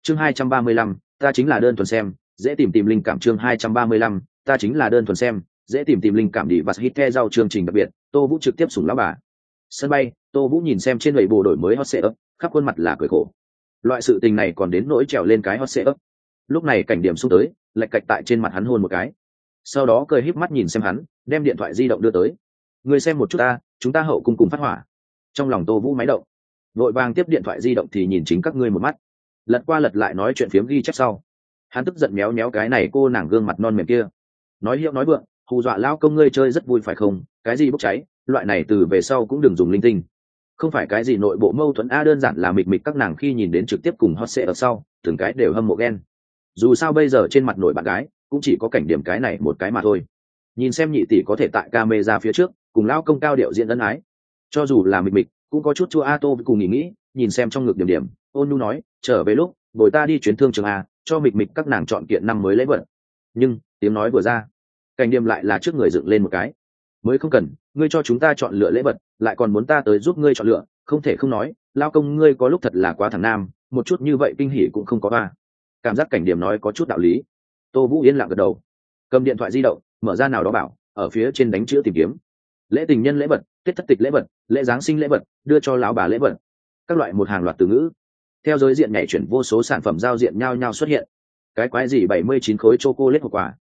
Chương 235, ta chính là đơn thuần xem, dễ tìm linh cảm. Chương 235, ta chính là đơn thuần xem, dễ tìm linh cảm. Đi và hit the rau chương trình đặc biệt, Tô Vũ trực tiếp sủng lão bà. Sân bay, Tô Vũ nhìn xem trên lầy bồ đổi mới hot setup, khắp khuôn mặt là cười khổ. Loại sự tình này còn đến nỗi trèo lên cái hot setup. Lúc này Cảnh Điểm xung tới, lạch cạch tại trên mặt hắn hôn một cái. Sau đó cười híp mắt nhìn xem hắn, đem điện thoại di động đưa tới. Người xem một chút ta, chúng ta hậu cung cùng phát hỏa. Trong lòng Tô Vũ máy động, vội vàng tiếp điện thoại di động thì nhìn chính các ngươi một mắt. Lật qua lật lại nói chuyện phiếm ghi chép sau. Hắn tức giận méo méo cái này cô nàng gương mặt non mềm kia. Nói hiệu nói vượng, hù dọa lao công ngươi chơi rất vui phải không? Cái gì bốc cháy, loại này từ về sau cũng đừng dùng linh tinh. Không phải cái gì nội bộ mâu thuẫn đơn giản là mịch các nàng khi nhìn đến trực tiếp cùng hot sẽ ở sau, từng cái đều hâm mộ ghen. Dù sao bây giờ trên mặt nổi bạn gái cũng chỉ có Cảnh Điểm cái này một cái mà thôi. Nhìn xem nhị tỷ có thể tại camera phía trước cùng lao công cao điệu diễn ân ái, cho dù là mịch cũng có chút chua. Tô cùng nghĩ nhìn xem trong ngực Điểm, ôn nhu nói, trở về lúc bồi ta đi chuyến thương trường cho mịch các nàng chọn kiện năm mới lễ vật. Nhưng tiếng nói vừa ra, Cảnh Điểm lại là trước người dựng lên một cái. Mới không cần, ngươi cho chúng ta chọn lựa lễ vật lại còn muốn ta tới giúp ngươi chọn lựa, không thể không nói lao công ngươi có lúc thật là quá thằng nam, một chút như vậy kinh hỉ cũng không có. Cảm giác Cảnh Điểm nói có chút đạo lý. Tô Vũ yên lặng gật đầu, cầm điện thoại di động mở ra nào đó bảo ở phía trên đánh chữ tìm kiếm. Lễ tình nhân lễ vật, tết thất tịch lễ vật, lễ giáng sinh lễ vật, đưa cho lão bà lễ vật, các loại một hàng loạt từ ngữ. Theo giới diện nhảy chuyển vô số sản phẩm giao diện nhau nhau xuất hiện. Cái quái gì 79 khối chocolate hộp quà,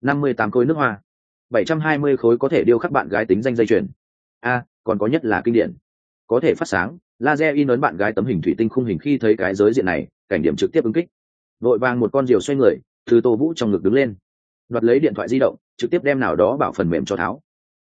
58 khối nước hoa, 720 khối có thể điêu khắc bạn gái tính danh dây chuyền. Còn có nhất là kinh điển, có thể phát sáng laser in ấn bạn gái tấm hình thủy tinh khung hình. Khi thấy cái giới diện này, Cảnh Điểm trực tiếp ứng kích, vội vàng một con diều xoay người từ Tô Vũ trong ngực đứng lên, đoạt lấy điện thoại di động trực tiếp đem nào đó bảo phần mềm cho tháo.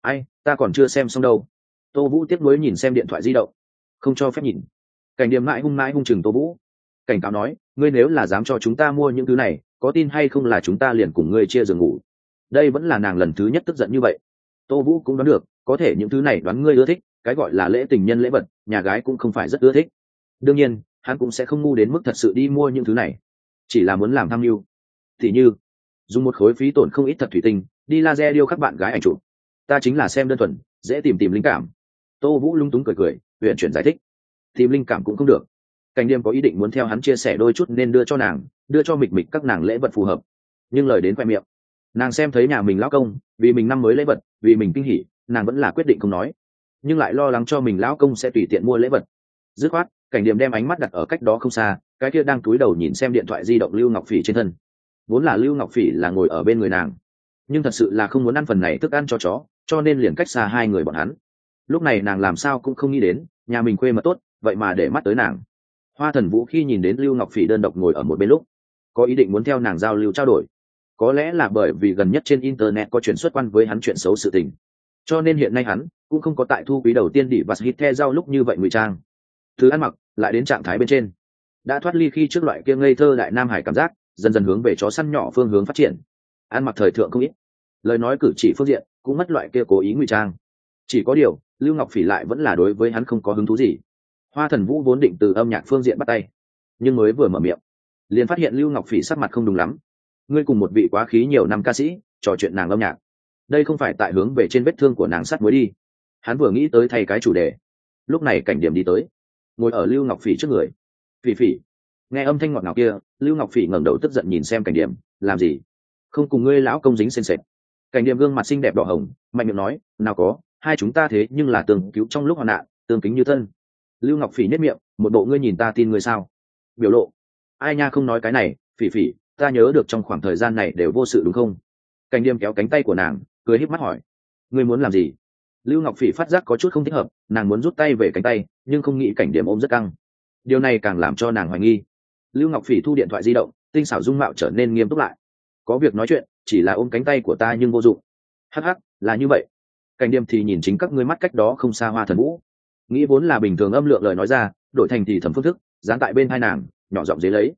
Ta còn chưa xem xong đâu. Tô Vũ tiếp nối nhìn xem điện thoại di động, không cho phép nhìn. Cảnh Điểm mãi hung chừng Tô Vũ, cảnh cáo nói, ngươi nếu là dám cho chúng ta mua những thứ này, có tin hay không là chúng ta liền cùng ngươi chia giường ngủ. Đây vẫn là nàng lần thứ nhất tức giận như vậy. Tô Vũ cũng đoán được, có thể những thứ này đoán ngươi ưa thích, cái gọi là lễ tình nhân lễ vật, nhà gái cũng không phải rất ưa thích. Đương nhiên hắn cũng sẽ không ngu đến mức thật sự đi mua những thứ này, chỉ là muốn làm tham mưu. Thì như dùng một khối phí tổn không ít thật thủy tinh đi laser điêu khắc bạn gái ảnh chụp. Ta chính là xem đơn thuần, dễ tìm linh cảm. Tô Vũ lung túng cười huyền chuyển giải thích. Tìm linh cảm cũng không được. Cảnh Điểm có ý định muốn theo hắn chia sẻ đôi chút nên đưa cho nàng, đưa cho mịch các nàng lễ vật phù hợp. Nhưng lời đến khoe miệng, nàng xem thấy nhà mình lão công vì mình năm mới lễ vật, vì mình kinh hỉ, nàng vẫn là quyết định không nói, nhưng lại lo lắng cho mình lão công sẽ tùy tiện mua lễ vật. Dứt khoát, Cảnh Điểm đem ánh mắt đặt ở cách đó không xa, cái kia đang cúi đầu nhìn xem điện thoại di động Lưu Ngọc Phỉ trên thân. Vốn là Lưu Ngọc Phỉ là ngồi ở bên người nàng, nhưng thật sự là không muốn ăn phần này thức ăn cho chó, cho nên liền cách xa hai người bọn hắn. Lúc này nàng làm sao cũng không nghĩ đến, nhà mình khuê mật tốt vậy mà để mắt tới nàng. Hoa Thần Vũ khi nhìn đến Lưu Ngọc Phỉ đơn độc ngồi ở một bên lúc, có ý định muốn theo nàng giao lưu trao đổi. Có lẽ là bởi vì gần nhất trên internet có chuyện xuất quan với hắn chuyện xấu sự tình, cho nên hiện nay hắn cũng không có tại thu quý đầu tiên đi và hit the rau lúc như vậy ngụy trang. Thứ ăn mặc lại đến trạng thái bên trên, đã thoát ly khi trước loại kia ngây thơ đại nam hải cảm giác, dần dần hướng về chó săn nhỏ phương hướng phát triển. Ăn mặc thời thượng không ít, lời nói cử chỉ phương diện cũng mất loại kia cố ý ngụy trang. Chỉ có điều Lưu Ngọc Phỉ lại vẫn là đối với hắn không có hứng thú gì. Hoa Thần Vũ vốn định từ âm nhạc phương diện bắt tay, nhưng mới vừa mở miệng liền phát hiện Lưu Ngọc Phỉ sắc mặt không đúng lắm. Ngươi cùng một vị quá khí nhiều năm ca sĩ trò chuyện nàng âm nhạc, đây không phải tại hướng về trên vết thương của nàng sắt muối đi. Hắn vừa nghĩ tới thay cái chủ đề, lúc này Cảnh Điểm đi tới, ngồi ở Lưu Ngọc Phỉ trước người. Phỉ, nghe âm thanh ngọt ngào kia, Lưu Ngọc Phỉ ngẩng đầu tức giận nhìn xem Cảnh Điểm, làm gì? Không cùng ngươi lão công dính sền sệt. Cảnh Điểm gương mặt xinh đẹp đỏ hồng, mạnh miệng nói, nào có, hai chúng ta thế nhưng là tương cứu trong lúc hoạn nạn, tương kính như thân. Lưu Ngọc Phỉ nhếch miệng, một bộ ngươi nhìn ta tin ngươi sao biểu lộ. Ai nha, không nói cái này, Phỉ, ta nhớ được trong khoảng thời gian này đều vô sự đúng không? Cảnh Điểm kéo cánh tay của nàng, cười híp mắt hỏi, ngươi muốn làm gì? Lưu Ngọc Phỉ phát giác có chút không thích hợp, nàng muốn rút tay về cánh tay, nhưng không nghĩ Cảnh Điểm ôm rất căng. Điều này càng làm cho nàng hoài nghi. Lưu Ngọc Phỉ thu điện thoại di động, tinh xảo dung mạo trở nên nghiêm túc lại. Có việc nói chuyện, chỉ là ôm cánh tay của ta nhưng vô dụng. Hắc, là như vậy. Cảnh Điểm thì nhìn chính các ngươi mắt cách đó không xa Hoa Thần Vũ, nghĩ vốn là bình thường âm lượng lời nói ra, đổi thành thì thầm phương thức, dán tại bên hai nàng, nhỏ giọng dế lấy.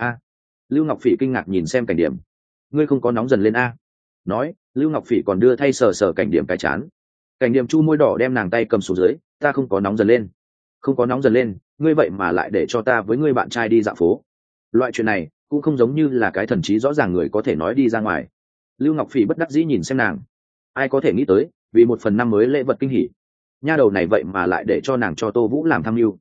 Lưu Ngọc Phỉ kinh ngạc nhìn xem Cảnh Điểm, ngươi không có nóng dần lên nói, Lưu Ngọc Phỉ còn đưa thay sờ Cảnh Điểm cái chán. Cảnh Điểm chu môi đỏ đem nàng tay cầm xuống dưới, ta không có nóng dần lên. Không có nóng dần lên, ngươi vậy mà lại để cho ta với ngươi bạn trai đi dạo phố. Loại chuyện này cũng không giống như là cái thần trí rõ ràng người có thể nói đi ra ngoài. Lưu Ngọc Phỉ bất đắc dĩ nhìn xem nàng, ai có thể nghĩ tới, vì một phần năm mới lễ vật kinh hỉ, nha đầu này vậy mà lại để cho nàng cho Tô Vũ làm tham mưu.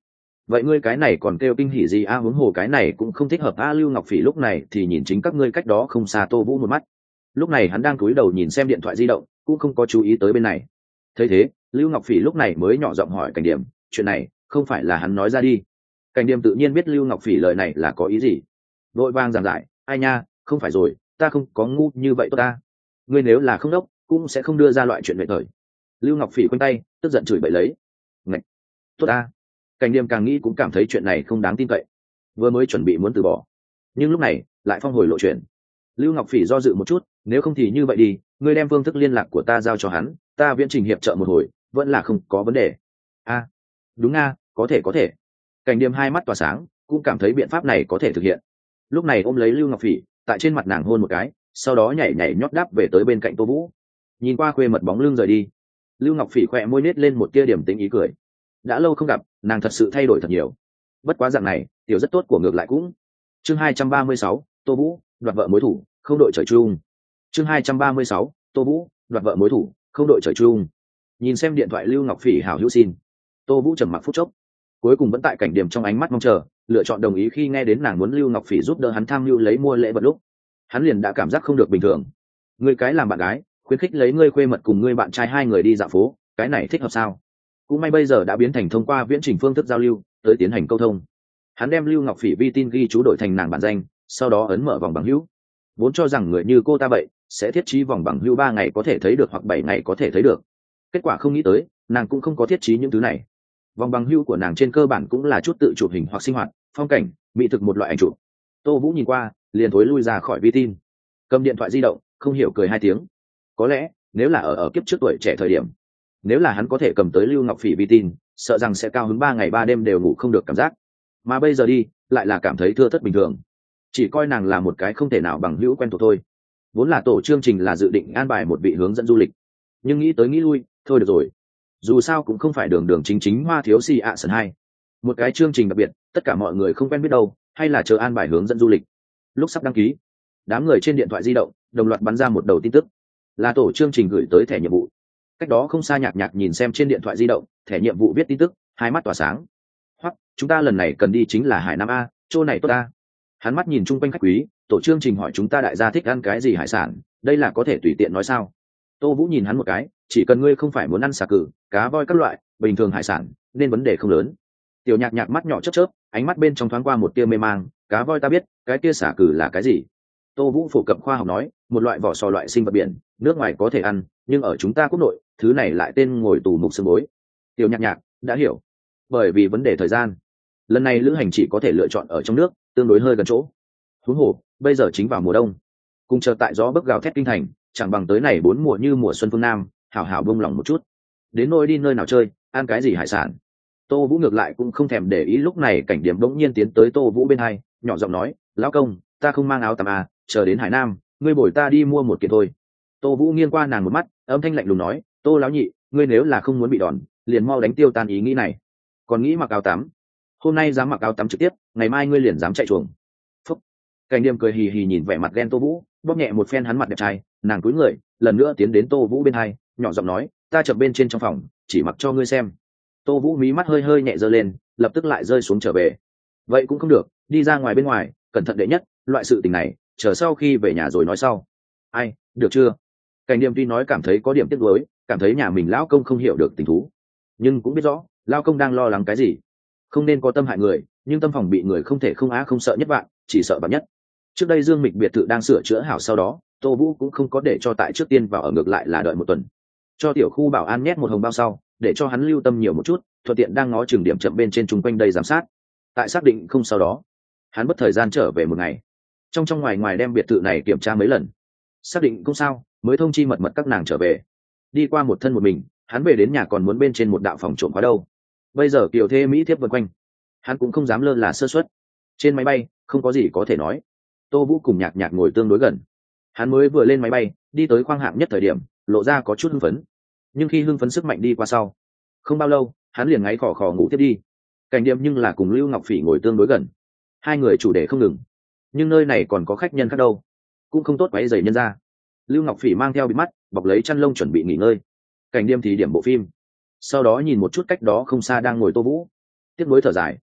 vậy ngươi cái này còn kêu kinh hỉ gì a? Huống hồ cái này cũng không thích hợp a. Lưu Ngọc Phỉ lúc này thì nhìn chính các ngươi cách đó không xa Tô Vũ một mắt. Lúc này hắn đang cúi đầu nhìn xem điện thoại di động, cũng không có chú ý tới bên này. Thấy thế, Lưu Ngọc Phỉ lúc này mới nhỏ giọng hỏi Cảnh Điểm, chuyện này không phải là hắn nói ra đi. Cảnh Điểm tự nhiên biết Lưu Ngọc Phỉ lời này là có ý gì, vội vàng giảng giải, ai nha, không phải rồi, ta không có ngu như vậy tốt ta. Ngươi nếu là không đốc cũng sẽ không đưa ra loại chuyện vậy thời. Lưu Ngọc Phỉ quanh tay tức giận chửi bậy lấy. Ngạch, tốt ta. Cảnh Điểm càng nghĩ cũng cảm thấy chuyện này không đáng tin cậy, vừa mới chuẩn bị muốn từ bỏ, nhưng lúc này lại phong hồi lộ chuyện. Lưu Ngọc Phỉ do dự một chút, nếu không thì như vậy đi, ngươi đem phương thức liên lạc của ta giao cho hắn, ta viễn trình hiệp trợ một hồi, vẫn là không có vấn đề. A, đúng a, có thể. Cảnh Điểm hai mắt tỏa sáng, cũng cảm thấy biện pháp này có thể thực hiện. Lúc này ôm lấy Lưu Ngọc Phỉ, tại trên mặt nàng hôn một cái, sau đó nhảy nhảy nhót đáp về tới bên cạnh Tô Vũ. Nhìn qua khuê mật bóng lưng rời đi, Lưu Ngọc Phỉ khỏe môi nết lên một tia điểm tính ý cười. Đã lâu không gặp, nàng thật sự thay đổi thật nhiều. Bất quá dạng này, tiểu rất tốt của ngược lại cũng. Chương 236, Tô Vũ đoạt vợ mối thủ, không đội trời chung. Chương 236, Tô Vũ đoạt vợ mối thủ, không đội trời chung. Nhìn xem điện thoại Lưu Ngọc Phỉ hảo hữu xin, Tô Vũ trầm mặc phút chốc, cuối cùng vẫn tại Cảnh Điểm trong ánh mắt mong chờ, lựa chọn đồng ý. Khi nghe đến nàng muốn Lưu Ngọc Phỉ giúp đỡ hắn tham mưu lấy mua lễ vật lúc, hắn liền đã cảm giác không được bình thường. Ngươi cái làm bạn gái, khuyến khích lấy ngươi khuê mật cùng ngươi bạn trai hai người đi dạo phố, cái này thích hợp sao? Cũng may bây giờ đã biến thành thông qua viễn trình phương thức giao lưu tới tiến hành câu thông. Hắn đem Lưu Ngọc Phỉ vi tin ghi chú đổi thành nàng bản danh, sau đó ấn mở vòng bằng hữu. Vốn cho rằng người như cô ta vậy sẽ thiết trí vòng bằng hữu 3 ngày có thể thấy được hoặc 7 ngày có thể thấy được. Kết quả không nghĩ tới, nàng cũng không có thiết trí những thứ này. Vòng bằng hữu của nàng trên cơ bản cũng là chút tự chụp hình hoặc sinh hoạt, phong cảnh, mỹ thực một loại ảnh chụp. Tô Vũ nhìn qua, liền thối lui ra khỏi vi tin, cầm điện thoại di động, không hiểu cười hai tiếng. Có lẽ, nếu là ở kiếp trước tuổi trẻ thời điểm, nếu là hắn có thể cầm tới Lưu Ngọc Phỉ vi tin, sợ rằng sẽ cao hứng 3 ngày 3 đêm đều ngủ không được cảm giác. Mà bây giờ đi, lại là cảm thấy thưa thớt bình thường. Chỉ coi nàng là một cái không thể nào bằng hữu quen thuộc thôi. Vốn là tổ chương trình là dự định an bài một vị hướng dẫn du lịch, nhưng nghĩ tới nghĩ lui, thôi được rồi. Dù sao cũng không phải đường đường chính chính Hoa Thiếu Si ạ sân 2. Một cái chương trình đặc biệt, tất cả mọi người không quen biết đâu, hay là chờ an bài hướng dẫn du lịch. Lúc sắp đăng ký, đám người trên điện thoại di động đồng loạt bắn ra một đầu tin tức, là tổ chương trình gửi tới thẻ nhiệm vụ. Cách đó không xa Nhạc Nhạc nhìn xem trên điện thoại di động thẻ nhiệm vụ viết tin tức, hai mắt tỏa sáng. Hoặc chúng ta lần này cần đi chính là Hải Nam a, chỗ này tốt a. Hắn mắt nhìn chung quanh khách quý, tổ chương trình hỏi chúng ta đại gia thích ăn cái gì hải sản, đây là có thể tùy tiện nói sao? Tô Vũ nhìn hắn một cái, chỉ cần ngươi không phải muốn ăn xà cừ, cá voi các loại bình thường hải sản, nên vấn đề không lớn. Tiểu Nhạc Nhạc mắt nhỏ chớp chớp, ánh mắt bên trong thoáng qua một tia mê mang, cá voi ta biết, cái tia xà cừ là cái gì? Tô Vũ phổ cập khoa học nói, một loại vỏ sò loại sinh vật biển, nước ngoài có thể ăn, nhưng ở chúng ta quốc nội, thứ này lại tên ngồi tù mục xương bối. Tiểu Nhạc Nhạc đã hiểu. Bởi vì vấn đề thời gian, lần này lữ hành chỉ có thể lựa chọn ở trong nước, tương đối hơi gần chỗ. Huống hồ bây giờ chính vào mùa đông, cùng chờ tại gió bấc gào thét kinh thành, chẳng bằng tới này 4 mùa như mùa xuân phương Nam, hảo hảo bông lòng một chút. Đến nôi đi nơi nào chơi, ăn cái gì hải sản, Tô Vũ ngược lại cũng không thèm để ý. Lúc này Cảnh Điểm bỗng nhiên tiến tới Tô Vũ bên hai, nhỏ giọng nói, lão công, ta không mang áo tắm à, chờ đến Hải Nam, ngươi bồi ta đi mua một kiện thôi. Tô Vũ nghiêng qua nàng một mắt, âm thanh lạnh lùng nói, Tô lão nhị, ngươi nếu là không muốn bị đòn, liền mau đánh tiêu tan ý nghĩ này. Còn nghĩ mặc áo tắm, hôm nay dám mặc áo tắm trực tiếp, ngày mai ngươi liền dám chạy chuồng. Phúc. Cảnh Điểm cười hì hì nhìn vẻ mặt ghen Tô Vũ, bóp nhẹ một phen hắn mặt đẹp trai, nàng cúi người, lần nữa tiến đến Tô Vũ bên hai, nhỏ giọng nói, ta chợp bên trên trong phòng, chỉ mặc cho ngươi xem. Tô Vũ mí mắt hơi hơi nhẹ giơ lên, lập tức lại rơi xuống trở về. Vậy cũng không được, đi ra ngoài bên ngoài, cẩn thận đệ nhất, loại sự tình này, chờ sau khi về nhà rồi nói sau. Ai, được chưa? Cảnh Điểm tuy nói cảm thấy có điểm tiếc nuối, cảm thấy nhà mình lão công không hiểu được tình thú, nhưng cũng biết rõ, lão công đang lo lắng cái gì. Không nên có tâm hại người, nhưng tâm phòng bị người không thể không á không sợ nhất vạn, chỉ sợ vạn nhất. Trước đây Dương Mịch biệt thự đang sửa chữa hảo, sau đó Tô Vũ cũng không có để cho tại trước tiên vào ở, ngược lại là đợi một tuần, cho tiểu khu bảo an nhét một hồng bao sau, để cho hắn lưu tâm nhiều một chút, thuận tiện đang ngó chừng điểm chậm bên trên chung quanh đây giám sát. Tại xác định không sau đó, hắn mất thời gian trở về một ngày, trong ngoài ngoài đem biệt thự này kiểm tra mấy lần, xác định không sao mới thông chi mật mật các nàng trở về. Đi qua một thân một mình, hắn về đến nhà còn muốn bên trên một đạo phòng trộm khóa đâu. Bây giờ kiều thê mỹ thiếp vân quanh, hắn cũng không dám lơ là sơ suất. Trên máy bay không có gì có thể nói, Tô Vũ cùng Nhạc Nhạc ngồi tương đối gần. Hắn mới vừa lên máy bay, đi tới khoang hạng nhất thời điểm, lộ ra có chút hưng phấn, nhưng khi hưng phấn sức mạnh đi qua sau, không bao lâu hắn liền ngáy khò khò ngủ tiếp đi. Cảnh Điểm nhưng là cùng Lưu Ngọc Phỉ ngồi tương đối gần, hai người chủ đề không ngừng, nhưng nơi này còn có khách nhân khác đâu, cũng không tốt quấy rầy nhân ra. Lưu Ngọc Phỉ mang theo bịt mắt, bọc lấy chăn lông chuẩn bị nghỉ ngơi. Cảnh Điểm thì điểm bộ phim, sau đó nhìn một chút cách đó không xa đang ngồi Tô Vũ, tiếc nuối thở dài,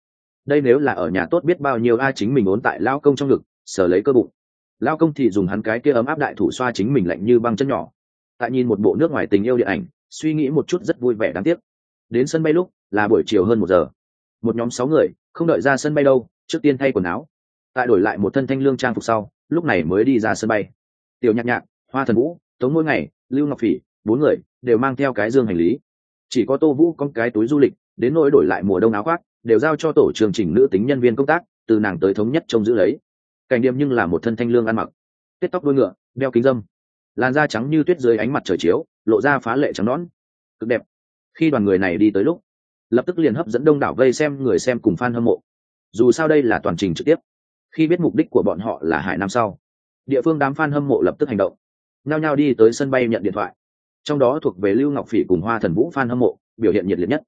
đây nếu là ở nhà tốt biết bao nhiêu ai chính mình ốn tại lao công trong ngực sờ lấy cơ bụng, lao công thì dùng hắn cái kia ấm áp đại thủ xoa chính mình lạnh như băng chân nhỏ. Tại nhìn một bộ nước ngoài tình yêu điện ảnh, suy nghĩ một chút rất vui vẻ đáng tiếc. Đến sân bay lúc là buổi chiều hơn 1 giờ, một nhóm 6 người không đợi ra sân bay đâu, trước tiên thay quần áo, tại đổi lại một thân thanh lương trang phục sau, lúc này mới đi ra sân bay. Tiểu Nhạc Nhạc, Hoa Thần Vũ, Tống Mỗi Ngày, Lưu Ngọc Phỉ, 4 người đều mang theo cái dương hành lý, chỉ có Tô Vũ con cái túi du lịch, đến nỗi đổi lại mùa đông áo khoác đều giao cho tổ chương trình nữ tính nhân viên công tác, từ nàng tới thống nhất trông giữ lấy. Cảnh Điềm nhưng là một thân thanh lương ăn mặc, tết tóc đuôi ngựa, đeo kính dâm, làn da trắng như tuyết dưới ánh mặt trời chiếu, lộ ra phá lệ trắng nõn, cực đẹp. Khi đoàn người này đi tới lúc, lập tức liền hấp dẫn đông đảo vây xem người xem cùng fan hâm mộ. Dù sao đây là toàn trình trực tiếp, khi biết mục đích của bọn họ là Hải Nam sau, địa phương đám fan hâm mộ lập tức hành động, nhao nhao đi tới sân bay nhận điện thoại. Trong đó thuộc về Lưu Ngọc Phỉ cùng Hoa Thần Vũ fan hâm mộ biểu hiện nhiệt liệt nhất.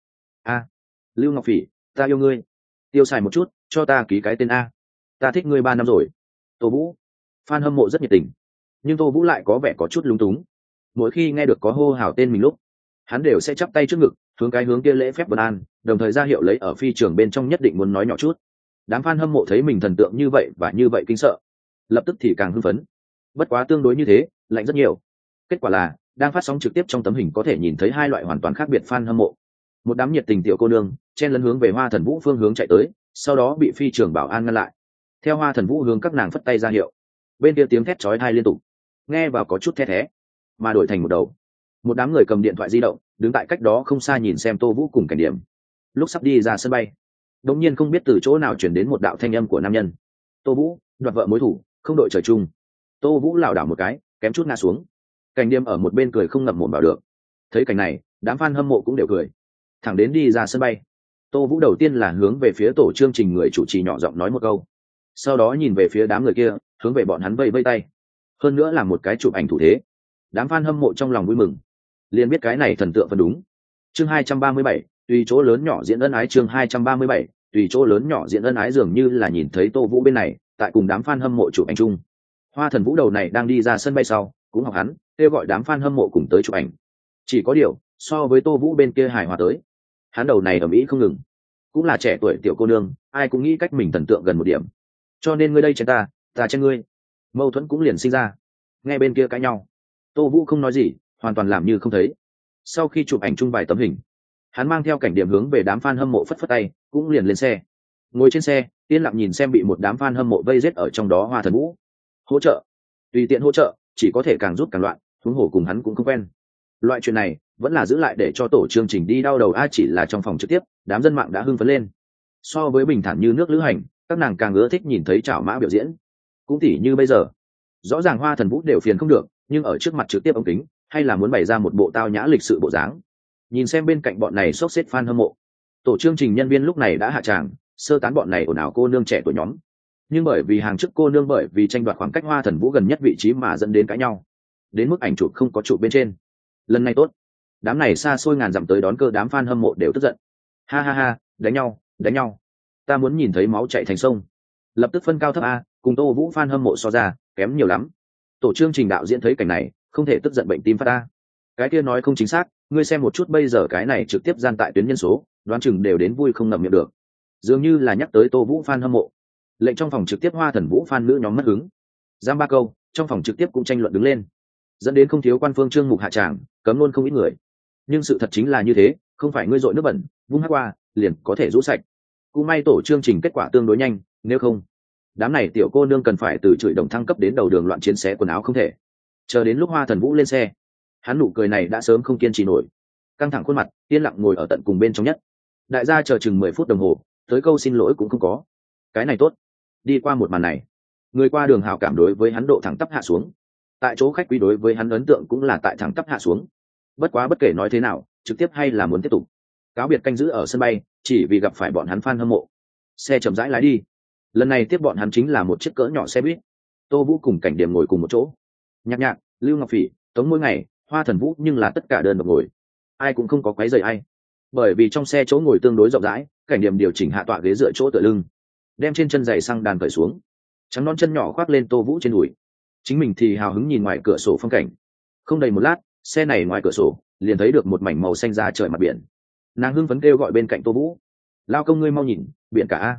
Lưu Ngọc Phỉ, ta yêu ngươi, tiêu xài một chút cho ta ký cái tên A, ta thích ngươi 3 năm rồi. Tô Vũ, fan hâm mộ rất nhiệt tình, nhưng Tô Vũ lại có vẻ có chút lúng túng. Mỗi khi nghe được có hô hào tên mình lúc, hắn đều sẽ chắp tay trước ngực, hướng kia lễ phép vân an, đồng thời ra hiệu lấy ở phi trường bên trong nhất định muốn nói nhỏ chút. Đám fan hâm mộ thấy mình thần tượng như vậy và như vậy kinh sợ, lập tức thì càng hưng phấn. Bất quá tương đối như thế, lạnh rất nhiều. Kết quả là đang phát sóng trực tiếp trong tấm hình có thể nhìn thấy 2 loại hoàn toàn khác biệt fan hâm mộ. Một đám nhiệt tình tiểu cô nương chen lấn hướng về Hoa Thần Vũ phương hướng chạy tới, sau đó bị phi trường bảo an ngăn lại. Theo Hoa Thần Vũ hướng các nàng phất tay ra hiệu, bên kia tiếng thét chói tai liên tục, nghe vào có chút the thé, mà đổi thành một đầu. Một đám người cầm điện thoại di động, đứng tại cách đó không xa nhìn xem Tô Vũ cùng Cảnh Điểm. Lúc sắp đi ra sân bay, đột nhiên không biết từ chỗ nào truyền đến một đạo thanh âm của nam nhân. Tô Vũ, đoạt vợ mối thủ, không đội trời chung. Tô Vũ lảo đảo một cái, kém chút ngã xuống. Cảnh Điểm ở một bên cười không ngậm mồm vào được. Thấy cảnh này, đám fan hâm mộ cũng đều cười. Thẳng đến đi ra sân bay, Tô Vũ đầu tiên là hướng về phía tổ chương trình người chủ trì nhỏ giọng nói một câu, sau đó nhìn về phía đám người kia, hướng về bọn hắn vây vây tay, hơn nữa là một cái chụp ảnh thủ thế. Đám fan hâm mộ trong lòng vui mừng, liền biết cái này thần tượng phần đúng. Chương 237, tùy chỗ lớn nhỏ diễn ân ái. Chương 237, tùy chỗ lớn nhỏ diễn ân ái. Dường như là nhìn thấy Tô Vũ bên này tại cùng đám fan hâm mộ chụp ảnh chung. Hoa Thần Vũ đầu này đang đi ra sân bay sau, cũng học hắn, kêu gọi đám fan hâm mộ cùng tới chụp ảnh. Chỉ có điều, so với Tô Vũ bên kia hài hòa tới, hắn đầu này ở Mỹ không ngừng. Cũng là trẻ tuổi tiểu cô nương, ai cũng nghĩ cách mình thần tượng gần một điểm. Cho nên ngươi đây chen ta chen ngươi. Mâu thuẫn cũng liền sinh ra. Nghe bên kia cãi nhau, Tô Vũ không nói gì, hoàn toàn làm như không thấy. Sau khi chụp ảnh chung vài tấm hình, hắn mang theo Cảnh Điểm hướng về đám fan hâm mộ phất phất tay, cũng liền lên xe. Ngồi trên xe, yên lặng nhìn xem bị một đám fan hâm mộ vây giết ở trong đó Hoa Thần Vũ. Hỗ trợ, tùy tiện hỗ trợ, chỉ có thể càng rút càng loạn, huống hồ cùng hắn cũng không quen. Loại chuyện này vẫn là giữ lại để cho tổ chương trình đi đau đầu. Chỉ là trong phòng trực tiếp, đám dân mạng đã hưng phấn lên. So với bình thản như nước lữ hành, các nàng càng ưa thích nhìn thấy chảo mã biểu diễn. Cũng tỉ như bây giờ, rõ ràng Hoa Thần Vũ đều phiền không được, nhưng ở trước mặt trực tiếp ống kính, hay là muốn bày ra một bộ tao nhã lịch sự bộ dáng. Nhìn xem bên cạnh bọn này xốc xếp fan hâm mộ, tổ chương trình nhân viên lúc này đã hạ tràng, sơ tán bọn này ồn ào cô nương trẻ tuổi nhóm. Nhưng bởi vì hàng trước cô nương bởi vì tranh đoạt khoảng cách Hoa Thần Vũ gần nhất vị trí mà dẫn đến cãi nhau, đến mức ảnh chụp không có chụp bên trên. Lần này tốt, đám này xa xôi ngàn dặm tới đón cơ đám fan hâm mộ đều tức giận. Ha ha ha, đánh nhau, ta muốn nhìn thấy máu chảy thành sông. Lập tức phân cao thấp a, cùng Tô Vũ fan hâm mộ so ra kém nhiều lắm. Tổ chương trình đạo diễn thấy cảnh này, không thể tức giận bệnh tim phát a. Cái kia nói không chính xác, ngươi xem một chút bây giờ cái này trực tiếp gian tại tuyến nhân số, đoán chừng đều đến vui không ngậm miệng được. Dường như là nhắc tới Tô Vũ fan hâm mộ, lệnh trong phòng trực tiếp Hoa Thần Vũ fan nữ nhóm mất hứng. Giam ba câu, trong phòng trực tiếp cũng tranh luận đứng lên, dẫn đến không thiếu quan phương chương mục hạ tràng, cấm luôn không ít người. Nhưng sự thật chính là như thế, không phải ngươi dội nước bẩn vung hát qua liền có thể rũ sạch. Cũng may tổ chương trình kết quả tương đối nhanh, nếu không đám này tiểu cô nương cần phải từ chửi đồng thăng cấp đến đầu đường loạn chiến xé quần áo không thể. Chờ đến lúc Hoa Thần Vũ lên xe, hắn nụ cười này đã sớm không kiên trì nổi, căng thẳng khuôn mặt, yên lặng ngồi ở tận cùng bên trong nhất. Đại gia chờ chừng 10 phút đồng hồ, tới câu xin lỗi cũng không có. Cái này tốt. Đi qua một màn này, người qua đường hào cảm đối với hắn độ thẳng tắp hạ xuống. Tại chỗ khách quý đối với hắn ấn tượng cũng là tại thẳng tắp hạ xuống. Bất quá bất kể nói thế nào, trực tiếp hay là muốn tiếp tục. Cáo biệt canh giữ ở sân bay, chỉ vì gặp phải bọn hắn fan hâm mộ. Xe chậm rãi lái đi. Lần này tiếp bọn hắn chính là một chiếc cỡ nhỏ xe buýt. Tô Vũ cùng Cảnh Điểm ngồi cùng một chỗ. Nhạc Nhạc, Lưu Ngọc Phỉ, Tống Mỗi Ngày, Hoa Thần Vũ nhưng là tất cả đơn độc ngồi, ai cũng không có quấy rầy ai. Bởi vì trong xe chỗ ngồi tương đối rộng rãi, Cảnh Điểm điều chỉnh hạ tọa ghế dựa chỗ tựa lưng, đem trên chân giày xăng đàn cởi xuống, trắng non chân nhỏ khoác lên Tô Vũ trên đùi. Chính mình thì hào hứng nhìn ngoài cửa sổ phong cảnh. Không đầy một lát, xe này ngoài cửa sổ liền thấy được một mảnh màu xanh ra trời mặt biển. Nàng hưng phấn kêu gọi bên cạnh Tô Vũ, lao công ngươi mau nhìn, biển cả a.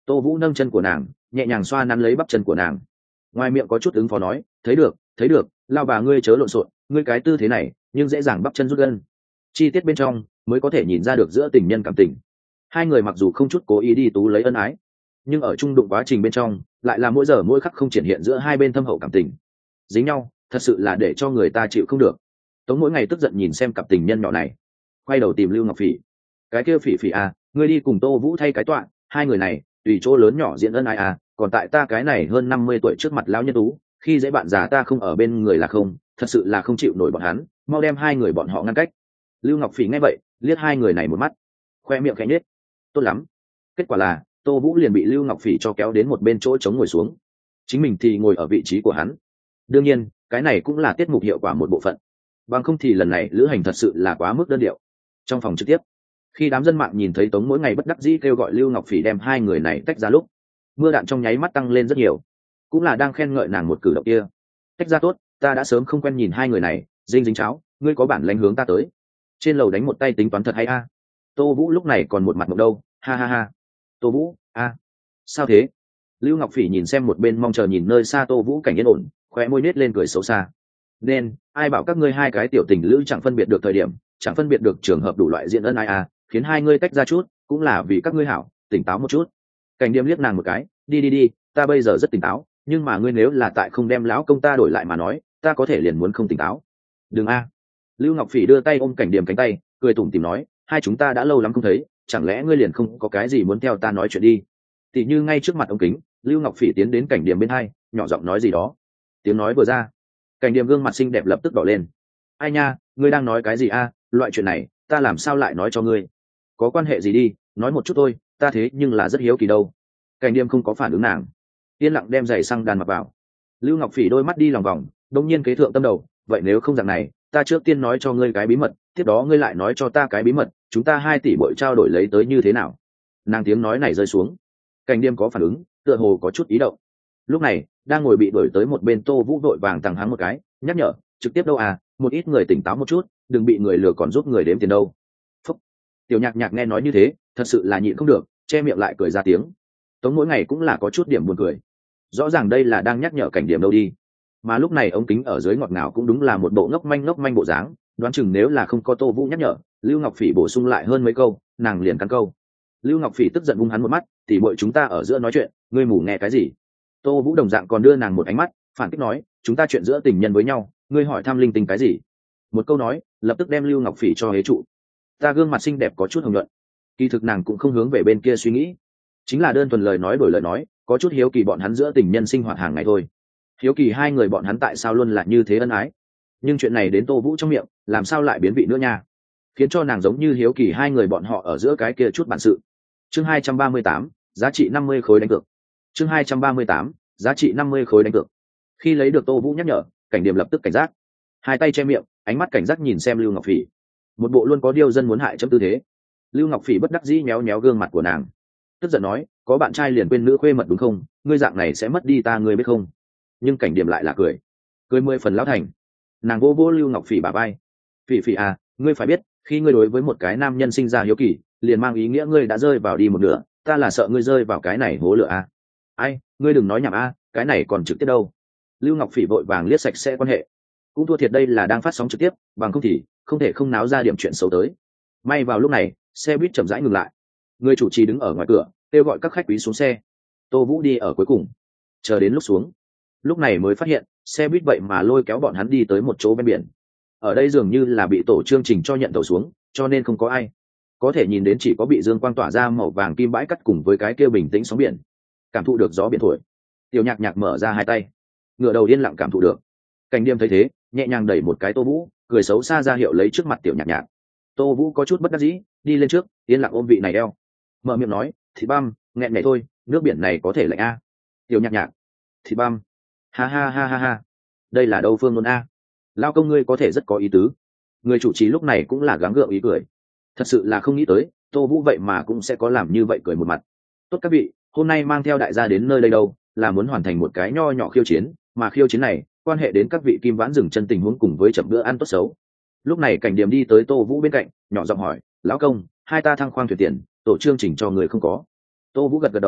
Tô Vũ nâng chân của nàng, nhẹ nhàng xoa nắn lấy bắp chân của nàng, ngoài miệng có chút ứng phó nói, thấy được, lao bà ngươi chớ lộn xộn, ngươi cái tư thế này nhưng dễ dàng bắp chân rút gân. Chi tiết bên trong mới có thể nhìn ra được giữa tình nhân cảm tình. Hai người mặc dù không chút cố ý đi tú lấy ân ái, nhưng ở chung đụng quá trình bên trong lại là mỗi giờ mỗi khắc không triển hiện giữa hai bên thâm hậu cảm tình, dính nhau thật sự là để cho người ta chịu không được. Tống mỗi ngày tức giận nhìn xem cặp tình nhân nhỏ này, quay đầu tìm Lưu Ngọc Phỉ. Cái kia Phỉ Phỉ à, ngươi đi cùng Tô Vũ thay cái tọa, hai người này tùy chỗ lớn nhỏ diễn ân ai à, còn tại ta cái này hơn 50 tuổi trước mặt lão nhân tú, khi dễ bạn già ta không ở bên người là không, thật sự là không chịu nổi bọn hắn, mau đem hai người bọn họ ngăn cách. Lưu Ngọc Phỉ nghe vậy, liếc hai người này một mắt, khoe miệng khẽ nhếch. Tốt lắm. Kết quả là Tô Vũ liền bị Lưu Ngọc Phỉ cho kéo đến một bên chỗ trống ngồi xuống, chính mình thì ngồi ở vị trí của hắn. Đương nhiên, cái này cũng là tiết mục hiệu quả một bộ phận, bằng không thì lần này lữ hành thật sự là quá mức đơn điệu. Trong phòng trực tiếp, khi đám dân mạng nhìn thấy Tống mỗi ngày bất đắc dĩ kêu gọi Lưu Ngọc Phỉ đem hai người này tách ra lúc, mưa đạn trong nháy mắt tăng lên rất nhiều, cũng là đang khen ngợi nàng một cử động kia. Tách ra tốt, ta đã sớm không quen nhìn hai người này, dinh dính cháo, ngươi có bản lãnh hướng ta tới trên lầu đánh một tay tính toán thật hay a. Tô Vũ lúc này còn một mặt mộng đâu, ha ha ha. Tô Vũ a, sao thế? Lưu Ngọc Phỉ nhìn xem một bên mong chờ nhìn nơi xa Tô Vũ cảnh yên ổn, khóe môi nết lên cười xấu xa. Nên ai bảo các ngươi hai cái tiểu tình lữ chẳng phân biệt được thời điểm, chẳng phân biệt được trường hợp đủ loại diện ân ai à, khiến hai ngươi tách ra chút cũng là vì các ngươi hảo, tỉnh táo một chút. Cảnh Điềm liếc nàng một cái, đi, ta bây giờ rất tỉnh táo, nhưng mà ngươi nếu là tại không đem lão công ta đổi lại mà nói, ta có thể liền muốn không tỉnh táo. Đừng a. Lưu Ngọc Phỉ đưa tay ôm Cảnh Điềm cánh tay, cười tủm tỉm nói, hai chúng ta đã lâu lắm không thấy, chẳng lẽ ngươi liền không có cái gì muốn theo ta nói chuyện đi? Tỉ như ngay trước mặt ống kính, Lưu Ngọc Phỉ tiến đến Cảnh Điềm bên hai, nhỏ giọng nói gì đó. Tiếng nói vừa ra, Cảnh Điềm gương mặt xinh đẹp lập tức đỏ lên. Ai nha, ngươi đang nói cái gì a? Loại chuyện này ta làm sao lại nói cho ngươi? Có quan hệ gì đi, nói một chút thôi, ta thế nhưng là rất hiếu kỳ đâu. Cảnh Điềm không có phản ứng nàng, yên lặng đem giày xăng đàn mặc vào. Lưu Ngọc Phỉ đôi mắt đi lòng vòng, đông nhiên kế thượng tâm đầu, vậy nếu không dạng này, ta trước tiên nói cho ngươi cái bí mật, tiếp đó ngươi lại nói cho ta cái bí mật, chúng ta 2 tỷ bội trao đổi lấy tới như thế nào? Nàng tiếng nói này rơi xuống, Cảnh Điềm có phản ứng, tựa hồ có chút ý động. Lúc này đang ngồi bị đuổi tới một bên Tô Vũ vội vàng tằng hắng một cái, nhắc nhở, trực tiếp đâu à, một ít người tỉnh táo một chút, đừng bị người lừa còn giúp người đếm tiền đâu. Phúc. Tiểu Nhạc Nhạc nghe nói như thế, thật sự là nhịn không được, che miệng lại cười ra tiếng. Tống mỗi ngày cũng là có chút điểm buồn cười, rõ ràng đây là đang nhắc nhở Cảnh Điềm đâu đi, mà lúc này ống kính ở dưới ngọt ngào cũng đúng là một bộ ngốc manh bộ dáng, đoán chừng nếu là không có Tô Vũ nhắc nhở, Lưu Ngọc Phỉ bổ sung lại hơn mấy câu, nàng liền cắn câu. Lưu Ngọc Phỉ tức giận vung hắn một mắt, tỷ muội chúng ta ở giữa nói chuyện, ngươi mù nghe cái gì? Tô Vũ đồng dạng còn đưa nàng một ánh mắt, phản kích nói, chúng ta chuyện giữa tình nhân với nhau, ngươi hỏi thăm linh tinh cái gì? Một câu nói lập tức đem Lưu Ngọc Phỉ cho hế trụ. Ta gương mặt xinh đẹp có chút hồng nhuận, kỳ thực nàng cũng không hướng về bên kia suy nghĩ, chính là đơn thuần lời nói đổi lời nói, có chút hiếu kỳ bọn hắn giữa tình nhân sinh hoạt hàng ngày thôi. Hiếu kỳ hai người bọn hắn tại sao luôn là như thế ân ái, nhưng chuyện này đến Tô Vũ trong miệng làm sao lại biến vị nữa nha, khiến cho nàng giống như hiếu kỳ hai người bọn họ ở giữa cái kia chút bản sự. Chương 238, giá trị 50 khối đánh cược. Chương 238, giá trị 50 khối đánh cược. Khi lấy được Tô Vũ nhắc nhở, Cảnh Điềm lập tức cảnh giác, hai tay che miệng, ánh mắt cảnh giác nhìn xem Lưu Ngọc Phỉ, một bộ luôn có điều dân muốn hại chấm tư thế. Lưu Ngọc Phỉ bất đắc dĩ méo gương mặt của nàng, tức giận nói, có bạn trai liền quên nữ khuê mật đúng không, ngươi dạng này sẽ mất đi ta, ngươi biết không? Nhưng Cảnh Điềm lại là cười 10 phần lão thành. Nàng vô vô Lưu Ngọc Phỉ bả vai, Phỉ Phỉ à, ngươi phải biết, khi ngươi đối với một cái nam nhân sinh ra hiếu kỳ, liền mang ý nghĩa ngươi đã rơi vào đi một nửa, ta là sợ ngươi rơi vào cái này hố lửa à. Ai, ngươi đừng nói nhảm a, cái này còn trực tiếp đâu. Lưu Ngọc Phỉ vội vàng liếc sạch sẽ quan hệ, cũng thua thiệt đây là đang phát sóng trực tiếp, bằng không thì không thể không náo ra điểm chuyện xấu tới. May vào lúc này xe buýt chậm rãi ngừng lại, người chủ trì đứng ở ngoài cửa kêu gọi các khách quý xuống xe. Tô Vũ đi ở cuối cùng, chờ đến lúc xuống, lúc này mới phát hiện xe buýt vậy mà lôi kéo bọn hắn đi tới một chỗ bên biển. Ở đây dường như là bị tổ chương trình cho nhận tàu xuống, cho nên không có ai, có thể nhìn đến chỉ có bị dương quang tỏa ra màu vàng kim bãi cắt cùng với cái kia bình tĩnh sóng biển, cảm thụ được gió biển thổi. Tiểu Nhạc Nhạc mở ra hai tay, ngựa đầu yên lặng cảm thụ được. Cảnh Điềm thấy thế, nhẹ nhàng đẩy một cái Tô Vũ, cười xấu xa ra hiệu lấy trước mặt Tiểu Nhạc Nhạc. Tô Vũ có chút bất đắc dĩ, đi lên trước, yên lặng ôm vị này eo, mở miệng nói, "Thịt băm, nghẹn này thôi, nước biển này có thể lạnh a." Tiểu Nhạc Nhạc, "Thịt băm, ha ha ha ha ha, đây là đâu phương luôn a? Lao công ngươi có thể rất có ý tứ." Người chủ trì lúc này cũng là gắng gượng ý cười, thật sự là không nghĩ tới Tô Vũ vậy mà cũng sẽ có làm như vậy, cười một mặt. Tốt các vị, hôm nay mang theo đại gia đến nơi đây đâu, là muốn hoàn thành một cái nho nhỏ khiêu chiến, mà khiêu chiến này quan hệ đến các vị kim vãn dừng chân tình huống cùng với chậm bữa ăn tốt xấu. Lúc này Cảnh Điềm đi tới Tô Vũ bên cạnh, nhỏ giọng hỏi, lão công, hai ta thăng khoang thuyền tiền tổ chương trình cho người không có? Tô Vũ gật gật đầu,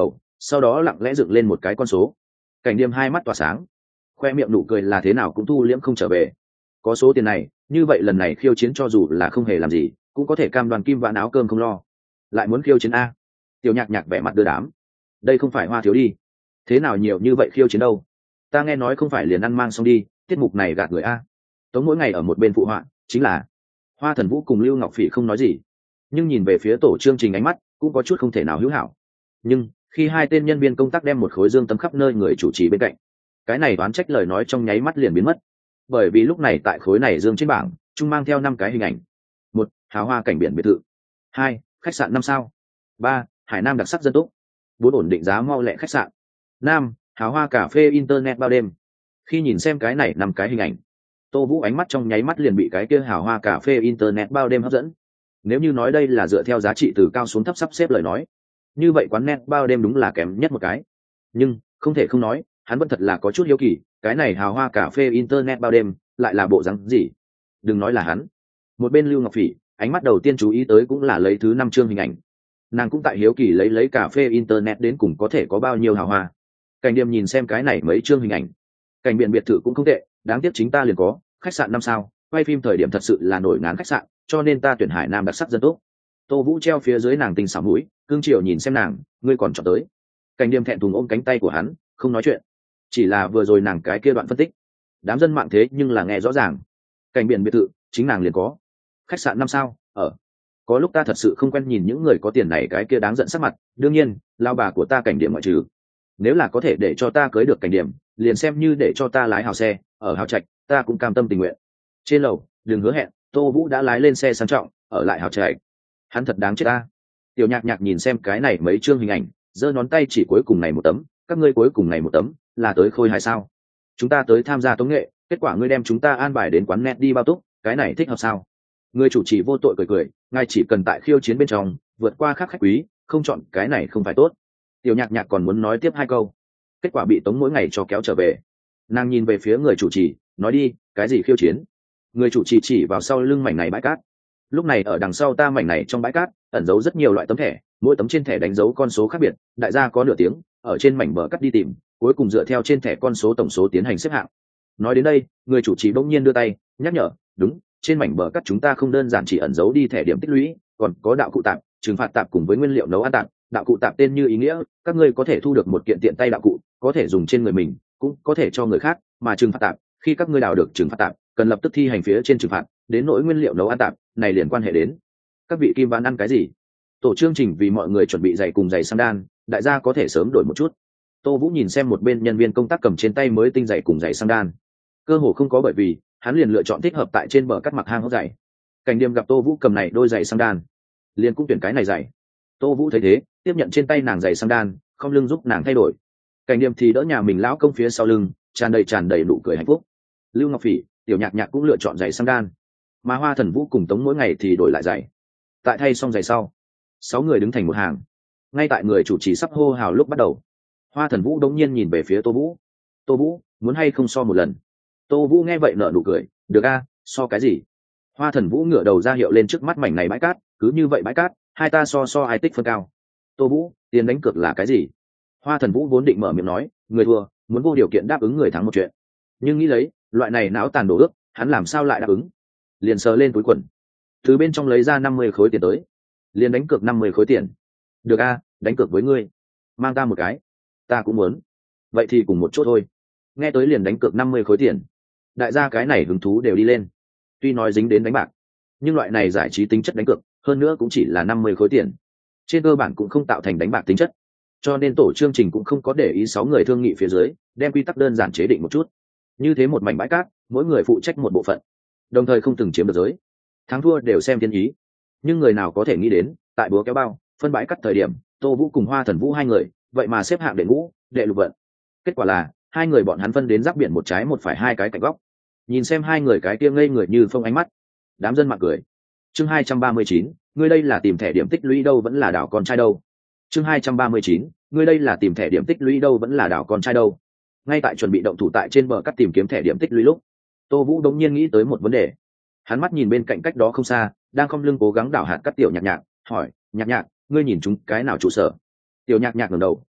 sau đó lặng lẽ dựng lên một cái con số. Cảnh Điềm hai mắt tỏa sáng, khoe miệng nụ cười là thế nào cũng thu liễm không trở về. Có số tiền này, như vậy lần này khiêu chiến cho dù là không hề làm gì cũng có thể cam đoan kim vãn áo cơm không lo. Lại muốn khiêu chiến a? Tiểu Nhạc Nhạc vẻ mặt đưa đám. Đây không phải Hoa thiếu đi, thế nào nhiều như vậy khiêu chiến đâu? Ta nghe nói không phải liền ăn mang xong đi, tiết mục này gạt người a. Tống mỗi ngày ở một bên phụ họa, chính là Hoa Thần Vũ cùng Lưu Ngọc Phỉ không nói gì, nhưng nhìn về phía tổ chương trình ánh mắt cũng có chút không thể nào hữu hảo. Nhưng khi hai tên nhân viên công tác đem một khối dương tấm khắp nơi người chủ trì bên cạnh, cái này đoán trách lời nói trong nháy mắt liền biến mất. Bởi vì lúc này tại khối này dương trên bảng chung mang theo 5 cái hình ảnh. 1. Hào hoa cảnh biển biệt thự. 2. Khách sạn 5 sao. 3. Hải Nam đặc sắc dân túc. 4. Ổn định giá mau lẹ khách sạn. 5. Hào hoa cà phê internet bao đêm. Khi nhìn xem cái này 5 cái hình ảnh, Tô Vũ ánh mắt trong nháy mắt liền bị cái kia hào hoa cà phê internet bao đêm hấp dẫn. Nếu như nói đây là dựa theo giá trị từ cao xuống thấp sắp xếp lời nói, như vậy quán net bao đêm đúng là kém nhất một cái. Nhưng không thể không nói, hắn vẫn thật là có chút hiếu kỳ, cái này hào hoa cà phê internet bao đêm lại là bộ dáng gì. Đừng nói là hắn, một bên Lưu Ngọc Phỉ ánh mắt đầu tiên chú ý tới cũng là lấy thứ 5 chương hình ảnh. Nàng cũng tại hiếu kỳ lấy cà phê internet đến cùng có thể có bao nhiêu hào hoa. Cảnh Điềm nhìn xem cái này mấy chương hình ảnh, cảnh biển biệt thự cũng không tệ, đáng tiếc chính ta liền có khách sạn 5 sao, quay phim thời điểm thật sự là nổi ngán khách sạn, cho nên ta tuyển Hải Nam đặc sắc dân tốt. Tô Vũ treo phía dưới nàng tình xảo mũi, cương chiều nhìn xem nàng, ngươi còn chọn tới. Cảnh Điềm thẹn thùng ôm cánh tay của hắn, không nói chuyện. Chỉ là vừa rồi nàng cái kia đoạn phân tích, đám dân mạng thế nhưng là nghe rõ ràng. Cảnh biển biệt thự chính nàng liền có khách sạn 5 sao ở. Có lúc ta thật sự không quen nhìn những người có tiền này cái kia đáng giận sắc mặt, đương nhiên lao bà của ta Cảnh Điểm ngoại trừ. Nếu là có thể để cho ta cưới được Cảnh Điểm, liền xem như để cho ta lái hào xe ở hào trạch, ta cũng cam tâm tình nguyện. Trên lầu đừng hứa hẹn, Tô Vũ đã lái lên xe sang trọng ở lại hào trạch. Hắn thật đáng chết ta. Tiểu Nhạc Nhạc nhìn xem cái này mấy chương hình ảnh, giơ ngón tay chỉ cuối cùng này một tấm, các ngươi cuối cùng này một tấm là tới khôi hài sao? Chúng ta tới tham gia tống nghệ, kết quả ngươi đem chúng ta an bài đến quán net đi bao túc, cái này thích hợp sao? Người chủ trì vô tội cười cười, ngài chỉ cần tại khiêu chiến bên trong vượt qua các khách quý, không chọn cái này không phải tốt. Tiểu Nhạc Nhạc còn muốn nói tiếp 2 câu, kết quả bị Tống mỗi ngày cho kéo trở về. Nàng nhìn về phía người chủ trì, nói đi, cái gì khiêu chiến? Người chủ trì chỉ vào sau lưng mảnh này bãi cát. Lúc này ở đằng sau ta mảnh này trong bãi cát ẩn giấu rất nhiều loại tấm thẻ, mỗi tấm trên thẻ đánh dấu con số khác biệt, đại gia có nửa tiếng ở trên mảnh bờ cắt đi tìm, cuối cùng dựa theo trên thẻ con số tổng số tiến hành xếp hạng. Nói đến đây, người chủ trì bỗng nhiên đưa tay nhắc nhở, đúng, trên mảnh bờ cắt chúng ta không đơn giản chỉ ẩn giấu đi thẻ điểm tích lũy, còn có đạo cụ tạp, trừng phạt tạp cùng với nguyên liệu nấu ăn tạp. Đạo cụ tạp tên như ý nghĩa, các ngươi có thể thu được một kiện tiện tay đạo cụ, có thể dùng trên người mình, cũng có thể cho người khác, mà trừng phạt tạp, khi các ngươi đào được trừng phạt tạp, cần lập tức thi hành phía trên trừng phạt, đến nỗi nguyên liệu nấu ăn tạp, này liền quan hệ đến các vị kim vãn ăn cái gì. Tổ chương trình vì mọi người chuẩn bị giày cùng giày sang đan, đại gia có thể sớm đổi một chút. Tô Vũ nhìn xem một bên nhân viên công tác cầm trên tay mới tinh giày cùng giày sang đan, cơ hồ không có, bởi vì hắn liền lựa chọn thích hợp tại trên bờ cắt mặc hang hốc giày. Cảnh Điềm gặp Tô Vũ cầm này đôi giày sang đan, liền cũng tuyển cái này giày. Tô Vũ thấy thế, tiếp nhận trên tay nàng giày sang đan, không lưng giúp nàng thay đổi. Cảnh Điềm thì đỡ nhà mình lão công phía sau lưng, tràn đầy nụ cười hạnh phúc. Lưu Ngọc Phỉ, Tiểu Nhạc Nhạc cũng lựa chọn giày sang đan, mà Hoa Thần Vũ cùng Tống mỗi ngày thì đổi lại giày. Tại thay xong giày sau, 6 người đứng thành một hàng. Ngay tại người chủ trì sắp hô hào lúc bắt đầu, Hoa Thần Vũ đống nhiên nhìn về phía Tô Vũ. Tô Vũ, muốn hay không so một lần? Tô Vũ nghe vậy nở nụ cười, được a, so cái gì? Hoa Thần Vũ ngửa đầu ra hiệu lên trước mắt mảnh này bãi cát, cứ như vậy bãi cát, hai ta so ai tích phân cao. Tô Vũ, tiền đánh cược là cái gì? Hoa Thần Vũ vốn định mở miệng nói, người thua muốn vô điều kiện đáp ứng người thắng một chuyện, nhưng nghĩ lấy loại này não tàn đổ ước, hắn làm sao lại đáp ứng? Liền sờ lên túi quần, từ bên trong lấy ra 50 khối tiền tới, liền đánh cược 50 khối tiền. Được a, đánh cược với ngươi, mang ta một cái. Ta cũng muốn. Vậy thì cùng một chỗ thôi. Nghe tới liền đánh cược 50 khối tiền, đại gia cái này hứng thú đều đi lên. Tuy nói dính đến đánh bạc, nhưng loại này giải trí tính chất đánh cược, hơn nữa cũng chỉ là 50 khối tiền, trên cơ bản cũng không tạo thành đánh bạc tính chất, cho nên tổ chương trình cũng không có để ý 6 người thương nghị phía dưới, đem quy tắc đơn giản chế định một chút. Như thế một mảnh bãi cát, mỗi người phụ trách một bộ phận, đồng thời không từng chiếm được giới, thắng thua đều xem thiên ý. Nhưng người nào có thể nghĩ đến, tại búa kéo bao phân bãi cắt thời điểm, Tô Vũ cùng Hoa Thần Vũ hai người vậy mà xếp hạng đệ ngũ, đệ lục vận. Kết quả là hai người bọn hắn phân đến giáp biển một trái một phải hai cái cạnh góc. Nhìn xem hai người cái kia ngây người như phông ánh mắt, đám dân mạng cười. Chương 239, ngươi đây là tìm thẻ điểm tích lũy đâu vẫn là đảo con trai đâu. Chương 239, ngươi đây là tìm thẻ điểm tích lũy đâu vẫn là đảo con trai đâu. Ngay tại chuẩn bị động thủ tại trên bờ cắt tìm kiếm thẻ điểm tích lũy lúc, Tô Vũ đống nhiên nghĩ tới một vấn đề. Hắn mắt nhìn bên cạnh cách đó không xa, đang khom lưng cố gắng đảo hạt cắt Tiểu Nhạc Nhạc, hỏi, Nhạc Nhạc, ngươi nhìn chúng cái nào trụ sở? Tiểu Nhạc Nhạc ngẩng đầu,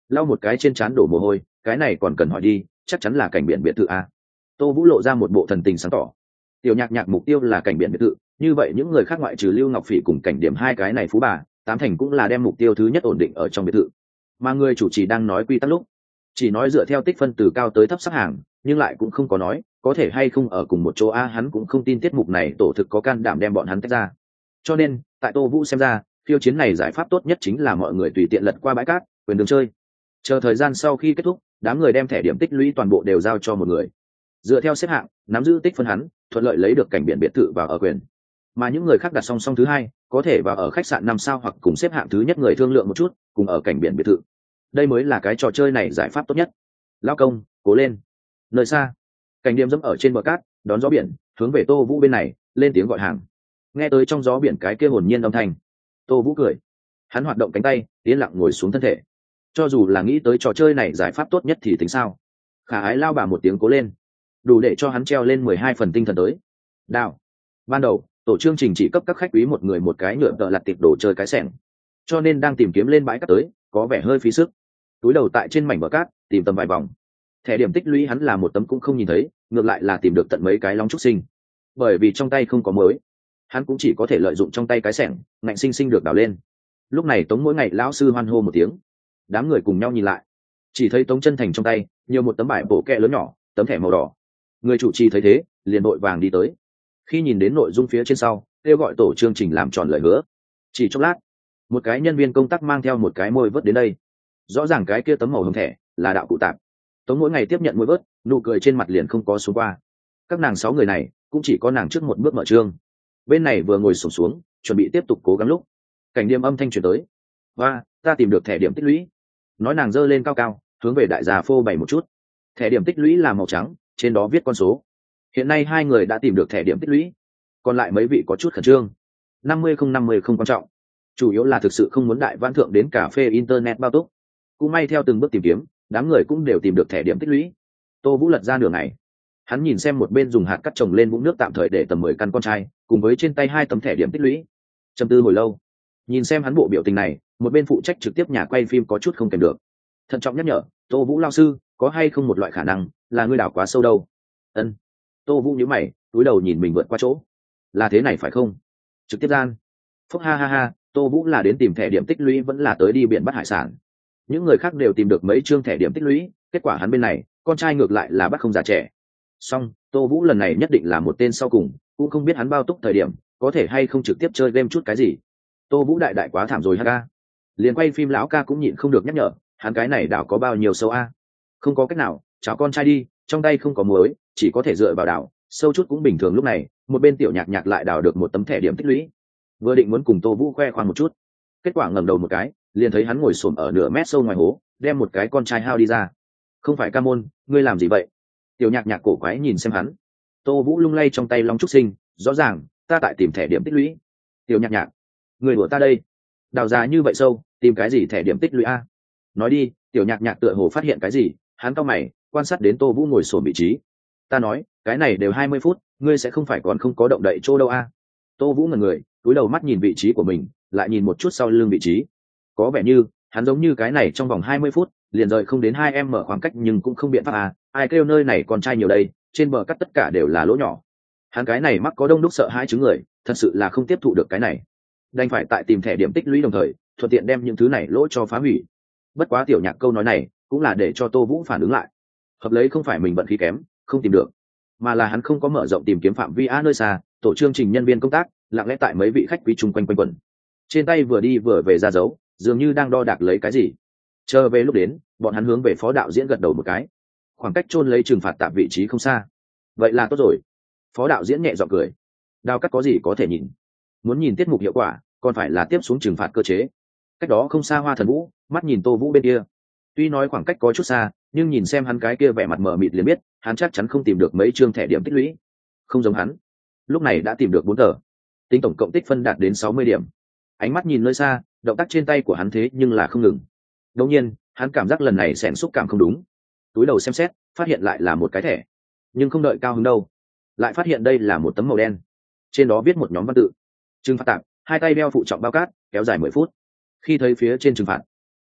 lau một cái trên trán đổ mồ hôi, cái này còn cần hỏi đi, chắc chắn là cảnh biển biệt thự a. Tô Vũ lộ ra một bộ thần tình sáng tỏ. Tiểu Nhạc Nhạc mục tiêu là cảnh biển biệt thự, như vậy những người khác ngoại trừ Lưu Ngọc Phỉ cùng cảnh điểm hai cái này phú bà, tám thành cũng là đem mục tiêu thứ nhất ổn định ở trong biệt thự. Mà người chủ trì đang nói quy tắc lúc, chỉ nói dựa theo tích phân từ cao tới thấp sắp hàng, nhưng lại cũng không có nói có thể hay không ở cùng một chỗ a, hắn cũng không tin tiết mục này tổ thực có can đảm đem bọn hắn tách ra. Cho nên, tại Tô Vũ xem ra, phiêu chiến này giải pháp tốt nhất chính là mọi người tùy tiện lật qua bãi cát, quyền đường chơi. Chờ thời gian sau khi kết thúc, đám người đem thẻ điểm tích lũy toàn bộ đều giao cho một người. Dựa theo xếp hạng, nắm giữ tích phân hắn, thuận lợi lấy được cảnh biển biệt thự vào ở quyền. Mà những người khác đặt song song thứ hai, có thể vào ở khách sạn 5 sao hoặc cùng xếp hạng thứ nhất người thương lượng một chút, cùng ở cảnh biển biệt thự. Đây mới là cái trò chơi này giải pháp tốt nhất. Lao công, cố lên. Nơi xa, cảnh điểm dẫm ở trên bờ cát, đón gió biển, hướng về Tô Vũ bên này, lên tiếng gọi hàng. Nghe tới trong gió biển cái kia hồn nhiên âm thanh, Tô Vũ cười. Hắn hoạt động cánh tay, yên lặng ngồi xuống thân thể. Cho dù là nghĩ tới trò chơi này giải pháp tốt nhất thì tính sao? Khả ái lao bà một tiếng cố lên, đủ để cho hắn treo lên 12 phần tinh thần tới. Đào. Ban đầu, tổ chương trình chỉ cấp các khách quý một người một cái nhựa tợ lặt tiệp đồ chơi cái xẻng, cho nên đang tìm kiếm lên bãi cát tới, có vẻ hơi phí sức. Túi đầu tại trên mảnh bờ cát, tìm tầm vài vòng. Thẻ điểm tích lũy hắn là một tấm cũng không nhìn thấy, ngược lại là tìm được tận mấy cái long trúc sinh. Bởi vì trong tay không có mới, hắn cũng chỉ có thể lợi dụng trong tay cái xẻng, ngạnh sinh sinh được đào lên. Lúc này Tống mỗi ngày lão sư hoan hô một tiếng, đám người cùng nhau nhìn lại, chỉ thấy Tống Chân Thành trong tay nhiều một tấm bài bổ kẹ lớn nhỏ, tấm thẻ màu đỏ. Người chủ trì thấy thế, liền vội vàng đi tới. Khi nhìn đến nội dung phía trên sau, kêu gọi tổ chương trình làm tròn lời hứa. Chỉ chốc lát, một cái nhân viên công tác mang theo một cái môi vớt đến đây. Rõ ràng cái kia tấm màu hồng thẻ là đạo cụ tạp. Tống mỗi ngày tiếp nhận môi vớt, nụ cười trên mặt liền không có xuống qua. Các nàng 6 người này cũng chỉ có nàng trước một bước mở trương. Bên này vừa ngồi xổm xuống, chuẩn bị tiếp tục cố gắng lúc, cảnh điểm âm thanh truyền tới. Và ta tìm được thẻ điểm tích lũy. Nói nàng giơ lên cao cao, hướng về đại gia phô bày một chút. Thẻ điểm tích lũy là màu trắng, trên đó viết con số. Hiện nay 2 người đã tìm được thẻ điểm tích lũy, còn lại mấy vị có chút khẩn trương. 50 không 50 không quan trọng, chủ yếu là thực sự không muốn đại vãn thượng đến cà phê internet bao túc. Cũng may theo từng bước tìm kiếm, đám người cũng đều tìm được thẻ điểm tích lũy. Tô Vũ lật ra nửa ngày, hắn nhìn xem một bên dùng hạt cắt trồng lên vũng nước tạm thời để tầm 10 căn con trai, cùng với trên tay 2 tấm thẻ điểm tích lũy. Trầm tư hồi lâu, nhìn xem hắn bộ biểu tình này, một bên phụ trách trực tiếp nhà quay phim có chút không kèm được, thận trọng nhắc nhở, Tô Vũ lao sư, có hay không một loại khả năng là ngươi đảo quá sâu đâu? Ân. Tô Vũ nhíu mày, cúi đầu nhìn mình vượt qua chỗ. Là thế này phải không? Trực tiếp gian. Phúc ha ha ha, Tô Vũ là đến tìm thẻ điểm tích lũy vẫn là tới đi biển bắt hải sản. Những người khác đều tìm được mấy chương thẻ điểm tích lũy, kết quả hắn bên này, con trai ngược lại là bắt không già trẻ. Song, Tô Vũ lần này nhất định là một tên sau cùng, cũng không biết hắn bao túc thời điểm, có thể hay không trực tiếp chơi game chút cái gì. Tô Vũ đại quá thảm rồi ha ca. Liền quay phim lão ca cũng nhịn không được nhắc nhở, hắn cái này đảo có bao nhiêu sâu a? Không có cách nào, cháu con trai đi, trong tay không có muối, chỉ có thể dựa vào đảo, sâu chút cũng bình thường. Lúc này, một bên tiểu nhạc nhạc lại đào được một tấm thẻ điểm tích lũy. Vừa định muốn cùng Tô Vũ khoe khoang một chút, kết quả ngẩng đầu một cái, liền thấy hắn ngồi xổm ở nửa mét sâu ngoài hố, đem một cái con trai hao đi ra. Không phải ca môn, ngươi làm gì vậy? Tiểu nhạc nhạc cổ quái nhìn xem hắn. Tô Vũ lung lay trong tay long trúc sinh, rõ ràng ta tại tìm thẻ điểm tích lũy. Tiểu nhạc nhạc, người đùa ta đây? Đào ra như vậy sâu, tìm cái gì thẻ điểm tích lũy a? Nói đi. Tiểu nhạc nhạc tựa hồ phát hiện cái gì, hắn cau mày, quan sát đến Tô Vũ ngồi xổm vị trí. Ta nói, cái này đều 20 phút, ngươi sẽ không phải còn không có động đậy chỗ đâu a? Tô Vũ ngẩn người, cúi đầu mắt nhìn vị trí của mình, lại nhìn một chút sau lưng vị trí. Có vẻ như hắn giống như cái này trong vòng 20 phút liền rời không đến 2 em mở khoảng cách, nhưng cũng không biện pháp à, ai kêu nơi này con trai nhiều đây, trên bờ cắt tất cả đều là lỗ nhỏ. Hắn cái này mắc có đông đúc sợ hai chứng người, thật sự là không tiếp thụ được cái này, đành phải tại tìm thẻ điểm tích lũy đồng thời thuận tiện đem những thứ này lỗ cho phá hủy. Bất quá tiểu nhạc câu nói này cũng là để cho Tô Vũ phản ứng lại, hợp lấy không phải mình vận khí kém không tìm được, mà là hắn không có mở rộng tìm kiếm phạm vi nơi xa. Tổ chương trình nhân viên công tác lặng lẽ tại mấy vị khách quý chung quanh quanh quẩn, trên tay vừa đi vừa về ra dấu, dường như đang đo đạc lấy cái gì. Chờ về lúc đến, bọn hắn hướng về phó đạo diễn gật đầu một cái, khoảng cách chôn lấy trừng phạt tạm vị trí không xa. Vậy là tốt rồi. Phó đạo diễn nhẹ giọng cười, đao cắt có gì có thể nhìn, muốn nhìn tiết mục hiệu quả còn phải là tiếp xuống trừng phạt cơ chế. Cách đó không xa Hoa Thần Vũ mắt nhìn Tô Vũ bên kia, tuy nói khoảng cách có chút xa, nhưng nhìn xem hắn cái kia vẻ mặt mờ mịt liền biết hắn chắc chắn không tìm được mấy chương thẻ điểm tích lũy. Không giống hắn, lúc này đã tìm được 4 tờ, tính tổng cộng tích phân đạt đến 60 điểm. Ánh mắt nhìn nơi xa, động tác trên tay của hắn thế nhưng là không ngừng. Đột nhiên hắn cảm giác lần này xẻn xúc cảm không đúng, túi đầu xem xét, phát hiện lại là một cái thẻ, nhưng không đợi cao hứng đâu, lại phát hiện đây là một tấm màu đen, trên đó viết một nhóm văn tự: trừng phạt tạm, 2 tay đeo phụ trọng bao cát, kéo dài 10 phút. Khi thấy phía trên trừng phạt,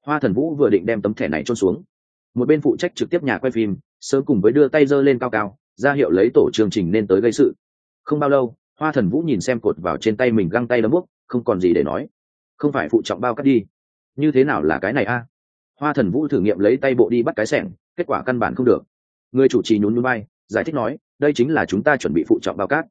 Hoa Thần Vũ vừa định đem tấm thẻ này chôn xuống, một bên phụ trách trực tiếp nhà quay phim sớm cùng với đưa tay giơ lên cao cao ra hiệu lấy tổ chương trình nên tới gây sự. Không bao lâu, Hoa Thần Vũ nhìn xem cột vào trên tay mình găng tay đấm bốc, không còn gì để nói. Không phải phụ trọng bao cắt đi, như thế nào là cái này a? Hoa Thần Vũ thử nghiệm lấy tay bộ đi bắt cái xẻng, kết quả căn bản không được. Người chủ trì nhún nhún vai, giải thích nói, đây chính là chúng ta chuẩn bị phụ trọng bao cát.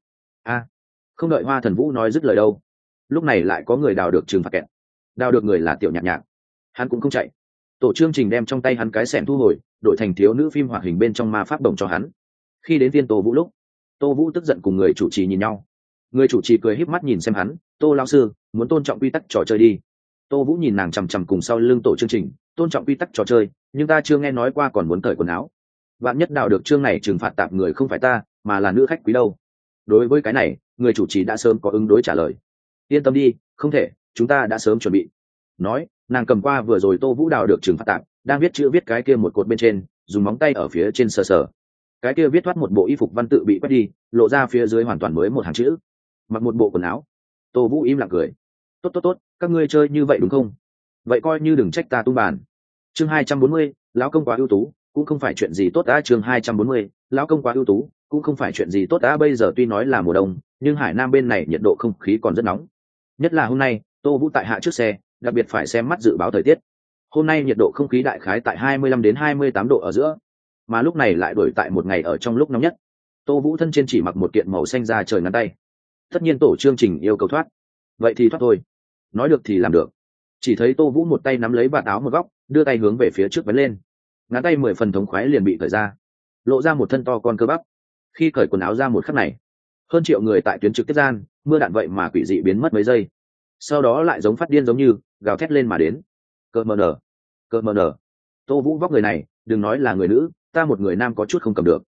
Không đợi Hoa Thần Vũ nói dứt lời đâu, lúc này lại có người đào được trừng phạt kẹt. Đào được người là Tiểu Nhạc Nhạc, hắn cũng không chạy. Tổ chương trình đem trong tay hắn cái xẻng thu hồi, đổi thành thiếu nữ phim hoạt hình bên trong ma pháp đồng cho hắn. Khi đến phiên Tô Vũ lúc, Tô Vũ tức giận cùng người chủ trì nhìn nhau. Người chủ trì cười híp mắt nhìn xem hắn, Tô lão sư, muốn tôn trọng quy tắc trò chơi đi. Tô Vũ nhìn nàng chằm chằm cùng sau lưng tổ chương trình, tôn trọng quy tắc trò chơi, nhưng ta chưa nghe nói qua còn muốn cởi quần áo. Vạn nhất đào được chương này trừng phạt tạm người không phải ta, mà là nữ khách quý đâu. Đối với cái này, người chủ trì đã sớm có ứng đối trả lời. Yên tâm đi, không thể, chúng ta đã sớm chuẩn bị. Nói, nàng cầm qua vừa rồi Tô Vũ đào được trừng phạt tạm, đang viết chữ viết cái kia một cột bên trên, dùng móng tay ở phía trên sờ sờ. Cái kia viết thoát một bộ y phục văn tự bị quét đi, lộ ra phía dưới hoàn toàn mới một hàng chữ. Mặc một bộ quần áo. Tô Vũ im lặng cười. Tốt, các ngươi chơi như vậy đúng không? Vậy coi như đừng trách ta tung bàn. Chương 240, lão công quá ưu tú, cũng không phải chuyện gì tốt đã. Chương 240, lão công quá ưu tú, cũng không phải chuyện gì tốt đã. Bây giờ tuy nói là mùa đông, nhưng Hải Nam bên này nhiệt độ không khí còn rất nóng. Nhất là hôm nay, Tô Vũ tại hạ trước xe, đặc biệt phải xem mắt dự báo thời tiết. Hôm nay nhiệt độ không khí đại khái tại 25 đến 28 độ ở giữa, mà lúc này lại đổi tại một ngày ở trong lúc nóng nhất. Tô Vũ thân trên chỉ mặc một kiện màu xanh da trời ngắn tay. Tất nhiên tổ chương trình yêu cầu thoát, vậy thì thoát thôi. Nói được thì làm được. Chỉ thấy Tô Vũ một tay nắm lấy vạt áo một góc, đưa tay hướng về phía trước vấn lên. Ngắn tay 10 phần thống khoái liền bị cởi ra, lộ ra một thân to con cơ bắp. Khi cởi quần áo ra một khắc này, hơn triệu người tại tuyến trực tiếp gian, mưa đạn vậy mà quỷ dị biến mất mấy giây. Sau đó lại giống phát điên giống như gào thét lên mà đến. Cơ mờ nở. Tô Vũ vóc người này, đừng nói là người nữ, ta một người nam có chút không cầm được.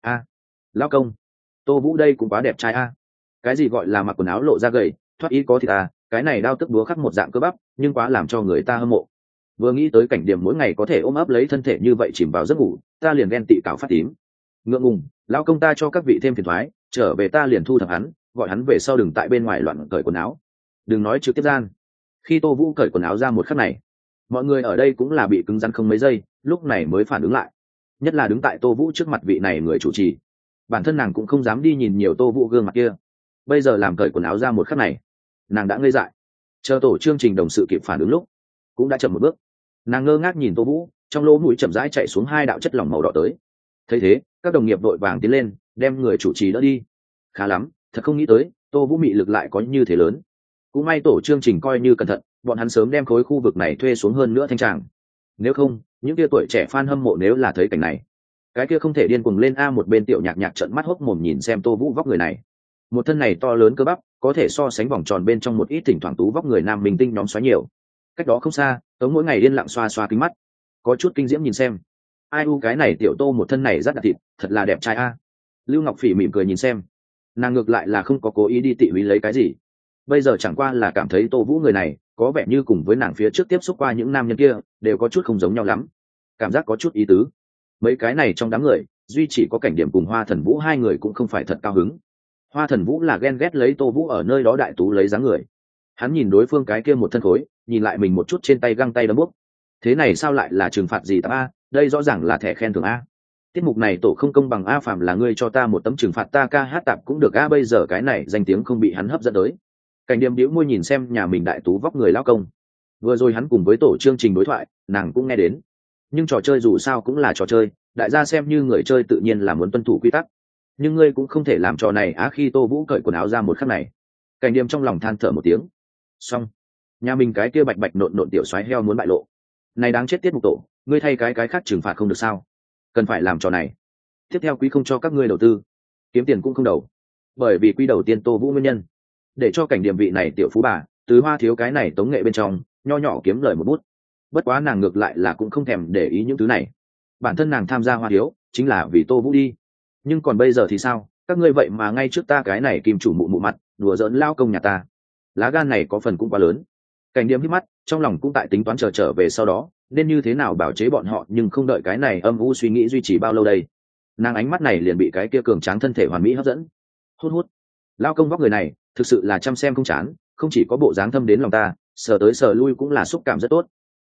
Lão công, Tô Vũ đây cũng quá đẹp trai a. Cái gì gọi là mặc quần áo lộ ra gầy, thoát ý có thịt cái này đao tức búa khắc một dạng cơ bắp, nhưng quá làm cho người ta hâm mộ. Vừa nghĩ tới cảnh điểm mỗi ngày có thể ôm ấp lấy thân thể như vậy chìm vào giấc ngủ, ta liền ghen tị cào phát tím. Ngượng ngùng, lão công ta cho các vị thêm phiền toái, trở về ta liền thu thập hắn, gọi hắn về sau đừng tại bên ngoài loạn cởi quần áo. Đừng nói trực tiếp gian. Khi Tô Vũ cởi quần áo ra một khắc này, mọi người ở đây cũng là bị cứng rắn không mấy giây, lúc này mới phản ứng lại. Nhất là đứng tại Tô Vũ trước mặt vị này người chủ trì. Bản thân nàng cũng không dám đi nhìn nhiều Tô Vũ gương mặt kia. Bây giờ làm cởi quần áo ra một khắc này, nàng đã ngây dại. Chờ tổ chương trình đồng sự kịp phản ứng lúc, cũng đã chậm một bước. Nàng ngơ ngác nhìn Tô Vũ, trong lỗ mũi chậm rãi chạy xuống hai đạo chất lỏng màu đỏ tới. Thấy thế, các đồng nghiệp vội vàng tiến lên, đem người chủ trì đỡ đi. Khá lắm, thật không nghĩ tới, Tô Vũ mị lực lại có như thế lớn. Cũng may tổ chương trình coi như cẩn thận, bọn hắn sớm đem khối khu vực này thuê xuống hơn nữa thanh tràng. Nếu không, những kia tuổi trẻ fan hâm mộ nếu là thấy cảnh này, cái kia không thể điên cuồng lên một bên Tiểu Nhạc Nhạc trợn mắt hốc mồm nhìn xem Tô Vũ vóc người này. Một thân này to lớn cơ bắp, có thể so sánh vòng tròn bên trong một ít thỉnh thoảng tú vóc người nam minh tinh nhóm xoáy nhiều. Cách đó không xa, Tống mỗi ngày điên lặng xoa xoa kính mắt, có chút kinh diễm nhìn xem. Ai cái này tiểu Tô một thân này rất đặc thịt, thật là đẹp trai a. Lưu Ngọc Phỉ mỉm cười nhìn xem. Nàng ngược lại là không có cố ý đi tị húy lấy cái gì. Bây giờ chẳng qua là cảm thấy Tô Vũ người này, có vẻ như cùng với nàng phía trước tiếp xúc qua những nam nhân kia, đều có chút không giống nhau lắm. Cảm giác có chút ý tứ. Mấy cái này trong đám người, duy chỉ có Cảnh Điểm cùng Hoa Thần Vũ hai người cũng không phải thật cao hứng. Hoa Thần Vũ là ghen ghét lấy Tô Vũ ở nơi đó đại tú lấy dáng người. Hắn nhìn đối phương cái kia một thân khối, nhìn lại mình một chút trên tay găng tay đấm bốc. Thế này sao lại là trừng phạt gì ta đây rõ ràng là thẻ khen thưởng a. Tiết mục này tổ không công bằng a, phàm là ngươi cho ta một tấm trừng phạt ta ca hát tạp cũng được a, bây giờ cái này danh tiếng không bị hắn hấp dẫn tới. Cảnh Điểm bĩu môi nhìn xem nhà mình đại tú vóc người lão công. Vừa rồi hắn cùng với tổ chương trình đối thoại, nàng cũng nghe đến. Nhưng trò chơi dù sao cũng là trò chơi, đại gia xem như người chơi tự nhiên là muốn tuân thủ quy tắc. Nhưng ngươi cũng không thể làm trò này khi Tô Vũ cởi quần áo ra một khắc này. Cảnh Điểm trong lòng than thở một tiếng. Xong, nhà mình cái kia bạch bạch nộn nộn tiểu xoáy heo muốn bại lộ. Này đáng chết tiết mục tổ, ngươi thay cái khác trừng phạt không được sao? Cần phải làm trò này. Tiếp theo quý không cho các ngươi đầu tư, kiếm tiền cũng không đầu. Bởi vì quý đầu tiên Tô Vũ nguyên nhân, để cho Cảnh Điểm vị này tiểu phú bà, từ Hoa thiếu cái này tống nghệ bên trong, nho nhỏ kiếm lời một bút. Bất quá nàng ngược lại là cũng không thèm để ý những thứ này. Bản thân nàng tham gia Hoa thiếu, chính là vì Tô Vũ đi. Nhưng còn bây giờ thì sao? Các ngươi vậy mà ngay trước ta cái này kim chủ mụ mặt, đùa giỡn lao công nhà ta. Lá gan này có phần cũng quá lớn. Cảnh Điểm hít mắt, trong lòng cũng tại tính toán trở về sau đó, nên như thế nào bảo chế bọn họ, nhưng không đợi cái này âm u suy nghĩ duy trì bao lâu đây. Nàng ánh mắt này liền bị cái kia cường tráng thân thể hoàn mỹ hấp dẫn. Hút. Lao công vóc người này, thực sự là chăm xem không chán, không chỉ có bộ dáng thâm đến lòng ta, sờ tới sờ lui cũng là xúc cảm rất tốt.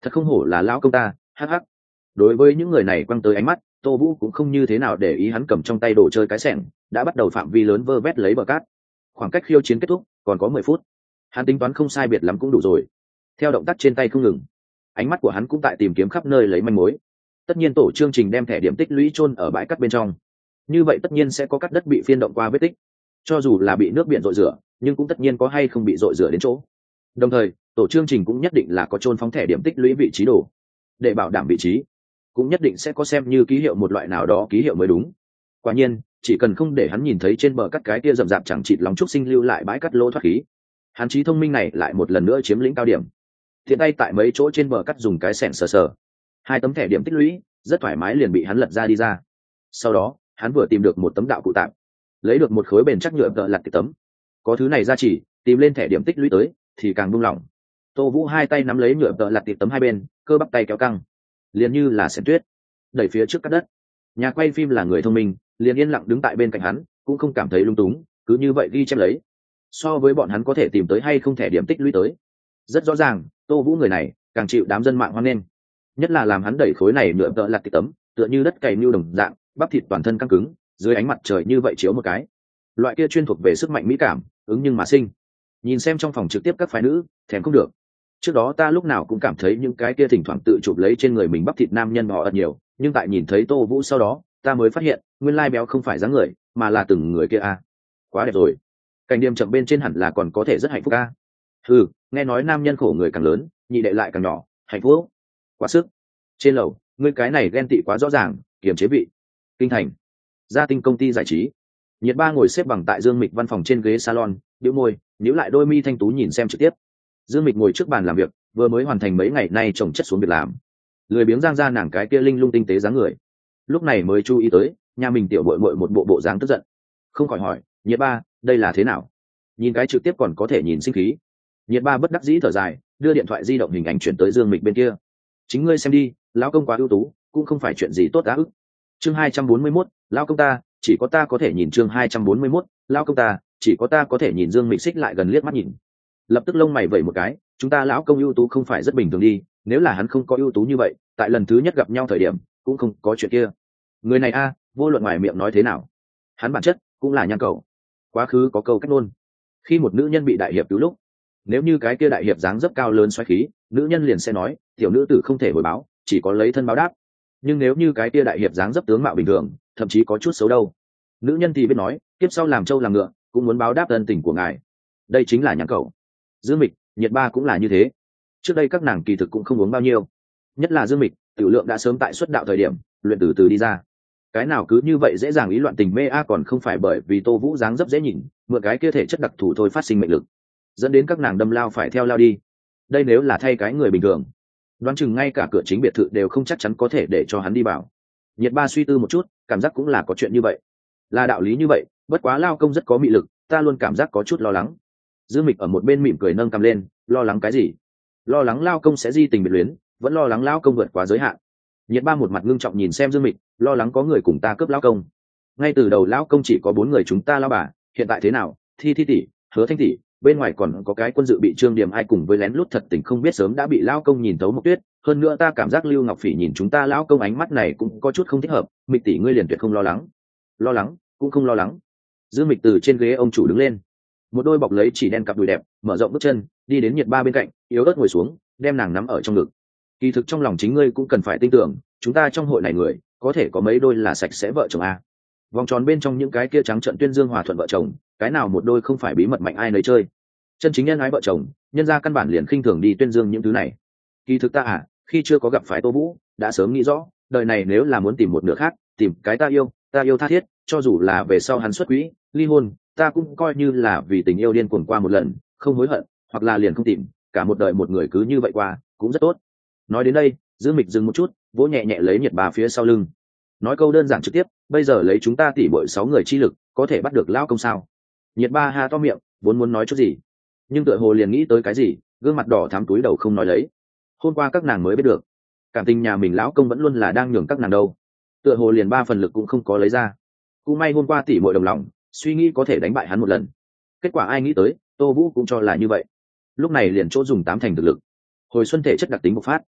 Thật không hổ là lão công ta, hắc hắc. Đối với những người này quăng tới ánh mắt, Tô Vũ cũng không như thế nào để ý, hắn cầm trong tay đồ chơi cái xẻng đã bắt đầu phạm vi lớn vơ vét lấy bờ cát. Khoảng cách khiêu chiến kết thúc còn có 10 phút, hắn tính toán không sai biệt lắm cũng đủ rồi. Theo động tác trên tay không ngừng, ánh mắt của hắn cũng tại tìm kiếm khắp nơi lấy manh mối. Tất nhiên tổ chương trình đem thẻ điểm tích lũy chôn ở bãi cát bên trong, như vậy tất nhiên sẽ có cát đất bị phiên động qua vết tích, cho dù là bị nước biển dội rửa nhưng cũng tất nhiên có hay không bị dội rửa đến chỗ. Đồng thời tổ chương trình cũng nhất định là có chôn phóng thẻ điểm tích lũy vị trí đồ, để bảo đảm vị trí cũng nhất định sẽ có xem như ký hiệu một loại nào đó ký hiệu mới đúng. Quả nhiên chỉ cần không để hắn nhìn thấy trên bờ cát cái kia rậm rạp chẳng chịt lòng trúc sinh lưu lại bãi cát lỗ thoát khí, hắn trí thông minh này lại một lần nữa chiếm lĩnh cao điểm. Thiện tay tại mấy chỗ trên bờ cát dùng cái xẻng sờ sờ, 2 tấm thẻ điểm tích lũy rất thoải mái liền bị hắn lật ra đi ra. Sau đó hắn vừa tìm được một tấm đạo cụ tạm, lấy được một khối bền chắc nhựa tợ lặt tấm. Có thứ này ra chỉ tìm lên thẻ điểm tích lũy tới thì càng buông lỏng. Tô Vũ hai tay nắm lấy nhựa tợ lặt tấm hai bên, cơ bắp tay kéo căng, liền như là xẻng tuyết đẩy phía trước cát đất. Nhà quay phim là người thông minh, liền yên lặng đứng tại bên cạnh hắn, cũng không cảm thấy lung túng, cứ như vậy ghi chép lấy. So với bọn hắn có thể tìm tới hay không thẻ điểm tích lũy tới, rất rõ ràng Tô Vũ người này càng chịu đám dân mạng hoan nghênh. Nhất là làm hắn đẩy khối này nhựa tợ lặt tấm, tựa như đất cày nưu đồng dạng, bắp thịt toàn thân căng cứng, dưới ánh mặt trời như vậy chiếu một cái, loại kia chuyên thuộc về sức mạnh mỹ cảm ứng nhưng mà sinh. Nhìn xem trong phòng trực tiếp các phái nữ thèm không được. Trước đó ta lúc nào cũng cảm thấy những cái kia thỉnh thoảng tự chụp lấy trên người mình bắp thịt nam nhân họ ật nhiều, nhưng tại nhìn thấy Tô Vũ sau đó ta mới phát hiện nguyên lai béo không phải dáng người mà là từng người kia a. Quá đẹp rồi. Cảnh điểm chậm bên trên hẳn là còn có thể rất hạnh phúc a. Nghe nói nam nhân khổ người càng lớn nhị đệ lại càng nhỏ, hạnh phúc quá sức. Trên lầu ngươi cái này ghen tị quá rõ ràng, kiềm chế vị. Kinh thành Gia Tinh công ty giải trí, Nhiệt Ba ngồi xếp bằng tại Dương Mịch văn phòng trên ghế salon, bĩu môi nhíu lại đôi mi thanh tú nhìn xem trực tiếp. Dương Mịch ngồi trước bàn làm việc, vừa mới hoàn thành mấy ngày nay chồng chất xuống việc làm, lười biếng giang ra nàng cái kia linh lung tinh tế dáng người, lúc này mới chú ý tới nhà mình tiểu bội bội một bộ dáng tức giận, không khỏi hỏi Nhiệt Ba đây là thế nào? Nhìn cái trực tiếp còn có thể nhìn sinh khí. Nhiệt Ba bất đắc dĩ thở dài, đưa điện thoại di động hình ảnh chuyển tới Dương Mịch bên kia. Chính ngươi xem đi, lão công quá ưu tú, cũng không phải chuyện gì tốt đã ức. Chương 241, lão công ta, chỉ có ta có thể nhìn. Chương 241, lão công ta, chỉ có ta có thể nhìn. Dương Mịch xích lại gần liếc mắt nhìn, lập tức lông mày vẩy một cái, chúng ta lão công ưu tú không phải rất bình thường đi, nếu là hắn không có ưu tú như vậy, tại lần thứ nhất gặp nhau thời điểm cũng không có chuyện kia. Người này a, vô luận ngoài miệng nói thế nào, hắn bản chất cũng là nhan cầu. Quá khứ có câu cách ngôn, khi một nữ nhân bị đại hiệp cứu lúc, nếu như cái kia đại hiệp dáng dấp cao lớn xoáy khí, nữ nhân liền sẽ nói tiểu nữ tử không thể hồi báo, chỉ có lấy thân báo đáp. Nhưng nếu như cái kia đại hiệp dáng dấp tướng mạo bình thường, thậm chí có chút xấu đâu, nữ nhân thì biết nói kiếp sau làm trâu làm ngựa cũng muốn báo đáp ân tình của ngài. Đây chính là nhan cầu. Dương Mịch, Nhiệt Ba cũng là như thế. Trước đây các nàng kỳ thực cũng không uống bao nhiêu, nhất là Dương Mịch, tiểu lượng đã sớm tại xuất đạo thời điểm luyện từ từ đi ra. Cái nào cứ như vậy dễ dàng ý loạn tình mê a, còn không phải bởi vì Tô Vũ dáng dấp dễ nhìn, mượn cái kia thể chất đặc thù thôi phát sinh mệnh lực, dẫn đến các nàng đâm lao phải theo lao đi. Đây nếu là thay cái người bình thường, đoán chừng ngay cả cửa chính biệt thự đều không chắc chắn có thể để cho hắn đi vào. Nhiệt Ba suy tư một chút, cảm giác cũng là có chuyện như vậy, là đạo lý như vậy, bất quá lao công rất có mị lực, ta luôn cảm giác có chút lo lắng. Dương Mịch ở một bên mỉm cười nâng cằm lên, lo lắng cái gì? Lo lắng lao công sẽ di tình biệt luyến, vẫn lo lắng lao công vượt quá giới hạn. Nhiệt Ba một mặt ngưng trọng nhìn xem Dương Mịch, lo lắng có người cùng ta cướp lao công. Ngay từ đầu lao công chỉ có 4 người chúng ta lao bà, hiện tại thế nào? Thi tỷ, Hứa Thanh tỷ, bên ngoài còn có cái quân dự bị Trương Điểm ai cùng với lén lút thật tình không biết sớm đã bị lao công nhìn thấu Mộc Tuyết, hơn nữa ta cảm giác Lưu Ngọc Phỉ nhìn chúng ta lão công ánh mắt này cũng có chút không thích hợp. Mịch tỷ ngươi liền tuyệt không lo lắng? Lo lắng cũng không lo lắng. Dương Mịch từ trên ghế ông chủ đứng lên, một đôi bọc lấy chỉ đen cặp đùi đẹp, mở rộng bước chân đi đến Nhiệt Ba bên cạnh, yếu ớt ngồi xuống, đem nàng nắm ở trong ngực. Kỳ thực trong lòng chính ngươi cũng cần phải tin tưởng, chúng ta trong hội này người có thể có mấy đôi là sạch sẽ vợ chồng a. Vòng tròn bên trong những cái kia trắng trợn tuyên dương hòa thuận vợ chồng, cái nào một đôi không phải bí mật mạnh ai nấy chơi. Chân chính nhân ái vợ chồng, nhân ra căn bản liền khinh thường đi tuyên dương những thứ này. Kỳ thực ta khi chưa có gặp phải Tô Vũ, đã sớm nghĩ rõ, đời này nếu là muốn tìm một nửa khác, tìm cái ta yêu tha thiết, cho dù là về sau hắn xuất quỹ, ly hôn, ta cũng coi như là vì tình yêu điên cuồng qua một lần, không hối hận, hoặc là liền không tìm, cả một đời một người cứ như vậy qua, cũng rất tốt. Nói đến đây, Dương Mịch dừng một chút, vỗ nhẹ nhẹ lấy Nhiệt Ba phía sau lưng, nói câu đơn giản trực tiếp, bây giờ lấy chúng ta tỉ bội 6 người chi lực, có thể bắt được lão công sao? Nhiệt Ba ha to miệng, vốn muốn nói chút gì, nhưng tựa hồ liền nghĩ tới cái gì, gương mặt đỏ thắm túi đầu không nói lấy. Hôm qua các nàng mới biết được, cảm tình nhà mình lão công vẫn luôn là đang nhường các nàng đâu, tựa hồ liền 3 phần lực cũng không có lấy ra. Cũng may hôm qua tỉ muội đồng lòng, suy nghĩ có thể đánh bại hắn một lần. Kết quả ai nghĩ tới, Tô Vũ cũng cho là như vậy. Lúc này liền chỗ dùng 8 thành thực lực, hồi xuân thể chất đặc tính bộc phát.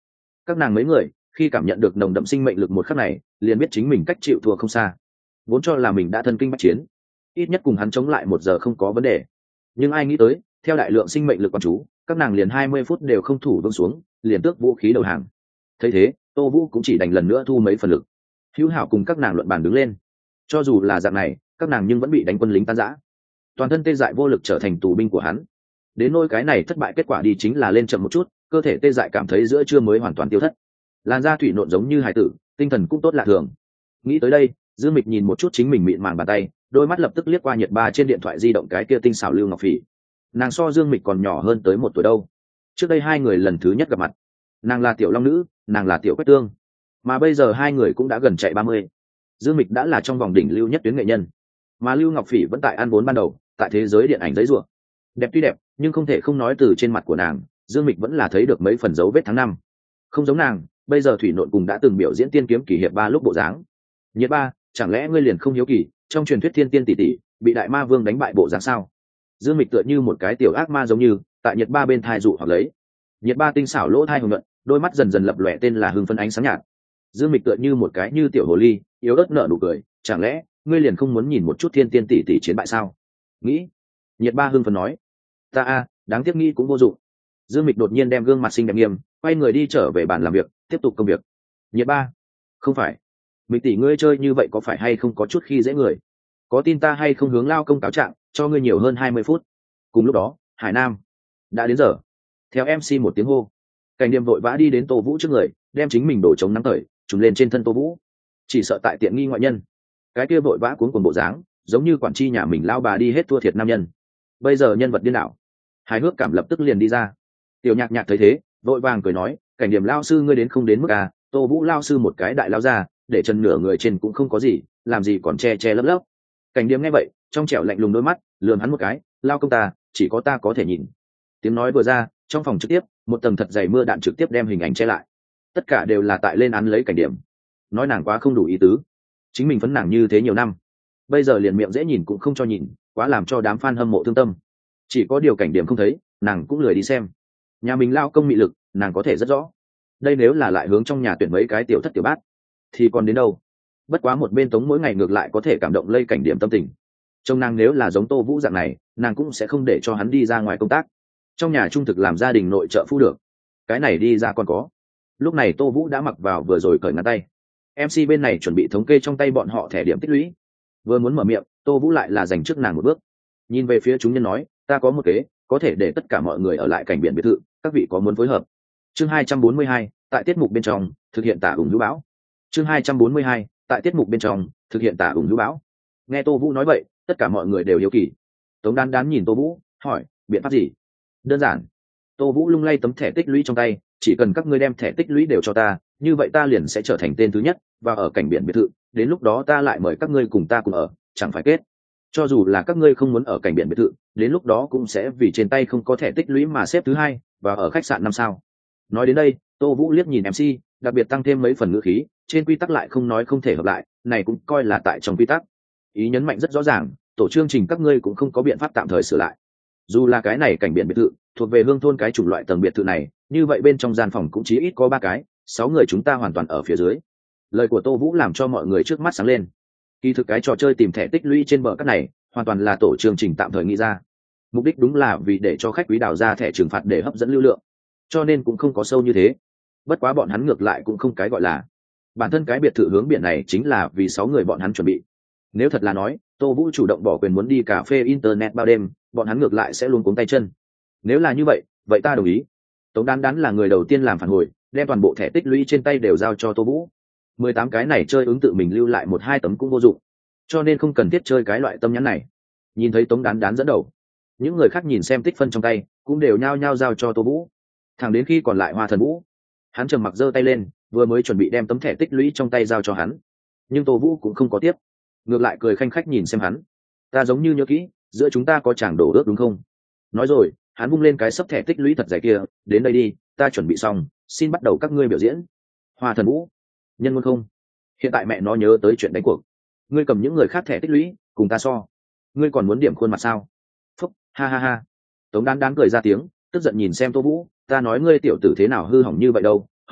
Các nàng mấy người khi cảm nhận được nồng đậm sinh mệnh lực một khắc này, liền biết chính mình cách chịu thua không xa. Vốn cho là mình đã thân kinh bách chiến, ít nhất cùng hắn chống lại 1 giờ không có vấn đề. Nhưng ai nghĩ tới, theo đại lượng sinh mệnh lực quan chú, các nàng liền 20 phút đều không thủ vững xuống, liền tước vũ khí đầu hàng. Thấy thế, Tô Vũ cũng chỉ đành lần nữa thu mấy phần lực. Hữu Hảo cùng các nàng luận bàn đứng lên. Cho dù là dạng này, các nàng nhưng vẫn bị đánh quân lính tan rã. Toàn thân tê dại vô lực trở thành tù binh của hắn. Đến nỗi cái này thất bại kết quả đi chính là lên chậm một chút, cơ thể tê dại cảm thấy giữa trưa mới hoàn toàn tiêu thất. Làn da thủy nộn giống như hải tử, tinh thần cũng tốt lạ thường. Nghĩ tới đây, Dương Mịch nhìn một chút chính mình mịn màng bàn tay, đôi mắt lập tức liếc qua Nhiệt Ba trên điện thoại di động cái kia tinh xảo lưu ngọc phỉ. Nàng so Dương Mịch còn nhỏ hơn tới 1 tuổi đâu. Trước đây hai người lần thứ nhất gặp mặt, nàng là tiểu long nữ, nàng là tiểu quách tương, mà bây giờ hai người cũng đã gần chạy 30. Dương Mịch đã là trong vòng đỉnh lưu nhất tuyến nghệ nhân, mà Lưu Ngọc Phỉ vẫn tại ăn vốn ban đầu, tại thế giới điện ảnh giấy rủa. Đẹp tuy đẹp, nhưng không thể không nói từ trên mặt của nàng, Dương Mịch vẫn là thấy được mấy phần dấu vết tháng năm. Không giống nàng, bây giờ thủy nộn cùng đã từng biểu diễn tiên kiếm kỳ hiệp 3 lúc bộ dáng. Nhiệt Ba, chẳng lẽ ngươi liền không hiếu kỳ, trong truyền thuyết thiên tiên tỷ tỷ bị đại ma vương đánh bại bộ dáng sao? Dương Mịch tựa như một cái tiểu ác ma giống như, tại Nhiệt Ba bên thai dụ hoặc lấy. Nhiệt Ba tinh xảo lỗ thai hồng nhuận, đôi mắt dần dần lập lòe tên là hưng phấn ánh sáng nhạt. Dương Mịch tựa như một cái như tiểu hồ ly, yếu ớt nở nụ cười, chẳng lẽ ngươi liền không muốn nhìn một chút thiên tiên tỷ tỷ chiến bại sao? Nghĩ. Nhiệt Ba hưng phấn nói. Ta đáng tiếc nghĩ cũng vô dụng. Dương Mịch đột nhiên đem gương mặt xinh đẹp nghiêm, quay người đi trở về bàn làm việc, tiếp tục công việc. Nhiệt Ba, không phải, Mịch tỷ ngươi chơi như vậy có phải hay không có chút khi dễ người? Có tin ta hay không hướng lao công cáo trạng, cho ngươi nhiều hơn 20 phút. Cùng lúc đó, Hải Nam, đã đến giờ. Theo MC một tiếng hô, Cảnh Điềm vội vã đi đến Tô Vũ trước người, đem chính mình đổ chống nắng tởi trùm lên trên thân Tô Vũ, chỉ sợ tại tiện nghi ngoại nhân. Cái kia vội vã cuốn cuồng bộ dáng, giống như quản tri nhà mình lao bà đi hết thua thiệt nam nhân. Bây giờ nhân vật điên đảo, hài hước cảm lập tức liền đi ra. Tiểu Nhạc Nhạc thấy thế, vội vàng cười nói, Cảnh Điềm lao sư ngươi đến không đến mức à? Tô Vũ lao sư một cái đại lao ra, để chân nửa người trên cũng không có gì, làm gì còn che che lấp lấp. Cảnh Điềm nghe vậy, trong trẻo lạnh lùng đôi mắt lườm hắn một cái, lao công ta, chỉ có ta có thể nhìn. Tiếng nói vừa ra, trong phòng trực tiếp, một tầng thật dày mưa đạn trực tiếp đem hình ảnh che lại. Tất cả đều là tại lên án lấy Cảnh Điềm. Nói nàng quá không đủ ý tứ, chính mình phấn nàng như thế nhiều năm, bây giờ liền miệng dễ nhìn cũng không cho nhìn, quá làm cho đám fan hâm mộ thương tâm. Chỉ có điều Cảnh Điềm không thấy, nàng cũng lười đi xem. Nhà mình lao công mị lực, nàng có thể rất rõ. Đây nếu là lại hướng trong nhà tuyển mấy cái tiểu thất tiểu bát, thì còn đến đâu. Bất quá một bên Tống mỗi ngày ngược lại có thể cảm động lây Cảnh Điềm tâm tình. Trông nàng nếu là giống Tô Vũ dạng này, nàng cũng sẽ không để cho hắn đi ra ngoài công tác, trong nhà trung thực làm gia đình nội trợ phu được. Cái này đi ra còn có. Lúc này Tô Vũ đã mặc vào vừa rồi cởi ngắn tay. MC bên này chuẩn bị thống kê trong tay bọn họ thẻ điểm tích lũy. Vừa muốn mở miệng, Tô Vũ lại là dành trước nàng một bước, nhìn về phía chúng nhân nói, ta có một kế, có thể để tất cả mọi người ở lại cảnh biển biệt thự, các vị có muốn phối hợp? Chương 242, tại tiết mục bên trong thực hiện tả ủng hữu bão. Chương 242, tại tiết mục bên trong thực hiện tả ủng hữu bão. Nghe Tô Vũ nói vậy, tất cả mọi người đều hiếu kỳ. Tống Đán Đán nhìn Tô Vũ, hỏi, biện pháp gì? Đơn giản. Tô Vũ lung lay tấm thẻ tích lũy trong tay, chỉ cần các ngươi đem thẻ tích lũy đều cho ta, như vậy ta liền sẽ trở thành tên thứ nhất và ở cảnh biển biệt thự, đến lúc đó ta lại mời các ngươi cùng ta cùng ở, chẳng phải kết. Cho dù là các ngươi không muốn ở cảnh biển biệt thự, đến lúc đó cũng sẽ vì trên tay không có thẻ tích lũy mà xếp thứ hai và ở khách sạn 5 sao. Nói đến đây, Tô Vũ liếc nhìn MC, đặc biệt tăng thêm mấy phần ngữ khí, trên quy tắc lại không nói không thể hợp lại, này cũng coi là tại trong quy tắc. Ý nhấn mạnh rất rõ ràng, tổ chương trình các ngươi cũng không có biện pháp tạm thời sửa lại. Dù là cái này cảnh biển biệt thự thuộc về Hương thôn cái chủng loại tầng biệt thự này, như vậy bên trong gian phòng cũng chí ít có 3 cái, 6 người chúng ta hoàn toàn ở phía dưới. Lời của Tô Vũ làm cho mọi người trước mắt sáng lên. Kỳ thực cái trò chơi tìm thẻ tích lũy trên bờ cát này, hoàn toàn là tổ chương trình tạm thời nghĩ ra. Mục đích đúng là vì để cho khách quý đào ra thẻ trừng phạt để hấp dẫn lưu lượng, cho nên cũng không có sâu như thế. Bất quá bọn hắn ngược lại cũng không cái gọi là. Bản thân cái biệt thự hướng biển này chính là vì 6 người bọn hắn chuẩn bị. Nếu thật là nói, Tô Vũ chủ động bỏ quyền muốn đi cà phê internet bao đêm, bọn hắn ngược lại sẽ luôn cuống tay chân. Nếu là như vậy, vậy ta đồng ý. Tống Đán Đán là người đầu tiên làm phản hồi, đem toàn bộ thẻ tích lũy trên tay đều giao cho Tô Vũ. 18 cái này chơi ứng tự mình lưu lại 1-2 tấm cũng vô dụng, cho nên không cần thiết chơi cái loại tâm nhắn này. Nhìn thấy Tống Đán Đán dẫn đầu, những người khác nhìn xem tích phân trong tay cũng đều nhao nhao giao cho Tô Vũ. Thẳng đến khi còn lại Hoa Thần Vũ, hắn trầm mặc giơ tay lên, vừa mới chuẩn bị đem tấm thẻ tích lũy trong tay giao cho hắn, nhưng Tô Vũ cũng không có tiếp, ngược lại cười khanh khách nhìn xem hắn. Ta giống như nhớ kỹ, giữa chúng ta có chàng đổ ước đúng không? Nói rồi, hắn vung lên cái sấp thẻ tích lũy thật dày kia, đến đây đi, ta chuẩn bị xong, xin bắt đầu các ngươi biểu diễn. Hoa Thần Vũ, nhân ngôn không? Hiện tại mẹ nó nhớ tới chuyện đánh cuộc, ngươi cầm những người khác thẻ tích lũy cùng ta so, ngươi còn muốn điểm khuôn mặt sao? Phúc, ha ha ha. Tống Đán Đán cười ra tiếng, tức giận nhìn xem Tô Vũ, ta nói ngươi tiểu tử thế nào hư hỏng như vậy đâu,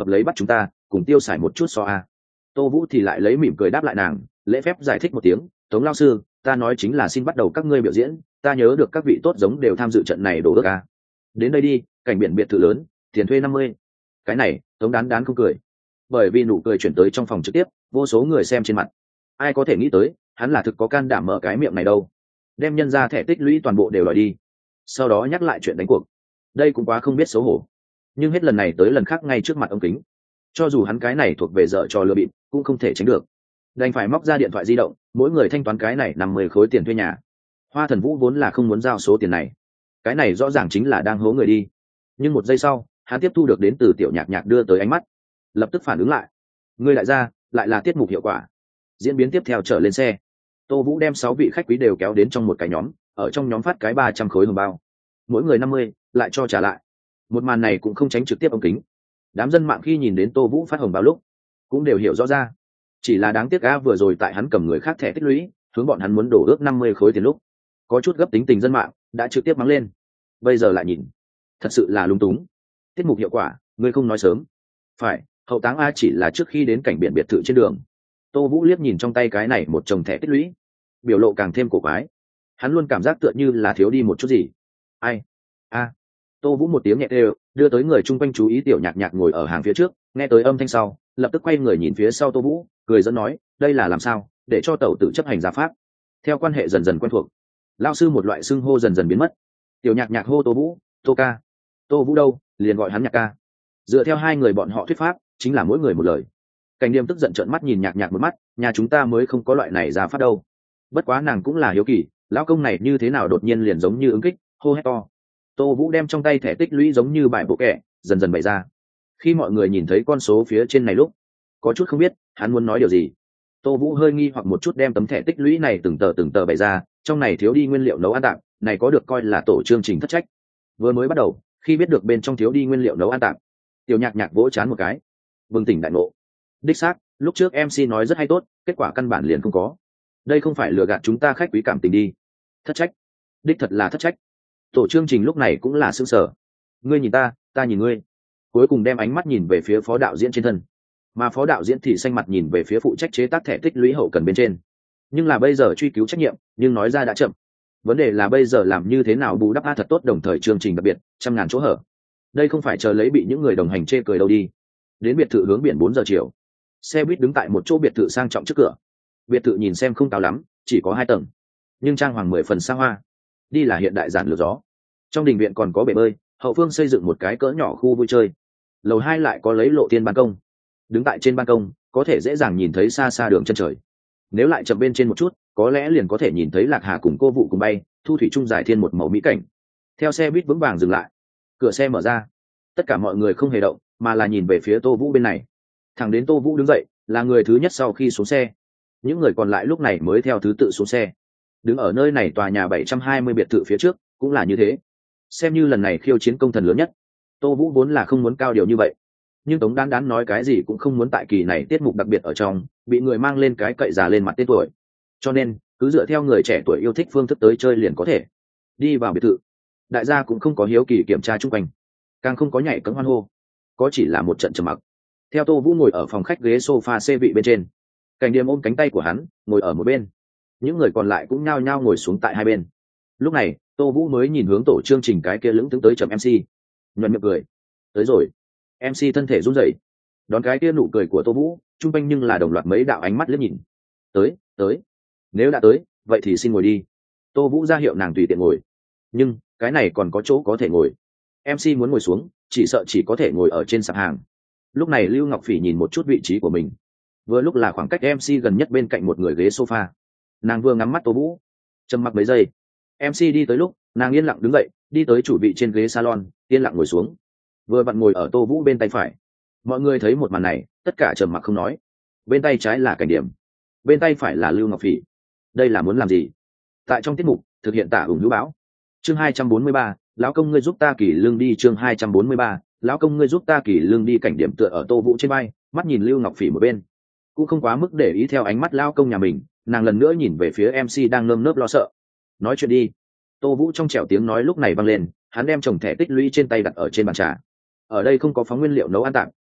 hợp lấy bắt chúng ta cùng tiêu xài một chút so a. Tô Vũ thì lại lấy mỉm cười đáp lại nàng, lễ phép giải thích một tiếng, Tống lao sư, ta nói chính là xin bắt đầu các ngươi biểu diễn, ta nhớ được các vị tốt giống đều tham dự trận này đổ ước a. Đến đây đi, cảnh biển biệt thự lớn, tiền thuê 50. Cái này, Tống Đán Đán không cười, bởi vì nụ cười chuyển tới trong phòng trực tiếp, vô số người xem trên mặt. Ai có thể nghĩ tới, hắn là thực có can đảm mở cái miệng này đâu. Đem nhân ra thẻ tích lũy toàn bộ đều đòi đi. Sau đó nhắc lại chuyện đánh cuộc. Đây cũng quá không biết xấu hổ. Nhưng hết lần này tới lần khác ngay trước mặt ống kính. Cho dù hắn cái này thuộc về dở trò lừa bịp, cũng không thể tránh được. Đành phải móc ra điện thoại di động, mỗi người thanh toán cái này 50 khối tiền thuê nhà. Hoa Thần Vũ vốn là không muốn giao số tiền này. Cái này rõ ràng chính là đang hố người đi. Nhưng một giây sau, hắn tiếp thu được đến từ Tiểu Nhạc Nhạc đưa tới ánh mắt, lập tức phản ứng lại. Ngươi lại ra, lại là tiết mục hiệu quả. Diễn biến tiếp theo trở lên xe. Tô Vũ đem 6 vị khách quý đều kéo đến trong một cái nhóm, ở trong nhóm phát cái 300 khối hồng bao. Mỗi người 50, lại cho trả lại. Một màn này cũng không tránh trực tiếp ống kính. Đám dân mạng khi nhìn đến Tô Vũ phát hồng bao lúc, cũng đều hiểu rõ ra. Chỉ là đáng tiếc vừa rồi tại hắn cầm người khác thẻ tích lũy, hướng bọn hắn muốn đổ ước 50 khối tiền lúc, có chút gấp tính tình dân mạng, đã trực tiếp mắng lên. Bây giờ lại nhìn, thật sự là lung túng. Tiết mục hiệu quả, ngươi không nói sớm. Phải, hậu táng A chỉ là trước khi đến cảnh biển biệt thự trên đường. Tô Vũ liếc nhìn trong tay cái này một chồng thẻ tích lũy, biểu lộ càng thêm cổ quái. Hắn luôn cảm giác tựa như là thiếu đi một chút gì. Ai? Tô Vũ một tiếng nhẹ đều, đưa tới người chung quanh chú ý. Tiểu Nhạc Nhạc ngồi ở hàng phía trước, nghe tới âm thanh sau, lập tức quay người nhìn phía sau Tô Vũ, cười dẫn nói, đây là làm sao, để cho tẩu tử chấp hành gia pháp. Theo quan hệ dần dần quen thuộc, lao sư một loại xưng hô dần dần biến mất. Tiểu Nhạc Nhạc hô Tô Vũ, Tô ca. Tô Vũ đâu, liền gọi hắn Nhạc ca. Dựa theo hai người bọn họ thuyết pháp, chính là mỗi người một lời. Cảnh Điềm tức giận trợn mắt nhìn Nhạc Nhạc một mắt, nhà chúng ta mới không có loại này ra phát đâu. Bất quá nàng cũng là hiếu kỳ, lão công này như thế nào đột nhiên liền giống như ứng kích, hô hét to. Tô Vũ đem trong tay thẻ tích lũy giống như bài bộ kẻ, dần dần bày ra. Khi mọi người nhìn thấy con số phía trên này lúc, có chút không biết hắn muốn nói điều gì. Tô Vũ hơi nghi hoặc một chút, đem tấm thẻ tích lũy này từng tờ bày ra, trong này thiếu đi nguyên liệu nấu ăn tạm, này có được coi là tổ chương trình thất trách. Vừa mới bắt đầu, khi biết được bên trong thiếu đi nguyên liệu nấu ăn tạm, Tiểu Nhạc Nhạc vỗ chán một cái, bừng tỉnh đại ngộ. Đích xác, lúc trước MC nói rất hay tốt, kết quả căn bản liền không có. Đây không phải lừa gạt chúng ta khách quý cảm tình đi. Thất trách, đích thật là thất trách. Tổ chương trình lúc này cũng là sững sờ. Ngươi nhìn ta, ta nhìn ngươi. Cuối cùng đem ánh mắt nhìn về phía phó đạo diễn trên thân, mà phó đạo diễn thì xanh mặt nhìn về phía phụ trách chế tác thẻ tích lũy hậu cần bên trên. Nhưng là bây giờ truy cứu trách nhiệm, nhưng nói ra đã chậm. Vấn đề là bây giờ làm như thế nào bù đắp thật tốt, đồng thời chương trình đặc biệt, trăm ngàn chỗ hở. Đây không phải chờ lấy bị những người đồng hành chê cười đâu đi. Đến biệt thự hướng biển 4 giờ chiều. Xe buýt đứng tại một chỗ biệt thự sang trọng trước cửa. Biệt thự nhìn xem không cao lắm, chỉ có 2 tầng, nhưng trang hoàng 10 phần xa hoa. Đi là hiện đại giản lược gió. Trong đình viện còn có bể bơi, hậu phương xây dựng một cái cỡ nhỏ khu vui chơi. Lầu 2 lại có lấy lộ thiên ban công. Đứng tại trên ban công, có thể dễ dàng nhìn thấy xa xa đường chân trời. Nếu lại chậm bên trên một chút, có lẽ liền có thể nhìn thấy Lạc Hà cùng Cô Vụ cùng bay, thu thủy trung giải thiên một màu mỹ cảnh. Theo xe buýt vững vàng dừng lại, cửa xe mở ra. Tất cả mọi người không hề động, mà là nhìn về phía Tô Vũ bên này. Thẳng đến Tô Vũ đứng dậy, là người thứ nhất sau khi xuống xe. Những người còn lại lúc này mới theo thứ tự xuống xe. Đứng ở nơi này tòa nhà 720 biệt thự phía trước, cũng là như thế. Xem như lần này khiêu chiến công thần lớn nhất. Tô Vũ vốn là không muốn cao điều như vậy, nhưng Tống Đán Đán nói cái gì cũng không muốn tại kỳ này tiết mục đặc biệt ở trong bị người mang lên cái cậy già lên mặt tên tuổi. Cho nên cứ dựa theo người trẻ tuổi yêu thích phương thức tới chơi liền có thể. Đi vào biệt thự, đại gia cũng không có hiếu kỳ kiểm tra chung quanh, càng không có nhảy cẫng hoan hô, có chỉ là một trận trầm mặc. Theo Tô Vũ ngồi ở phòng khách ghế sofa xe vị bên trên, Cảnh Điềm ôm cánh tay của hắn ngồi ở một bên, những người còn lại cũng nhao nhao ngồi xuống tại hai bên. Lúc này Tô Vũ mới nhìn hướng tổ chương trình cái kia lững thững tới chậm MC, nhuận miệng cười, tới rồi. MC thân thể run rẩy, đón cái kia nụ cười của Tô Vũ, chung quanh nhưng là đồng loạt mấy đạo ánh mắt liếc nhìn. Tới, nếu đã tới, vậy thì xin ngồi đi. Tô Vũ ra hiệu nàng tùy tiện ngồi, nhưng cái này còn có chỗ có thể ngồi. MC muốn ngồi xuống, chỉ sợ chỉ có thể ngồi ở trên sạp hàng. Lúc này Lưu Ngọc Phỉ nhìn một chút vị trí của mình, vừa lúc là khoảng cách MC gần nhất bên cạnh một người ghế sofa. Nàng vừa ngắm mắt Tô Vũ, trầm mặc mấy giây. MC đi tới lúc, nàng yên lặng đứng dậy, đi tới chủ vị trên ghế salon, yên lặng ngồi xuống. Vừa vặn ngồi ở Tô Vũ bên tay phải. Mọi người thấy một màn này, tất cả trầm mặc không nói. Bên tay trái là Cảnh Điểm, bên tay phải là Lưu Ngọc Phỉ. Đây là muốn làm gì? Tại trong tiết mục thực hiện tả ủng hữu báo. Chương 243, lão công ngươi giúp ta kỳ lương đi. Chương 243, lão công ngươi giúp ta kỳ lương đi. Cảnh Điểm tựa ở Tô Vũ trên vai, mắt nhìn Lưu Ngọc Phỉ một bên, cũng không quá mức để ý theo ánh mắt lão công nhà mình. Nàng lần nữa nhìn về phía MC đang nơm nớp lo sợ. Nói chuyện đi. Tô Vũ trong trẻo tiếng nói lúc này vang lên, hắn đem chồng thẻ tích lũy trên tay đặt ở trên bàn trà. Ở đây không có phóng nguyên liệu nấu ăn tạm,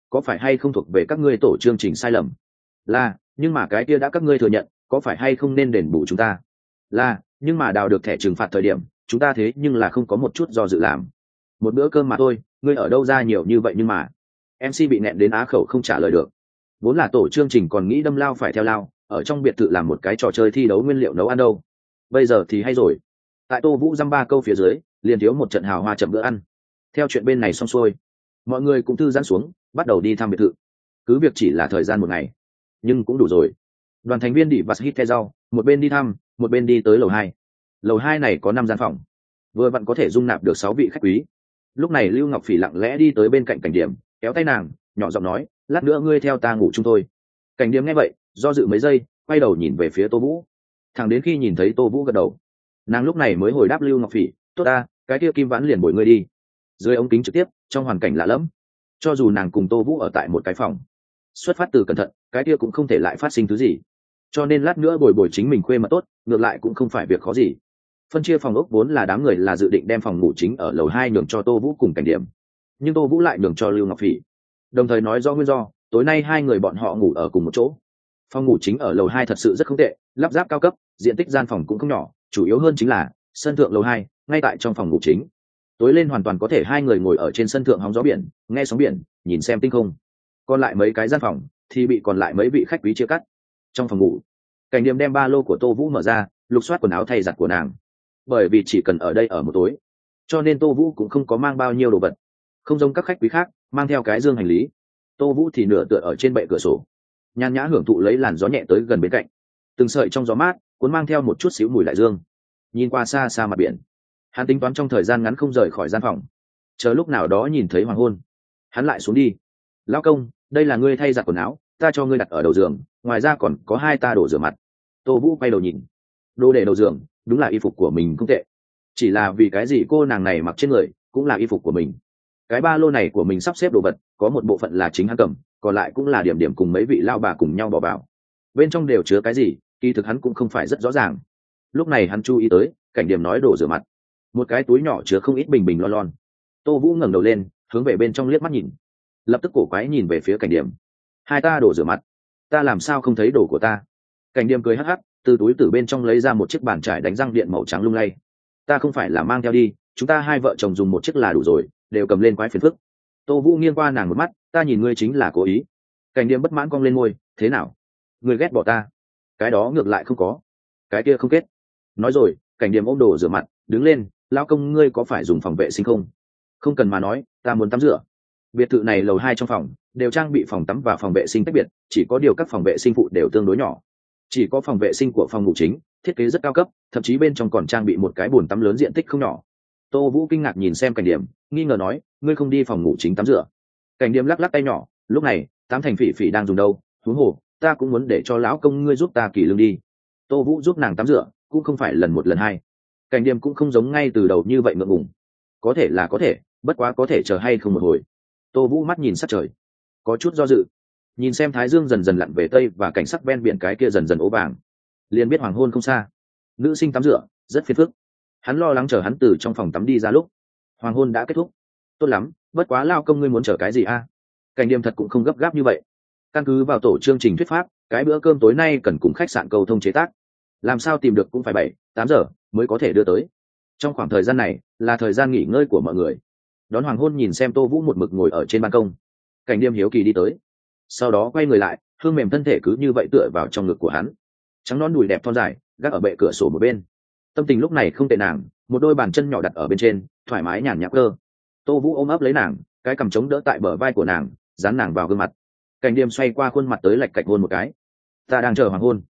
có phải hay không thuộc về các ngươi tổ chương trình sai lầm? Là, nhưng mà cái kia đã các ngươi thừa nhận, có phải hay không nên đền bù chúng ta? Là, nhưng mà đào được thẻ trừng phạt thời điểm chúng ta thế nhưng là không có một chút do dự làm. Một bữa cơm mà thôi, ngươi ở đâu ra nhiều như vậy? Nhưng mà MC bị nẹn đến á khẩu không trả lời được. Vốn là tổ chương trình còn nghĩ đâm lao phải theo lao, ở trong biệt thự làm một cái trò chơi thi đấu nguyên liệu nấu ăn đâu. Bây giờ thì hay rồi, tại Tô Vũ dăm ba câu phía dưới liền thiếu một trận hào hoa chậm bữa ăn. Theo chuyện bên này xong xuôi, mọi người cũng thư giãn xuống, bắt đầu đi thăm biệt thự. Cứ việc chỉ là thời gian một ngày, nhưng cũng đủ rồi. Đoàn thành viên đi vặt hít the rau, một bên đi thăm một bên đi tới lầu 2. Lầu 2 này có 5 gian phòng, vừa vặn có thể dung nạp được 6 vị khách quý. Lúc này Lưu Ngọc Phỉ lặng lẽ đi tới bên cạnh Cảnh Điểm, kéo tay nàng, nhỏ giọng nói, lát nữa ngươi theo ta ngủ chung thôi. Cảnh Điểm nghe vậy do dự mấy giây, quay đầu nhìn về phía Tô Vũ. Thẳng đến khi nhìn thấy Tô Vũ gật đầu, nàng lúc này mới hồi đáp Lưu Ngọc Phỉ, tốt ta, cái kia Kim Vãn liền bồi ngươi đi. Dưới ống kính trực tiếp, trong hoàn cảnh lạ lẫm, cho dù nàng cùng Tô Vũ ở tại một cái phòng, xuất phát từ cẩn thận, cái kia cũng không thể lại phát sinh thứ gì. Cho nên lát nữa bồi chính mình khuê mật tốt, ngược lại cũng không phải việc khó gì. Phân chia phòng ốc vốn là đám người là dự định đem phòng ngủ chính ở lầu 2 nhường cho Tô Vũ cùng Cảnh Điểm, nhưng Tô Vũ lại nhường cho Lưu Ngọc Phỉ, đồng thời nói do nguyên do tối nay hai người bọn họ ngủ ở cùng một chỗ. Phòng ngủ chính ở lầu 2 thật sự rất không tệ, lắp ráp cao cấp, diện tích gian phòng cũng không nhỏ, chủ yếu hơn chính là sân thượng lầu 2, ngay tại trong phòng ngủ chính. Tối lên hoàn toàn có thể hai người ngồi ở trên sân thượng hóng gió biển, nghe sóng biển, nhìn xem tinh không. Còn lại mấy cái gian phòng thì bị còn lại mấy vị khách quý chia cắt. Trong phòng ngủ, Cảnh Điểm đem ba lô của Tô Vũ mở ra, lục soát quần áo thay giặt của nàng. Bởi vì chỉ cần ở đây ở một tối, cho nên Tô Vũ cũng không có mang bao nhiêu đồ vật, không giống các khách quý khác mang theo cái dương hành lý. Tô Vũ thì nửa tựa ở trên bệ cửa sổ, nhàn nhã hưởng thụ lấy làn gió nhẹ tới gần bên cạnh, từng sợi trong gió mát cuốn mang theo một chút xíu mùi đại dương. Nhìn qua xa xa mặt biển, hắn tính toán trong thời gian ngắn không rời khỏi gian phòng, chờ lúc nào đó nhìn thấy hoàng hôn hắn lại xuống đi. Lão công, đây là ngươi thay giặt quần áo, ta cho ngươi đặt ở đầu giường, ngoài ra còn có 2 ta đồ rửa mặt. Tô Vũ quay đầu nhìn, đồ để đầu giường đúng là y phục của mình không tệ, chỉ là vì cái gì cô nàng này mặc trên người cũng là y phục của mình. Cái ba lô này của mình sắp xếp đồ vật có một bộ phận là chính hắn cầm, còn lại cũng là điểm điểm cùng mấy vị lao bà cùng nhau bỏ vào. Bên trong đều chứa cái gì kỳ thực hắn cũng không phải rất rõ ràng. Lúc này hắn chú ý tới Cảnh Điểm nói đồ rửa mặt, một cái túi nhỏ chứa không ít bình bình lon lon. Tô Vũ ngẩng đầu lên hướng về bên trong liếc mắt nhìn, lập tức cổ quái nhìn về phía Cảnh Điểm. 2 ta đồ rửa mặt, ta làm sao không thấy đồ của ta? Cảnh Điểm cười hắc hắc, từ túi từ bên trong lấy ra một chiếc bàn chải đánh răng điện màu trắng lung lay. Ta không phải là mang theo đi, chúng ta 2 vợ chồng dùng một chiếc là đủ rồi, đều cầm lên quái phiền phức. Tô Vũ nghiêng qua nàng một mắt, ta nhìn ngươi chính là cố ý. Cảnh Điểm bất mãn cong lên môi, thế nào? Ngươi ghét bỏ ta? Cái đó ngược lại không có, cái kia không kết. Nói rồi, Cảnh Điểm ôm đồ rửa mặt, đứng lên, lão công ngươi có phải dùng phòng vệ sinh không? Không cần mà nói, ta muốn tắm rửa. Biệt thự này lầu 2 trong phòng đều trang bị phòng tắm và phòng vệ sinh tách biệt, chỉ có điều các phòng vệ sinh phụ đều tương đối nhỏ. Chỉ có phòng vệ sinh của phòng ngủ chính thiết kế rất cao cấp, thậm chí bên trong còn trang bị một cái bồn tắm lớn diện tích không nhỏ. Tô Vũ kinh ngạc nhìn xem Cảnh Điểm, nghi ngờ nói, ngươi không đi phòng ngủ chính tắm rửa? Cảnh Điểm lắc lắc tay nhỏ, lúc này Tám Thành Phỉ Phỉ đang dùng đâu, huống hồ ta cũng muốn để cho lão công ngươi giúp ta kỳ lương đi. Tô Vũ giúp nàng tắm rửa cũng không phải lần một lần hai. Cảnh Điểm cũng không giống ngay từ đầu như vậy ngượng ngùng, có thể là có thể, bất quá có thể chờ hay không một hồi. Tô Vũ mắt nhìn sát trời, có chút do dự, nhìn xem thái dương dần dần lặn về tây và cảnh sắc ven biển cái kia dần dần ố vàng, liền biết hoàng hôn không xa. Nữ sinh tắm rửa rất phiền phức, hắn lo lắng chờ hắn từ trong phòng tắm đi ra lúc hoàng hôn đã kết thúc. Tốt lắm, bất quá lao công ngươi muốn chờ cái gì a? Cảnh Điểm thật cũng không gấp gáp như vậy. Căn cứ vào tổ chương trình thuyết pháp, cái bữa cơm tối nay cần cùng khách sạn cầu thông chế tác, làm sao tìm được cũng phải 7-8 giờ mới có thể đưa tới. Trong khoảng thời gian này là thời gian nghỉ ngơi của mọi người. Đón hoàng hôn nhìn xem Tô Vũ một mực ngồi ở trên ban công, Cảnh Điểm hiếu kỳ đi tới, sau đó quay người lại, hương mềm thân thể cứ như vậy tựa vào trong ngực của hắn, trắng nón đùi đẹp thon dài gác ở bệ cửa sổ một bên. Tâm tình lúc này không tệ, nàng một đôi bàn chân nhỏ đặt ở bên trên, thoải mái nhàn nhã cơ. Tô Vũ ôm ấp lấy nàng, cái cằm chống đỡ tại bờ vai của nàng, dán nàng vào gương mặt. Cảnh Điểm xoay qua khuôn mặt tới lạch cạch hôn một cái. Ta đang chờ hoàng hôn.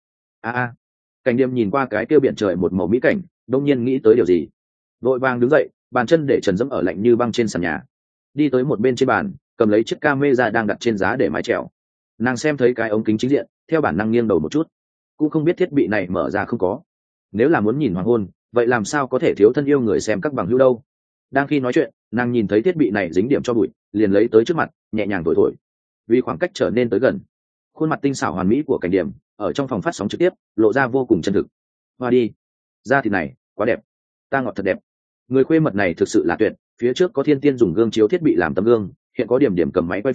Cảnh Điểm nhìn qua cái kia biển trời một màu mỹ cảnh, đông nhiên nghĩ tới điều gì, vội vàng đứng dậy, bàn chân để trần dẫm ở lạnh như băng trên sàn nhà, đi tới một bên trên bàn, cầm lấy chiếc camera đang đặt trên giá để mái trèo. Nàng xem thấy cái ống kính chính diện, theo bản năng nghiêng đầu một chút, cũng không biết thiết bị này mở ra không có. Nếu là muốn nhìn hoàng hôn, vậy làm sao có thể thiếu thân yêu người xem các bằng hữu đâu. Đang khi nói chuyện, nàng nhìn thấy thiết bị này dính điểm cho bụi, liền lấy tới trước mặt, nhẹ nhàng thổi thổi. Vì khoảng cách trở nên tới gần, khuôn mặt tinh xảo hoàn mỹ của Cảnh Điểm ở trong phòng phát sóng trực tiếp lộ ra vô cùng chân thực. Hoa đi, da thịt này quá đẹp, ta ngọt thật đẹp. Người khuê mật này thực sự là tuyệt, phía trước có thiên tiên dùng gương chiếu thiết bị làm tấm gương, hiện có điểm điểm cầm máy quay phim,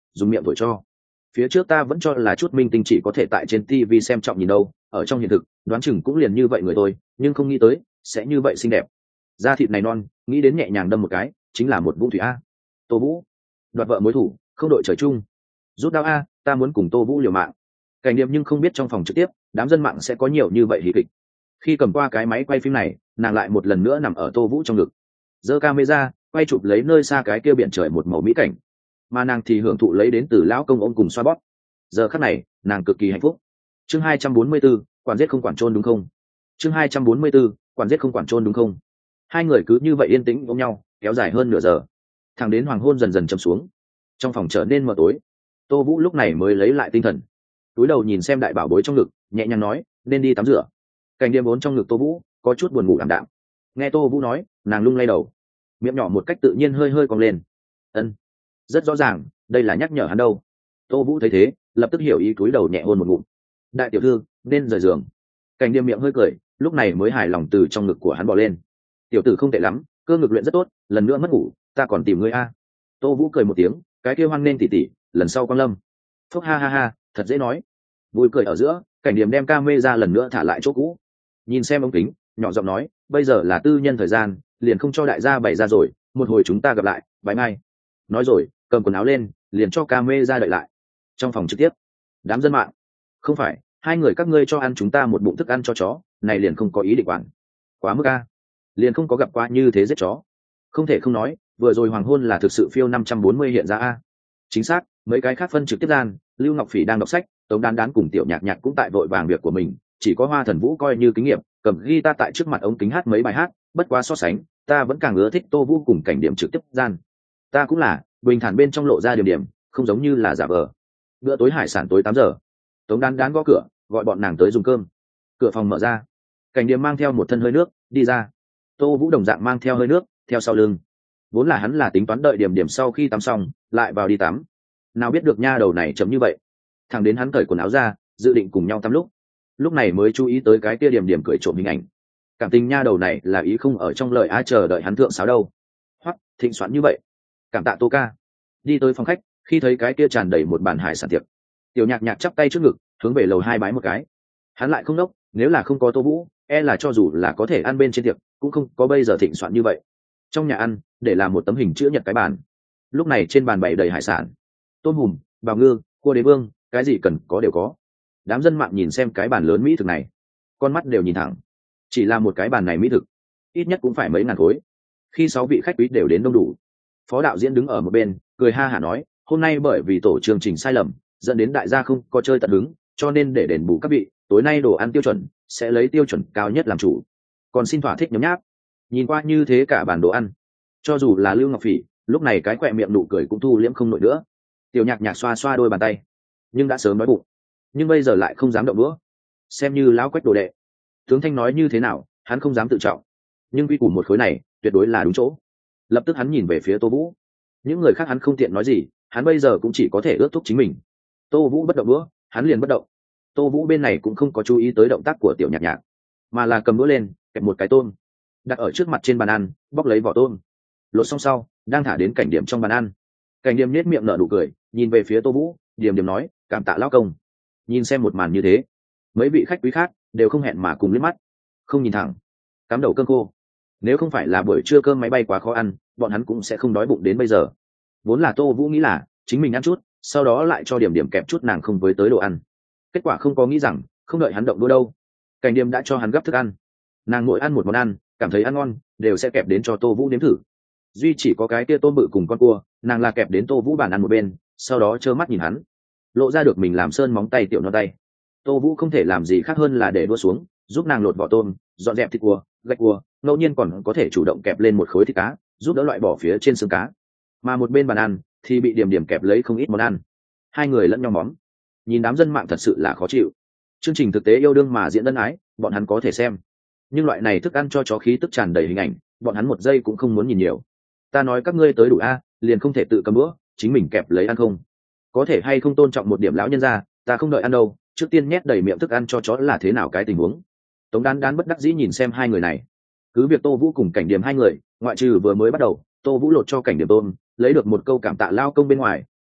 dùng miệng thổi cho. Phía trước ta vẫn cho là chút minh tinh chỉ có thể tại trên TV xem trọng nhìn đâu, ở trong hiện thực đoán chừng cũng liền như vậy người thôi, nhưng không nghĩ tới sẽ như vậy xinh đẹp. Da thịt này non, nghĩ đến nhẹ nhàng đâm một cái chính là một vũng thủy a. Tô Vũ đoạt vợ mối thủ, không đội trời chung. Rút đao a, ta muốn cùng Tô Vũ liều mạng. Cảnh Điềm nhưng không biết trong phòng trực tiếp đám dân mạng sẽ có nhiều như vậy hí kịch. Khi cầm qua cái máy quay phim này, nàng lại một lần nữa nằm ở Tô Vũ trong ngực, giơ camera quay chụp lấy nơi xa cái kia biển trời một màu mỹ cảnh, mà nàng thì hưởng thụ lấy đến từ lão công ôm cùng xoa bóp. Giờ khắc này nàng cực kỳ hạnh phúc. Chương 244, quản giết không quản trôn đúng không? Chương 244, quản giết không quản trôn đúng không? Hai người cứ như vậy yên tĩnh ôm nhau kéo dài hơn nửa giờ, thẳng đến hoàng hôn dần dần chầm xuống, trong phòng trở nên mờ tối. Tô Vũ lúc này mới lấy lại tinh thần, túi đầu nhìn xem đại bảo bối trong ngực, nhẹ nhàng nói, nên đi tắm rửa. Cảnh Điềm vốn trong ngực Tô Vũ có chút buồn ngủ ảm đạm, nghe Tô Vũ nói, nàng lung lay đầu, miệng nhỏ một cách tự nhiên hơi hơi cong lên. Ân, rất rõ ràng đây là nhắc nhở hắn đâu. Tô Vũ thấy thế lập tức hiểu ý, cúi đầu nhẹ hôn một ngụm. Đại tiểu thư nên rời giường. Cảnh Điềm miệng hơi cười, lúc này mới hài lòng từ trong ngực của hắn bò lên. Tiểu tử không tệ lắm, cơ ngực luyện rất tốt, lần nữa mất ngủ ta còn tìm ngươi a. Tô Vũ cười một tiếng, cái kia hoan nên tỉ tỉ, lần sau quan lâm. Phúc ha ha ha, thật dễ nói. Vui cười ở giữa, Cảnh Điềm đem camera lần nữa thả lại chỗ cũ, nhìn xem ống kính, nhỏ giọng nói, bây giờ là tư nhân thời gian, liền không cho đại gia bày ra rồi, một hồi chúng ta gặp lại, bye mai. Nói rồi cầm quần áo lên, liền cho camera đợi lại. Trong phòng trực tiếp, đám dân mạng, không phải hai người các ngươi cho ăn chúng ta một bụng thức ăn cho chó, này liền không có ý định quản, quá mức a. Liền không có gặp qua như thế giết chó. Không thể không nói, vừa rồi hoàng hôn là thực sự phiêu 540 hiện ra a. Chính xác, mấy cái khác phân trực tiếp gian, Lưu Ngọc Phỉ đang đọc sách, Tống Đán Đán cùng Tiểu Nhạc Nhạc cũng tại vội vàng việc của mình, chỉ có Hoa Thần Vũ coi như kinh nghiệm, cầm guitar tại trước mặt ống kính hát mấy bài hát. Bất quá so sánh, ta vẫn càng ưa thích Tô Vũ cùng Cảnh Điểm trực tiếp gian. Ta cũng là, bình thản bên trong lộ ra điểm, không giống như là giả vờ. Bữa tối hải sản tối 8 giờ, Tống Đán Đán gõ cửa, gọi bọn nàng tới dùng cơm. Cửa phòng mở ra, Cảnh Điểm mang theo một thân hơi nước đi ra. Tô Vũ đồng dạng mang theo hơi nước theo sau lưng, vốn là hắn là tính toán đợi điểm sau khi tắm xong lại vào đi tắm, nào biết được nha đầu này chấm như vậy. Thằng đến hắn cởi quần áo ra dự định cùng nhau tắm lúc này mới chú ý tới cái kia điểm cười trộm hình ảnh. Cảm tình nha đầu này là ý không ở trong lời ai chờ đợi hắn thượng sáo đâu. Hoắc thịnh soạn như vậy, cảm tạ Tô ca. Đi tới phòng khách, khi thấy cái kia tràn đầy một bàn hải sản tiệc, Tiểu Nhạc Nhạc chắp tay trước ngực hướng về lầu 2 bái một cái. Hắn lại không đốc, nếu là không có Tô Vũ, e là cho dù là có thể ăn bên trên tiệc cũng không có bây giờ thịnh soạn như vậy. Trong nhà ăn để làm một tấm hình chữ nhật cái bàn, lúc này trên bàn bày đầy hải sản, tôm hùm, bào ngư, cua đế vương, cái gì cần có đều có. Đám dân mạng nhìn xem cái bàn lớn mỹ thực này, con mắt đều nhìn thẳng. Chỉ là một cái bàn này mỹ thực ít nhất cũng phải mấy ngàn khối. Khi 6 vị khách quý đều đến đông đủ, phó đạo diễn đứng ở một bên cười ha hả nói, hôm nay bởi vì tổ chương trình sai lầm dẫn đến đại gia không có chơi tận hứng, cho nên để đền bù các vị, tối nay đồ ăn tiêu chuẩn sẽ lấy tiêu chuẩn cao nhất làm chủ, còn xin thỏa thích nhấm nháp. Nhìn qua như thế cả bàn đồ ăn, cho dù là Lưu Ngọc Phỉ lúc này cái quẹ miệng nụ cười cũng thu liễm không nổi nữa. Tiểu Nhạc Nhạc xoa xoa đôi bàn tay, nhưng đã sớm nói bụng, nhưng bây giờ lại không dám động đũa, xem như lão quách đồ đệ. Tướng Thanh nói như thế nào hắn không dám tự trọng, nhưng quy củ một khối này tuyệt đối là đúng chỗ. Lập tức hắn nhìn về phía Tô Vũ, những người khác hắn không tiện nói gì, hắn bây giờ cũng chỉ có thể ước thúc chính mình. Tô Vũ bất động đũa, hắn liền bất động. Tô Vũ bên này cũng không có chú ý tới động tác của Tiểu Nhạc Nhạc, mà là cầm đũa lên kẹp một cái tôm đặt ở trước mặt trên bàn ăn, bóc lấy vỏ tôm lột xong sau đang thả đến Cảnh Điểm trong bàn ăn. Cảnh Điểm nết miệng nở nụ cười, nhìn về phía Tô Vũ, Điểm nói, cảm tạ lão công. Nhìn xem một màn như thế, mấy vị khách quý khác đều không hẹn mà cùng liếc mắt, không nhìn thẳng, cắm đầu cơm khô. Nếu không phải là buổi trưa cơm máy bay quá khó ăn, bọn hắn cũng sẽ không đói bụng đến bây giờ. Vốn là Tô Vũ nghĩ là chính mình ăn chút, sau đó lại cho Điểm kẹp chút nàng không với tới đồ ăn. Kết quả không có nghĩ rằng, không đợi hắn động đũa đâu, Cảnh Điểm đã cho hắn gấp thức ăn. Nàng mỗi ăn một món ăn, cảm thấy ăn ngon, đều sẽ kẹp đến cho Tô Vũ nếm thử. Duy chỉ có cái kia tôm bự cùng con cua, nàng là kẹp đến Tô Vũ bàn ăn một bên, sau đó trơ mắt nhìn hắn, lộ ra được mình làm sơn móng tay tiểu non tay. Tô Vũ không thể làm gì khác hơn là để đũa xuống, giúp nàng lột vỏ tôm, dọn dẹp thịt cua, gạch cua, ngẫu nhiên còn có thể chủ động kẹp lên một khối thịt cá, giúp đỡ loại bỏ phía trên xương cá. Mà một bên bàn ăn thì bị Điểm kẹp lấy không ít món ăn. Hai người lẫn nhau món, nhìn đám dân mạng thật sự là khó chịu. Chương trình thực tế yêu đương mà diễn ân ái, bọn hắn có thể xem, nhưng loại này thức ăn cho chó khí tức tràn đầy hình ảnh, bọn hắn một giây cũng không muốn nhìn nhiều. Ta nói các ngươi tới đủ a, liền không thể tự cầm đũa chính mình kẹp lấy ăn không? Có thể hay không tôn trọng một điểm lão nhân gia, ta không đợi ăn đâu, trước tiên nhét đầy miệng thức ăn cho chó là thế nào cái tình huống? Tống Đán Đán bất đắc dĩ nhìn xem hai người này. Cứ việc Tô Vũ cùng Cảnh Điểm hai người, ngoại trừ vừa mới bắt đầu Tô Vũ lột cho Cảnh Điểm tôm, lấy được một câu cảm tạ lao công bên ngoài,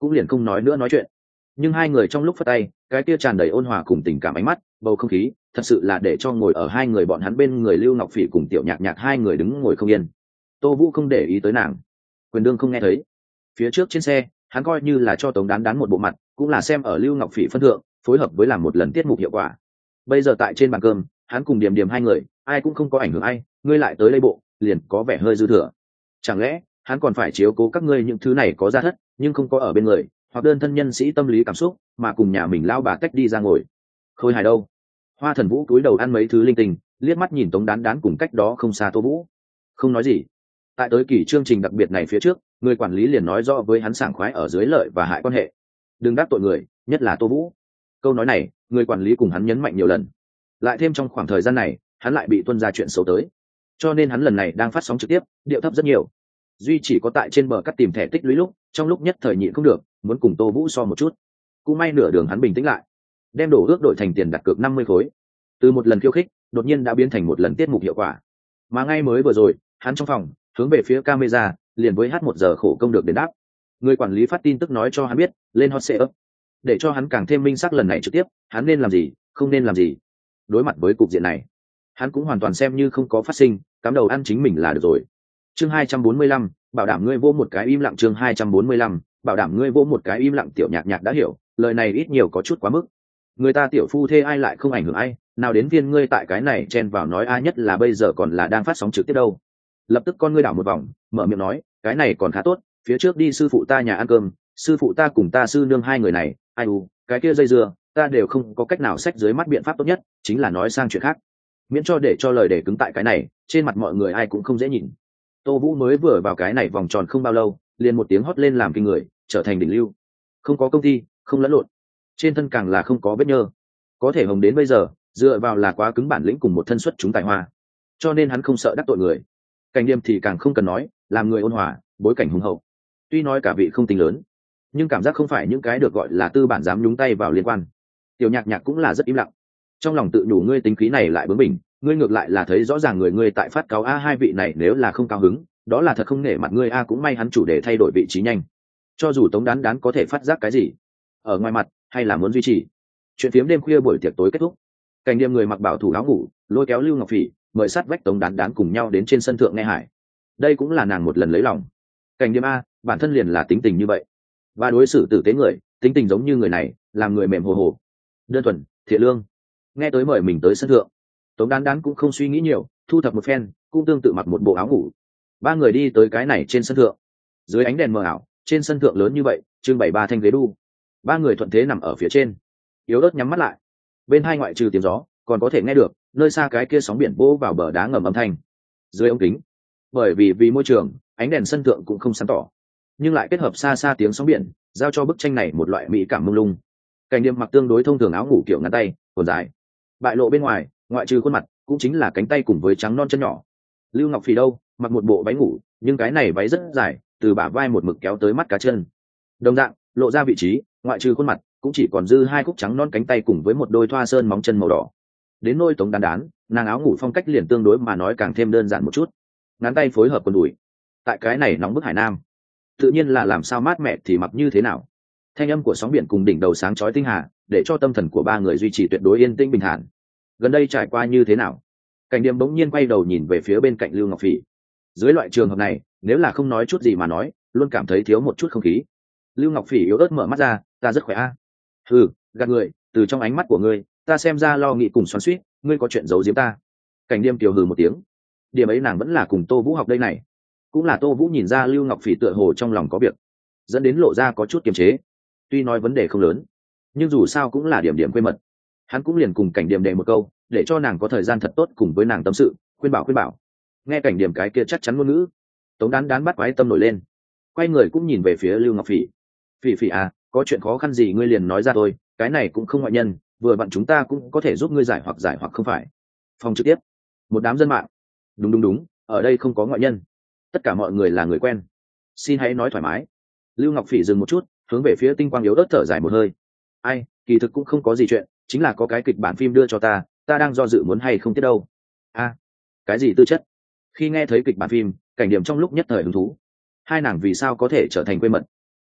cũng liền không nói nữa nói chuyện. Nhưng hai người trong lúc phất tay, cái kia tràn đầy ôn hòa cùng tình cảm ánh mắt, bầu không khí thật sự là để cho ngồi ở hai người bọn hắn bên người Lưu Ngọc Phỉ cùng Tiểu Nhạc Nhạc hai người đứng ngồi không yên. Tô Vũ không để ý tới nàng, Quyền Đương không nghe thấy. Phía trước trên xe, hắn coi như là cho Tống Đán Đán một bộ mặt, cũng là xem ở Lưu Ngọc Phỉ phân thượng, phối hợp với làm một lần tiết mục hiệu quả. Bây giờ tại trên bàn cơm, hắn cùng Điềm Điềm hai người, ai cũng không có ảnh hưởng ai, ngươi lại tới đây bộ, liền có vẻ hơi dư thừa. Chẳng lẽ hắn còn phải chiếu cố các ngươi những thứ này có gia thất, nhưng không có ở bên người, hoặc đơn thân nhân sĩ tâm lý cảm xúc, mà cùng nhà mình lao bà tách đi ra ngồi. Khôi hài đâu? Hoa Thần Vũ cúi đầu ăn mấy thứ linh tinh, liếc mắt nhìn Tống Đán Đán cùng cách đó không xa Tô Vũ, không nói gì. Tại tới kỳ chương trình đặc biệt này phía trước, người quản lý liền nói rõ với hắn sảng khoái ở dưới lợi và hại quan hệ, đừng đắc tội người, nhất là Tô Vũ. Câu nói này, người quản lý cùng hắn nhấn mạnh nhiều lần. Lại thêm trong khoảng thời gian này, hắn lại bị tuân ra chuyện xấu tới, cho nên hắn lần này đang phát sóng trực tiếp, điệu thấp rất nhiều. Duy chỉ có tại trên bờ cắt tìm thẻ tích lũy lúc, trong lúc nhất thời nhịn không được, muốn cùng Tô Vũ so một chút. Cũng may nửa đường hắn bình tĩnh lại, đem đổ ước đổi thành tiền đặt cược 50 khối. Từ một lần khiêu khích, đột nhiên đã biến thành một lần tiết mục hiệu quả. Mà ngay mới vừa rồi, hắn trong phòng, hướng về phía camera, liền với hát 1 giờ khổ công được đền đáp. Người quản lý phát tin tức nói cho hắn biết, lên hot setup, để cho hắn càng thêm minh xác lần này trực tiếp, hắn nên làm gì, không nên làm gì. Đối mặt với cục diện này, hắn cũng hoàn toàn xem như không có phát sinh, cắm đầu ăn chính mình là được rồi. Chương 245, bảo đảm ngươi vô một cái im lặng. Chương 245, bảo đảm ngươi vô một cái im lặng. Tiểu Nhạc Nhạc đã hiểu, lời này ít nhiều có chút quá mức. Người ta tiểu phu thê ai lại không ảnh hưởng ai, nào đến viên ngươi tại cái này chen vào nói ai, nhất là bây giờ còn là đang phát sóng trực tiếp đâu. Lập tức con ngươi đảo một vòng, mở miệng nói, cái này còn khá tốt, phía trước đi sư phụ ta nhà ăn cơm, sư phụ ta cùng ta sư nương hai người này, ai u, cái kia dây dưa, ta đều không có cách nào xách dưới mắt, biện pháp tốt nhất chính là nói sang chuyện khác, miễn cho để cho lời để cứng tại cái này, trên mặt mọi người ai cũng không dễ nhìn. Tô Vũ mới vừa vào cái này vòng tròn không bao lâu, liền một tiếng hót lên làm kinh người, trở thành đỉnh lưu. Không có công ty, không lẫn lộn, trên thân càng là không có vết nhơ, có thể hồng đến bây giờ, dựa vào là quá cứng bản lĩnh cùng một thân xuất chúng tài hoa, cho nên hắn không sợ đắc tội người. Cảnh Điềm thì càng không cần nói, làm người ôn hòa, bối cảnh hùng hậu. Tuy nói cả vị không tính lớn, nhưng cảm giác không phải những cái được gọi là tư bản dám nhúng tay vào liên quan. Tiểu Nhạc Nhạc cũng là rất im lặng, trong lòng tự đủ, ngươi tính khí này lại bướng bỉnh, ngươi ngược lại là thấy rõ ràng ngươi tại phát cáo a, hai vị này nếu là không cao hứng, đó là thật không nể mặt ngươi a. Cũng may hắn chủ đề thay đổi vị trí nhanh, cho dù Tống Đán Đán có thể phát giác cái gì ở ngoài mặt, hay là muốn duy trì. Chuyện phiếm đêm khuya buổi tiệc tối kết thúc, Cảnh Điềm người mặc bảo thủ áo ngủ, lôi kéo Lưu Ngọc Phỉ, mời sát vách Tống Đán Đán cùng nhau đến trên sân thượng nghe hải. Đây cũng là nàng một lần lấy lòng. Cảnh Điềm a, bản thân liền là tính tình như vậy, và đối xử tử tế người, tính tình giống như người này, làm người mềm hồ hồ, đơn thuần, thiện lương. Nghe tới mời mình tới sân thượng, Tống Đán Đán cũng không suy nghĩ nhiều, thu thập một phen, cũng tương tự mặc một bộ áo ngủ. Ba người đi tới cái này trên sân thượng, dưới ánh đèn mờ ảo, trên sân thượng lớn như vậy, trưng bày 3 thanh ghế đu. Ba người thuận thế nằm ở phía trên, yếu ớt nhắm mắt lại. Bên hai ngoại trừ tiếng gió, còn có thể nghe được nơi xa cái kia sóng biển vỗ vào bờ đá ngầm âm thanh. Dưới ống kính, bởi vì môi trường, ánh đèn sân thượng cũng không sáng tỏ, nhưng lại kết hợp xa xa tiếng sóng biển, giao cho bức tranh này một loại mỹ cảm mông lung. Cảnh Điềm mặc tương đối thông thường áo ngủ kiểu ngắn tay, quần dài, bại lộ bên ngoài, ngoại trừ khuôn mặt, cũng chính là cánh tay cùng với trắng non chân nhỏ. Lưu Ngọc Phỉ đâu, mặc một bộ váy ngủ, nhưng cái này váy rất dài, từ bả vai một mực kéo tới mắt cá chân. Đồng dạng, lộ ra vị trí, ngoại trừ khuôn mặt, cũng chỉ còn dư 2 khúc trắng non cánh tay cùng với một đôi thoa sơn móng chân màu đỏ. Đến nôi Tống Đán Đán, nàng áo ngủ phong cách liền tương đối mà nói càng thêm đơn giản một chút, ngắn tay phối hợp quần đùi. Tại cái này nóng bức Hải Nam, tự nhiên là làm sao mát mẻ thì mặc như thế nào. Thanh âm của sóng biển cùng đỉnh đầu sáng chói tinh hà, để cho tâm thần của ba người duy trì tuyệt đối yên tĩnh bình thản. Gần đây trải qua như thế nào? Cảnh Điềm bỗng nhiên quay đầu nhìn về phía bên cạnh Lưu Ngọc Phỉ. Dưới loại trường hợp này, nếu là không nói chút gì mà nói, luôn cảm thấy thiếu một chút không khí. Lưu Ngọc Phỉ yếu ớt mở mắt ra, ta rất khỏe a. Ừ, gạt người, từ trong ánh mắt của ngươi, ta xem ra lo nghĩ cùng xoắn xuýt, ngươi có chuyện giấu giếm ta. Cảnh Điềm kiều hừ một tiếng. Điểm ấy nàng vẫn là cùng Tô Vũ học đây này. Cũng là Tô Vũ nhìn ra Lưu Ngọc Phỉ tựa hồ trong lòng có việc, dẫn đến lộ ra có chút kiềm chế. Tuy nói vấn đề không lớn, nhưng dù sao cũng là điểm điểm quê mật. Hắn cũng liền cùng Cảnh Điềm đề một câu, để cho nàng có thời gian thật tốt cùng với nàng tâm sự, khuyên bảo. Nghe Cảnh Điềm cái kia chắc chắn ngôn ngữ, Tống Đán Đán bắt quái tâm nổi lên, quay người cũng nhìn về phía Lưu Ngọc Phỉ. Phỉ à, có chuyện khó khăn gì ngươi liền nói ra thôi, cái này cũng không ngoại nhân, vừa vặn chúng ta cũng có thể giúp ngươi giải hoặc không phải. Phòng trực tiếp, một đám dân mạng. Đúng, ở đây không có ngoại nhân, tất cả mọi người là người quen, xin hãy nói thoải mái. Lưu Ngọc Phỉ dừng một chút, hướng về phía Tinh Quang yếu ớt thở dài một hơi. Ai, kỳ thực cũng không có gì chuyện, chính là có cái kịch bản phim đưa cho ta đang do dự muốn hay không tiếp đâu. A, cái gì tư chất? Khi nghe thấy kịch bản phim, Cảnh Điềm trong lúc nhất thời hứng thú. Hai nàng vì sao có thể trở thành quê mật?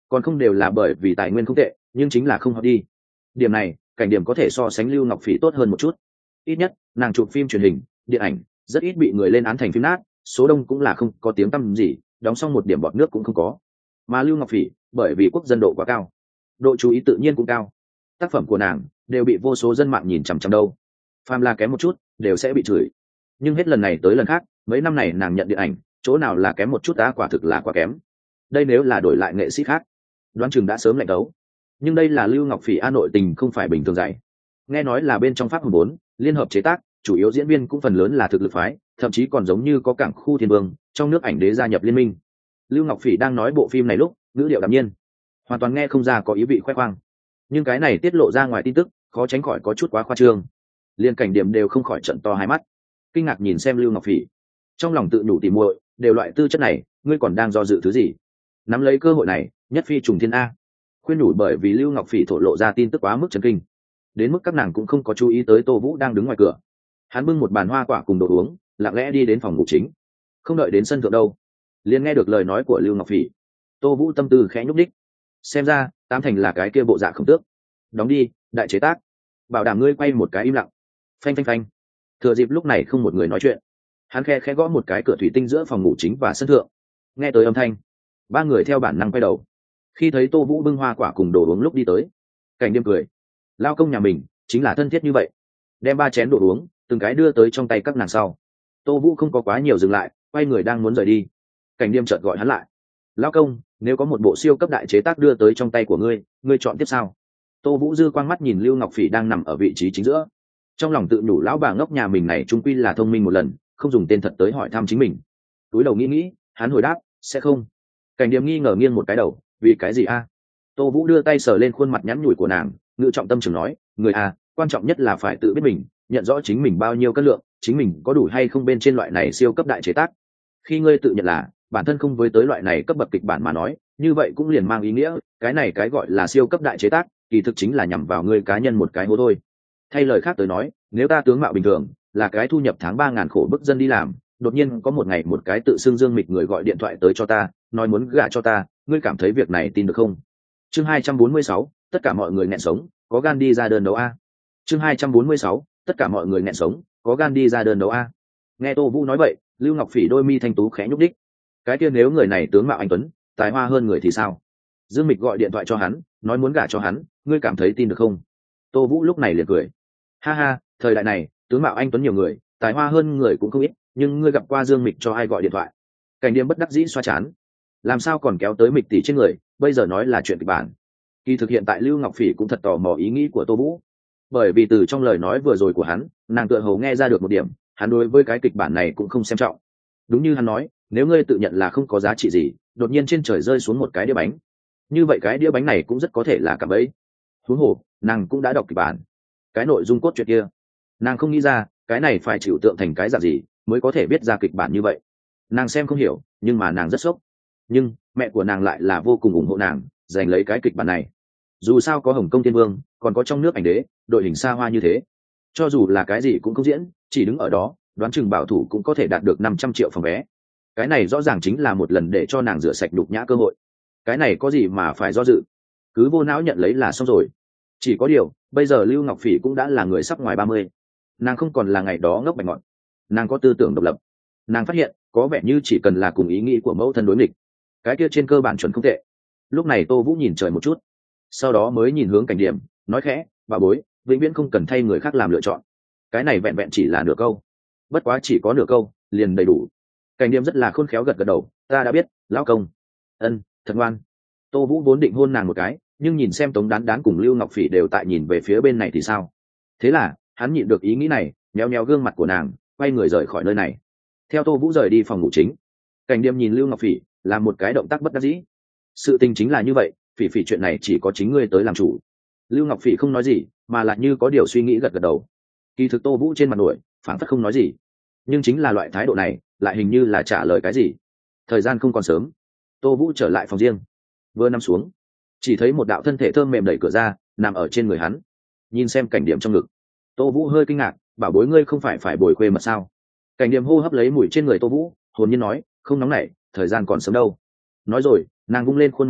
còn không đều là bởi vì tài nguyên không tệ nhưng chính là không hợp đi. Điểm này Cảnh Điểm có thể so sánh Lưu Ngọc Phỉ tốt hơn một chút. Ít nhất nàng chụp phim truyền hình điện ảnh rất ít bị người lên án thành phim nát, số đông cũng là không có tiếng tăm gì, đóng xong một điểm bọt nước cũng không có. Mà Lưu Ngọc Phỉ bởi vì quốc dân độ quá cao, độ chú ý tự nhiên cũng cao, tác phẩm của nàng đều bị vô số dân mạng nhìn chằm chằm đâu, phàm là kém một chút đều sẽ bị chửi. Nhưng hết lần này tới lần khác, mấy năm này nàng nhận điện ảnh chỗ nào là kém một chút đã, quả thực là quá kém. Đây nếu là đổi lại nghệ sĩ khác đoán chừng đã sớm lạnh đấu, nhưng đây là Lưu Ngọc Phỉ nội tình không phải bình thường dạy. Nghe nói là bên trong Pháp Hồng 4 liên hợp chế tác, chủ yếu diễn viên cũng phần lớn là thực lực phái, thậm chí còn giống như có cảng khu thiên vương trong nước ảnh đế gia nhập liên minh. Lưu Ngọc Phỉ đang nói bộ phim này lúc ngữ điệu đạm nhiên, hoàn toàn nghe không ra có ý vị khoe khoang, nhưng cái này tiết lộ ra ngoài tin tức khó tránh khỏi có chút quá khoa trương. Liên Cảnh Điểm đều không khỏi trận to hai mắt, kinh ngạc nhìn xem Lưu Ngọc Phỉ, trong lòng tự nhủ tỉ muội, đều loại tư chất này ngươi còn đang do dự thứ gì? Nắm lấy cơ hội này nhất phi trùng thiên a. Khuyên nhủ bởi vì Lưu Ngọc Phỉ thổ lộ ra tin tức quá mức chấn kinh, đến mức các nàng cũng không có chú ý tới Tô Vũ đang đứng ngoài cửa. Hắn bưng một bàn hoa quả cùng đồ uống, lặng lẽ đi đến phòng ngủ chính. Không đợi đến sân thượng đâu, liền nghe được lời nói của Lưu Ngọc Phỉ. Tô Vũ tâm tư khẽ nhúc đích, xem ra tám thành là cái kia bộ dạ không tước. Đóng đi, đại chế tác, bảo đảm ngươi quay một cái im lặng. Phanh phanh phanh. Thừa dịp lúc này không một người nói chuyện, hắn khẽ gõ một cái cửa thủy tinh giữa phòng ngủ chính và sân thượng. Nghe tới âm thanh, ba người theo bản năng quay đầu. Khi thấy Tô Vũ bưng hoa quả cùng đồ uống lúc đi tới, Cảnh Điềm cười, lao công nhà mình chính là thân thiết như vậy. Đem ba chén đồ uống từng cái đưa tới trong tay các nàng sau, Tô Vũ không có quá nhiều dừng lại, quay người đang muốn rời đi. Cảnh Điềm chợt gọi hắn lại, lao công, nếu có một bộ siêu cấp đại chế tác đưa tới trong tay của ngươi, ngươi chọn tiếp sao? Tô Vũ dư quang mắt nhìn Lưu Ngọc Phỉ đang nằm ở vị trí chính giữa, trong lòng tự nhủ lão bà ngốc nhà mình này trung quy là thông minh một lần, không dùng tên thật tới hỏi thăm chính mình. Túi đầu nghĩ, hắn hồi đáp, sẽ không. Cảnh Điềm nghi ngờ nghiêng một cái đầu, vì cái gì a? Tô Vũ đưa tay sờ lên khuôn mặt nhắn nhủi của nàng, ngự trọng tâm trường nói, người a, quan trọng nhất là phải tự biết mình, nhận rõ chính mình bao nhiêu cân lượng, chính mình có đủ hay không bên trên loại này siêu cấp đại chế tác. Khi ngươi tự nhận là bản thân không với tới loại này cấp bậc kịch bản mà nói, như vậy cũng liền mang ý nghĩa cái này cái gọi là siêu cấp đại chế tác kỳ thực chính là nhằm vào ngươi cá nhân một cái hố thôi. Thay lời khác tới nói, nếu ta tướng mạo bình thường, là cái thu nhập tháng 3.000 khổ bức dân đi làm, đột nhiên có một ngày một cái tự xưng Dương Mịch người gọi điện thoại tới cho ta, nói muốn gả cho ta, ngươi cảm thấy việc này tin được không? Chương 246, tất cả mọi người nghẹn sống, có gan đi ra đơn đấu a. Chương 246, tất cả mọi người nghẹn sống, có gan đi ra đơn đấu a. Nghe Tô Vũ nói vậy, Lưu Ngọc Phỉ đôi mi thanh tú khẽ nhúc đích. Cái kia nếu người này tướng mạo anh tuấn, tài hoa hơn người thì sao? Dương Mịch gọi điện thoại cho hắn, nói muốn gả cho hắn, ngươi cảm thấy tin được không? Tô Vũ lúc này liền cười, ha ha, thời đại này tướng mạo anh tuấn nhiều người, tài hoa hơn người cũng không ít, nhưng ngươi gặp qua Dương Mịch cho ai gọi điện thoại? Cảnh Điềm bất đắc dĩ xoa chán, làm sao còn kéo tới Mịch tỷ trên người, bây giờ nói là chuyện kịch bản. Kỳ thực hiện tại Lưu Ngọc Phỉ cũng thật tò mò ý nghĩ của Tô Vũ, bởi vì từ trong lời nói vừa rồi của hắn, nàng tựa hồ nghe ra được một điểm, hắn đối với cái kịch bản này cũng không xem trọng. Đúng như hắn nói, nếu ngươi tự nhận là không có giá trị gì, đột nhiên trên trời rơi xuống một cái đĩa bánh, như vậy cái đĩa bánh này cũng rất có thể là cạm bẫy. Huống hồ nàng cũng đã đọc kịch bản, cái nội dung cốt truyện kia, nàng không nghĩ ra cái này phải chịu tượng thành cái dạng gì mới có thể viết ra kịch bản như vậy. Nàng xem không hiểu, nhưng mà nàng rất sốc. Nhưng mẹ của nàng lại là vô cùng ủng hộ nàng giành lấy cái kịch bản này. Dù sao có Hồng Kông Thiên Vương, còn có trong nước ảnh đế, đội hình xa hoa như thế, cho dù là cái gì cũng không diễn, chỉ đứng ở đó, đoán chừng bảo thủ cũng có thể đạt được 500 triệu phòng vé. Cái này rõ ràng chính là một lần để cho nàng rửa sạch đục nhã cơ hội. Cái này có gì mà phải do dự, cứ vô não nhận lấy là xong rồi. Chỉ có điều, bây giờ Lưu Ngọc Phỉ cũng đã là người sắp ngoài 30, nàng không còn là ngày đó ngốc bạch ngọn, nàng có tư tưởng độc lập. Nàng phát hiện có vẻ như chỉ cần là cùng ý nghĩ của mẫu thân đối nghịch, cái kia trên cơ bản chuẩn không tệ. Lúc này Tô Vũ nhìn trời một chút, sau đó mới nhìn hướng Cảnh Điểm, nói khẽ, bà bối, vĩnh viễn không cần thay người khác làm lựa chọn. Cái này vẹn vẹn chỉ là nửa câu, bất quá chỉ có nửa câu liền đầy đủ. Cảnh Điểm rất là khôn khéo gật gật đầu, ta đã biết, lão công. Ân, thật ngoan. Tô Vũ vốn định hôn nàng một cái, nhưng nhìn xem Tống Đán Đán cùng Lưu Ngọc Phỉ đều tại nhìn về phía bên này thì sao? Thế là hắn nhịn được ý nghĩ này, méo méo gương mặt của nàng, quay người rời khỏi nơi này. Theo Tô Vũ rời đi phòng ngủ chính, Cảnh Điềm nhìn Lưu Ngọc Phỉ làm một cái động tác bất đắc dĩ. Sự tình chính là như vậy, Phỉ Phỉ chuyện này chỉ có chính ngươi tới làm chủ. Lưu Ngọc Phỉ không nói gì, mà lại như có điều suy nghĩ gật gật đầu. Kỳ thực Tô Vũ trên mặt nổi phản phất không nói gì, nhưng chính là loại thái độ này lại hình như là trả lời cái gì. Thời gian không còn sớm, Tô Vũ trở lại phòng riêng, vừa nằm xuống, chỉ thấy một đạo thân thể thơm mềm đẩy cửa ra, nằm ở trên người hắn. Nhìn xem Cảnh Điểm trong ngực, Tô Vũ hơi kinh ngạc, bảo bối ngươi không phải bồi khuê mật sao? Cảnh Điểm hô hấp lấy mùi trên người Tô Vũ, hồn nhiên nói, không nóng nảy, thời gian còn sớm đâu. Nói rồi nàng vung lên khuôn mặt nhỏ,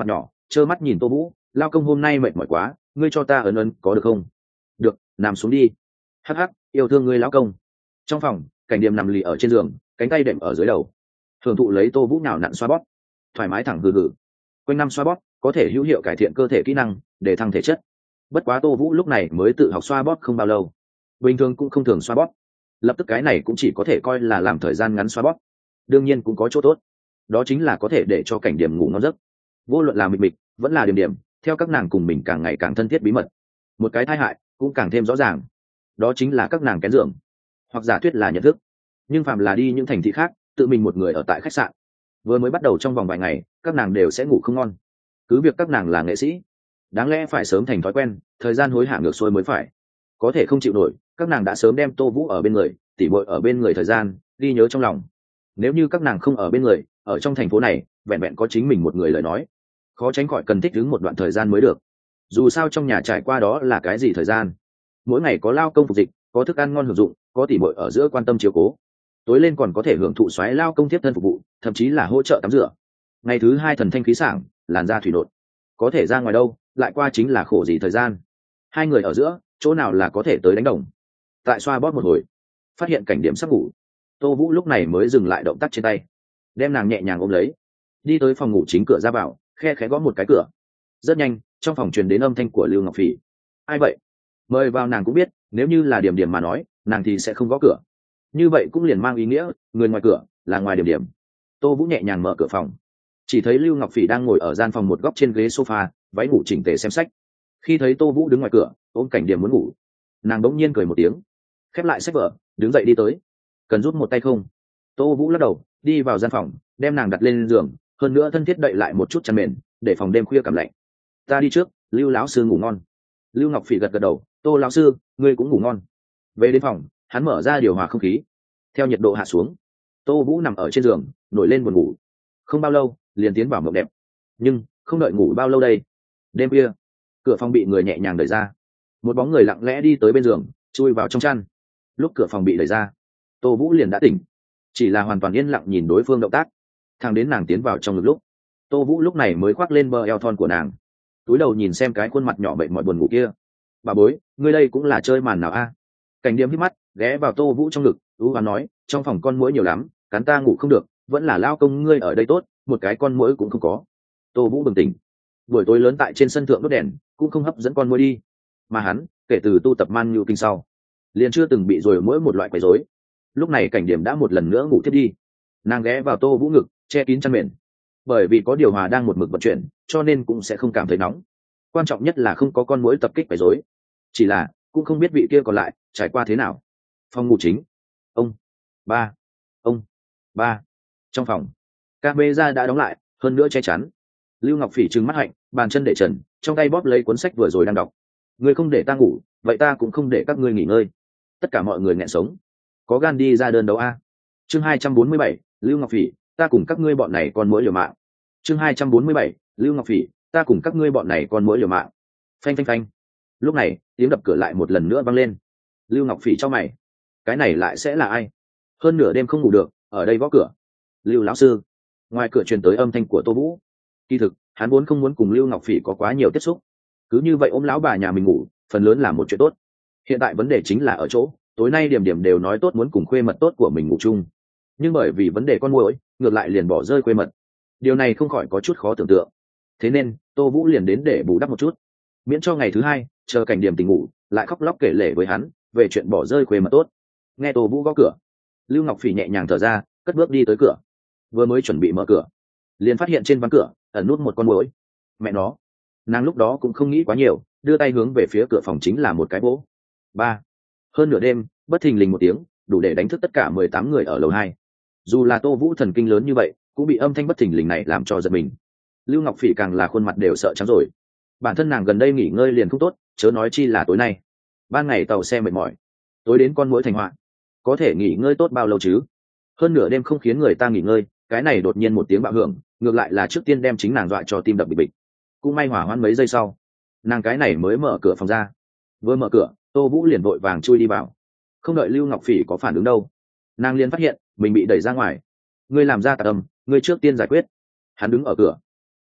trơ mắt nhìn Tô Vũ. Lao công hôm nay mệt mỏi quá, ngươi cho ta ấn ấn có được không? Được, nằm xuống đi. Hắc hắc, yêu thương ngươi lão công. Trong phòng, Cảnh Điềm nằm lì ở trên giường, cánh tay đệm ở dưới đầu, hưởng thụ lấy Tô Vũ nào nặn xoa bóp, thoải mái thẳng hừ hừ. Quanh năm xoa bóp có thể hữu hiệu cải thiện cơ thể kỹ năng, để thăng thể chất. Bất quá Tô Vũ lúc này mới tự học xoa bóp không bao lâu, bình thường cũng không thường xoa bóp, lập tức cái này cũng chỉ có thể coi là làm thời gian ngắn xoa bóp. Đương nhiên cũng có chỗ tốt, đó chính là có thể để cho Cảnh Điểm ngủ ngon giấc. Vô luận là mịch mịch vẫn là Điểm Điểm, theo các nàng cùng mình càng ngày càng thân thiết bí mật, một cái tai hại cũng càng thêm rõ ràng, đó chính là các nàng kén giường, hoặc giả thuyết là nhận thức. Nhưng phàm là đi những thành thị khác, tự mình một người ở tại khách sạn, vừa mới bắt đầu trong vòng vài ngày các nàng đều sẽ ngủ không ngon. Cứ việc các nàng là nghệ sĩ, đáng lẽ phải sớm thành thói quen, thời gian hối hả ngược xuôi mới phải. Có thể không chịu nổi, các nàng đã sớm đem Tô Vũ ở bên người, tỉ muội ở bên người thời gian ghi nhớ trong lòng. Nếu như các nàng không ở bên người, ở trong thành phố này vẹn vẹn có chính mình một người lời nói, khó tránh khỏi cần thích ứng một đoạn thời gian mới được. Dù sao trong nhà trải qua đó là cái gì thời gian, mỗi ngày có lao công phục dịch, có thức ăn ngon hưởng dụng, có tỉ muội ở giữa quan tâm chiếu cố, tối lên còn có thể hưởng thụ xoáy lao công tiếp thân phục vụ, thậm chí là hỗ trợ tắm rửa. Ngày thứ hai thần thanh khí sảng, làn da thủy nộn, có thể ra ngoài đâu lại qua chính là khổ gì thời gian. Hai người ở giữa chỗ nào là có thể tới đánh đồng. Tại xoa bóp một hồi, phát hiện Cảnh Điểm sắp ngủ, Tô Vũ lúc này mới dừng lại động tác trên tay, đem nàng nhẹ nhàng ôm lấy, đi tới phòng ngủ chính cửa ra vào, khe khẽ gõ một cái cửa. Rất nhanh trong phòng truyền đến âm thanh của Lưu Ngọc Phỉ. Ai vậy? Mời vào. Nàng cũng biết nếu như là Điểm Điểm mà nói, nàng thì sẽ không gõ cửa, như vậy cũng liền mang ý nghĩa người ngoài cửa là ngoài Điểm Điểm. Tô Vũ nhẹ nhàng mở cửa phòng, chỉ thấy Lưu Ngọc Phỉ đang ngồi ở gian phòng một góc trên ghế sofa, váy ngủ chỉnh tề xem sách. Khi thấy Tô Vũ đứng ngoài cửa ôm Cảnh Điểm muốn ngủ, nàng bỗng nhiên cười một tiếng, khép lại sách vở, đứng dậy đi tới. Cần giúp một tay không? Tô Vũ lắc đầu, đi vào gian phòng, đem nàng đặt lên giường, hơn nữa thân thiết đậy lại một chút chăn mền, để phòng đêm khuya cảm lạnh. Ta đi trước, Lưu lão sư ngủ ngon. Lưu Ngọc Phỉ gật gật đầu, Tô lão sư, ngươi cũng ngủ ngon. Về đến phòng, hắn mở ra điều hòa không khí, theo nhiệt độ hạ xuống, Tô Vũ nằm ở trên giường, nổi lên buồn ngủ. Không bao lâu liền tiến vào mộng đẹp. Nhưng không đợi ngủ bao lâu đây, đêm khuya, cửa phòng bị người nhẹ nhàng đẩy ra, một bóng người lặng lẽ đi tới bên giường, chui vào trong chăn. Lúc cửa phòng bị đẩy ra, Tô Vũ liền đã tỉnh, chỉ là hoàn toàn yên lặng nhìn đối phương động tác, thẳng đến nàng tiến vào trong ngực lúc, Tô Vũ lúc này mới khoác lên bờ eo thon của nàng, túi đầu nhìn xem cái khuôn mặt nhỏ bệnh mọi buồn ngủ kia. Bà bối, ngươi đây cũng là chơi màn nào a? Cảnh Điểm hít mắt ghé vào Tô Vũ trong ngực, ú hoán nói, trong phòng con muỗi nhiều lắm, cắn ta ngủ không được, vẫn là lao công ngươi ở đây tốt, một cái con muỗi cũng không có. Tô Vũ bừng tỉnh, buổi tối lớn tại trên sân thượng đốt đèn cũng không hấp dẫn con muỗi đi, mà hắn kể từ tu tập Man Nhu Kinh sau, liền chưa từng bị rồi mỗi một loại quấy rối. Lúc này Cảnh Điểm đã một lần nữa ngủ thiếp đi, nàng ghé vào Tô Vũ ngực, che kín chăn mền. Bởi vì có điều hòa đang một mực vận chuyển, cho nên cũng sẽ không cảm thấy nóng. Quan trọng nhất là không có con muỗi tập kích quấy rối. Chỉ là cũng không biết vị kia còn lại trải qua thế nào. Phòng ngủ chính, ông ba trong phòng, camera đã đóng lại, hơn nữa che chắn. Lưu Ngọc Phỉ trừng mắt hạnh, bàn chân để trần, trong tay bóp lấy cuốn sách vừa rồi đang đọc. Ngươi không để ta ngủ, vậy ta cũng không để các ngươi nghỉ ngơi. Tất cả mọi người nghẹn sống, có gan đi ra đơn đấu a. Chương 247, Lưu Ngọc Phỉ, ta cùng các ngươi bọn này con muỗi liều mạng. Chương 247, Lưu Ngọc Phỉ, ta cùng các ngươi bọn này con muỗi liều mạng. Phanh phanh phanh. Lúc này tiếng đập cửa lại một lần nữa vang lên. Lưu Ngọc Phỉ chau mày, cái này lại sẽ là ai? Hơn nửa đêm không ngủ được, ở đây gõ cửa. Lưu lão sư. Ngoài cửa truyền tới âm thanh của Tô Vũ. Kỳ thực hắn vốn không muốn cùng Lưu Ngọc Phỉ có quá nhiều tiếp xúc, cứ như vậy ôm lão bà nhà mình ngủ, phần lớn là một chuyện tốt. Hiện tại vấn đề chính là ở chỗ, tối nay Điểm Điểm đều nói tốt muốn cùng khuê mật tốt của mình ngủ chung, nhưng bởi vì vấn đề con muỗi, ngược lại liền bỏ rơi khuê mật. Điều này không khỏi có chút khó tưởng tượng. Thế nên Tô Vũ liền đến để bù đắp một chút, miễn cho ngày thứ hai chờ Cảnh Điểm tỉnh ngủ lại khóc lóc kể lể với hắn về chuyện bỏ rơi khuê mật tốt. Nghe Tô Vũ gõ cửa, Lưu Ngọc Phỉ nhẹ nhàng thở ra, cất bước đi tới cửa. Vừa mới chuẩn bị mở cửa, liền phát hiện trên ván cửa ẩn nút một con muỗi. Mẹ nó, nàng lúc đó cũng không nghĩ quá nhiều, đưa tay hướng về phía cửa phòng chính là một cái vỗ. Ba. Hơn nửa đêm, bất thình lình một tiếng, đủ để đánh thức tất cả 18 người ở lầu 2. Dù là Tô Vũ thần kinh lớn như vậy, cũng bị âm thanh bất thình lình này làm cho giật mình. Lưu Ngọc Phỉ càng là khuôn mặt đều sợ trắng rồi. Bản thân nàng gần đây nghỉ ngơi liền không tốt, chớ nói chi là tối nay. Ban ngày tàu xe mệt mỏi, tối đến con muỗi thành họa, có thể nghỉ ngơi tốt bao lâu chứ? Hơn nửa đêm không khiến người ta nghỉ ngơi, cái này đột nhiên một tiếng bạo hưởng, ngược lại là trước tiên đem chính nàng dọa cho tim đập bịch bịch. Cũng may hỏa hoãn mấy giây sau, nàng cái này mới mở cửa phòng ra. Vừa mở cửa, Tô Vũ liền vội vàng chui đi vào. Không đợi Lưu Ngọc Phỉ có phản ứng đâu, nàng liền phát hiện mình bị đẩy ra ngoài. Ngươi làm ra tà tâm, ngươi trước tiên giải quyết. Hắn đứng ở cửa,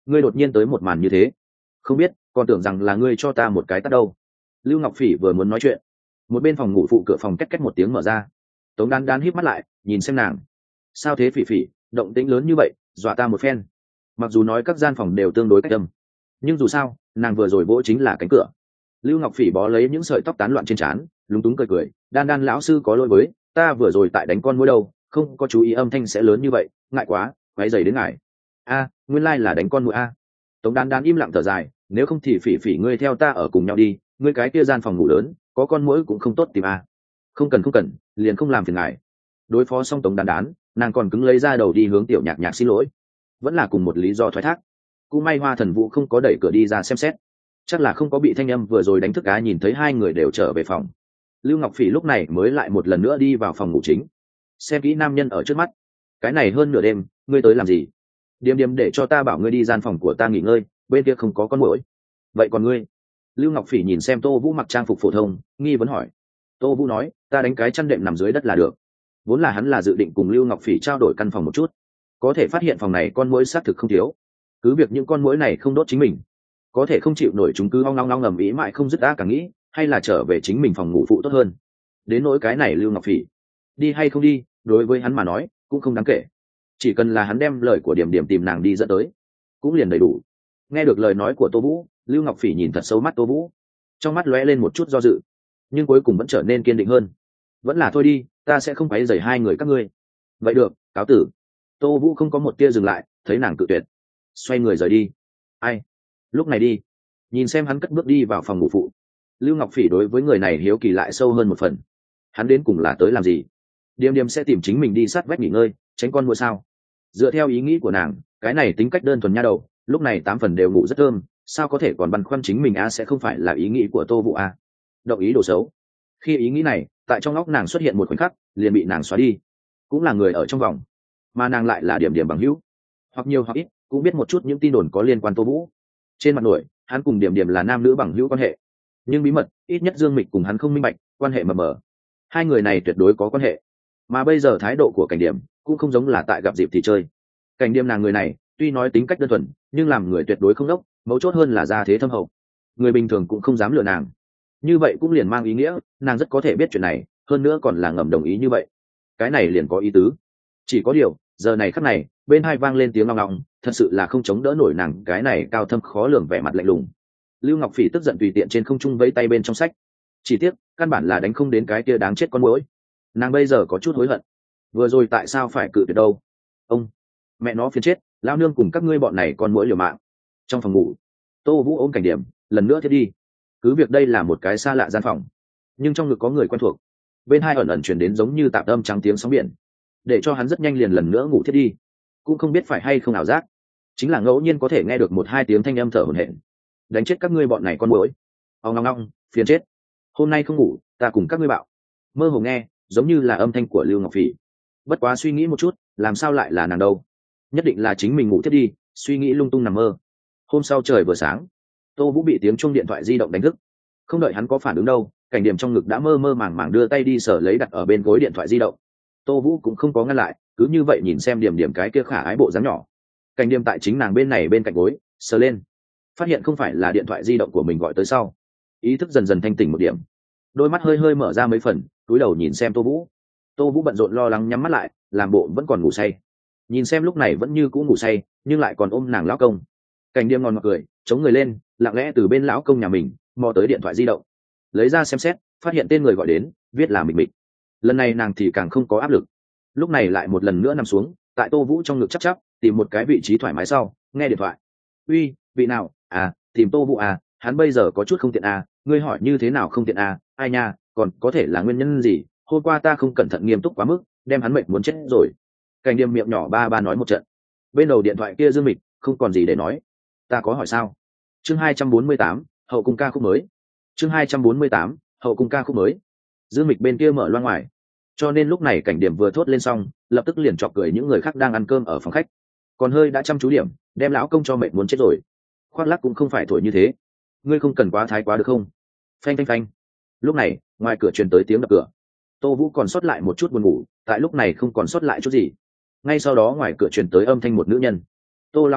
ngươi đột nhiên tới một màn như thế, không biết, còn tưởng rằng là ngươi cho ta một cái tát đâu. Lưu Ngọc Phỉ vừa muốn nói chuyện, một bên phòng ngủ phụ cửa phòng két két một tiếng mở ra. Tống Đan Đan híp mắt lại nhìn xem nàng. Sao thế Phỉ Phỉ, động tĩnh lớn như vậy, dọa ta một phen. Mặc dù nói các gian phòng đều tương đối cách âm, nhưng dù sao nàng vừa rồi vỗ chính là cánh cửa. Lưu Ngọc Phỉ bó lấy những sợi tóc tán loạn trên trán, lúng túng cười cười, Đan Đan lão sư có lỗi với ta, vừa rồi tại đánh con muỗi đâu, không có chú ý âm thanh sẽ lớn như vậy, ngại quá, quấy rầy đến ngài. A, nguyên lai là đánh con muỗi a. Tống Đan Đan im lặng thở dài, nếu không thì Phỉ Phỉ ngươi theo ta ở cùng nhau đi, ngươi cái kia gian phòng ngủ lớn có con muỗi cũng không tốt tìm a. Không cần, liền không làm phiền ngài. Đối phó xong Tống Đan Đan, nàng còn cứng lấy ra đầu đi hướng Tiểu Nhạc Nhạc xin lỗi, vẫn là cùng một lý do thoái thác. Cũng may Hoa Thần Vũ không có đẩy cửa đi ra xem xét, chắc là không có bị thanh âm vừa rồi đánh thức cá, nhìn thấy hai người đều trở về phòng. Lưu Ngọc Phỉ lúc này mới lại một lần nữa đi vào phòng ngủ chính, xem kỹ nam nhân ở trước mắt. Cái này hơn nửa đêm ngươi tới làm gì? Điềm Điềm để cho ta bảo ngươi đi gian phòng của ta nghỉ ngơi, bên kia không có con muỗi. Vậy còn ngươi? Lưu Ngọc Phỉ nhìn xem Tô Vũ mặc trang phục phổ thông, nghi vấn hỏi. Tô Vũ nói, ta đánh cái chăn đệm nằm dưới đất là được. Vốn là hắn là dự định cùng Lưu Ngọc Phỉ trao đổi căn phòng một chút, có thể phát hiện phòng này con muỗi xác thực không thiếu. Cứ việc những con muỗi này không đốt chính mình, có thể không chịu nổi chúng cứ ong long ầm ĩ mãi không dứt, đã càng nghĩ hay là trở về chính mình phòng ngủ phụ tốt hơn. Đến nỗi cái này Lưu Ngọc Phỉ đi hay không đi, đối với hắn mà nói cũng không đáng kể, chỉ cần là hắn đem lời của Điểm Điểm tìm nàng đi dẫn tới cũng liền đầy đủ. Nghe được lời nói của Tô Vũ, Lưu Ngọc Phỉ nhìn thật sâu mắt Tô Vũ, trong mắt lóe lên một chút do dự, nhưng cuối cùng vẫn trở nên kiên định hơn. Vẫn là thôi đi, ta sẽ không quấy rầy hai người các ngươi. Vậy được, cáo tử. Tô Vũ không có một tia dừng lại, thấy nàng cự tuyệt, xoay người rời đi. Ai? Lúc này đi. Nhìn xem hắn cất bước đi vào phòng ngủ phụ, Lưu Ngọc Phỉ đối với người này hiếu kỳ lại sâu hơn một phần. Hắn đến cùng là tới làm gì? Điềm Điềm sẽ tìm chính mình đi sát vách nghỉ ngơi, tránh con muỗi sao? Dựa theo ý nghĩ của nàng, cái này tính cách đơn thuần nha đầu, lúc này 8 phần đều ngủ rất thơm, sao có thể còn băn khoăn chính mình sẽ không phải là ý nghĩ của Tô Vũ động ý đồ xấu. Khi ý nghĩ này tại trong óc nàng xuất hiện một khoảnh khắc, liền bị nàng xóa đi. Cũng là người ở trong vòng, mà nàng lại là Điểm Điểm bằng hữu, hoặc nhiều hoặc ít cũng biết một chút những tin đồn có liên quan Tô Vũ. Trên mặt nổi, hắn cùng Điểm Điểm là nam nữ bằng hữu quan hệ, nhưng bí mật ít nhất Dương Mịch cùng hắn không minh bạch, quan hệ mờ mờ. Hai người này tuyệt đối có quan hệ, mà bây giờ thái độ của Cảnh Điểm cũng không giống là tại gặp dịp thì chơi. Cảnh Điểm nàng người này tuy nói tính cách đơn thuần, nhưng làm người tuyệt đối không đốc, mấu chốt hơn là gia thế thâm hậu, người bình thường cũng không dám lừa nàng. Như vậy cũng liền mang ý nghĩa nàng rất có thể biết chuyện này, hơn nữa còn là ngầm đồng ý như vậy. Cái này liền có ý tứ. Chỉ có điều giờ này khắc này bên hai vang lên tiếng ngọng ngọng, thật sự là không chống đỡ nổi nàng cái này cao thâm khó lường vẻ mặt lạnh lùng. Lưu Ngọc Phỉ tức giận tùy tiện trên không trung vẫy tay bên trong sách, chỉ tiếc căn bản là đánh không đến cái kia đáng chết con muỗi. Nàng bây giờ có chút hối hận, vừa rồi tại sao phải cự tuyệt đâu. Ông mẹ nó phiền chết, lao nương cùng các ngươi bọn này con muỗi liều mạng. Trong phòng ngủ, Tô Vũ ôm Cảnh Điểm lần nữa thiết đi. Cứ việc đây là một cái xa lạ gian phòng, nhưng trong ngực có người quen thuộc, bên hai ẩn ẩn truyền đến giống như tạp âm trắng tiếng sóng biển, để cho hắn rất nhanh liền lần nữa ngủ thiết đi. Cũng không biết phải hay không ảo giác, chính là ngẫu nhiên có thể nghe được một hai tiếng thanh âm thở hổn hển. Đánh chết các ngươi bọn này con muỗi. Ong ong ong, phiền chết. Hôm nay không ngủ, ta cùng các ngươi bạo. Mơ hồ nghe, giống như là âm thanh của Lưu Ngọc Phỉ. Bất quá suy nghĩ một chút, làm sao lại là nàng đâu? Nhất định là chính mình ngủ thiết đi, suy nghĩ lung tung nằm mơ. Hôm sau trời vừa sáng, Tô Vũ bị tiếng chuông điện thoại di động đánh thức. Không đợi hắn có phản ứng đâu, Cảnh Điểm trong ngực đã mơ mơ màng màng đưa tay đi sờ lấy đặt ở bên gối điện thoại di động. Tô Vũ cũng không có ngăn lại, cứ như vậy nhìn xem Điểm Điểm cái kia khả ái bộ dáng nhỏ. Cảnh Điểm tại chính nàng bên này bên cạnh gối, sờ lên, phát hiện không phải là điện thoại di động của mình gọi tới sau, ý thức dần dần thanh tỉnh một điểm, đôi mắt hơi hơi mở ra mấy phần, cúi đầu nhìn xem Tô Vũ. Tô Vũ bận rộn lo lắng nhắm mắt lại, làm bộ vẫn còn ngủ say. Nhìn xem lúc này vẫn như cũ ngủ say, nhưng lại còn ôm nàng lão công. Cảnh Điểm ngon ngọt cười, chống người lên, lặng lẽ từ bên lão công nhà mình mò tới điện thoại di động, lấy ra xem xét, phát hiện tên người gọi đến viết là Mịch Mịch. Lần này nàng thì càng không có áp lực, lúc này lại một lần nữa nằm xuống tại Tô Vũ trong ngực chắc chắc, tìm một cái vị trí thoải mái sau nghe điện thoại. Uy, vị nào? Tìm Tô Vũ hắn bây giờ có chút không tiện ngươi hỏi như thế nào không tiện ai nha, còn có thể là nguyên nhân gì? Hôm qua ta không cẩn thận nghiêm túc quá mức, đem hắn mệt muốn chết rồi. Cảnh Điểm miệng nhỏ ba ba nói một trận, bên đầu điện thoại kia Dương Mịch không còn gì để nói. Ta có hỏi sao? Chương 248, hậu cung ca khúc mới. Chương 248, hậu cung ca khúc mới. Dương Mịch bên kia mở loa ngoài, cho nên lúc này Cảnh Điểm vừa thốt lên xong, lập tức liền chọc cười những người khác đang ăn cơm ở phòng khách. Còn hơi đã chăm chú điểm, đem lão công cho mệt muốn chết rồi. Khoác lác cũng không phải thổi như thế, ngươi không cần quá thái quá được không? Phanh phanh phanh. Lúc này ngoài cửa truyền tới tiếng đập cửa. Tô Vũ còn sót lại một chút buồn ngủ, tại lúc này không còn sót lại chút gì. Ngay sau đó ngoài cửa truyền tới âm thanh một nữ nhân. Tô lão sư,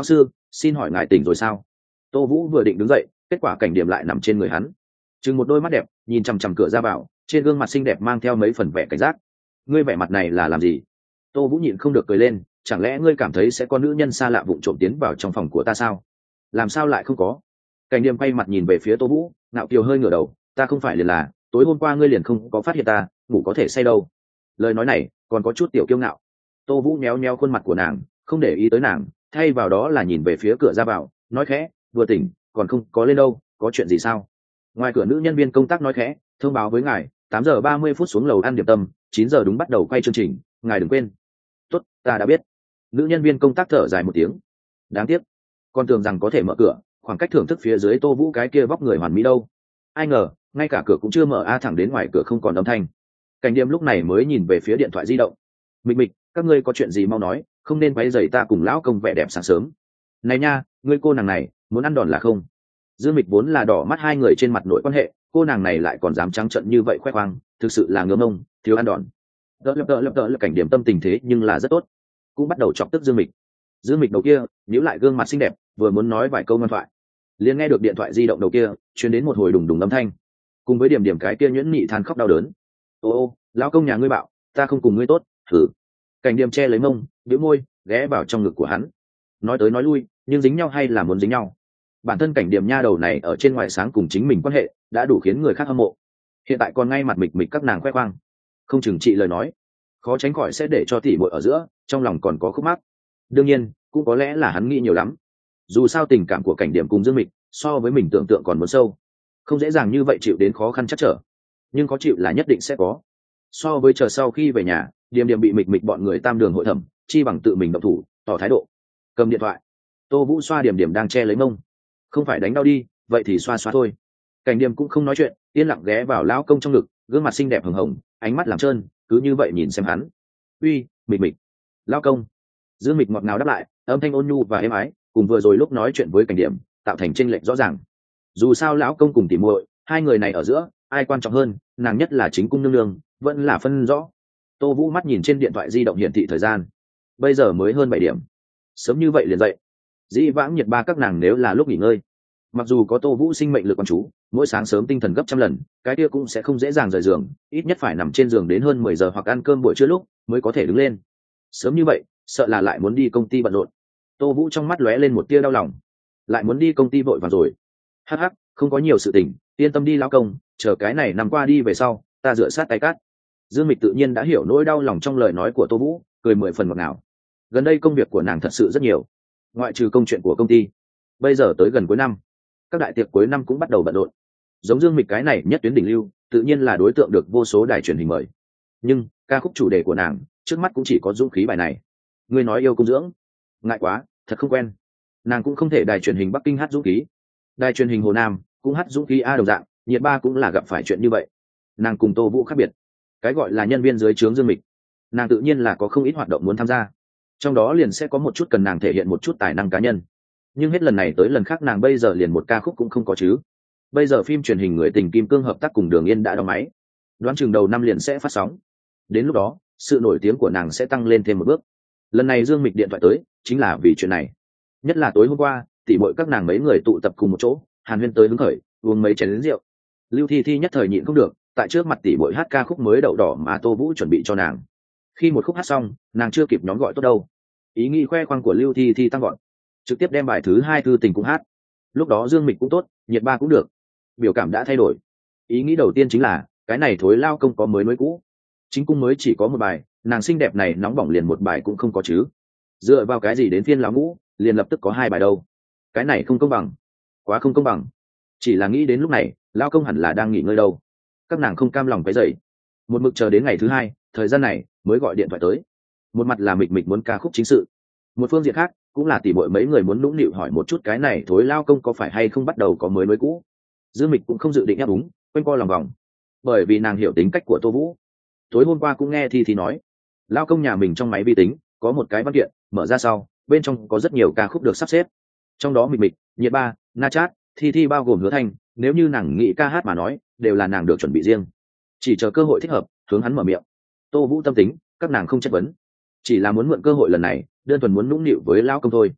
xin hỏi ngài tỉnh rồi sao? Tô Vũ vừa định đứng dậy, kết quả Cảnh Điểm lại nằm trên người hắn, chừng một đôi mắt đẹp nhìn chằm chằm cửa ra vào, trên gương mặt xinh đẹp mang theo mấy phần vẻ cảnh giác. Ngươi vẻ mặt này là làm gì? Tô Vũ nhịn không được cười lên, chẳng lẽ ngươi cảm thấy sẽ có nữ nhân xa lạ vụng trộm tiến vào trong phòng của ta sao? Làm sao lại không có? Cảnh Điểm quay mặt nhìn về phía Tô Vũ, ngạo kiều hơi ngửa đầu, ta không phải liền là tối hôm qua ngươi liền không có phát hiện ta ngủ có thể say đâu. Lời nói này còn có chút tiểu kiêu ngạo. Tô Vũ méo méo khuôn mặt của nàng, không để ý tới nàng, thay vào đó là nhìn về phía cửa ra vào, nói khẽ, vừa tỉnh còn không có lên đâu, có chuyện gì sao? Ngoài cửa nữ nhân viên công tác nói khẽ, thông báo với ngài 8 giờ 30 phút xuống lầu ăn điểm tâm, 9 giờ đúng bắt đầu quay chương trình, ngài đừng quên. Tốt, ta đã biết. Nữ nhân viên công tác thở dài một tiếng. Đáng tiếc, con tưởng rằng có thể mở cửa, khoảng cách thưởng thức phía dưới Tô Vũ cái kia vóc người hoàn mỹ đâu. Ai ngờ ngay cả cửa cũng chưa mở, thẳng đến ngoài cửa không còn âm thanh. Cảnh Điềm lúc này mới nhìn về phía điện thoại di động. Mịch Mịch, các ngươi có chuyện gì mau nói, không nên quấy rầy ta cùng lão công vẻ đẹp sáng sớm. Này nha, ngươi cô nàng này muốn ăn đòn là không? Dương Mịch vốn là đỏ mắt hai người trên mặt nội quan hệ, cô nàng này lại còn dám trắng trợn như vậy khoe khoang, thực sự là ngứa mông, thiếu ăn đòn. Đỡ là Cảnh Điềm tâm tình thế nhưng là rất tốt, cũng bắt đầu chọc tức Dương Mịch. Dương Mịch đầu kia nhíu lại gương mặt xinh đẹp, vừa muốn nói vài câu ngoan thoại, liền nghe được điện thoại di động đầu kia truyền đến một hồi đùng đùng âm thanh, cùng với điểm điểm cái kia nhuyễn nhị than khóc đau đớn. Ô lão công nhà ngươi bạo, ta không cùng ngươi tốt, thử. Cảnh Điềm che lấy mông, bĩu môi, ghé vào trong ngực của hắn, nói tới nói lui, nhưng dính nhau hay là muốn dính nhau. Bản thân Cảnh Điềm nha đầu này ở trên ngoài sáng cùng chính mình quan hệ đã đủ khiến người khác hâm mộ, hiện tại còn ngay mặt Mịch Mịch các nàng khoe khoang, không chừng trị lời nói khó tránh khỏi sẽ để cho tỷ muội ở giữa trong lòng còn có khúc mắc. Đương nhiên cũng có lẽ là hắn nghĩ nhiều lắm, dù sao tình cảm của Cảnh Điềm cùng Dương Mịch so với mình tưởng tượng còn muốn sâu, không dễ dàng như vậy chịu đến khó khăn chắc trở, nhưng có chịu là nhất định sẽ có. So với chờ sau khi về nhà Điềm Điềm bị Mịch Mịch bọn người tam đường hội thẩm, chi bằng tự mình động thủ tỏ thái độ. Cầm điện thoại, Tô Vũ xoa Điềm Điềm đang che lấy mông, không phải đánh đau đi, vậy thì xoa xoa thôi. Cảnh Điềm cũng không nói chuyện, yên lặng ghé vào lão công trong ngực, gương mặt xinh đẹp hồng hồng, ánh mắt làm trơn, cứ như vậy nhìn xem hắn. Uy, Mịch Mịch. Lão công. Dương Mịch ngọt ngào đáp lại, âm thanh ôn nhu và êm ái, cùng vừa rồi lúc nói chuyện với Cảnh Điềm tạo thành chênh lệch rõ ràng. Dù sao lão công cùng tỉ muội, hai người này ở giữa ai quan trọng hơn, nàng nhất là chính cung nương nương, vẫn là phân rõ. Tô Vũ mắt nhìn trên điện thoại di động hiển thị thời gian, bây giờ mới hơn 7 điểm. Sớm như vậy liền dậy. Dĩ vãng nhiệt ba các nàng nếu là lúc nghỉ ngơi, mặc dù có Tô Vũ sinh mệnh lực quan chú, mỗi sáng sớm tinh thần gấp trăm lần, cái kia cũng sẽ không dễ dàng rời giường, ít nhất phải nằm trên giường đến hơn 10 giờ hoặc ăn cơm buổi trưa lúc mới có thể đứng lên. Sớm như vậy, sợ là lại muốn đi công ty bận rộn. Tô Vũ trong mắt lóe lên một tia đau lòng, lại muốn đi công ty vội vàng rồi. Hắc hắc, không có nhiều sự tình, yên tâm đi lão công, chờ cái này nằm qua đi về sau, ta rửa sát tay cát. Dương Mịch tự nhiên đã hiểu nỗi đau lòng trong lời nói của Tô Vũ, cười 10 phần ngọt ngào. Gần đây công việc của nàng thật sự rất nhiều, ngoại trừ công chuyện của công ty, bây giờ tới gần cuối năm, các đại tiệc cuối năm cũng bắt đầu bận rộn. Giống Dương Mịch cái này nhất tuyến đỉnh lưu, tự nhiên là đối tượng được vô số đài truyền hình mời. Nhưng ca khúc chủ đề của nàng trước mắt cũng chỉ có Dũng khí bài này. Ngươi nói yêu cung dưỡng, ngại quá, thật không quen. Nàng cũng không thể đài truyền hình Bắc Kinh hát Dũng khí, đài truyền hình Hồ Nam cũng hát Dũng khí a đồng dạng, nhiệt ba cũng là gặp phải chuyện như vậy. Nàng cùng Tô Vũ khác biệt, cái gọi là nhân viên dưới trướng Dương Mịch, nàng tự nhiên là có không ít hoạt động muốn tham gia, trong đó liền sẽ có một chút cần nàng thể hiện một chút tài năng cá nhân. Nhưng hết lần này tới lần khác nàng bây giờ liền một ca khúc cũng không có chứ. Bây giờ phim truyền hình Người tình Kim Cương hợp tác cùng Đường Yên đã đóng máy, đoán chừng đầu năm liền sẽ phát sóng. Đến lúc đó sự nổi tiếng của nàng sẽ tăng lên thêm một bước. Lần này Dương Mịch điện thoại tới chính là vì chuyện này. Nhất là tối hôm qua tỉ muội các nàng mấy người tụ tập cùng một chỗ, hàn huyên tới hứng khởi, uống mấy chén rượu. Lưu Thi Thi nhất thời nhịn không được, tại trước mặt tỉ muội hát ca khúc mới đậu đỏ mà Tô Vũ chuẩn bị cho nàng. Khi một khúc hát xong, nàng chưa kịp nhóm gọi tốt đâu, ý nghĩ khoe khoang của Lưu Thi Thi tăng gọn, trực tiếp đem bài thứ hai Thư Tình cũng hát. Lúc đó Dương Mịch cũng tốt, nhiệt ba cũng được, biểu cảm đã thay đổi. Ý nghĩ đầu tiên chính là cái này thối lao công có mới nối cũ, chính cung mới chỉ có một bài, nàng xinh đẹp này nóng bỏng liền một bài cũng không có chứ, dựa vào cái gì đến phiên lão ngũ liền lập tức có hai bài đâu? Cái này không công bằng, quá không công bằng. Chỉ là nghĩ đến lúc này lao công hẳn là đang nghỉ ngơi đâu, các nàng không cam lòng cái dậy, một mực chờ đến ngày thứ hai, thời gian này mới gọi điện thoại tới. Một mặt là Mịch Mịch muốn ca khúc chính sự, một phương diện khác cũng là tỉ muội mấy người muốn nũng nịu hỏi một chút cái này thối lao công có phải hay không bắt đầu có mới nối cũ. Dương Mịch cũng không dự định ép úng quanh co lòng vòng, bởi vì nàng hiểu tính cách của Tô Vũ. Tối hôm qua cũng nghe Thi nói, lao công nhà mình trong máy vi tính có một cái văn kiện, mở ra sau bên trong có rất nhiều ca khúc được sắp xếp, trong đó Mịch Mịch, nhiệt ba, na chát, Thi bao gồm Hứa Thanh, nếu như nàng nghĩ ca hát mà nói đều là nàng được chuẩn bị riêng, chỉ chờ cơ hội thích hợp hướng hắn mở miệng. Tô Vũ tâm tính các nàng không chất vấn, chỉ là muốn mượn cơ hội lần này đơn thuần muốn nũng nịu với lao công thôi.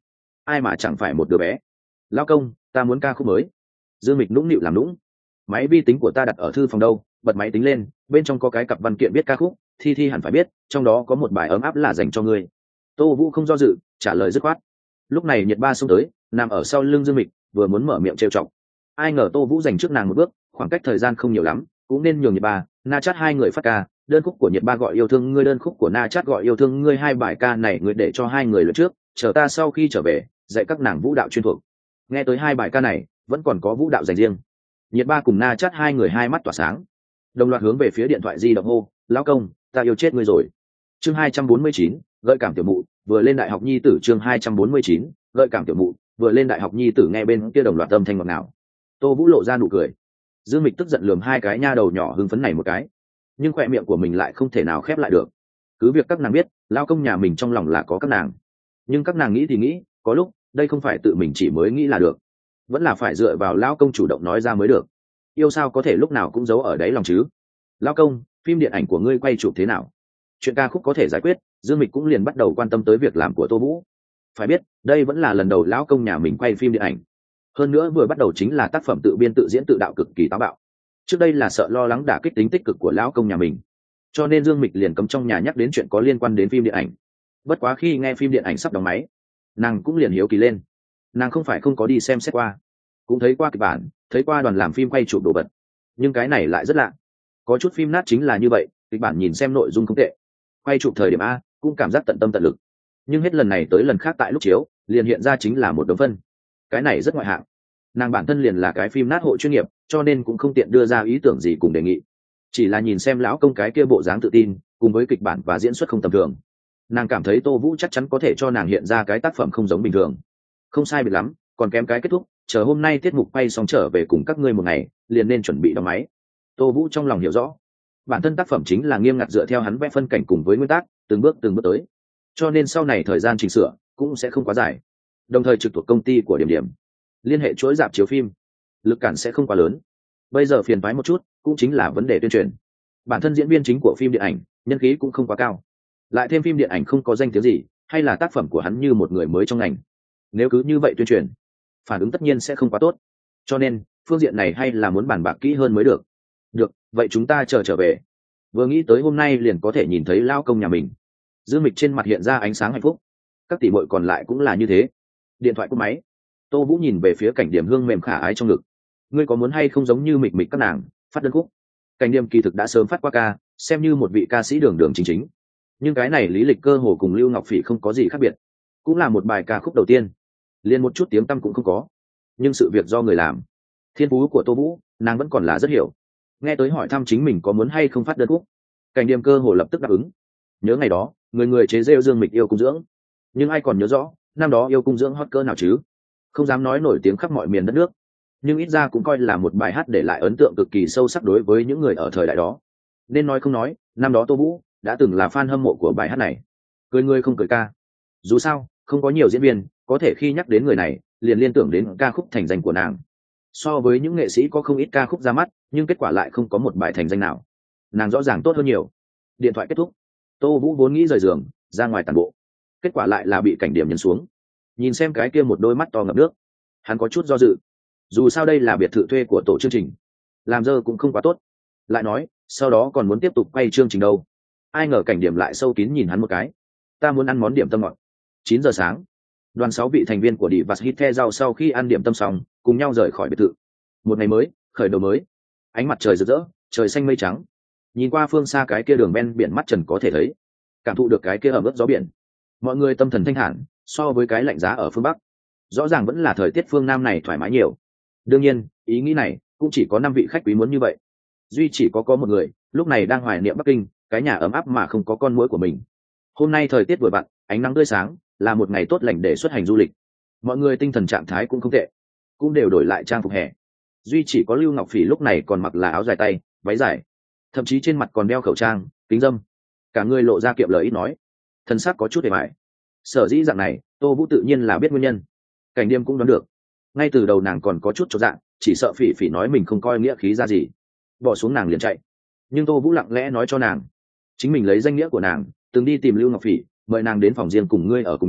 ai mà chẳng phải một đứa bé. Lao công, ta muốn ca khúc mới. Dương Mịch nũng nịu làm nũng. Máy vi tính của ta đặt ở thư phòng đâu, bật máy tính lên, bên trong có cái cặp văn kiện viết ca khúc, Thi Thi hẳn phải biết, trong đó có một bài ấm áp là dành cho ngươi. Tô Vũ không do dự, trả lời dứt khoát. Lúc này Nhiệt Ba xông tới, nằm ở sau lưng Dương Mịch, vừa muốn mở miệng trêu chọc. Ai ngờ Tô Vũ giành trước nàng một bước, khoảng cách thời gian không nhiều lắm, cũng nên nhường Nhiệt Ba, Na Chát hai người phát ca. Đơn khúc của Nhiệt Ba gọi yêu thương ngươi, đơn khúc của Na Chát gọi yêu thương ngươi, hai bài ca này ngươi để cho hai người lượt trước, chờ ta sau khi trở về, dạy các nàng vũ đạo chuyên thuộc. Nghe tới hai bài ca này, vẫn còn có vũ đạo dành riêng. Nhiệt Ba cùng Na Chát hai người hai mắt tỏa sáng, đồng loạt hướng về phía điện thoại di động hô, lão công, ta yêu chết ngươi rồi. Chương 249, gợi cảm tiểu mụ, vừa lên đại học nhi tử. Chương 249, gợi cảm tiểu mụ, vừa lên đại học nhi tử. Nghe bên kia đồng loạt âm thanh ngọt ngào, Tô Vũ lộ ra nụ cười. Dương Mịch tức giận lườm hai cái nha đầu nhỏ hưng phấn này một cái, nhưng khỏe miệng của mình lại không thể nào khép lại được. Cứ việc các nàng biết lao công nhà mình trong lòng là có các nàng, nhưng các nàng nghĩ thì nghĩ, có lúc đây không phải tự mình chỉ mới nghĩ là được, vẫn là phải dựa vào lao công chủ động nói ra mới được. Yêu sao có thể lúc nào cũng giấu ở đáy lòng chứ. Lao công, phim điện ảnh của ngươi quay chụp thế nào? Chuyện ca khúc có thể giải quyết, Dương Mịch cũng liền bắt đầu quan tâm tới việc làm của Tô Vũ. Phải biết đây vẫn là lần đầu lão công nhà mình quay phim điện ảnh, hơn nữa vừa bắt đầu chính là tác phẩm tự biên tự diễn tự đạo cực kỳ táo bạo. Trước đây là sợ lo lắng đả kích tính tích cực của lão công nhà mình, cho nên Dương Mịch liền cấm trong nhà nhắc đến chuyện có liên quan đến phim điện ảnh. Bất quá khi nghe phim điện ảnh sắp đóng máy, nàng cũng liền hiếu kỳ lên. Nàng không phải không có đi xem xét qua, cũng thấy qua kịch bản, thấy qua đoàn làm phim quay chụp đồ vật, nhưng cái này lại rất lạ. Có chút phim nát chính là như vậy, kịch bản nhìn xem nội dung không tệ, quay chụp thời điểm A cũng cảm giác tận tâm tận lực, nhưng hết lần này tới lần khác tại lúc chiếu liền hiện ra chính là một đống phân. Cái này rất ngoại hạng. Nàng bản thân liền là cái phim nát hộ chuyên nghiệp, cho nên cũng không tiện đưa ra ý tưởng gì cùng đề nghị, chỉ là nhìn xem lão công cái kia bộ dáng tự tin cùng với kịch bản và diễn xuất không tầm thường, nàng cảm thấy Tô Vũ chắc chắn có thể cho nàng hiện ra cái tác phẩm không giống bình thường. Không sai biệt lắm, còn kém cái kết thúc, chờ hôm nay tiết mục quay xong trở về cùng các ngươi một ngày liền nên chuẩn bị đóng máy. Tô Vũ trong lòng hiểu rõ, bản thân tác phẩm chính là nghiêm ngặt dựa theo hắn vẽ phân cảnh cùng với nguyên tắc, từng bước tới, cho nên sau này thời gian chỉnh sửa cũng sẽ không quá dài. Đồng thời trực thuộc công ty của Điểm Điểm, liên hệ chuỗi rạp chiếu phim, lực cản sẽ không quá lớn. Bây giờ phiền toái một chút cũng chính là vấn đề tuyên truyền. Bản thân diễn viên chính của phim điện ảnh nhân khí cũng không quá cao, lại thêm phim điện ảnh không có danh tiếng gì, hay là tác phẩm của hắn như một người mới trong ngành, nếu cứ như vậy tuyên truyền, phản ứng tất nhiên sẽ không quá tốt, cho nên phương diện này hay là muốn bàn bạc kỹ hơn mới được. Được, vậy chúng ta chờ trở về. Vừa nghĩ tới hôm nay liền có thể nhìn thấy lao công nhà mình, Dương Mịch trên mặt hiện ra ánh sáng hạnh phúc. Các tỷ muội còn lại cũng là như thế. Điện thoại cúp máy, Tô Vũ nhìn về phía Cảnh Điểm hương mềm khả ái trong ngực. Ngươi có muốn hay không giống như Mịch Mịch các nàng phát đơn khúc? Cảnh Điểm kỳ thực đã sớm phát qua ca, xem như một vị ca sĩ đường đường chính chính, nhưng cái này lý lịch cơ hồ cùng Lưu Ngọc Phỉ không có gì khác biệt, cũng là một bài ca khúc đầu tiên, liền một chút tiếng tăm cũng không có. Nhưng sự việc do người làm, thiên phú của Tô Vũ nàng vẫn còn là rất hiểu. Nghe tới hỏi thăm chính mình có muốn hay không phát đơn khúc, Cảnh Điểm cơ hồ lập tức đáp ứng. Nhớ ngày đó người người chế rêu Dương Mịch yêu cung dưỡng, nhưng ai còn nhớ rõ năm đó yêu cung dưỡng hot cỡ nào chứ? Không dám nói nổi tiếng khắp mọi miền đất nước, nhưng ít ra cũng coi là một bài hát để lại ấn tượng cực kỳ sâu sắc đối với những người ở thời đại đó. Nên nói không nói, năm đó Tô Vũ đã từng là fan hâm mộ của bài hát này. Cười người không cười ca, dù sao không có nhiều diễn viên có thể khi nhắc đến người này liền liên tưởng đến ca khúc thành danh của nàng. So với những nghệ sĩ có không ít ca khúc ra mắt nhưng kết quả lại không có một bài thành danh nào, nàng rõ ràng tốt hơn nhiều. Điện thoại kết thúc, Tô Vũ vốn nghĩ rời giường ra ngoài tàn bộ, kết quả lại là bị Cảnh Điểm nhấn xuống. Nhìn xem cái kia một đôi mắt to ngập nước, hắn có chút do dự. Dù sao đây là biệt thự thuê của tổ chương trình, làm dơ cũng không quá tốt, lại nói sau đó còn muốn tiếp tục quay chương trình đâu. Ai ngờ Cảnh Điểm lại sâu kín nhìn hắn một cái. Ta muốn ăn món điểm tâm ngọt. 9 giờ sáng, đoàn 6 vị thành viên của Divas Hit The Rau sau khi ăn điểm tâm xong cùng nhau rời khỏi biệt thự. Một ngày mới, khởi đầu mới. Ánh mặt trời rực rỡ, trời xanh mây trắng. Nhìn qua phương xa cái kia đường ven biển mắt trần có thể thấy, cảm thụ được cái kia ẩm ướt gió biển, mọi người tâm thần thanh thản. So với cái lạnh giá ở phương Bắc, rõ ràng vẫn là thời tiết phương Nam này thoải mái nhiều. Đương nhiên ý nghĩ này cũng chỉ có 5 vị khách quý muốn như vậy, duy chỉ có một người lúc này đang hoài niệm Bắc Kinh, cái nhà ấm áp mà không có con muỗi của mình. Hôm nay thời tiết vừa vặn, ánh nắng tươi sáng, là một ngày tốt lành để xuất hành du lịch. Mọi người tinh thần trạng thái cũng không tệ, cũng đều đổi lại trang phục hè. Duy chỉ có Lưu Ngọc Phỉ lúc này còn mặc là áo dài tay, váy dài, thậm chí trên mặt còn đeo khẩu trang, kính râm, cả người lộ ra kiệm lời ít nói, thân xác có chút hề mại. Sở dĩ dạng này, Tô Vũ tự nhiên là biết nguyên nhân. Cảnh Điềm cũng đoán được, ngay từ đầu nàng còn có chút chột dạ, chỉ sợ Phỉ Phỉ nói mình không coi nghĩa khí ra gì, bỏ xuống nàng liền chạy. Nhưng Tô Vũ lặng lẽ nói cho nàng, chính mình lấy danh nghĩa của nàng từng đi tìm Lưu Ngọc Phỉ, mời nàng đến phòng riêng cùng ngươi ở cùng nhau,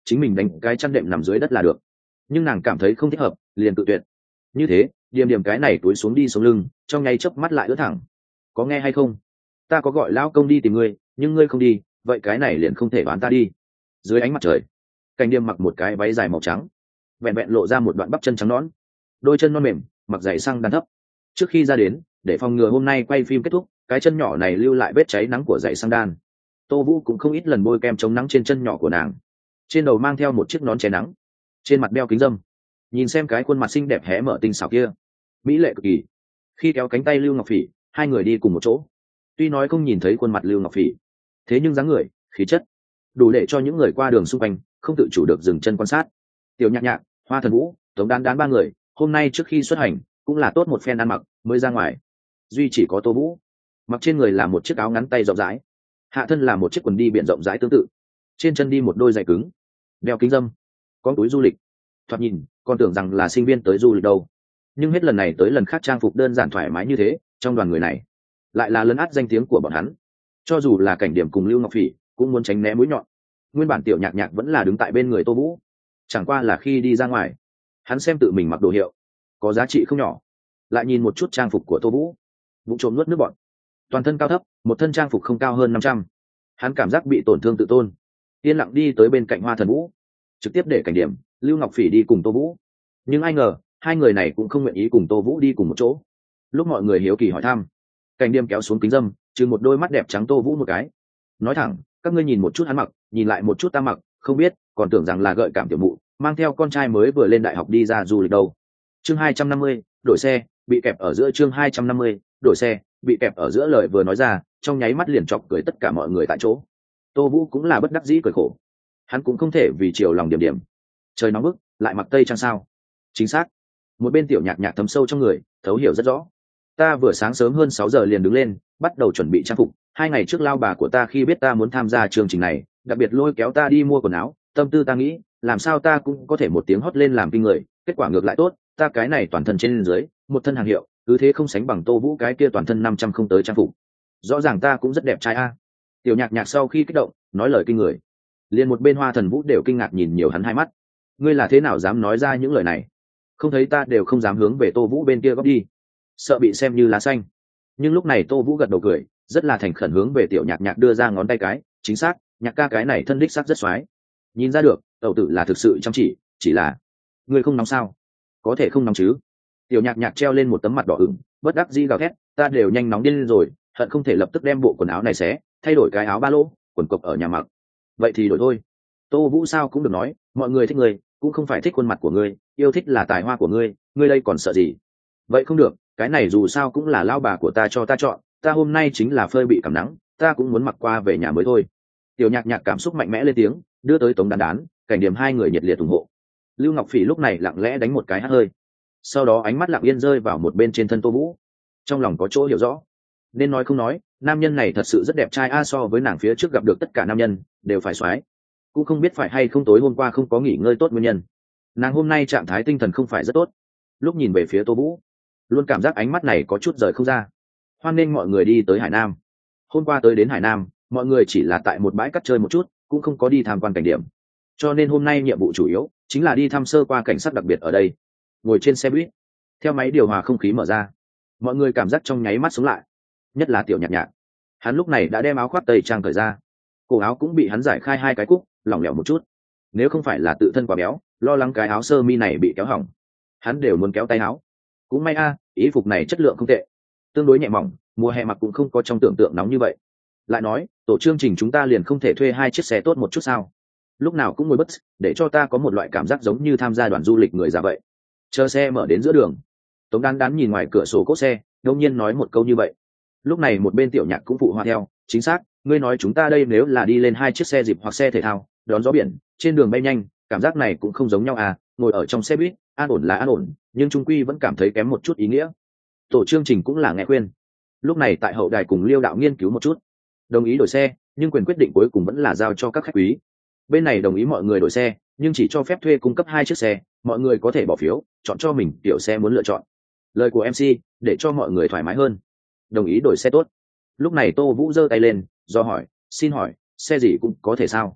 chính mình đánh cái chăn đệm nằm dưới đất là được. Nhưng nàng cảm thấy không thích hợp, liền tự tuyệt. Như thế, Điềm Điềm cái này túi xuống đi sống lưng, trong nháy chớp mắt lại ướt thẳng. Có nghe hay không? Ta có gọi lão công đi tìm ngươi, nhưng ngươi không đi, vậy cái này liền không thể bán ta đi. Dưới ánh mặt trời, Cảnh Điềm mặc một cái váy dài màu trắng, vẹn vẹn lộ ra một đoạn bắp chân trắng nõn, đôi chân non mềm, mặc giày xăng đan thấp. Trước khi ra đến, để phòng ngừa hôm nay quay phim kết thúc, cái chân nhỏ này lưu lại vết cháy nắng của giày xăng đan. Tô Vũ cũng không ít lần bôi kem chống nắng trên chân nhỏ của nàng, trên đầu mang theo một chiếc nón che nắng, trên mặt đeo kính râm. Nhìn xem cái khuôn mặt xinh đẹp hé mở tinh xảo kia, mỹ lệ cực kỳ. Khi kéo cánh tay Lưu Ngọc Phỉ, hai người đi cùng một chỗ. Tuy nói không nhìn thấy khuôn mặt Lưu Ngọc Phỉ, thế nhưng dáng người, khí chất đủ để cho những người qua đường xung quanh không tự chủ được dừng chân quan sát. Tiểu Nhạc Nhạc, Hoa Thần Vũ, Tống Đán Đán ba người hôm nay trước khi xuất hành cũng là tốt một phen ăn mặc mới ra ngoài. Duy chỉ có Tô Vũ mặc trên người là một chiếc áo ngắn tay rộng rãi, hạ thân là một chiếc quần đi biển rộng rãi tương tự, trên chân đi một đôi giày cứng, đeo kính râm, có túi du lịch. Thoạt nhìn còn tưởng rằng là sinh viên tới du lịch đâu, nhưng hết lần này tới lần khác trang phục đơn giản thoải mái như thế, trong đoàn người này lại là lấn át danh tiếng của bọn hắn. Cho dù là Cảnh Điểm cùng Lưu Ngọc Phỉ cũng muốn tránh né mũi nhọn. Nguyên bản Tiểu Nhạc Nhạc vẫn là đứng tại bên người Tô Vũ, chẳng qua là khi đi ra ngoài, hắn xem tự mình mặc đồ hiệu có giá trị không nhỏ, lại nhìn một chút trang phục của Tô Vũ, vụ trộm nuốt nước bọn. Toàn thân cao thấp, một thân trang phục không cao hơn 500, hắn cảm giác bị tổn thương tự tôn, yên lặng đi tới bên cạnh Hoa Thần Vũ, trực tiếp để Cảnh Điểm, Lưu Ngọc Phỉ đi cùng Tô Vũ. Nhưng ai ngờ hai người này cũng không nguyện ý cùng Tô Vũ đi cùng một chỗ. Lúc mọi người hiếu kỳ hỏi thăm, Cảnh Điểm kéo xuống kính dâm, trừ một đôi mắt đẹp trắng Tô Vũ một cái, nói thẳng, các ngươi nhìn một chút hắn mặc, nhìn lại một chút ta mặc, không biết còn tưởng rằng là gợi cảm tiểu mụ mang theo con trai mới vừa lên đại học đi ra du lịch đâu. Chương 250, đổi xe, bị kẹp ở giữa. Chương 250, đổi xe, bị kẹp ở giữa. Lời vừa nói ra, trong nháy mắt liền chọc cười tất cả mọi người tại chỗ. Tô Vũ cũng là bất đắc dĩ cười khổ, hắn cũng không thể vì chiều lòng Điểm Điểm. Trời nóng bức, lại mặc tây trang sao? Chính xác. Một bên Tiểu Nhạc Nhạc thấm sâu trong người, thấu hiểu rất rõ. Ta vừa sáng sớm hơn 6 giờ liền đứng lên, bắt đầu chuẩn bị trang phục. 2 ngày trước lao bà của ta khi biết ta muốn tham gia chương trình này, đặc biệt lôi kéo ta đi mua quần áo. Tâm tư ta nghĩ, làm sao ta cũng có thể một tiếng hót lên làm kinh người. Kết quả ngược lại tốt, ta cái này toàn thân trên dưới, một thân hàng hiệu, cứ thế không sánh bằng Tô Vũ cái kia toàn thân 500 không tới trang phục. Rõ ràng ta cũng rất đẹp trai a. Tiểu Nhạc Nhạc sau khi kích động, nói lời kinh người. Liền một bên Hoa Thần Vũ đều kinh ngạc nhìn nhiều hắn hai mắt. Ngươi là thế nào dám nói ra những lời này? Không thấy ta đều không dám hướng về Tô Vũ bên kia góp đi, sợ bị xem như lá xanh. Nhưng lúc này Tô Vũ gật đầu cười, rất là thành khẩn hướng về Tiểu Nhạc Nhạc đưa ra ngón tay cái, chính xác, Nhạc ca cái này thân đích sắc rất xoái. Nhìn ra được, tẩu tử là thực sự chăm chỉ là ngươi không nóng sao? Có thể không nóng chứ? Tiểu Nhạc Nhạc treo lên một tấm mặt đỏ ửng, bất đắc dĩ gào thét, ta đều nhanh nóng điên lên rồi, hận không thể lập tức đem bộ quần áo này xé, thay đổi cái áo ba lỗ, quần cộc ở nhà mặc. Vậy thì đổi thôi. Tô Vũ sao cũng được nói, mọi người thích ngươi, cũng không phải thích khuôn mặt của ngươi, yêu thích là tài hoa của ngươi, ngươi đây còn sợ gì? Vậy không được, cái này dù sao cũng là lao bà của ta cho ta chọn, ta hôm nay chính là phơi bị cảm nắng, ta cũng muốn mặc qua về nhà mới thôi. Tiểu Nhạc Nhạc cảm xúc mạnh mẽ lên tiếng, đưa tới Tống Đán Đán, Cảnh Điểm hai người nhiệt liệt ủng hộ. Lưu Ngọc Phỉ lúc này lặng lẽ đánh một cái hắt hơi, sau đó ánh mắt lặng yên rơi vào một bên trên thân Tô Vũ, trong lòng có chỗ hiểu rõ. Nên nói không nói, nam nhân này thật sự rất đẹp trai a, so với nàng phía trước gặp được tất cả nam nhân đều phải xoái. Cũng không biết phải hay không tối hôm qua không có nghỉ ngơi tốt nguyên nhân, nàng hôm nay trạng thái tinh thần không phải rất tốt. Lúc nhìn về phía Tô Vũ, luôn cảm giác ánh mắt này có chút rời không ra. Hoan nghênh mọi người đi tới Hải Nam. Hôm qua tới đến Hải Nam, mọi người chỉ là tại một bãi cắt chơi một chút, cũng không có đi tham quan cảnh điểm, cho nên hôm nay nhiệm vụ chủ yếu chính là đi thăm sơ qua cảnh sát đặc biệt ở đây. Ngồi trên xe buýt, theo máy điều hòa không khí mở ra, mọi người cảm giác trong nháy mắt sống lại, nhất là Tiểu Nhạc Nhạc. Hắn lúc này đã đem áo khoác tây trang cởi ra, cổ áo cũng bị hắn giải khai hai cái cúc, lỏng lẻo một chút. Nếu không phải là tự thân quá béo, lo lắng cái áo sơ mi này bị kéo hỏng, hắn đều muốn kéo tay áo. Cũng may a, ý phục này chất lượng không tệ, tương đối nhẹ mỏng, mùa hè mặc cũng không có trong tưởng tượng nóng như vậy. Lại nói, tổ chương trình chúng ta liền không thể thuê 2 chiếc xe tốt một chút sao? Lúc nào cũng ngồi bus, để cho ta có một loại cảm giác giống như tham gia đoàn du lịch người già vậy. Chờ xe mở đến giữa đường, Tống Đán Đán nhìn ngoài cửa sổ cốt xe, đột nhiên nói một câu như vậy. Lúc này một bên Tiểu Nhạc cũng phụ họa theo, chính xác, ngươi nói chúng ta đây nếu là đi lên 2 chiếc xe dịp hoặc xe thể thao, đón gió biển, trên đường bay nhanh, cảm giác này cũng không giống nhau à, ngồi ở trong xe buýt, an ổn là an ổn, nhưng trung quy vẫn cảm thấy kém một chút ý nghĩa. Tổ chương trình cũng là nghe khuyên. Lúc này tại hậu đài cùng Liêu đạo nghiên cứu một chút, đồng ý đổi xe, nhưng quyền quyết định cuối cùng vẫn là giao cho các khách quý. Bên này đồng ý mọi người đổi xe, nhưng chỉ cho phép thuê cung cấp 2 chiếc xe, mọi người có thể bỏ phiếu, chọn cho mình kiểu xe muốn lựa chọn. Lời của MC, để cho mọi người thoải mái hơn. Đồng ý đổi xe tốt. Lúc này Tô Vũ giơ tay lên, do hỏi, xin hỏi, xe gì cũng có thể sao?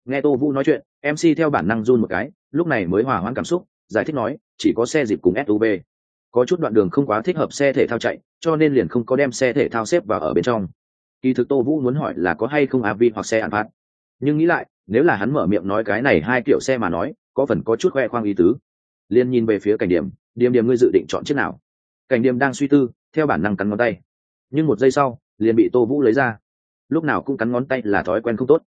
Nghe Tô Vũ nói chuyện, MC theo bản năng run một cái, lúc này mới hòa hoãn cảm xúc, giải thích nói chỉ có xe dịp cùng SUV, có chút đoạn đường không quá thích hợp xe thể thao chạy, cho nên liền không có đem xe thể thao xếp vào ở bên trong. Kỳ thực Tô Vũ muốn hỏi là có hay không AV hoặc xe Alphard, nhưng nghĩ lại nếu là hắn mở miệng nói cái này hai kiểu xe mà nói có phần có chút khoe khoang ý tứ. Liên nhìn về phía Cảnh Điểm, Điểm ngươi dự định chọn chiếc nào? Cảnh Điểm đang suy tư, theo bản năng cắn ngón tay, nhưng một giây sau liền bị Tô Vũ lấy ra. Lúc nào cũng cắn ngón tay là thói quen không tốt.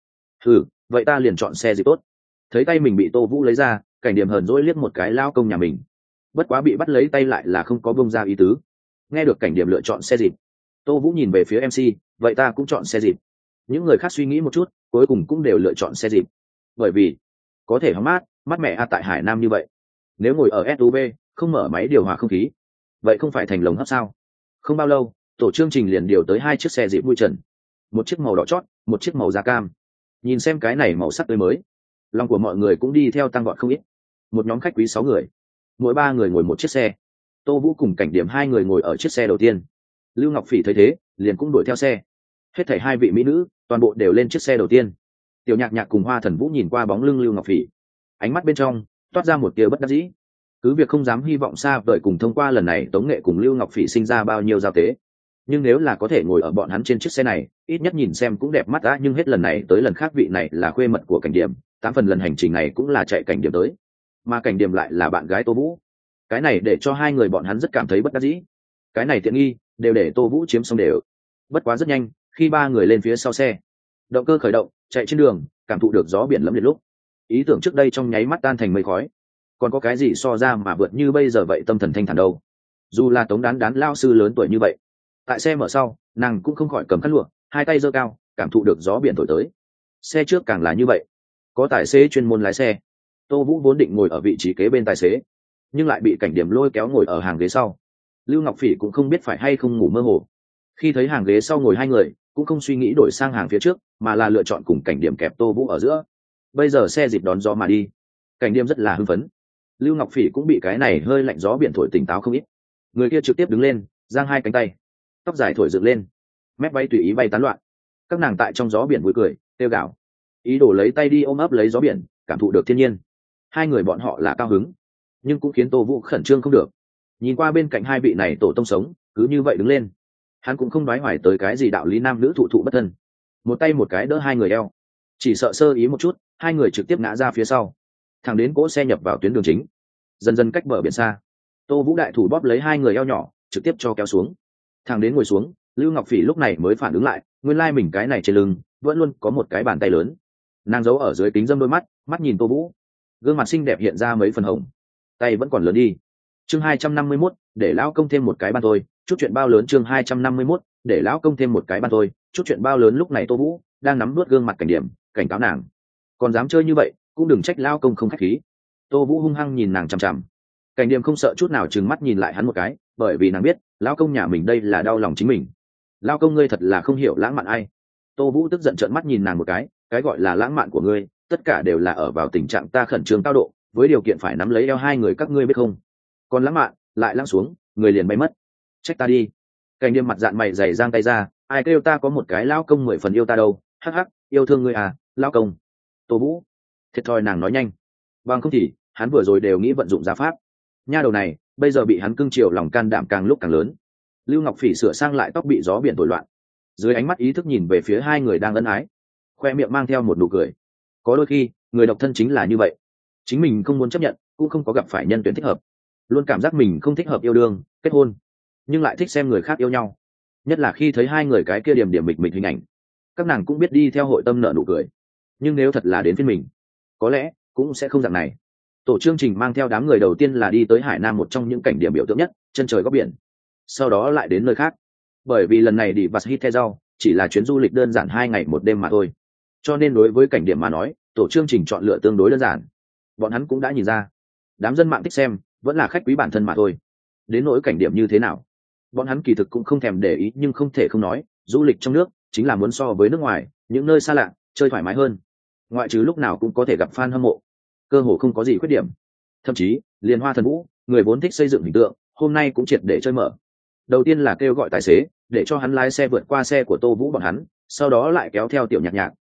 Vậy ta liền chọn xe gì tốt. Thấy tay mình bị Tô Vũ lấy ra, Cảnh Điểm hờn dỗi liếc một cái lao công nhà mình, bất quá bị bắt lấy tay lại là không có bông ra ý tứ. Nghe được Cảnh Điểm lựa chọn xe dịp, Tô Vũ nhìn về phía MC, vậy ta cũng chọn xe dịp. Những người khác suy nghĩ một chút, cuối cùng cũng đều lựa chọn xe dịp, bởi vì có thể hóng mát mẻ tại Hải Nam như vậy. Nếu ngồi ở SUV không mở máy điều hòa không khí, vậy không phải thành lồng hấp sao? Không bao lâu, tổ chương trình liền điều tới hai chiếc xe dịp vui trần, một chiếc màu đỏ chót, một chiếc màu da cam. Nhìn xem cái này màu sắc tươi mới, lòng của mọi người cũng đi theo tăng gọn không ít. Một nhóm khách quý 6 người, mỗi 3 người ngồi một chiếc xe. Tô Vũ cùng Cảnh Điểm 2 người ngồi ở chiếc xe đầu tiên. Lưu Ngọc Phỉ thấy thế liền cũng đuổi theo xe. Hết thảy 2 vị mỹ nữ toàn bộ đều lên chiếc xe đầu tiên. Tiểu Nhạc Nhạc cùng Hoa Thần Vũ nhìn qua bóng lưng Lưu Ngọc Phỉ, ánh mắt bên trong toát ra một tia bất đắc dĩ. Cứ việc không dám hy vọng xa vời cùng thông qua lần này Tống Nghệ cùng Lưu Ngọc Phỉ sinh ra bao nhiêu giao tế, nhưng nếu là có thể ngồi ở bọn hắn trên chiếc xe này, ít nhất nhìn xem cũng đẹp mắt đã. Nhưng hết lần này tới lần khác vị này là khuê mật của Cảnh Điểm, 8 phần lần hành trình này cũng là chạy Cảnh Điểm tới, mà Cảnh Điểm lại là bạn gái Tô Vũ. Cái này để cho hai người bọn hắn rất cảm thấy bất đắc dĩ. Cái này tiện nghi đều để Tô Vũ chiếm xong đều. Bất quá rất nhanh, khi 3 người lên phía sau xe, động cơ khởi động, chạy trên đường, cảm thụ được gió biển lẫm liệt lúc, ý tưởng trước đây trong nháy mắt tan thành mây khói. Còn có cái gì so ra mà vượt như bây giờ vậy tâm thần thanh thản đâu? Dù là Tống Đán Đán lao sư lớn tuổi như vậy, tại xe mở sau, nàng cũng không khỏi cầm khăn lụa, hai tay giơ cao, cảm thụ được gió biển thổi tới. Xe trước càng là như vậy, có tài xế chuyên môn lái xe. Tô Vũ vốn định ngồi ở vị trí kế bên tài xế, nhưng lại bị Cảnh Điểm lôi kéo ngồi ở hàng ghế sau. Lưu Ngọc Phỉ cũng không biết phải hay không ngủ mơ hồ, khi thấy hàng ghế sau ngồi hai người, cũng không suy nghĩ đổi sang hàng phía trước, mà là lựa chọn cùng Cảnh Điểm kẹp Tô Vũ ở giữa. Bây giờ xe dịp đón gió mà đi, Cảnh Điểm rất là hưng phấn. Lưu Ngọc Phỉ cũng bị cái này hơi lạnh gió biển thổi tỉnh táo không ít. Người kia trực tiếp đứng lên, giang hai cánh tay, tóc dài thổi dựng lên, mép bay tùy ý bay tán loạn. Các nàng tại trong gió biển vui cười tiêu gạo, ý đồ lấy tay đi ôm ấp lấy gió biển, cảm thụ được thiên nhiên. Hai người bọn họ là cao hứng, nhưng cũng khiến Tô Vũ khẩn trương không được. Nhìn qua bên cạnh hai vị này tổ tông sống cứ như vậy đứng lên, hắn cũng không đoái hoài tới cái gì đạo lý nam nữ thụ thụ bất thân, một tay một cái đỡ hai người eo, chỉ sợ sơ ý một chút, hai người trực tiếp ngã ra phía sau, thẳng đến cỗ xe nhập vào tuyến đường chính, dần dần cách bờ biển xa. Tô Vũ đại thủ bóp lấy hai người eo nhỏ, trực tiếp cho kéo xuống, thẳng đến ngồi xuống. Lưu Ngọc Phỉ lúc này mới phản ứng lại, nguyên lai mình cái này trên lưng vẫn luôn có một cái bàn tay lớn. Nàng giấu ở dưới kính dâm đôi mắt, mắt nhìn Tô Vũ, gương mặt xinh đẹp hiện ra mấy phần hồng, tay vẫn còn lớn đi. Chương 251, để lão công thêm một cái ban thôi, chút chuyện bao lớn. Chương 251, để lão công thêm một cái ban thôi, chút chuyện bao lớn. Lúc này Tô Vũ đang nắm nuốt gương mặt Cảnh Điểm, cảnh cáo nàng, còn dám chơi như vậy cũng đừng trách lão công không khách khí. Tô Vũ hung hăng nhìn nàng chằm chằm. Cảnh Điểm không sợ chút nào, trừng mắt nhìn lại hắn một cái, bởi vì nàng biết lão công nhà mình đây là đau lòng chính mình. Lão công ngươi thật là không hiểu lãng mạn ai. Tô Vũ tức giận trợn mắt nhìn nàng một cái gọi là lãng mạn của ngươi tất cả đều là ở vào tình trạng ta khẩn trương cao độ, với điều kiện phải nắm lấy eo hai người các ngươi biết không? Còn lãng mạn lại lãng xuống, người liền bay mất. Trách ta đi. Cảnh Điểm mặt dạn mày dày giang tay ra, ai kêu ta có một cái lão công 10 phần yêu ta đâu, hắc hắc, yêu thương ngươi à, lão công. Tô Vũ thiệt thòi nàng nói nhanh, bằng không thì hắn vừa rồi đều nghĩ vận dụng gia pháp. Nha đầu này bây giờ bị hắn cưng chiều, lòng can đảm càng lúc càng lớn. Lưu Ngọc Phỉ sửa sang lại tóc bị gió biển thổi loạn, dưới ánh mắt ý thức nhìn về phía hai người đang ân ái, khoe miệng mang theo một nụ cười. Có đôi khi người độc thân chính là như vậy, chính mình không muốn chấp nhận, cũng không có gặp phải nhân tuyển thích hợp, luôn cảm giác mình không thích hợp yêu đương kết hôn, nhưng lại thích xem người khác yêu nhau. Nhất là khi thấy hai người cái kia điểm điểm mịch mịch hình ảnh, các nàng cũng biết đi theo hội tâm nợ nụ cười. Nhưng nếu thật là đến phiên mình, có lẽ cũng sẽ không dạng này. Tổ chương trình mang theo đám người đầu tiên là đi tới Hải Nam, một trong những cảnh điểm biểu tượng nhất, chân trời góc biển. Sau đó lại đến nơi khác, bởi vì lần này đi Vas Hitezau chỉ là chuyến du lịch đơn giản 2 ngày 1 đêm mà thôi, cho nên đối với cảnh điểm mà nói, tổ chương trình chọn lựa tương đối đơn giản. Bọn hắn cũng đã nhìn ra, đám dân mạng thích xem vẫn là khách quý bản thân mà thôi. Đến nỗi cảnh điểm như thế nào, bọn hắn kỳ thực cũng không thèm để ý, nhưng không thể không nói, du lịch trong nước chính là muốn so với nước ngoài, những nơi xa lạ chơi thoải mái hơn. Ngoại trừ lúc nào cũng có thể gặp fan hâm mộ, cơ hồ không có gì khuyết điểm. Thậm chí liền Hoa Thần Vũ, người vốn thích xây dựng hình tượng, hôm nay cũng triệt để chơi mở. Đầu tiên là kêu gọi tài xế để cho hắn lái xe vượt qua xe của Tô Vũ bọn hắn, sau đó lại kéo theo Tiểu Nhạc Nhạc,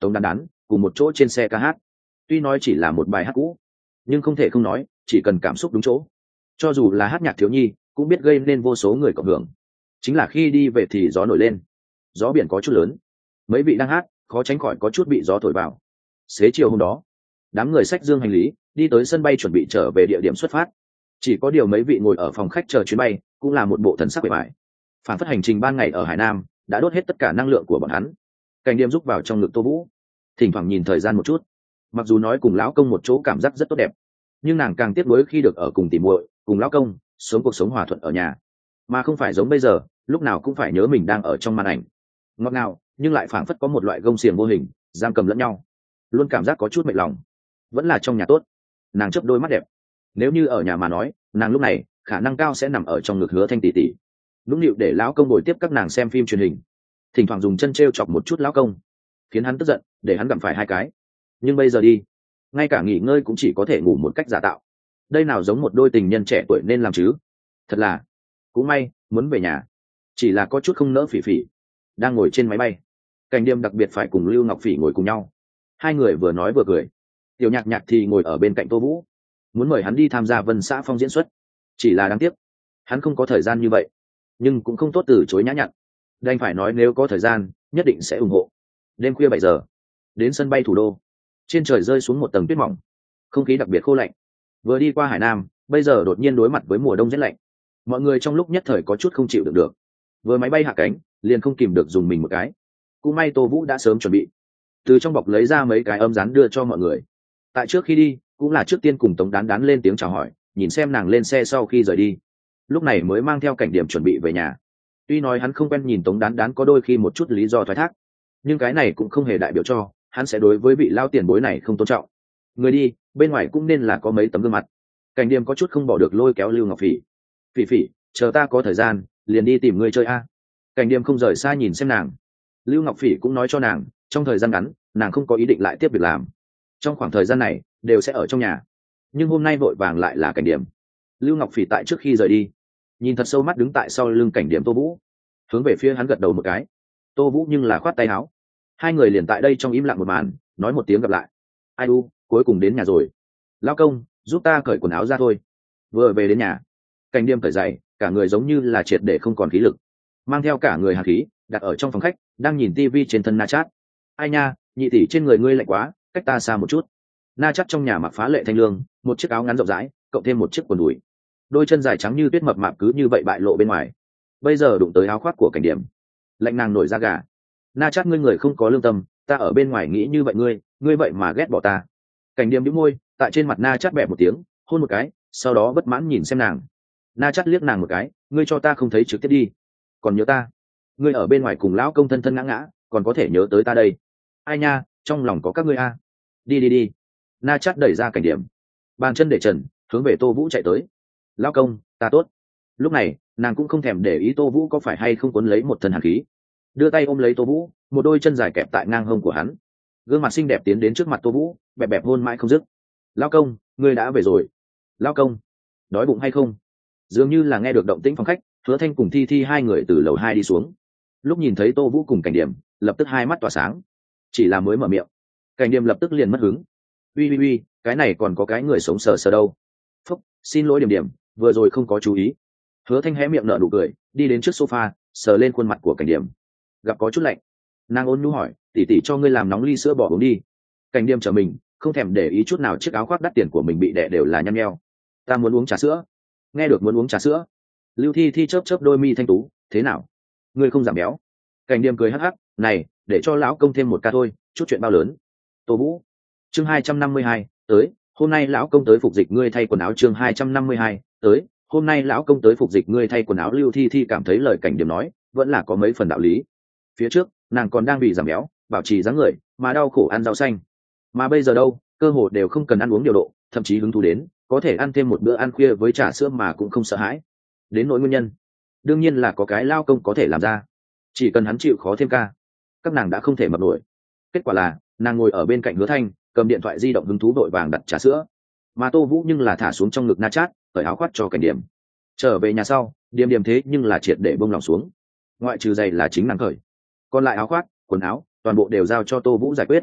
Tống Đán Đán cùng một chỗ trên xe ca hát. Tuy nói chỉ là một bài hát cũ, nhưng không thể không nói, chỉ cần cảm xúc đúng chỗ, cho dù là hát nhạc thiếu nhi cũng biết gây nên vô số người cộng hưởng. Chính là khi đi về thì gió nổi lên, gió biển có chút lớn, mấy vị đang hát khó tránh khỏi có chút bị gió thổi vào. Xế chiều hôm đó, đám người xách dương hành lý đi tới sân bay chuẩn bị trở về địa điểm xuất phát. Chỉ có điều mấy vị ngồi ở phòng khách chờ chuyến bay cũng là một bộ thần sắc bề bài, phản phất hành trình ban ngày ở Hải Nam đã đốt hết tất cả năng lượng của bọn hắn. Cảnh Điềm rúc vào trong ngực Tô Vũ, thỉnh thoảng nhìn thời gian một chút. Mặc dù nói cùng lão công một chỗ cảm giác rất tốt đẹp, nhưng nàng càng tiếc nuối khi được ở cùng tỉ muội, cùng lão công sống cuộc sống hòa thuận ở nhà, mà không phải giống bây giờ lúc nào cũng phải nhớ mình đang ở trong màn ảnh. Ngọt ngào nhưng lại phảng phất có một loại gông xiềng vô hình giam cầm lẫn nhau, luôn cảm giác có chút mệt lòng. Vẫn là trong nhà tốt. Nàng chớp đôi mắt đẹp. Nếu như ở nhà mà nói, nàng lúc này khả năng cao sẽ nằm ở trong ngực Hứa Thanh tỷ tỷ, nũng nịu để lão công ngồi tiếp các nàng xem phim truyền hình, thỉnh thoảng dùng chân t chọc một chút lão công, khiến hắn tức giận, để hắn gặm phải hai cái. Nhưng bây giờ đi, ngay cả nghỉ ngơi cũng chỉ có thể ngủ một cách giả tạo. Đây nào giống một đôi tình nhân trẻ tuổi nên làm chứ. Thật là cũng may muốn về nhà, chỉ là có chút không nỡ Phỉ Phỉ đang ngồi trên máy bay. Cảnh Điềm đặc biệt phải cùng Lưu Ngọc Phỉ ngồi cùng nhau, hai người vừa nói vừa cười. Tiểu Nhạc Nhạc thì ngồi ở bên cạnh Tô Vũ, muốn mời hắn đi tham gia Vân Xã Phong diễn xuất, chỉ là đáng tiếc hắn không có thời gian như vậy, nhưng cũng không tốt từ chối nhã nhặn, đành phải nói nếu có thời gian nhất định sẽ ủng hộ. Đêm khuya 7 giờ, đến sân bay thủ đô, trên trời rơi xuống một tầng tuyết mỏng, không khí đặc biệt khô lạnh. Vừa đi qua Hải Nam, bây giờ đột nhiên đối mặt với mùa đông rét lạnh, mọi người trong lúc nhất thời có chút không chịu được. Vừa máy bay hạ cánh liền không kìm được dùng mình một cái. Cũng may Tô Vũ đã sớm chuẩn bị, từ trong bọc lấy ra mấy cái ấm rán đưa cho mọi người. Tại trước khi đi cũng là trước tiên cùng Tống Đán Đán lên tiếng chào hỏi, nhìn xem nàng lên xe sau khi rời đi, lúc này mới mang theo Cảnh Điểm chuẩn bị về nhà. Tuy nói hắn không quen nhìn Tống Đán Đán có đôi khi một chút lý do thoái thác, nhưng cái này cũng không hề đại biểu cho hắn sẽ đối với vị lao tiền bối này không tôn trọng. Người đi bên ngoài cũng nên là có mấy tấm gương mặt. Cảnh Điểm có chút không bỏ được lôi kéo Lưu Ngọc Phỉ. Phỉ Phỉ, chờ ta có thời gian liền đi tìm ngươi chơi a. Cảnh Điểm không rời xa nhìn xem nàng. Lưu Ngọc Phỉ cũng nói cho nàng, trong thời gian ngắn nàng không có ý định lại tiếp việc làm, trong khoảng thời gian này đều sẽ ở trong nhà. Nhưng hôm nay vội vàng lại là Cảnh Điểm. Lưu Ngọc Phỉ tại trước khi rời đi, nhìn thật sâu mắt đứng tại sau lưng Cảnh Điểm Tô Vũ, hướng về phía hắn gật đầu một cái. Tô Vũ nhưng là khoát tay áo. Hai người liền tại đây trong im lặng một màn, nói một tiếng gặp lại. Ai u, cuối cùng đến nhà rồi. Lao công, giúp ta cởi quần áo ra thôi. Vừa về đến nhà, Cảnh Điểm cởi giày, cả người giống như là triệt để không còn khí lực, mang theo cả người hàn khí, đặt ở trong phòng khách, đang nhìn tivi trên thân Na Chát. Ai nha, nhị tỷ trên người ngươi lạnh quá, cách ta xa một chút. Na Chát trong nhà mặc phá lệ thanh lương, một chiếc áo ngắn rộng rãi, cộng thêm một chiếc quần đùi, đôi chân dài trắng như tuyết mập mạp cứ như vậy bại lộ bên ngoài. Bây giờ đụng tới áo khoác của Cảnh Điểm, lạnh nàng nổi da gà. Na Chát, ngươi người không có lương tâm, ta ở bên ngoài nghĩ như vậy ngươi vậy mà ghét bỏ ta. Cảnh Điểm nhíu môi, tại trên mặt Na Chát bẹp một tiếng, hôn một cái, sau đó bất mãn nhìn xem nàng. Na Chát liếc nàng một cái, ngươi cho ta không thấy trực tiếp đi, còn nhớ ta? Ngươi ở bên ngoài cùng lão công thân thân ngã ngã, còn có thể nhớ tới ta đây? Ai nha, trong lòng có các ngươi a. Đi. Na Chát đẩy ra Cảnh Điểm, bàn chân để trần, hướng về Tô Vũ chạy tới. Lão công, ta tốt. Lúc này nàng cũng không thèm để ý Tô Vũ có phải hay không cuốn lấy một thân hàn khí, đưa tay ôm lấy Tô Vũ, một đôi chân dài kẹp tại ngang hông của hắn, gương mặt xinh đẹp tiến đến trước mặt Tô Vũ, bẹp bẹp hôn mãi không dứt. Lão công, ngươi đã về rồi. Lão công, đói bụng hay không? Dường như là nghe được động tĩnh phòng khách, Hứa Thanh cùng Thi Thi hai người từ lầu 2 đi xuống. Lúc nhìn thấy Tô Vũ cùng Cảnh Điểm, lập tức hai mắt tỏa sáng. Chỉ là mới mở miệng, Cảnh Điểm lập tức liền mất hứng. Uy, cái này còn có cái người sống sờ sờ đâu. Phúc, xin lỗi Điểm, vừa rồi không có chú ý. Hứa Thanh hé miệng nở nụ cười, đi đến trước sofa, sờ lên khuôn mặt của Cảnh Điểm. Gặp có chút lạnh, nàng ôn nhu hỏi, tỷ tỷ cho ngươi làm nóng ly sữa bò uống đi. Cảnh Điểm trở mình, không thèm để ý chút nào chiếc áo khoác đắt tiền của mình bị đè đều là nhăn nheo. Ta muốn uống trà sữa. Nghe được muốn uống trà sữa, Lưu Thi chớp đôi mi thanh tú, thế nào? Ngươi không giảm béo? Cảnh Điểm cười hắc hắc, này, để cho lão công thêm một ca thôi, chút chuyện bao lớn. Tô Vũ, chương 252, tới, hôm nay lão công tới phục dịch ngươi thay quần áo. Chương 252, tới, hôm nay lão công tới phục dịch ngươi thay quần áo. Lưu Thi cảm thấy lời Cảnh Điểm nói vẫn là có mấy phần đạo lý. Phía trước nàng còn đang bị giảm béo, bảo trì dáng người, mà đau khổ ăn rau xanh, mà bây giờ đâu, cơ hội đều không cần ăn uống điều độ, thậm chí hứng thú đến có thể ăn thêm một bữa ăn khuya với trà sữa mà cũng không sợ hãi. Đến nỗi nguyên nhân, đương nhiên là có cái lao công có thể làm ra, chỉ cần hắn chịu khó thêm ca, các nàng đã không thể mập nổi. Kết quả là nàng ngồi ở bên cạnh Hứa Thanh, cầm điện thoại di động hứng thú vội vàng đặt trà sữa, mà Tô Vũ nhưng là thả xuống trong ngực Na Chát, cởi áo khoác cho Cảnh Điểm. Trở về nhà sau, Điểm thế nhưng là triệt để bông lòng xuống, ngoại trừ giày là chính nàng cởi, còn lại áo khoác, quần áo toàn bộ đều giao cho Tô Vũ giải quyết.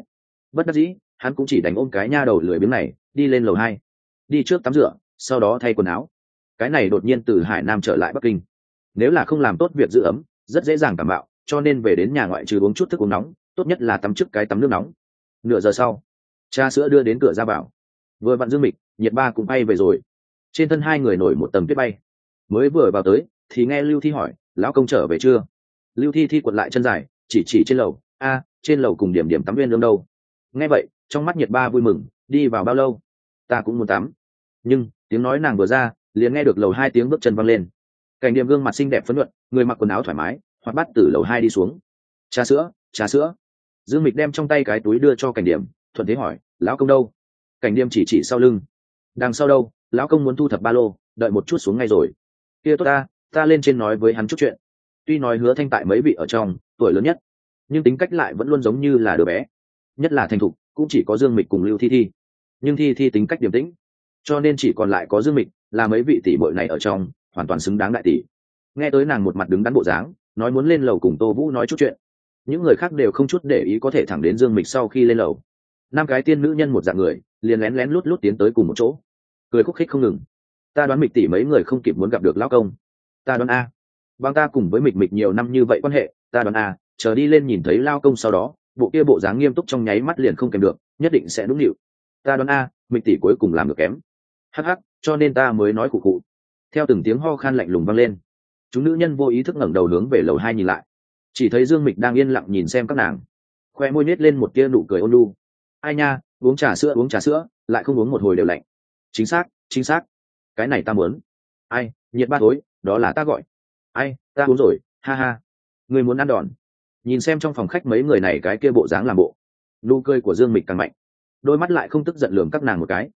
Bất đắc dĩ hắn cũng chỉ đánh ôm cái nha đầu lười biếng này đi lên lầu 2, đi trước tắm rửa sau đó thay quần áo. Cái này đột nhiên từ Hải Nam trở lại Bắc Kinh, nếu là không làm tốt việc giữ ấm rất dễ dàng cảm bạo, cho nên về đến nhà ngoại trừ uống chút thức uống nóng, tốt nhất là tắm trước cái tắm nước nóng. Nửa giờ sau, trà sữa đưa đến cửa ra vào, vừa vặn Dương Mịch, Nhiệt Ba cũng bay về rồi. Trên thân hai người nổi một tầng tuyết bay. Mới vừa vào tới thì nghe Lưu Thi hỏi, lão công trở về chưa? Lưu Thi Thi quật lại chân dài, chỉ trên lầu. Trên lầu cùng Điểm Điểm tắm viên lương đâu. Nghe vậy trong mắt Nhiệt Ba vui mừng, đi vào bao lâu? Ta cũng muốn tắm. Nhưng tiếng nói nàng vừa ra liền nghe được lầu 2 tiếng bước chân văng lên. Cảnh Điểm gương mặt xinh đẹp phấn nhuận, người mặc quần áo thoải mái hoạt bát từ lầu 2 đi xuống. Trà sữa, trà sữa. Dương Mịch đem trong tay cái túi đưa cho Cảnh Điểm, thuận thế hỏi, lão công đâu? Cảnh Điểm chỉ sau lưng. Đằng sau đâu, lão công muốn thu thập ba lô, đợi một chút xuống ngay rồi. Kia tốt ta lên trên nói với hắn chút chuyện. Tuy nói Hứa Thanh tại mấy vị ở trong tuổi lớn nhất, nhưng tính cách lại vẫn luôn giống như là đứa bé, nhất là thành thục cũng chỉ có Dương Mịch cùng Lưu Thi Thi. Nhưng Thi Thi tính cách điềm tĩnh, cho nên chỉ còn lại có Dương Mịch là mấy vị tỷ muội này ở trong hoàn toàn xứng đáng đại tỷ. Nghe tới nàng một mặt đứng đắn bộ dáng, nói muốn lên lầu cùng Tô Vũ nói chút chuyện, những người khác đều không chút để ý, có thể thẳng đến Dương Mịch sau khi lên lầu. Năm cái tiên nữ nhân một dạng người liền lén lén lút lút tiến tới cùng một chỗ, cười khúc khích không ngừng. Ta đoán Mịch tỷ mấy người không kịp muốn gặp được lão công. Ta đoán bằng ta cùng với Mịch nhiều năm như vậy quan hệ, ta đoán chờ đi lên nhìn thấy lão công sau đó, bộ kia bộ dáng nghiêm túc trong nháy mắt liền không kèm được, nhất định sẽ nũng nịu. Ta đoán Mịch tỷ cuối cùng làm được kém. Hắc hắc, cho nên ta mới nói khụ khụ. Theo từng tiếng ho khan lạnh lùng vang lên, chúng nữ nhân vô ý thức ngẩng đầu hướng về lầu 2 nhìn lại, chỉ thấy Dương Mịch đang yên lặng nhìn xem các nàng, khoe môi nhếch lên một tia nụ cười ôn nhu. Ai nha, uống trà sữa lại không uống một hồi đều lạnh. Chính xác, cái này ta muốn. Ai, Nhiệt Ba thối, đó là ta gọi. Ai, ta uống rồi, ha ha. Người muốn ăn đòn? Nhìn xem trong phòng khách mấy người này cái kia bộ dáng làm bộ, nụ cười của Dương Mịch càng mạnh, đôi mắt lại không tức giận lườm các nàng một cái.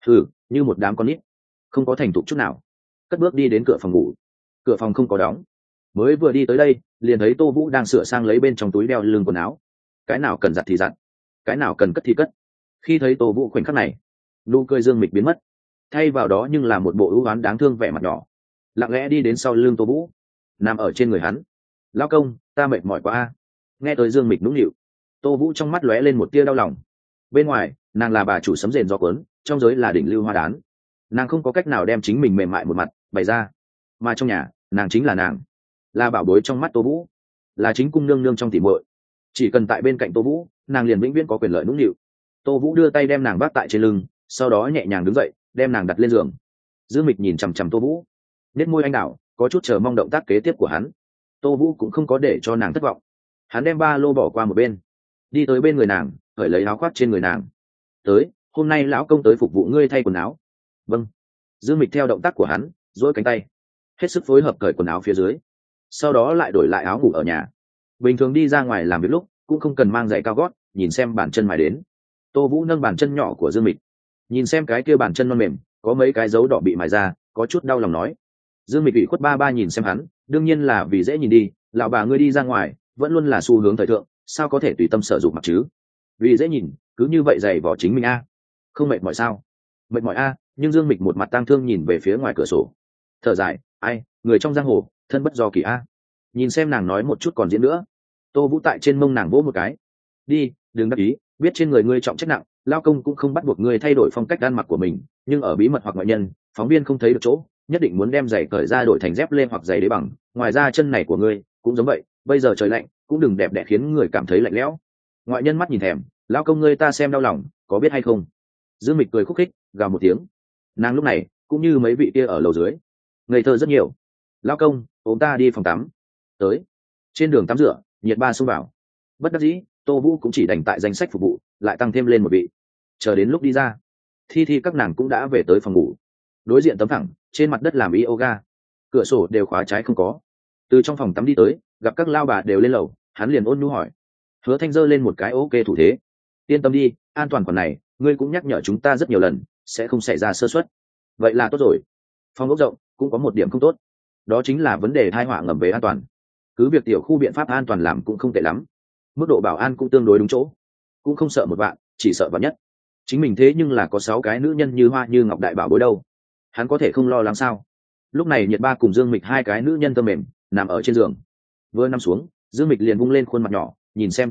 Như một đám con nít, không có thành thục chút nào. Cất bước đi đến cửa phòng ngủ, cửa phòng không có đóng, mới vừa đi tới đây liền thấy Tô Vũ đang sửa sang lấy bên trong túi đeo lưng quần áo, cái nào cần giặt thì giặt, cái nào cần cất thì cất. Khi thấy Tô Vũ khoảnh khắc này, nụ cười Dương Mịch biến mất, thay vào đó nhưng là một bộ ưu oán đáng thương vẻ mặt nhỏ, lặng lẽ đi đến sau lưng Tô Vũ, nằm ở trên người hắn. Lão công, ta mệt mỏi quá Nghe tới Dương Mịch nũng nịu, Tô Vũ trong mắt lóe lên một tia đau lòng. Bên ngoài nàng là bà chủ sấm rền gió cuốn, trong giới là đỉnh lưu hoa đán, nàng không có cách nào đem chính mình mềm mại một mặt bày ra, mà trong nhà nàng chính là nàng, là bảo bối trong mắt Tô Vũ, là chính cung nương nương trong tỉ muội. Chỉ cần tại bên cạnh Tô Vũ, nàng liền vĩnh viễn có quyền lợi nũng nịu. Tô Vũ đưa tay đem nàng vác tại trên lưng, sau đó nhẹ nhàng đứng dậy đem nàng đặt lên giường. Dương Mịch nhìn chằm chằm Tô Vũ, nét môi anh đào, có chút chờ mong động tác kế tiếp của hắn. Tô Vũ cũng không có để cho nàng thất vọng, hắn đem ba lô bỏ qua một bên, đi tới bên người nàng, cởi lấy áo khoác trên người nàng. Tới, hôm nay lão công tới phục vụ ngươi thay quần áo. Vâng. Dương Mịch theo động tác của hắn duỗi cánh tay, hết sức phối hợp cởi quần áo phía dưới, sau đó lại đổi lại áo ngủ ở nhà. Bình thường đi ra ngoài làm việc lúc cũng không cần mang giày cao gót, nhìn xem bàn chân mài đến. Tô Vũ nâng bàn chân nhỏ của Dương Mịch, nhìn xem cái kia bàn chân non mềm có mấy cái dấu đỏ bị mài ra, có chút đau lòng nói. Dương Mịch ủy khuất ba nhìn xem hắn, đương nhiên là vì dễ nhìn đi, lão bà ngươi đi ra ngoài vẫn luôn là xu hướng thời thượng, sao có thể tùy tâm sở dụng mặc chứ? Vì dễ nhìn cứ như vậy giày vỏ chính mình không mệt mỏi sao? Mệt mỏi nhưng Dương Mịch một mặt tang thương nhìn về phía ngoài cửa sổ, thở dài, người trong giang hồ thân bất do kỳ nhìn xem nàng nói một chút còn diễn nữa. Tô Vũ tại trên mông nàng vỗ một cái, đi, đừng đắc ý, biết trên người ngươi trọng trách nặng, lao công cũng không bắt buộc ngươi thay đổi phong cách ăn mặc của mình, nhưng ở bí mật hoặc ngoại nhân, phóng viên không thấy được chỗ, nhất định muốn đem giày cởi ra đổi thành dép lê hoặc giày đế bằng. Ngoài ra chân này của ngươi cũng giống vậy, bây giờ trời lạnh cũng đừng đẹp đẽ khiến người cảm thấy lạnh lẽo. Ngoại nhân mắt nhìn thèm, lao công ngươi ta xem đau lòng, có biết hay không? Dương Mịch cười khúc khích, gào một tiếng. Nàng lúc này cũng như mấy vị kia ở lầu dưới, ngây thơ rất nhiều. Lao công, ôm ta đi phòng tắm. Tới. Trên đường tắm rửa, Nhiệt Ba xông vào. Bất đắc dĩ, Tô Vũ cũng chỉ đành tại danh sách phục vụ lại tăng thêm lên một vị. Chờ đến lúc đi ra, Thi Thi các nàng cũng đã về tới phòng ngủ. Đối diện tấm thẳng trên mặt đất làm yoga, cửa sổ đều khóa trái không có. Từ trong phòng tắm đi tới, gặp các lao bà đều lên lầu, hắn liền ôn nhu hỏi. Hứa Thanh giơ lên một cái ok thủ thế. Yên tâm đi, an toàn khoản này ngươi cũng nhắc nhở chúng ta rất nhiều lần, sẽ không xảy ra sơ suất. Vậy là tốt rồi. Phòng ốc rộng cũng có một điểm không tốt, đó chính là vấn đề tai họa ngầm về an toàn. Cứ việc tiểu khu biện pháp an toàn làm cũng không tệ lắm, mức độ bảo an cũng tương đối đúng chỗ, cũng không sợ một vạn, chỉ sợ vạn nhất. Chính mình thế nhưng là có 6 cái nữ nhân như hoa như ngọc đại bảo bối đâu, hắn có thể không lo lắng sao? Lúc này Nhiệt Ba cùng Dương Mịch hai cái nữ nhân thơm mềm nằm ở trên giường, vừa nằm xuống, Dương Mịch liền vung lên khuôn mặt nhỏ nhìn xem Tô Vũ,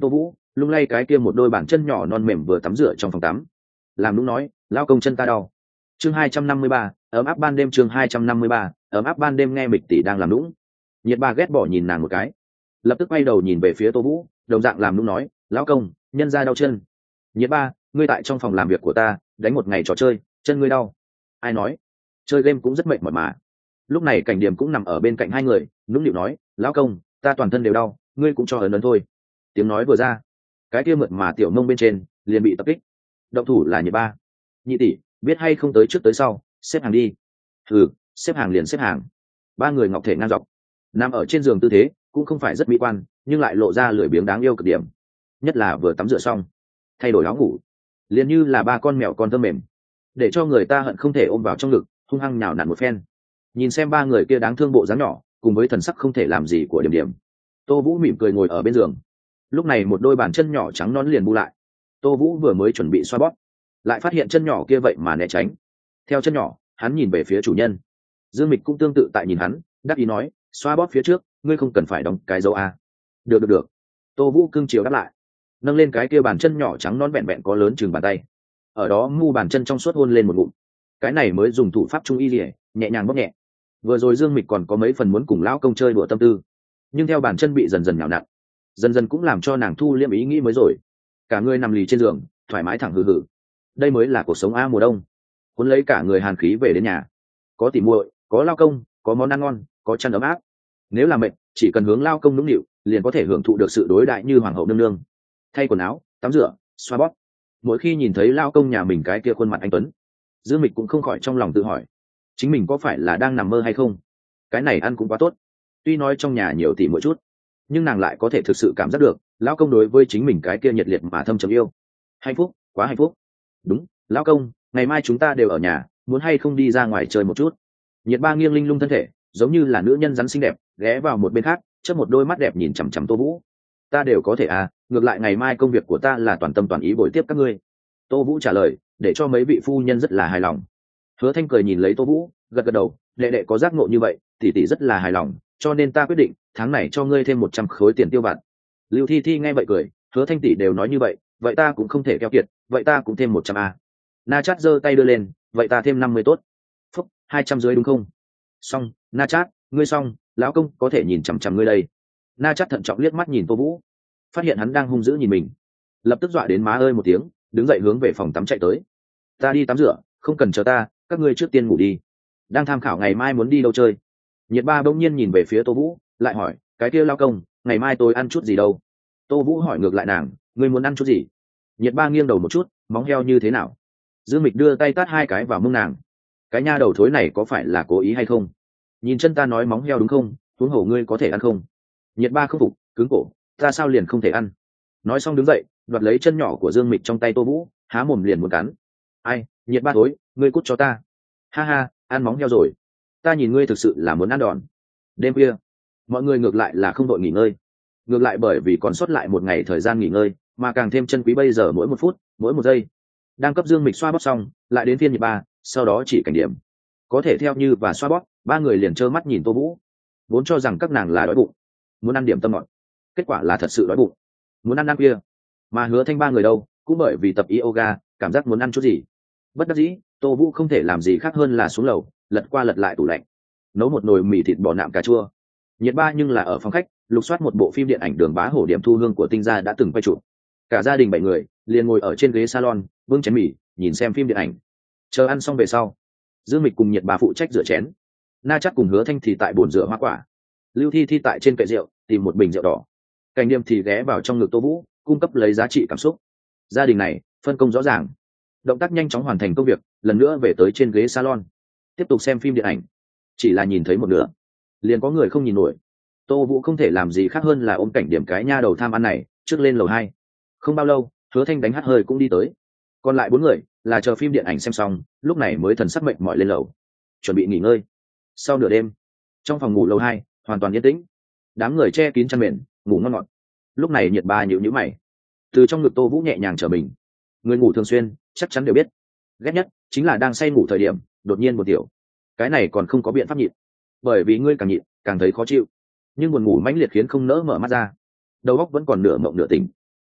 lung lay cái kia một đôi bàn chân nhỏ non mềm vừa tắm rửa trong phòng tắm. Làm nũng nói, lao công chân ta đau. Chương 253, ấm áp ban đêm. Chương 253, ấm áp ban đêm. Nghe Mịch tỷ đang làm nũng, Nhiệt Ba ghét bỏ nhìn nàng một cái, lập tức quay đầu nhìn về phía Tô Vũ, đồng dạng làm nũng nói, lão công, nhân ra đau chân. Nhiệt Ba, ngươi tại trong phòng làm việc của ta đánh một ngày trò chơi, chân ngươi đau. Ai nói? Chơi game cũng rất mệt mỏi mà. Lúc này Cảnh Điểm cũng nằm ở bên cạnh hai người, nũng nịu nói, lão công, ta toàn thân đều đau, ngươi cũng cho ấn ấn thôi. Tiếng nói vừa ra, cái kia mượt mà tiểu mông bên trên liền bị tập kích. Động thủ là Nhiệt Ba. Nhị tỷ, biết hay không tới trước tới sau, xếp hàng đi. Ừ, xếp hàng liền xếp hàng. Ba người ngọc thể ngang dọc, nằm ở trên giường tư thế cũng không phải rất mỹ quan, nhưng lại lộ ra lười biếng đáng yêu cực điểm. Nhất là vừa tắm rửa xong, thay đổi áo ngủ, liền như là ba con mèo con thơm mềm, để cho người ta hận không thể ôm vào trong ngực hung hăng nhào nặn một phen. Nhìn xem ba người kia đáng thương bộ dáng nhỏ cùng với thần sắc không thể làm gì của Điểm Điểm, Tô Vũ mỉm cười ngồi ở bên giường. Lúc này một đôi bàn chân nhỏ trắng nõn liền bu lại. Tô Vũ vừa mới chuẩn bị xoa bóp, lại phát hiện chân nhỏ kia vậy mà né tránh. Theo chân nhỏ, hắn nhìn về phía chủ nhân. Dương Mịch cũng tương tự tại nhìn hắn, đáp ý nói, xoa bóp phía trước, ngươi không cần phải đóng cái dấu a. Được. Tô Vũ cưng chiều đáp lại, nâng lên cái kia bàn chân nhỏ trắng non vẹn vẹn có lớn chừng bàn tay, ở đó mu bàn chân trong suốt hôn lên một ngụm. Cái này mới dùng thủ pháp trung y lìa, nhẹ nhàng bóp nhẹ. Vừa rồi Dương Mịch còn có mấy phần muốn cùng lão công chơi đùa tâm tư, nhưng theo bàn chân bị dần dần nhào nặn, dần dần cũng làm cho nàng thu liêm ý nghĩ mới rồi. Cả người nằm lì trên giường, thoải mái thẳng hừ hừ. Đây mới là cuộc sống a mùa đông. Cuốn lấy cả người hàn khí về đến nhà, có tỉ muội, có lao công, có món ăn ngon, có chăn ấm áp. Nếu là mệt, chỉ cần hướng lao công nũng nịu, liền có thể hưởng thụ được sự đối đại như hoàng hậu nương nương. Thay quần áo, tắm rửa, xoa bóp. Mỗi khi nhìn thấy lao công nhà mình cái kia khuôn mặt anh tuấn, Dương Mịch cũng không khỏi trong lòng tự hỏi, chính mình có phải là đang nằm mơ hay không? Cái này ăn cũng quá tốt. Tuy nói trong nhà nhiều tỉ mỗi chút, nhưng nàng lại có thể thực sự cảm giác được lao công đối với chính mình cái kia nhiệt liệt mà thâm trầm yêu. Hạnh phúc, quá hạnh phúc. Đúng, lao công, ngày mai chúng ta đều ở nhà, muốn hay không đi ra ngoài chơi một chút? Nhiệt Ba nghiêng linh lung thân thể, giống như là nữ nhân rắn xinh đẹp, ghé vào một bên khác, chớp một đôi mắt đẹp nhìn chằm chằm Tô Vũ. Ta đều có thể à, ngược lại ngày mai công việc của ta là toàn tâm toàn ý bồi tiếp các ngươi. Tô Vũ trả lời, để cho mấy vị phu nhân rất là hài lòng. Hứa Thanh cười nhìn lấy Tô Vũ, gật gật đầu, đệ đệ có giác ngộ như vậy, tỷ tỷ rất là hài lòng, cho nên ta quyết định tháng này cho ngươi thêm 100 khối tiền tiêu vặt. Lưu Thi Thi nghe vậy cười, Hứa Thanh tỷ đều nói như vậy, vậy ta cũng không thể keo kiệt, vậy ta cũng thêm 100 a. Na Chát giơ tay đưa lên, vậy ta thêm 50 tốt. Phúc, 200 dưới đúng không? Xong, Na Chát, ngươi xong, lão công có thể nhìn chằm chằm ngươi đây. Na Chát thận trọng liếc mắt nhìn Tô Vũ, phát hiện hắn đang hung dữ nhìn mình, lập tức dọa đến má ơi một tiếng, đứng dậy hướng về phòng tắm chạy tới. Ta đi tắm rửa, không cần chờ ta, các ngươi trước tiên ngủ đi. Đang tham khảo ngày mai muốn đi đâu chơi. Nhiệt Ba bỗng nhiên nhìn về phía Tô Vũ, lại hỏi, cái kia lao công, ngày mai tôi ăn chút gì đâu? Tô Vũ hỏi ngược lại nàng, ngươi muốn ăn chút gì? Nhiệt Ba nghiêng đầu một chút, móng heo như thế nào? Dương Mịch đưa tay tát hai cái vào mông nàng. Cái nha đầu thối này có phải là cố ý hay không? Nhìn chân ta nói móng heo đúng không? Huống hồ ngươi có thể ăn không? Nhiệt Ba không phục, cứng cổ, ta sao liền không thể ăn? Nói xong đứng dậy, đoạt lấy chân nhỏ của Dương Mịch trong tay Tô Vũ, há mồm liền muốn cắn. Ai, Nhiệt Ba thối, ngươi cút cho ta. Ha ha, ăn móng heo rồi. Ta nhìn ngươi thực sự là muốn ăn đòn. Đêm khuya, mọi người ngược lại là không đội nghỉ ngơi. Ngược lại bởi vì còn sót lại một ngày thời gian nghỉ ngơi, mà càng thêm chân quý bây giờ mỗi một phút, mỗi một giây. Đang cấp Dương Mịch xoa bóp xong, lại đến phiên Nhiệt Ba, sau đó chỉ Cảnh Điểm. Có thể theo như và xoa bóp, ba người liền trơ mắt nhìn Tô Vũ. Vốn cho rằng các nàng là đói bụng, muốn ăn điểm tâm ngọt. Kết quả là thật sự đói bụng, muốn ăn kia. Mà Hứa Thanh ba người đâu, cũng bởi vì tập yoga, cảm giác muốn ăn chút gì. Bất đắc dĩ, Tô Vũ không thể làm gì khác hơn là xuống lầu, lật qua lật lại tủ lạnh, nấu một nồi mì thịt bò nạm cà chua. Nhiệt Ba nhưng là ở phòng khách, lục soát một bộ phim điện ảnh Đường Bá Hổ Điểm Thu Hương của Tinh Gia đã từng quay chụp. Cả gia đình 7 người liền ngồi ở trên ghế salon, bưng chén mì, nhìn xem phim điện ảnh. Chờ ăn xong về sau, Dương Mịch cùng Nhiệt Ba phụ trách rửa chén, Na Chắc cùng Hứa Thanh thì tại bồn rửa hoa quả, Lưu Thi Thi tại trên kệ rượu tìm một bình rượu đỏ, Cảnh Điềm thì ghé vào trong ngực Tô Vũ, cung cấp lấy giá trị cảm xúc. Gia đình này phân công rõ ràng, động tác nhanh chóng hoàn thành công việc, lần nữa về tới trên ghế salon, tiếp tục xem phim điện ảnh. Chỉ là nhìn thấy một nửa, liền có người không nhìn nổi. Tô Vũ không thể làm gì khác hơn là ôm Cảnh Điểm cái nha đầu tham ăn này trước lên lầu 2. Không bao lâu, Hứa Thanh đánh hắt hơi cũng đi tới. Còn lại 4 người là chờ phim điện ảnh xem xong, lúc này mới thần sắc mệt mỏi lên lầu, chuẩn bị nghỉ ngơi. Sau nửa đêm, trong phòng ngủ lầu 2 hoàn toàn yên tĩnh, đám người che kín chăn mền, ngủ ngon ngọt. Lúc này Nhiệt Ba nhíu nhíu mày, từ trong ngực Tô Vũ nhẹ nhàng trở mình. Người ngủ thường xuyên chắc chắn đều biết, ghét nhất chính là đang say ngủ thời điểm đột nhiên một tiểu. Cái này còn không có biện pháp nhịn, bởi vì ngươi càng nhịn càng thấy khó chịu, nhưng buồn ngủ mãnh liệt khiến không nỡ mở mắt ra, đầu óc vẫn còn nửa mộng nửa tỉnh.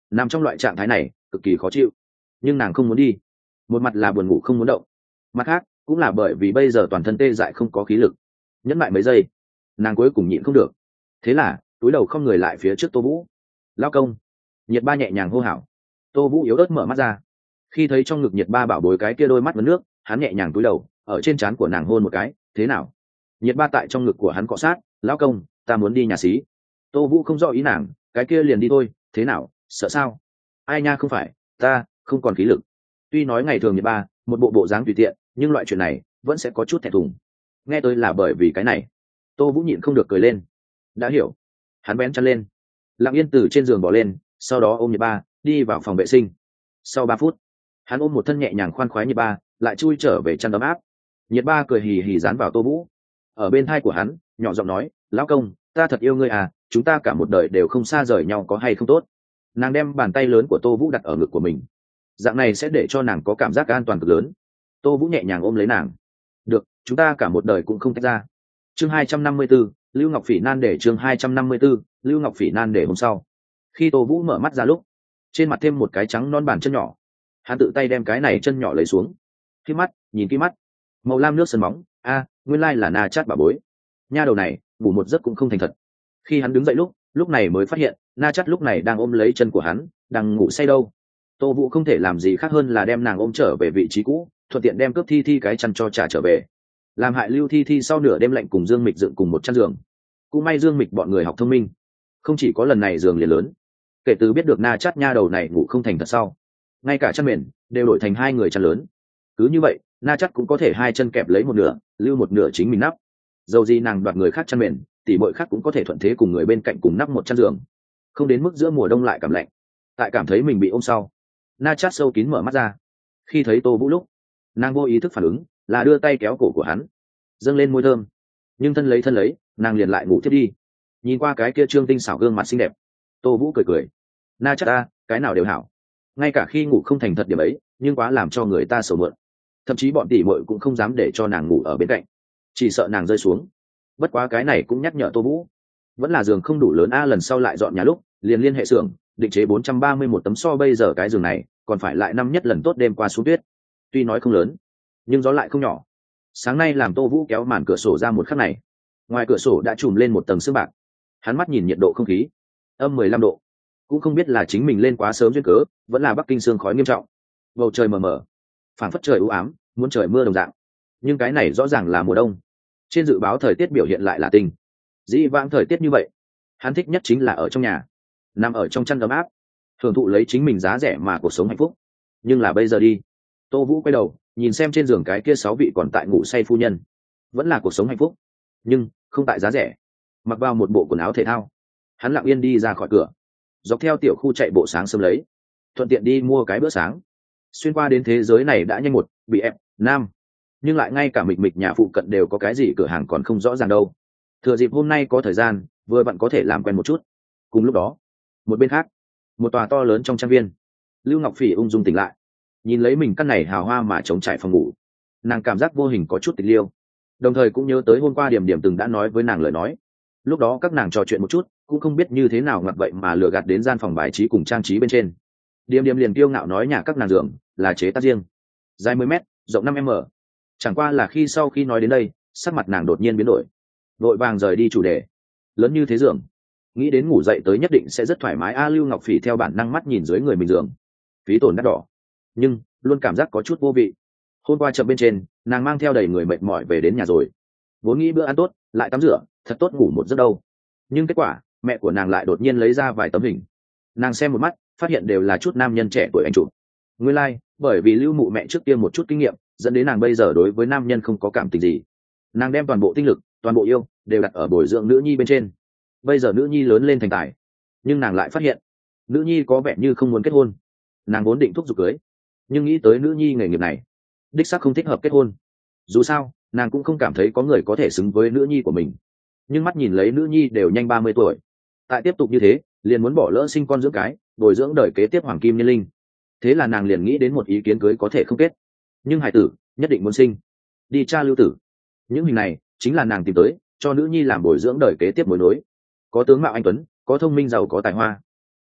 nằm trong loại trạng thái này cực kỳ khó chịu, nhưng nàng không muốn đi. Một mặt là buồn ngủ không muốn động, mặt khác cũng là bởi vì bây giờ toàn thân tê dại không có khí lực. Nhẫn lại mấy giây, nàng cuối cùng nhịn không được, thế là túi đầu không người lại phía trước Tô Vũ. Lao công. Nhiệt Ba nhẹ nhàng hô hào. Tô Vũ yếu ớt mở mắt ra, khi thấy trong ngực Nhiệt Ba bảo bối cái kia đôi mắt vấn nước, hắn nhẹ nhàng túi đầu ở trên trán của nàng hôn một cái. Thế nào? Nhiệt Ba tại trong ngực của hắn cọ sát. Lão công, ta muốn đi nhà xí. Tô Vũ không rõ ý nàng, cái kia liền đi thôi. Thế nào, sợ sao? Ai nha, không phải, ta không còn khí lực. Tuy nói ngày thường Nhiệt Ba một bộ bộ dáng tùy tiện, nhưng loại chuyện này vẫn sẽ có chút thẹn thùng. Nghe tôi là bởi vì cái này. Tô Vũ nhịn không được cười lên. Đã hiểu. Hắn bén chăn lên, lặng yên từ trên giường bỏ lên, sau đó ôm Nhiệt Ba đi vào phòng vệ sinh. Sau 3 phút, hắn ôm một thân nhẹ nhàng khoan khoái Nhiệt Ba lại chui trở về chăn ấm áp. Nhiệt Ba cười hì hì dán vào Tô Vũ, ở bên thai của hắn nhỏ giọng nói, lão công, ta thật yêu ngươi à, chúng ta cả một đời đều không xa rời nhau, có hay không tốt. Nàng đem bàn tay lớn của Tô Vũ đặt ở ngực của mình, dạng này sẽ để cho nàng có cảm giác an toàn cực lớn. Tô Vũ nhẹ nhàng ôm lấy nàng. Được, chúng ta cả một đời cũng không tách ra. Chương 254, Lưu Ngọc Phỉ nan để. Chương 254, Lưu Ngọc Phỉ nan để. Hôm sau, khi Tô Vũ mở mắt ra lúc, trên mặt thêm một cái trắng non bàn chân nhỏ. Hắn tự tay đem cái này chân nhỏ lấy xuống, khi mắt nhìn kỹ mắt, màu lam nước sân bóng. Nguyên lai là Na Chát bà bối. Nha đầu này ngủ một giấc cũng không thành thật. Khi hắn đứng dậy lúc này mới phát hiện Na Chát lúc này đang ôm lấy chân của hắn, đang ngủ say đâu. Tô Vũ không thể làm gì khác hơn là đem nàng ôm trở về vị trí cũ, thuận tiện đem cướp Thi Thi cái chăn cho trả trở về. Làm hại Lưu Thi Thi sau nửa đêm lạnh cùng Dương Mịch dựng cùng một chăn giường. Cũng may Dương Mịch bọn người học thông minh, không chỉ có lần này giường liền lớn. Kể từ biết được Na Chát nha đầu này ngủ không thành thật sau, ngay cả chăn mền đều đổi thành 2 người chăn lớn. Cứ như vậy, Na Chát cũng có thể 2 chân kẹp lấy một nửa, lưu một nửa chính mình nắp. Dầu gì nàng đoạt người khác chăn mền, tỷ muội khác cũng có thể thuận thế cùng người bên cạnh cùng nắp một chăn giường, không đến mức giữa mùa đông lại cảm lạnh. Tại cảm thấy mình bị ôm sau, Na Chát sâu kín mở mắt ra. Khi thấy Tô Vũ lúc, nàng vô ý thức phản ứng là đưa tay kéo cổ của hắn, dâng lên môi thơm, nhưng thân lấy nàng liền lại ngủ thiếp đi. Nhìn qua cái kia trương tinh xảo gương mặt xinh đẹp, Tô Vũ cười. Na Chát ta, cái nào đều hảo, ngay cả khi ngủ không thành thật điểm ấy, nhưng quá làm cho người ta sầu mượn. Thậm chí bọn tỷ muội cũng không dám để cho nàng ngủ ở bên cạnh, chỉ sợ nàng rơi xuống. Bất quá cái này cũng nhắc nhở Tô Vũ, vẫn là giường không đủ lớn lần sau lại dọn nhà lúc liền liên hệ xưởng định chế 431 tấm, so bây giờ cái giường này còn phải lại năm nhất lần tốt đêm qua xuống tuyết. Tuy nói không lớn, nhưng gió lại không nhỏ. Sáng nay làm Tô Vũ kéo màn cửa sổ ra một khắc này, ngoài cửa sổ đã trùm lên một tầng sương bạc. Hắn mắt nhìn nhiệt độ không khí, âm 15 độ. Cũng không biết là chính mình lên quá sớm duyên cớ, vẫn là Bắc Kinh sương khói nghiêm trọng. Bầu trời mờ mờ, phảng phất trời u ám, muốn trời mưa đồng dạng. Nhưng cái này rõ ràng là mùa đông. Trên dự báo thời tiết biểu hiện lại là tinh. Dĩ vãng thời tiết như vậy, hắn thích nhất chính là ở trong nhà, nằm ở trong chăn ấm áp, hưởng thụ lấy chính mình giá rẻ mà cuộc sống hạnh phúc. Nhưng là bây giờ đi. Tô Vũ quay đầu nhìn xem trên giường cái kia 6 vị còn tại ngủ say phu nhân, vẫn là cuộc sống hạnh phúc, nhưng không tại giá rẻ. Mặc vào một bộ quần áo thể thao, hắn lặng yên đi ra khỏi cửa, dọc theo tiểu khu chạy bộ sáng sớm lấy, thuận tiện đi mua cái bữa sáng. Xuyên qua đến thế giới này đã nhanh một bị ép nam, nhưng lại ngay cả mịch nhà phụ cận đều có cái gì cửa hàng còn không rõ ràng đâu. Thừa dịp hôm nay có thời gian, vừa vặn có thể làm quen một chút. Cùng lúc đó, một bên khác, một tòa to lớn trong trang viên, Lưu Ngọc Phỉ ung dung tỉnh lại, nhìn lấy mình căn này hào hoa mà trống trải phòng ngủ, nàng cảm giác vô hình có chút tịch liêu, đồng thời cũng nhớ tới hôm qua Điểm Điểm từng đã nói với nàng lời nói. Lúc đó các nàng trò chuyện một chút, cũng không biết như thế nào ngoặt vậy mà lừa gạt đến gian phòng bài trí cùng trang trí bên trên. Điểm Điểm liền kiêu ngạo nói nhà các nàng giường là chế tác riêng, dài 10 m, rộng 5 m. Chẳng qua là sau khi nói đến đây, sắc mặt nàng đột nhiên biến đổi, vội vàng rời đi chủ đề. Lớn như thế giường, nghĩ đến ngủ dậy tới nhất định sẽ rất thoải mái. Lưu Ngọc Phỉ theo bản năng mắt nhìn dưới người mình giường, phí tổn đắt đỏ, nhưng luôn cảm giác có chút vô vị. Hôm qua chậm bên trên, nàng mang theo đầy người mệt mỏi về đến nhà rồi, vốn nghĩ bữa ăn tốt lại tắm rửa thật tốt ngủ một giấc đâu, nhưng kết quả mẹ của nàng lại đột nhiên lấy ra vài tấm hình. Nàng xem một mắt, phát hiện đều là chút nam nhân trẻ tuổi anh chụp. Nguyên lai, bởi vì Lưu mụ mẹ trước kia một chút kinh nghiệm, dẫn đến nàng bây giờ đối với nam nhân không có cảm tình gì. Nàng đem toàn bộ tinh lực, toàn bộ yêu đều đặt ở bồi dưỡng nữ nhi bên trên. Bây giờ nữ nhi lớn lên thành tài, nhưng nàng lại phát hiện nữ nhi có vẻ như không muốn kết hôn. Nàng vốn định thúc giục cưới, nhưng nghĩ tới nữ nhi nghề nghiệp này đích xác không thích hợp kết hôn. Dù sao nàng cũng không cảm thấy có người có thể xứng với nữ nhi của mình. Nhưng mắt nhìn lấy nữ nhi đều nhanh 30 tuổi, tại tiếp tục như thế liền muốn bỏ lỡ sinh con dưỡng cái, bồi dưỡng đời kế tiếp hoàng kim niên linh. Thế là nàng liền nghĩ đến một ý kiến cưới có thể không kết, nhưng hải tử nhất định muốn sinh. Đi tra lưu tử. Những hình này chính là nàng tìm tới cho nữ nhi làm bồi dưỡng đời kế tiếp mối nối. Có tướng mạo anh tuấn, có thông minh giàu có tài hoa,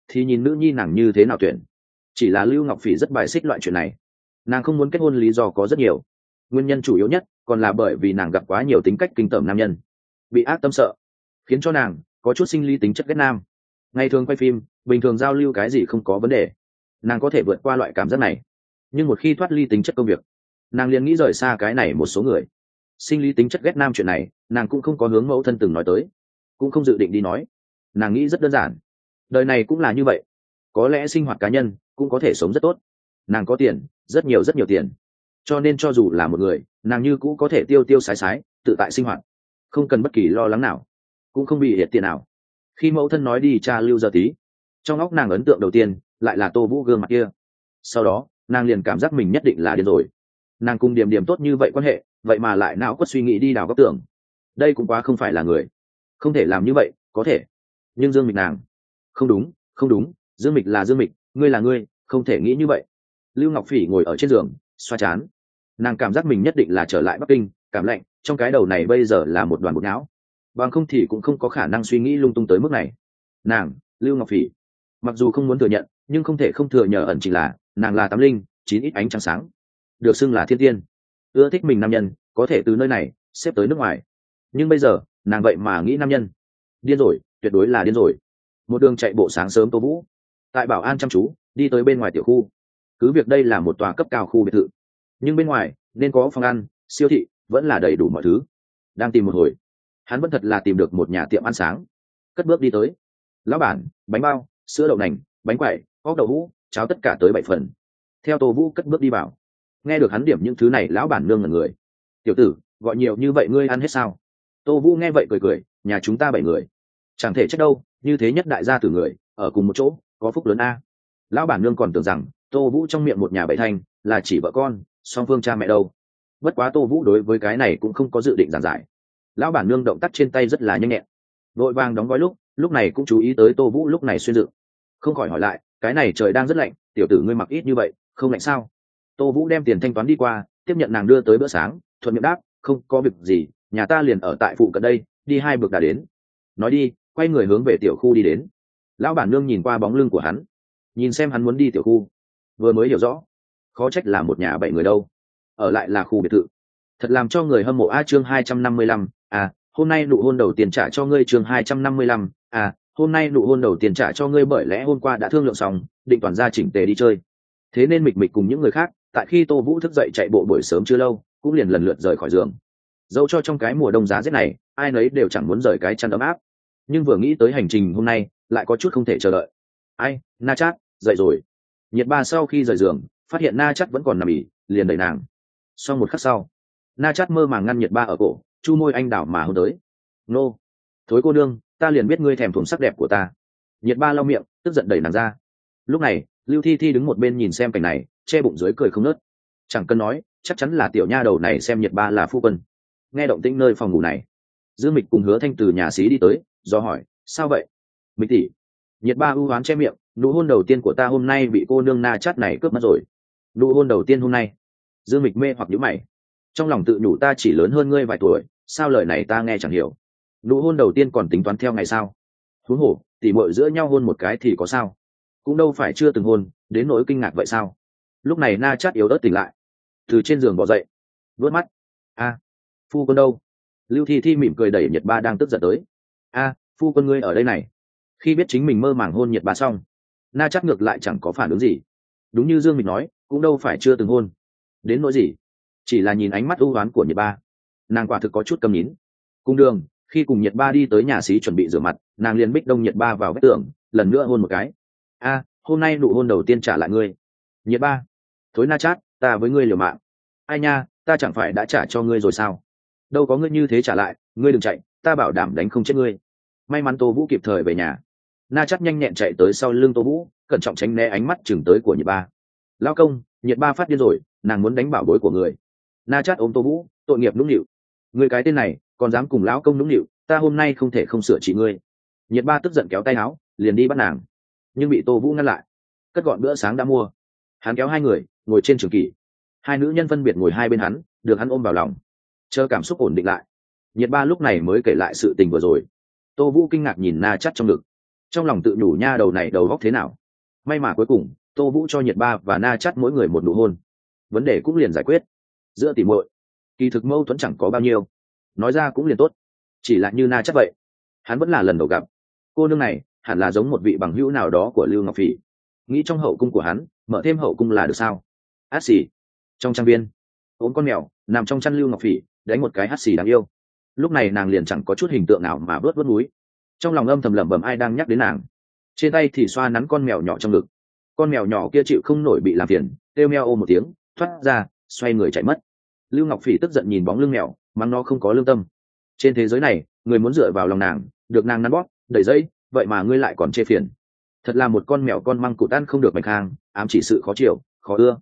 thì nhìn nữ nhi nàng như thế nào tuyển. Chỉ là Lưu Ngọc Phỉ rất bài xích loại chuyện này. Nàng không muốn kết hôn lý do có rất nhiều, nguyên nhân chủ yếu nhất còn là bởi vì nàng gặp quá nhiều tính cách kinh tởm nam nhân, bị ác tâm sợ, khiến cho nàng có chút sinh lý tính chất ghét nam. Ngày thường quay phim, bình thường giao lưu cái gì không có vấn đề, nàng có thể vượt qua loại cảm giác này. Nhưng một khi thoát ly tính chất công việc, nàng liền nghĩ rời xa cái này một số người. Sinh lý tính chất ghét nam chuyện này nàng cũng không có hướng mẫu thân từng nói tới, cũng không dự định đi nói. Nàng nghĩ rất đơn giản, đời này cũng là như vậy, có lẽ sinh hoạt cá nhân cũng có thể sống rất tốt. Nàng có tiền, rất nhiều tiền, cho nên cho dù là một người, nàng như cũ có thể tiêu tiêu sái sái tự tại sinh hoạt, không cần bất kỳ lo lắng nào, cũng không bị hiệt tiền nào. Khi mẫu thân nói đi cha Lưu Giờ Tí, trong óc nàng ấn tượng đầu tiên lại là Tô Vũ gương mặt kia. Sau đó nàng liền cảm giác mình nhất định là điên rồi. Nàng cùng Điềm Điềm tốt như vậy quan hệ, vậy mà lại não quất suy nghĩ đi đào góc tưởng, đây cũng quá không phải là người. Không thể làm như vậy, có thể, nhưng Dương Mịch nàng không đúng, không đúng. Dương Mịch là Dương Mịch, ngươi là ngươi, không thể nghĩ như vậy. Lưu Ngọc Phỉ ngồi ở trên giường xoa chán, nàng cảm giác mình nhất định là trở lại Bắc Kinh, cảm lạnh trong cái đầu này bây giờ là một đoàn bột não, bằng không thì cũng không có khả năng suy nghĩ lung tung tới mức này. Nàng Lưu Ngọc Phỉ mặc dù không muốn thừa nhận, nhưng không thể không thừa nhờ ẩn chỉ là nàng là tám linh chín ít ánh trăng sáng, được xưng là thiên tiên, ưa thích mình nam nhân có thể từ nơi này xếp tới nước ngoài. Nhưng bây giờ nàng vậy mà nghĩ nam nhân, điên rồi, tuyệt đối là điên rồi. Một đường chạy bộ sáng sớm, Tô Vũ tại Bảo An chăm chú đi tới bên ngoài tiểu khu. Cứ việc đây là một tòa cấp cao khu biệt thự, nhưng bên ngoài nên có phòng ăn, siêu thị, vẫn là đầy đủ mọi thứ. Đang tìm một hồi, hắn vẫn thật là tìm được một nhà tiệm ăn sáng. Cất bước đi tới. Lão bản, bánh bao, sữa đậu nành, bánh quẩy, óc đậu hũ, cháo tất cả tới 7 phần. Theo Tô Vũ cất bước đi vào. Nghe được hắn điểm những thứ này, lão bản nương ngẩn người. Tiểu tử, gọi nhiều như vậy ngươi ăn hết sao? Tô Vũ nghe vậy cười cười, nhà chúng ta 7 người, chẳng thể trách đâu, như thế nhất đại gia tử người ở cùng một chỗ có phúc lớn a. Lão bản nương còn tưởng rằng Tô Vũ trong miệng một nhà 7 thành là chỉ vợ con song phương cha mẹ đâu. Bất quá Tô Vũ đối với cái này cũng không có dự định giảng giải. Lão bản nương động tác trên tay rất là nhanh nhẹn, vội vàng đóng gói, lúc này cũng chú ý tới Tô Vũ lúc này xuyên dự, không khỏi hỏi lại, cái này trời đang rất lạnh, tiểu tử ngươi mặc ít như vậy không lạnh sao? Tô Vũ đem tiền thanh toán đi qua, tiếp nhận nàng đưa tới bữa sáng, thuận miệng đáp, không có việc gì, nhà ta liền ở tại phụ cận đây, đi 2 bước đã đến. Nói đi, quay người hướng về tiểu khu đi đến. Lão bản nương nhìn qua bóng lưng của hắn, nhìn xem hắn muốn đi tiểu khu, vừa mới hiểu rõ, khó trách là một nhà 7 người đâu, ở lại là khu biệt thự, thật làm cho người hâm mộ. Chương 255, hôm nay nụ hôn đầu tiên trả cho ngươi. Chương 255, hôm nay nụ hôn đầu tiên trả cho ngươi, bởi lẽ hôm qua đã thương lượng xong, định toàn ra chỉnh tề đi chơi. Thế nên Mịch Mịch cùng những người khác, tại khi Tô Vũ thức dậy chạy bộ buổi sớm chưa lâu, cũng liền lần lượt rời khỏi giường. Dẫu cho trong cái mùa đông giá rét này, ai nấy đều chẳng muốn rời cái chăn ấm áp, nhưng vừa nghĩ tới hành trình hôm nay, lại có chút không thể chờ đợi. Ai, Na Chát, dậy rồi. Nhiệt Ba sau khi rời giường, phát hiện Na Chát vẫn còn nằm ỉ, liền đẩy nàng. Sau một khắc sau, Na Chát mơ màng ngăn Nhiệt Ba ở cổ, chu môi anh đảo mà hôn tới. Nô, thối cô nương, ta liền biết ngươi thèm thuồng sắc đẹp của ta. Nhiệt Ba lau miệng, tức giận đẩy nàng ra. Lúc này, Lưu Thi Thi đứng một bên nhìn xem cảnh này, che bụng dưới cười không nớt. Chẳng cần nói, chắc chắn là tiểu nha đầu này xem Nhiệt Ba là phu quân. Nghe động tĩnh nơi phòng ngủ này, Dương Mịch cùng Hứa Thanh từ nhà xí đi tới, do hỏi, sao vậy? Mịch tỷ. Nhiệt Ba ưu oán che miệng, nụ hôn đầu tiên của ta hôm nay bị cô nương Na Chát này cướp mất rồi. Nụ hôn đầu tiên hôm nay? Dương Mịch mê hoặc nhíu mày, trong lòng tự nhủ, ta chỉ lớn hơn ngươi vài tuổi, sao lời này ta nghe chẳng hiểu. Nụ hôn đầu tiên còn tính toán theo ngày sao? Huống hồ, tỉ muội giữa nhau hôn một cái thì có sao? Cũng đâu phải chưa từng hôn, đến nỗi kinh ngạc vậy sao? Lúc này Na Chát yếu ớt tỉnh lại, từ trên giường bò dậy, vớt mắt. Phu quân đâu? Lưu Thi Thi mỉm cười đẩy Nhiệt Ba đang tức giận tới. Phu quân ngươi ở đây này. Khi biết chính mình mơ màng hôn Nhiệt Ba xong, Na Chát ngược lại chẳng có phản ứng gì. Đúng như Dương Mịch nói, cũng đâu phải chưa từng hôn, đến nỗi gì, chỉ là nhìn ánh mắt ưu oán của Nhiệt Ba, nàng quả thực có chút câm nín. Cùng đường, khi cùng Nhiệt Ba đi tới nhà xí chuẩn bị rửa mặt, nàng liền bích đông Nhiệt Ba vào vách tường, lần nữa hôn một cái. Hôm nay nụ hôn đầu tiên trả lại ngươi. Nhiệt Ba, thối Na Chát, ta với ngươi liều mạng. Ai nha, ta chẳng phải đã trả cho ngươi rồi sao? Đâu có ngươi như thế trả lại, ngươi đừng chạy, ta bảo đảm đánh không chết ngươi. May mắn Tô Vũ kịp thời về nhà. Na Chát nhanh nhẹn chạy tới sau lưng Tô Vũ, cẩn trọng tránh né ánh mắt chừng tới của Nhiệt Ba. Lao công, Nhiệt Ba phát điên rồi, nàng muốn đánh bảo bối của người. Na Chát ôm Tô Vũ, tội nghiệp nũng nịu. Ngươi cái tên này còn dám cùng lão công nũng nịu, ta hôm nay không thể không sửa trị ngươi. Nhiệt Ba tức giận kéo tay áo, liền đi bắt nàng, nhưng bị Tô Vũ ngăn lại. Cất gọn bữa sáng đã mua, hắn kéo hai người ngồi trên trường kỷ, hai nữ nhân phân biệt ngồi hai bên hắn, được hắn ôm vào lòng, chờ cảm xúc ổn định lại. Nhiệt Ba lúc này mới kể lại sự tình vừa rồi. Tô Vũ kinh ngạc nhìn Na Chát trong ngực, trong lòng tự nhủ nha đầu này đầu góc thế nào. May mà cuối cùng Tô Vũ cho Nhiệt Ba và Na Chát mỗi người một nụ hôn, vấn đề cũng liền giải quyết. Giữa tỉ muội kỳ thực mâu thuẫn chẳng có bao nhiêu, nói ra cũng liền tốt. Chỉ là như Na Chát vậy, hắn vẫn là lần đầu gặp cô nương này, hẳn là giống một vị bằng hữu nào đó của Lưu Ngọc Phỉ. Nghĩ trong hậu cung của hắn mở thêm hậu cung là được sao? Át xì trong trang viên, ôm con mèo nằm trong chăn Lưu Ngọc Phỉ đánh một cái hắt xì đáng yêu. Lúc này nàng liền chẳng có chút hình tượng nào mà bớt núi, trong lòng âm thầm lẩm bẩm ai đang nhắc đến nàng. Trên tay thì xoa nắn con mèo nhỏ trong ngực. Con mèo nhỏ kia chịu không nổi bị làm phiền, kêu meo ô một tiếng thoát ra, xoay người chạy mất. Lưu Ngọc Phỉ tức giận nhìn bóng lưng mèo, mắng nó không có lương tâm. Trên thế giới này người muốn dựa vào lòng nàng, được nàng nắn bóp đẩy dây, vậy mà ngươi lại còn chê phiền. Thật là một con mèo con măng cụt ăn không được bạch hàng, ám chỉ sự khó chịu khó ưa.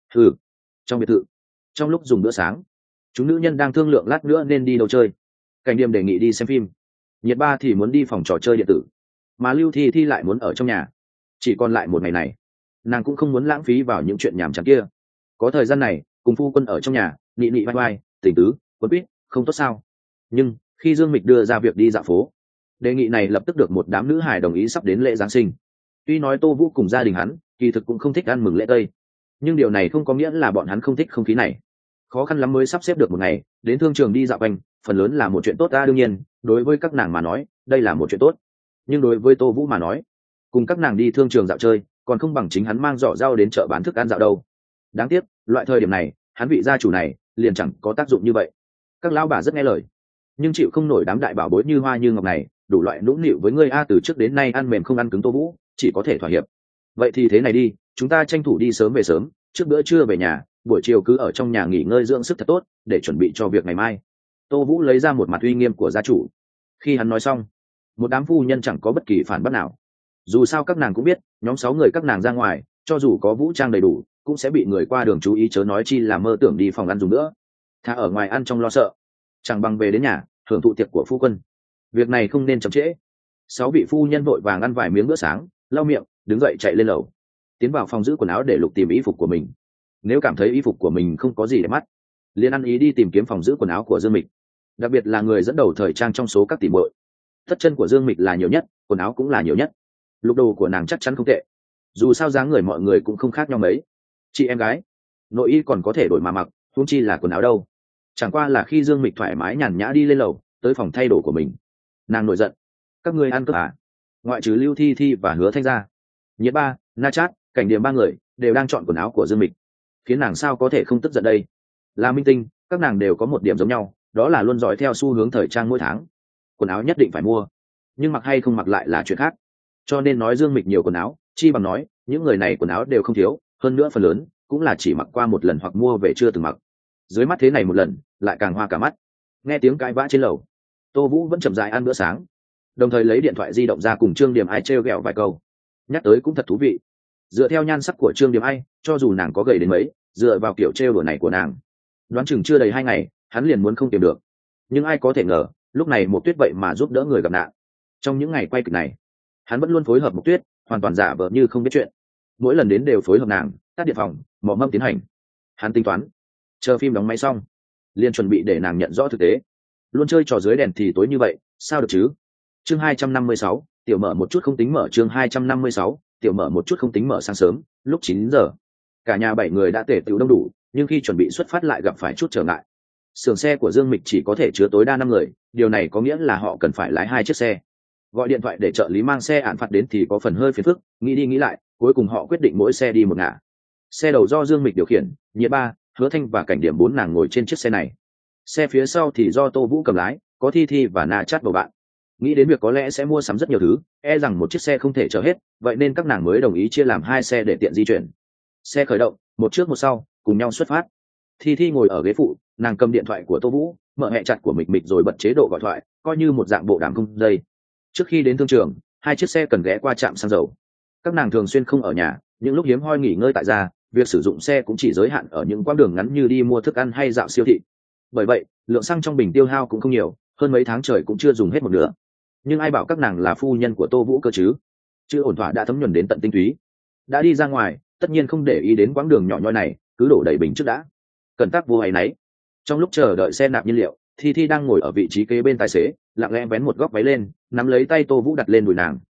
Trong biệt thự, trong lúc dùng bữa sáng, chúng nữ nhân đang thương lượng lát nữa nên đi đâu chơi. Cảnh Điềm đề nghị đi xem phim, Nhiệt Ba thì muốn đi phòng trò chơi điện tử, mà Lưu Thi Thi lại muốn ở trong nhà. Chỉ còn lại một ngày này, nàng cũng không muốn lãng phí vào những chuyện nhàm chán kia. Có thời gian này cùng phu quân ở trong nhà nị nị vai vai tỉnh tứ quân quýt không tốt sao. Nhưng khi Dương Mịch đưa ra việc đi dạo phố, đề nghị này lập tức được một đám nữ hài đồng ý. Sắp đến lễ Giáng sinh, tuy nói Tô Vũ cùng gia đình hắn kỳ thực cũng không thích ăn mừng lễ Tây, nhưng điều này không có nghĩa là bọn hắn không thích không khí này. Khó khăn lắm mới sắp xếp được một ngày đến thương trường đi dạo quanh, phần lớn là một chuyện tốt ta. Đương nhiên đối với các nàng mà nói đây là một chuyện tốt, nhưng đối với Tô Vũ mà nói, cùng các nàng đi thương trường dạo chơi còn không bằng chính hắn mang giỏ rau đến chợ bán thức ăn dạo đâu. Đáng tiếc loại thời điểm này hắn vị gia chủ này liền chẳng có tác dụng như vậy. Các lão bà rất nghe lời, nhưng chịu không nổi đám đại bảo bối như Hoa như Ngọc này đủ loại nũng nịu với ngươi. Từ trước đến nay ăn mềm không ăn cứng, Tô Vũ chỉ có thể thỏa hiệp. Vậy thì thế này đi, chúng ta tranh thủ đi sớm về sớm, trước bữa trưa về nhà, buổi chiều cứ ở trong nhà nghỉ ngơi dưỡng sức thật tốt để chuẩn bị cho việc ngày mai. Tô Vũ lấy ra một mặt uy nghiêm của gia chủ. Khi hắn nói xong, một đám phu nhân chẳng có bất kỳ phản bác nào. Dù sao các nàng cũng biết nhóm 6 người các nàng ra ngoài, cho dù có vũ trang đầy đủ cũng sẽ bị người qua đường chú ý, chớ nói chi là mơ tưởng đi phòng ăn dùng nữa. Thà ở ngoài ăn trong lo sợ, chẳng bằng về đến nhà hưởng thụ tiệc của phu quân. Việc này không nên chậm trễ. 6 vị phu nhân vội vàng ăn vài miếng bữa sáng, lau miệng đứng dậy chạy lên lầu, tiến vào phòng giữ quần áo để lục tìm y phục của mình. Nếu cảm thấy y phục của mình không có gì để mắt, liền ăn ý đi tìm kiếm phòng giữ quần áo của Dương Mịch, đặc biệt là người dẫn đầu thời trang trong số các tỷ muội. Tất chân của Dương Mịch là nhiều nhất, quần áo cũng là nhiều nhất. Lục đồ của nàng chắc chắn không tệ, dù sao dáng người mọi người cũng không khác nhau mấy. Chị em gái, nội y còn có thể đổi mà mặc, huống chi là quần áo đâu. Chẳng qua là khi Dương Mịch thoải mái nhàn nhã đi lên lầu tới phòng thay đồ của mình, nàng nổi giận. Các ngươi ăn cướp à? Ngoại trừ Lưu Thi Thi và Hứa Thanh ra, Nhiệt Ba, Na Chát, Cảnh Điềm 3 người đều đang chọn quần áo của Dương Mịch, khiến nàng sao có thể không tức giận đây. Là minh tinh, các nàng đều có một điểm giống nhau, đó là luôn dõi theo xu hướng thời trang mỗi tháng. Quần áo nhất định phải mua, nhưng mặc hay không mặc lại là chuyện khác. Cho nên nói Dương Mịch nhiều quần áo, chi bằng nói những người này quần áo đều không thiếu, hơn nữa phần lớn cũng là chỉ mặc qua một lần hoặc mua về chưa từng mặc. Dưới mắt thế này một lần lại càng hoa cả mắt. Nghe tiếng cãi vã trên lầu, Tô Vũ vẫn chậm rãi ăn bữa sáng, đồng thời lấy điện thoại di động ra cùng Trương Điểm Ai trêu ghẹo vài câu. Nhắc tới cũng thật thú vị, dựa theo nhan sắc của Trương Điểm Ai, cho dù nàng có gầy đến mấy, dựa vào kiểu trêu đùa này của nàng, đoán chừng chưa đầy 2 ngày hắn liền muốn không tìm được. Nhưng ai có thể ngờ lúc này Mộc Tuyết vậy mà giúp đỡ người gặp nạn. Trong những ngày quay kịch này, hắn vẫn luôn phối hợp Mộc Tuyết, hoàn toàn giả vờ như không biết chuyện. Mỗi lần đến đều phối hợp nàng tắt điện phòng, mò mâm tiến hành. Hắn tính toán chờ phim đóng máy xong liền chuẩn bị để nàng nhận rõ thực tế. Luôn chơi trò dưới đèn thì tối như vậy sao được chứ. Chương 256, tiểu mở một chút không tính mở. Chương 256, tiểu mở một chút không tính mở. Sáng sớm lúc 9 giờ, cả nhà 7 người đã tề tựu đông đủ, nhưng khi chuẩn bị xuất phát lại gặp phải chút trở ngại. Xưởng xe của Dương Mịch chỉ có thể chứa tối đa 5 người, điều này có nghĩa là họ cần phải lái 2 chiếc xe. Gọi điện thoại để trợ lý mang xe án phạt đến thì có phần hơi phiền phức, nghĩ đi nghĩ lại cuối cùng họ quyết định mỗi xe đi một ngả. Xe đầu do Dương Mịch điều khiển, Nhiệt Ba, Hứa Thanh và Cảnh Điểm 4 nàng ngồi trên chiếc xe này. Xe phía sau thì do Tô Vũ cầm lái, có Thi Thi và Na Chát bầu bạn. Nghĩ đến việc có lẽ sẽ mua sắm rất nhiều thứ, rằng một chiếc xe không thể chở hết, vậy nên các nàng mới đồng ý chia làm 2 xe để tiện di chuyển. Xe khởi động, một trước một sau cùng nhau xuất phát. Thi Thi ngồi ở ghế phụ, nàng cầm điện thoại của Tô Vũ, mở hẹ chặt của Mịch rồi bật chế độ gọi thoại, coi như một dạng bộ đàm không dây. Trước khi đến thương trường, 2 chiếc xe cần ghé qua trạm xăng dầu. Các nàng thường xuyên không ở nhà, những lúc hiếm hoi nghỉ ngơi tại gia, việc sử dụng xe cũng chỉ giới hạn ở những quãng đường ngắn như đi mua thức ăn hay dạo siêu thị. Bởi vậy lượng xăng trong bình tiêu hao cũng không nhiều, hơn mấy tháng trời cũng chưa dùng hết một nửa. Nhưng ai bảo các nàng là phu nhân của Tô Vũ cơ chứ. Chưa ổn thỏa đã thấm nhuần đến tận tinh túy. Đã đi ra ngoài tất nhiên không để ý đến quãng đường nhỏ nhoi này, cứ đổ đầy bình trước đã. Cẩn tắc vô hay nấy. Trong lúc chờ đợi xe nạp nhiên liệu, Thi Thi đang ngồi ở vị trí kế bên tài xế, lặng lẽ vén một góc váy lên, nắm lấy tay Tô Vũ đặt lên đùi nàng.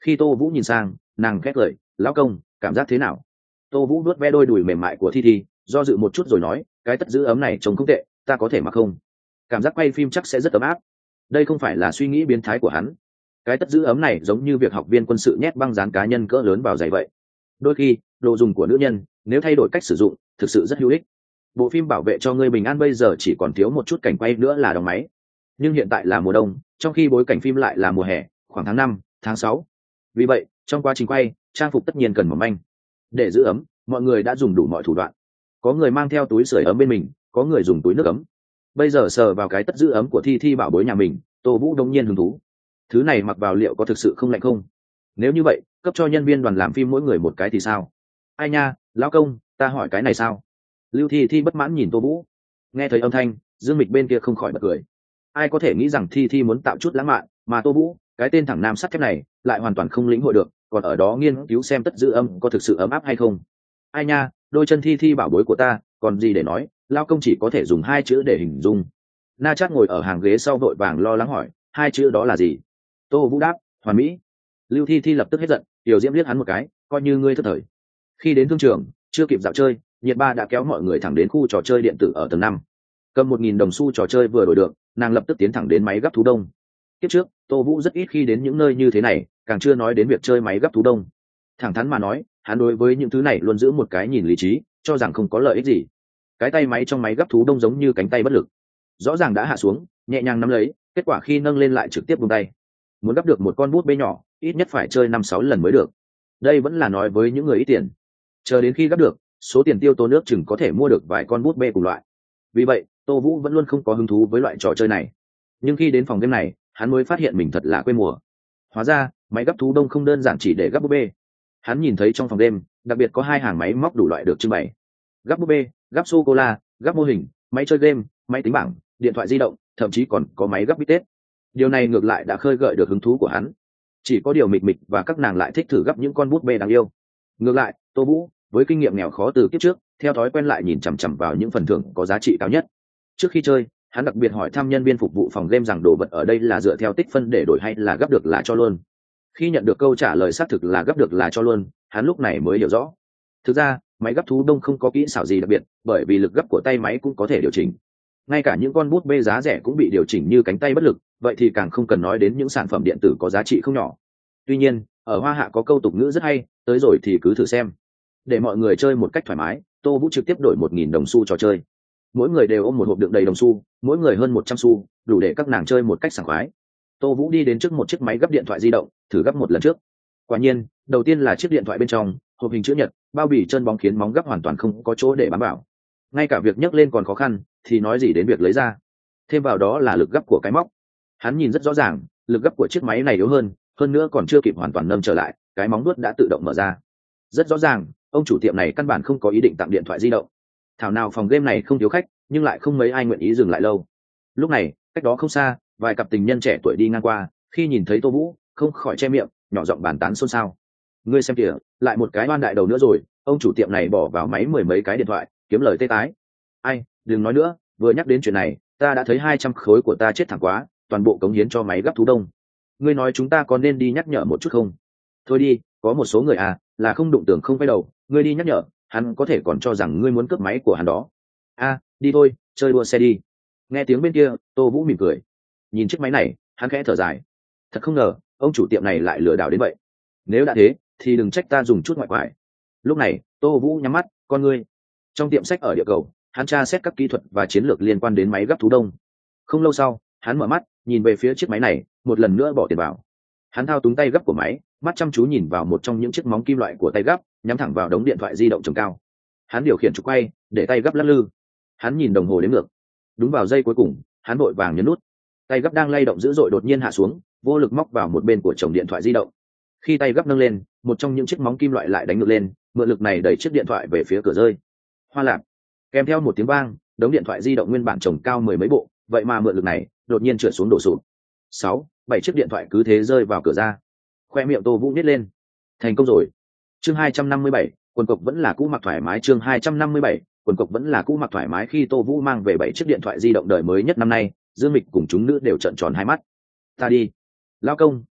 Khi Tô Vũ nhìn sang, nàng khét lời, lão công, cảm giác thế nào? Tô Vũ vuốt ve đôi đùi mềm mại của Thi Thi, do dự một chút rồi nói, cái tất giữ ấm này trông không tệ, ta có thể mặc không? Cảm giác quay phim chắc sẽ rất ấm áp. Đây không phải là suy nghĩ biến thái của hắn. Cái tất giữ ấm này giống như việc học viên quân sự nhét băng dán cá nhân cỡ lớn vào giày vậy. Đôi khi, đồ dùng của nữ nhân, nếu thay đổi cách sử dụng, thực sự rất hữu ích. Bộ phim bảo vệ cho ngươi bình an bây giờ chỉ còn thiếu một chút cảnh quay nữa là đóng máy. Nhưng hiện tại là mùa đông, trong khi bối cảnh phim lại là mùa hè, khoảng tháng 5, tháng 6. Vì vậy, trong quá trình quay, trang phục tất nhiên cần mỏng manh. Để giữ ấm, mọi người đã dùng đủ mọi thủ đoạn. Có người mang theo túi sưởi ấm bên mình, có người dùng túi nước ấm. Bây giờ sờ vào cái tất giữ ấm của Thi Thi bảo bối nhà mình, Tô Vũ đông nhiên hứng thú. Thứ này mặc vào liệu có thực sự không lạnh không? Nếu như vậy, cấp cho nhân viên đoàn làm phim mỗi người một cái thì sao? Ai nha, lão công, ta hỏi cái này sao? Lưu Thi Thi bất mãn nhìn Tô Vũ. Nghe thấy âm thanh, Dương Mịch bên kia không khỏi bật cười. Ai có thể nghĩ rằng Thi Thi muốn tạo chút lãng mạn, mà Tô Vũ, cái tên thẳng nam sắt thép này, lại hoàn toàn không lĩnh hội được, còn ở đó nghiên cứu xem tất giữ âm có thực sự ấm áp hay không. Ai nha, đôi chân Thi Thi bảo bối của ta, còn gì để nói, lao công chỉ có thể dùng 2 chữ để hình dung. Na Chát ngồi ở hàng ghế sau vội vàng lo lắng hỏi, 2 chữ đó là gì? Tô Vũ đáp, hoàn mỹ. Lưu Thi Thi lập tức hết giận, Tiểu Diễm liếc hắn một cái, coi như ngươi thất thời. Khi đến thương trường, chưa kịp dạo chơi, Nhiệt Ba đã kéo mọi người thẳng đến khu trò chơi điện tử ở tầng 5. Cầm 1.000 đồng xu trò chơi vừa đổi được, nàng lập tức tiến thẳng đến máy gấp thú đông. Kiếp trước, Tô Vũ rất ít khi đến những nơi như thế này, càng chưa nói đến việc chơi máy gấp thú đông. Thẳng thắn mà nói, hắn đối với những thứ này luôn giữ một cái nhìn lý trí, cho rằng không có lợi ích gì. Cái tay máy trong máy gấp thú đông giống như cánh tay bất lực, rõ ràng đã hạ xuống, nhẹ nhàng nắm lấy, kết quả khi nâng lên lại trực tiếp buông tay. Muốn gấp được một con bút bê nhỏ, ít nhất phải chơi 5-6 lần mới được. Đây vẫn là nói với những người ít tiền. Chờ đến khi gấp được, số tiền tiêu tốn nước chừng có thể mua được vài con bút bê cùng loại. Vì vậy, Tô Vũ vẫn luôn không có hứng thú với loại trò chơi này. Nhưng khi đến phòng game này, hắn mới phát hiện mình thật là quê mùa. Hóa ra, máy gấp thú đông không đơn giản chỉ để gấp búp bê. Hắn nhìn thấy trong phòng game, đặc biệt có 2 hàng máy móc đủ loại được trưng bày. Gấp búp bê, gấp sô cô la, gấp mô hình, máy chơi game, máy tính bảng, điện thoại di động, thậm chí còn có máy gấp bít tết. Điều này ngược lại đã khơi gợi được hứng thú của hắn. Chỉ có điều Mịch Mịch và các nàng lại thích thử gấp những con bút bê đáng yêu. Ngược lại, Tô Vũ, với kinh nghiệm nghèo khó từ kiếp trước, theo thói quen lại nhìn chằm chằm vào những phần thưởng có giá trị cao nhất. Trước khi chơi, hắn đặc biệt hỏi thăm nhân viên phục vụ phòng game rằng đồ vật ở đây là dựa theo tích phân để đổi hay là gấp được là cho luôn. Khi nhận được câu trả lời xác thực là gấp được là cho luôn, hắn lúc này mới hiểu rõ. Thực ra, máy gấp thú đông không có kỹ xảo gì đặc biệt, bởi vì lực gấp của tay máy cũng có thể điều chỉnh. Ngay cả những con bút bê giá rẻ cũng bị điều chỉnh như cánh tay bất lực, vậy thì càng không cần nói đến những sản phẩm điện tử có giá trị không nhỏ. Tuy nhiên, ở Hoa Hạ có câu tục ngữ rất hay, tới rồi thì cứ thử xem. Để mọi người chơi một cách thoải mái, Tô Vũ trực tiếp đổi 1.000 đồng xu trò chơi. Mỗi người đều ôm một hộp đựng đầy đồng xu, mỗi người hơn 100 xu, đủ để các nàng chơi một cách sảng khoái. Tô Vũ đi đến trước một chiếc máy gấp điện thoại di động, thử gấp một lần trước. Quả nhiên, đầu tiên là chiếc điện thoại bên trong, hộp hình chữ nhật, bao bì trơn bóng khiến móng gấp hoàn toàn không có chỗ để bám vào. Ngay cả việc nhấc lên còn khó khăn, thì nói gì đến việc lấy ra. Thêm vào đó là lực gấp của cái móc. Hắn nhìn rất rõ ràng, lực gấp của chiếc máy này yếu hơn nữa còn chưa kịp hoàn toàn nâng trở lại, cái móng vuốt đã tự động mở ra. Rất rõ ràng, ông chủ tiệm này căn bản không có ý định tặng điện thoại di động. Thảo nào phòng game này không thiếu khách, nhưng lại không mấy ai nguyện ý dừng lại lâu. Lúc này, cách đó không xa, vài cặp tình nhân trẻ tuổi đi ngang qua, khi nhìn thấy Tô Vũ, không khỏi che miệng, nhỏ giọng bàn tán xôn xao. Ngươi xem kìa, lại một cái oan đại đầu nữa rồi, ông chủ tiệm này bỏ vào máy 10 mấy cái điện thoại, kiếm lời tê tái. Ai, đừng nói nữa, vừa nhắc đến chuyện này, ta đã thấy 200 khối của ta chết thẳng quá, toàn bộ cống hiến cho máy gấp thú đông. Ngươi nói chúng ta có nên đi nhắc nhở một chút không? Thôi đi, có một số người là không đụng tưởng không quay đầu, ngươi đi nhắc nhở, hắn có thể còn cho rằng ngươi muốn cướp máy của hắn đó. Đi thôi, chơi đua xe đi. Nghe tiếng bên kia, Tô Vũ mỉm cười. Nhìn chiếc máy này, hắn khẽ thở dài. Thật không ngờ, ông chủ tiệm này lại lừa đảo đến vậy. Nếu đã thế, thì đừng trách ta dùng chút ngoại quải. Lúc này, Tô Vũ nhắm mắt, con ngươi. Trong tiệm sách ở địa cầu, hắn tra xét các kỹ thuật và chiến lược liên quan đến máy gấp thú đông. Không lâu sau, hắn mở mắt, nhìn về phía chiếc máy này, một lần nữa bỏ tiền vào. Hắn thao túng tay gấp của máy, mắt chăm chú nhìn vào một trong những chiếc móng kim loại của tay gấp, nhắm thẳng vào đống điện thoại di động trồng cao. Hắn điều khiển trục quay, để tay gấp lắc lư. Hắn nhìn đồng hồ đếm ngược. Đúng vào giây cuối cùng, hắn vội vàng nhấn nút. Tay gấp đang lay động dữ dội đột nhiên hạ xuống, vô lực móc vào một bên của chồng điện thoại di động. Khi tay gấp nâng lên, một trong những chiếc móng kim loại lại đánh ngược lên, mượn lực này đẩy chiếc điện thoại về phía cửa rơi. Hoa lạp. Kèm theo một tiếng vang, đống điện thoại di động nguyên bản trồng cao 10 mấy bộ, vậy mà mượn lực này, đột nhiên trượt xuống đổ sụp. 6-7 chiếc điện thoại cứ thế rơi vào cửa ra. Khoe miệng Tô Vũ nhếch lên. Thành công rồi. Chương 257, quần cộc vẫn là cũ mặc thoải mái. Chương 257, quần cộc vẫn là cũ mặc thoải mái. Khi Tô Vũ mang về 7 chiếc điện thoại di động đời mới nhất năm nay, Dương Mịch cùng chúng nữ đều trợn tròn hai mắt. Ta đi. Lao công,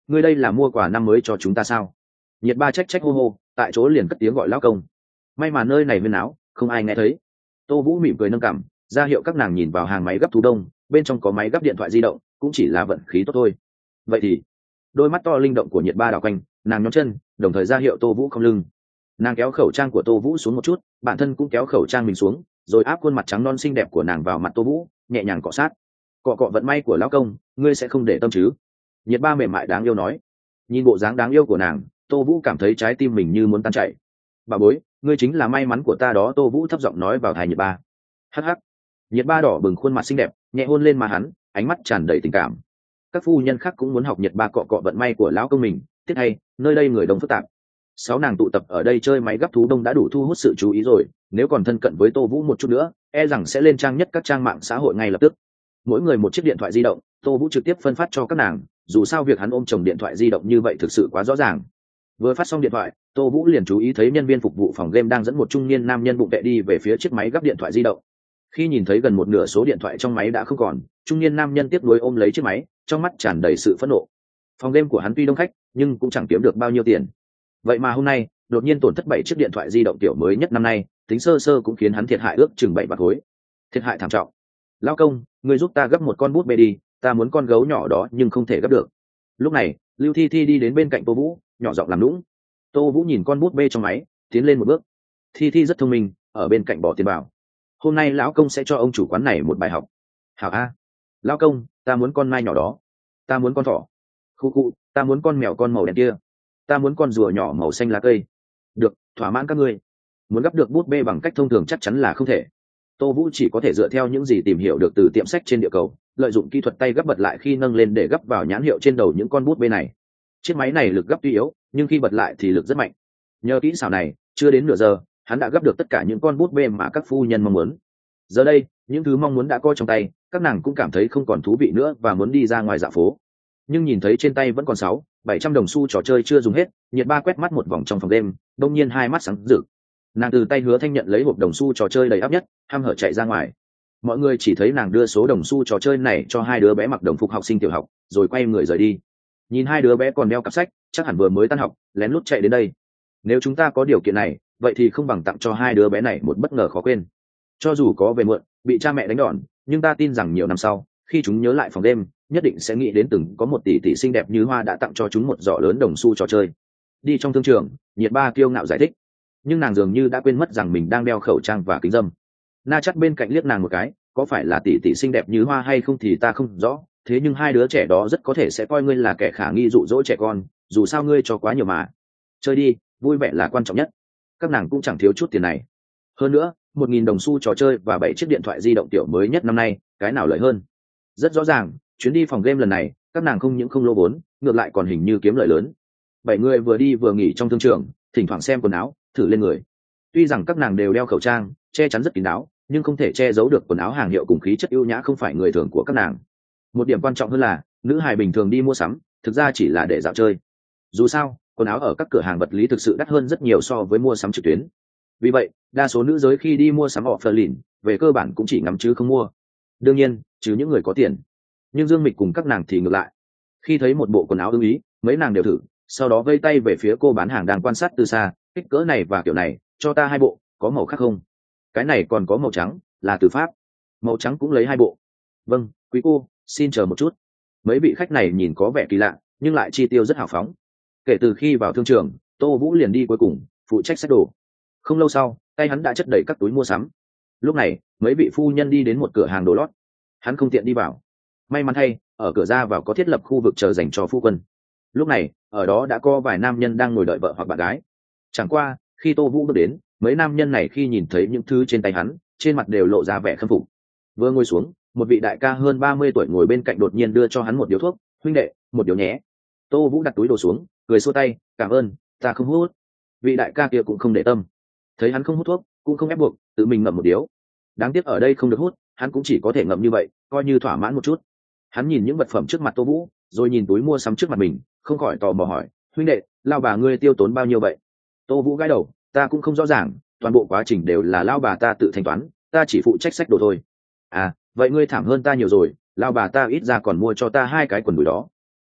ngươi đây là mua quà năm mới cho chúng ta sao? Nhiệt Ba trách trách hô hô, tại chỗ liền cất tiếng gọi lão công. May mà nơi này huyên áo, không ai nghe thấy. Tô Vũ mỉm cười nâng cằm, ra hiệu các nàng nhìn vào hàng máy gấp thú đông, bên trong có máy gấp điện thoại di động, cũng chỉ là vận khí tốt thôi. Vậy thì, đôi mắt to linh động của Nhiệt Ba đảo quanh, nàng nhón chân, đồng thời ra hiệu Tô Vũ không lưng. Nàng kéo khẩu trang của Tô Vũ xuống một chút, bản thân cũng kéo khẩu trang mình xuống, rồi áp khuôn mặt trắng non xinh đẹp của nàng vào mặt Tô Vũ, nhẹ nhàng cọ sát. Cọ cọ vận may của lão công, ngươi sẽ không để tâm chứ? Nhiệt Ba mềm mại đáng yêu nói. Nhìn bộ dáng đáng yêu của nàng, Tô Vũ cảm thấy trái tim mình như muốn tan chảy. Bà bối, ngươi chính là may mắn của ta đó. Tô Vũ thấp giọng nói vào tai Nhiệt Ba. Hắc hắc. Nhiệt Ba đỏ bừng khuôn mặt xinh đẹp, nhẹ hôn lên má hắn, ánh mắt tràn đầy tình cảm. Các phu nhân khác cũng muốn học Nhiệt Ba cọ cọ vận may của lão công mình. Tiếc hay, nơi đây người đông phức tạp. 6 nàng tụ tập ở đây chơi máy gấp thú đông đã đủ thu hút sự chú ý rồi, nếu còn thân cận với Tô Vũ một chút nữa, e rằng sẽ lên trang nhất các trang mạng xã hội ngay lập tức. Mỗi người một chiếc điện thoại di động, Tô Vũ trực tiếp phân phát cho các nàng, dù sao việc hắn ôm chồng điện thoại di động như vậy thực sự quá rõ ràng. Vừa phát xong điện thoại, Tô Vũ liền chú ý thấy nhân viên phục vụ phòng game đang dẫn một trung niên nam nhân bụng vệ đi về phía chiếc máy gấp điện thoại di động. Khi nhìn thấy gần một nửa số điện thoại trong máy đã không còn, trung niên nam nhân tiếp nối ôm lấy chiếc máy, trong mắt tràn đầy sự phẫn nộ. Phòng game của hắn tuy đông khách, nhưng cũng chẳng kiếm được bao nhiêu tiền. Vậy mà hôm nay, đột nhiên tổn thất 7 chiếc điện thoại di động tiểu mới nhất năm nay, tính sơ sơ cũng khiến hắn thiệt hại ước chừng 7 bạc khối. Thiệt hại thảm trọng. Lão công, ngươi giúp ta gấp một con bút bê đi, ta muốn con gấu nhỏ đó nhưng không thể gấp được. Lúc này, Lưu Thi Thi đi đến bên cạnh Tô Vũ, nhỏ giọng làm nũng. Tô Vũ nhìn con bút bê trong máy, tiến lên một bước. Thi Thi rất thông minh, ở bên cạnh bỏ tiền vào. Hôm nay lão công sẽ cho ông chủ quán này một bài học. Hảo a. Lão công, ta muốn con mai nhỏ đó. Ta muốn con thỏ. Khu khu, ta muốn con mèo con màu đen kia. Ta muốn con rùa nhỏ màu xanh lá cây. Được, thỏa mãn các ngươi. Muốn gấp được bút bê bằng cách thông thường chắc chắn là không thể. Tô Vũ chỉ có thể dựa theo những gì tìm hiểu được từ tiệm sách trên địa cầu, lợi dụng kỹ thuật tay gấp bật lại khi nâng lên để gấp vào nhãn hiệu trên đầu những con bút bê này. Chiếc máy này lực gấp tuy yếu, nhưng khi bật lại thì lực rất mạnh. Nhờ kỹ xảo này, chưa đến nửa giờ, hắn đã gấp được tất cả những con bút bê mà các phu nhân mong muốn. Giờ đây, những thứ mong muốn đã có trong tay, các nàng cũng cảm thấy không còn thú vị nữa và muốn đi ra ngoài dạo phố. Nhưng nhìn thấy trên tay vẫn còn 600-700 đồng xu trò chơi chưa dùng hết, Nhiệt Ba quét mắt một vòng trong phòng đêm, đông nhiên hai mắt sáng rực. Nàng từ tay Hứa Thanh nhận lấy hộp đồng xu trò chơi đầy ắp nhất, hăm hở chạy ra ngoài. Mọi người chỉ thấy nàng đưa số đồng xu trò chơi này cho hai đứa bé mặc đồng phục học sinh tiểu học, rồi quay người rời đi. Nhìn hai đứa bé còn đeo cặp sách, chắc hẳn vừa mới tan học, lén lút chạy đến đây. Nếu chúng ta có điều kiện này, vậy thì không bằng tặng cho hai đứa bé này một bất ngờ khó quên. Cho dù có về muộn, bị cha mẹ đánh đòn, nhưng ta tin rằng nhiều năm sau, khi chúng nhớ lại phòng đêm, nhất định sẽ nghĩ đến từng có một tỷ tỷ xinh đẹp như hoa đã tặng cho chúng một giỏ lớn đồng xu trò chơi. Đi trong thương trường, Nhiệt Ba kiêu ngạo giải thích, nhưng nàng dường như đã quên mất rằng mình đang đeo khẩu trang và kính râm. Na Chắt bên cạnh liếc nàng một cái, có phải là tỷ tỷ xinh đẹp như hoa hay không thì ta không rõ, thế nhưng hai đứa trẻ đó rất có thể sẽ coi ngươi là kẻ khả nghi dụ dỗ trẻ con, dù sao ngươi cho quá nhiều mà. Chơi đi, vui vẻ là quan trọng nhất. Các nàng cũng chẳng thiếu chút tiền này. Hơn nữa, 1.000 đồng xu trò chơi và 7 chiếc điện thoại di động tiểu mới nhất năm nay, cái nào lợi hơn? Rất rõ ràng, chuyến đi phòng game lần này, các nàng không những không lỗ vốn, ngược lại còn hình như kiếm lợi lớn. 7 người vừa đi vừa nghỉ trong thương trường, thỉnh thoảng xem quần áo, thử lên người. Tuy rằng các nàng đều đeo khẩu trang, che chắn rất kín đáo, nhưng không thể che giấu được quần áo hàng hiệu cùng khí chất ưu nhã không phải người thường của các nàng. Một điểm quan trọng hơn là, nữ hài bình thường đi mua sắm, thực ra chỉ là để dạo chơi. Dù sao, quần áo ở các cửa hàng vật lý thực sự đắt hơn rất nhiều so với mua sắm trực tuyến. Vì vậy, đa số nữ giới khi đi mua sắm offline, về cơ bản cũng chỉ ngắm chứ không mua. Đương nhiên, trừ những người có tiền. Nhưng Dương Mịch cùng các nàng thì ngược lại. Khi thấy một bộ quần áo ưng ý, mấy nàng đều thử, sau đó vây tay về phía cô bán hàng đang quan sát từ xa, kích cỡ này và kiểu này, cho ta 2 bộ, có màu khác không? Cái này còn có màu trắng, là từ Pháp. Màu trắng cũng lấy 2 bộ. Vâng, quý cô, xin chờ một chút. Mấy vị khách này nhìn có vẻ kỳ lạ, nhưng lại chi tiêu rất hào phóng. Kể từ khi vào thương trường, Tô Vũ liền đi cuối cùng, phụ trách xách đồ. Không lâu sau, tay hắn đã chất đầy các túi mua sắm. Lúc này, mấy vị phu nhân đi đến một cửa hàng đồ lót. Hắn không tiện đi vào. May mắn thay, ở cửa ra vào có thiết lập khu vực chờ dành cho phu quân. Lúc này, ở đó đã có vài nam nhân đang ngồi đợi vợ hoặc bạn gái. Chẳng qua, khi Tô Vũ bước đến, mấy nam nhân này khi nhìn thấy những thứ trên tay hắn, trên mặt đều lộ ra vẻ khâm phục. Vừa ngồi xuống, một vị đại ca hơn 30 tuổi ngồi bên cạnh đột nhiên đưa cho hắn một điếu thuốc. Huynh đệ, một điếu nhé. Tô Vũ đặt túi đồ xuống, cười xua tay, cảm ơn, ta không hút. Vị đại ca kia cũng không để tâm. Thấy hắn không hút thuốc, cũng không ép buộc, tự mình ngậm một điếu. Đáng tiếc ở đây không được hút, hắn cũng chỉ có thể ngậm như vậy, coi như thỏa mãn một chút. Hắn nhìn những vật phẩm trước mặt Tô Vũ, rồi nhìn túi mua sắm trước mặt mình, không khỏi tò mò hỏi, huynh đệ, lao bà ngươi tiêu tốn bao nhiêu vậy? Tô Vũ gãi đầu, ta cũng không rõ ràng, toàn bộ quá trình đều là lao bà ta tự thanh toán, ta chỉ phụ trách xách đồ thôi. À, vậy ngươi thảm hơn ta nhiều rồi, lao bà ta ít ra còn mua cho ta 2 cái quần đùi đó. Này,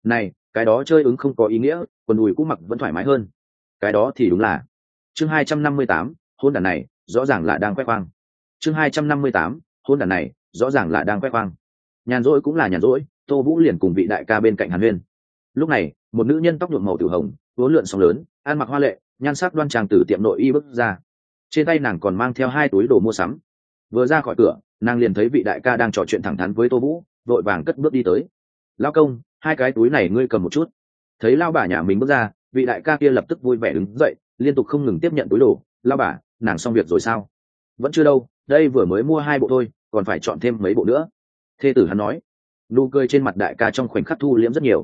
cái đó chơi ứng không có ý nghĩa, quần đùi cũ mặc vẫn thoải mái hơn. Cái đó thì đúng là. Chương 258, hôn đàn này rõ ràng là đang khoe khoang. Chương 258, hôn đàn này rõ ràng là đang khoe khoang. Nhàn rỗi cũng là nhàn rỗi, Tô Vũ liền cùng vị đại ca bên cạnh Hàn Huyên. Lúc này, một nữ nhân tóc nhuộm màu tử hồng, vốn lượn sóng lớn, ăn mặc hoa lệ, nhan sắc đoan trang từ tiệm nội y bước ra. Trên tay nàng còn mang theo 2 túi đồ mua sắm. Vừa ra khỏi cửa, nàng liền thấy vị đại ca đang trò chuyện thẳng thắn với Tô Vũ, vội vàng cất bước đi tới. Lao công, 2 cái túi này ngươi cầm một chút. Thấy lao bà nhà mình bước ra, vị đại ca kia lập tức vui vẻ đứng dậy, liên tục không ngừng tiếp nhận túi đồ. Lao bà, nàng xong việc rồi sao? Vẫn chưa đâu, đây vừa mới mua 2 bộ thôi, còn phải chọn thêm mấy bộ nữa. Thê tử hắn nói. Nụ cười trên mặt đại ca trong khoảnh khắc thu liễm rất nhiều.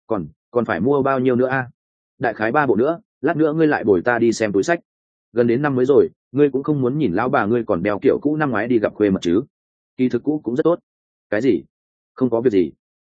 Còn phải mua bao nhiêu nữa a? Đại khái 3 bộ nữa, lát nữa ngươi lại bồi ta đi xem túi sách. Gần đến năm mới rồi, ngươi cũng không muốn nhìn lão bà ngươi còn đeo kiểu cũ năm ngoái đi gặp khuê mật chứ? Kỳ thực cũ cũng rất tốt. Cái gì? Không có việc gì.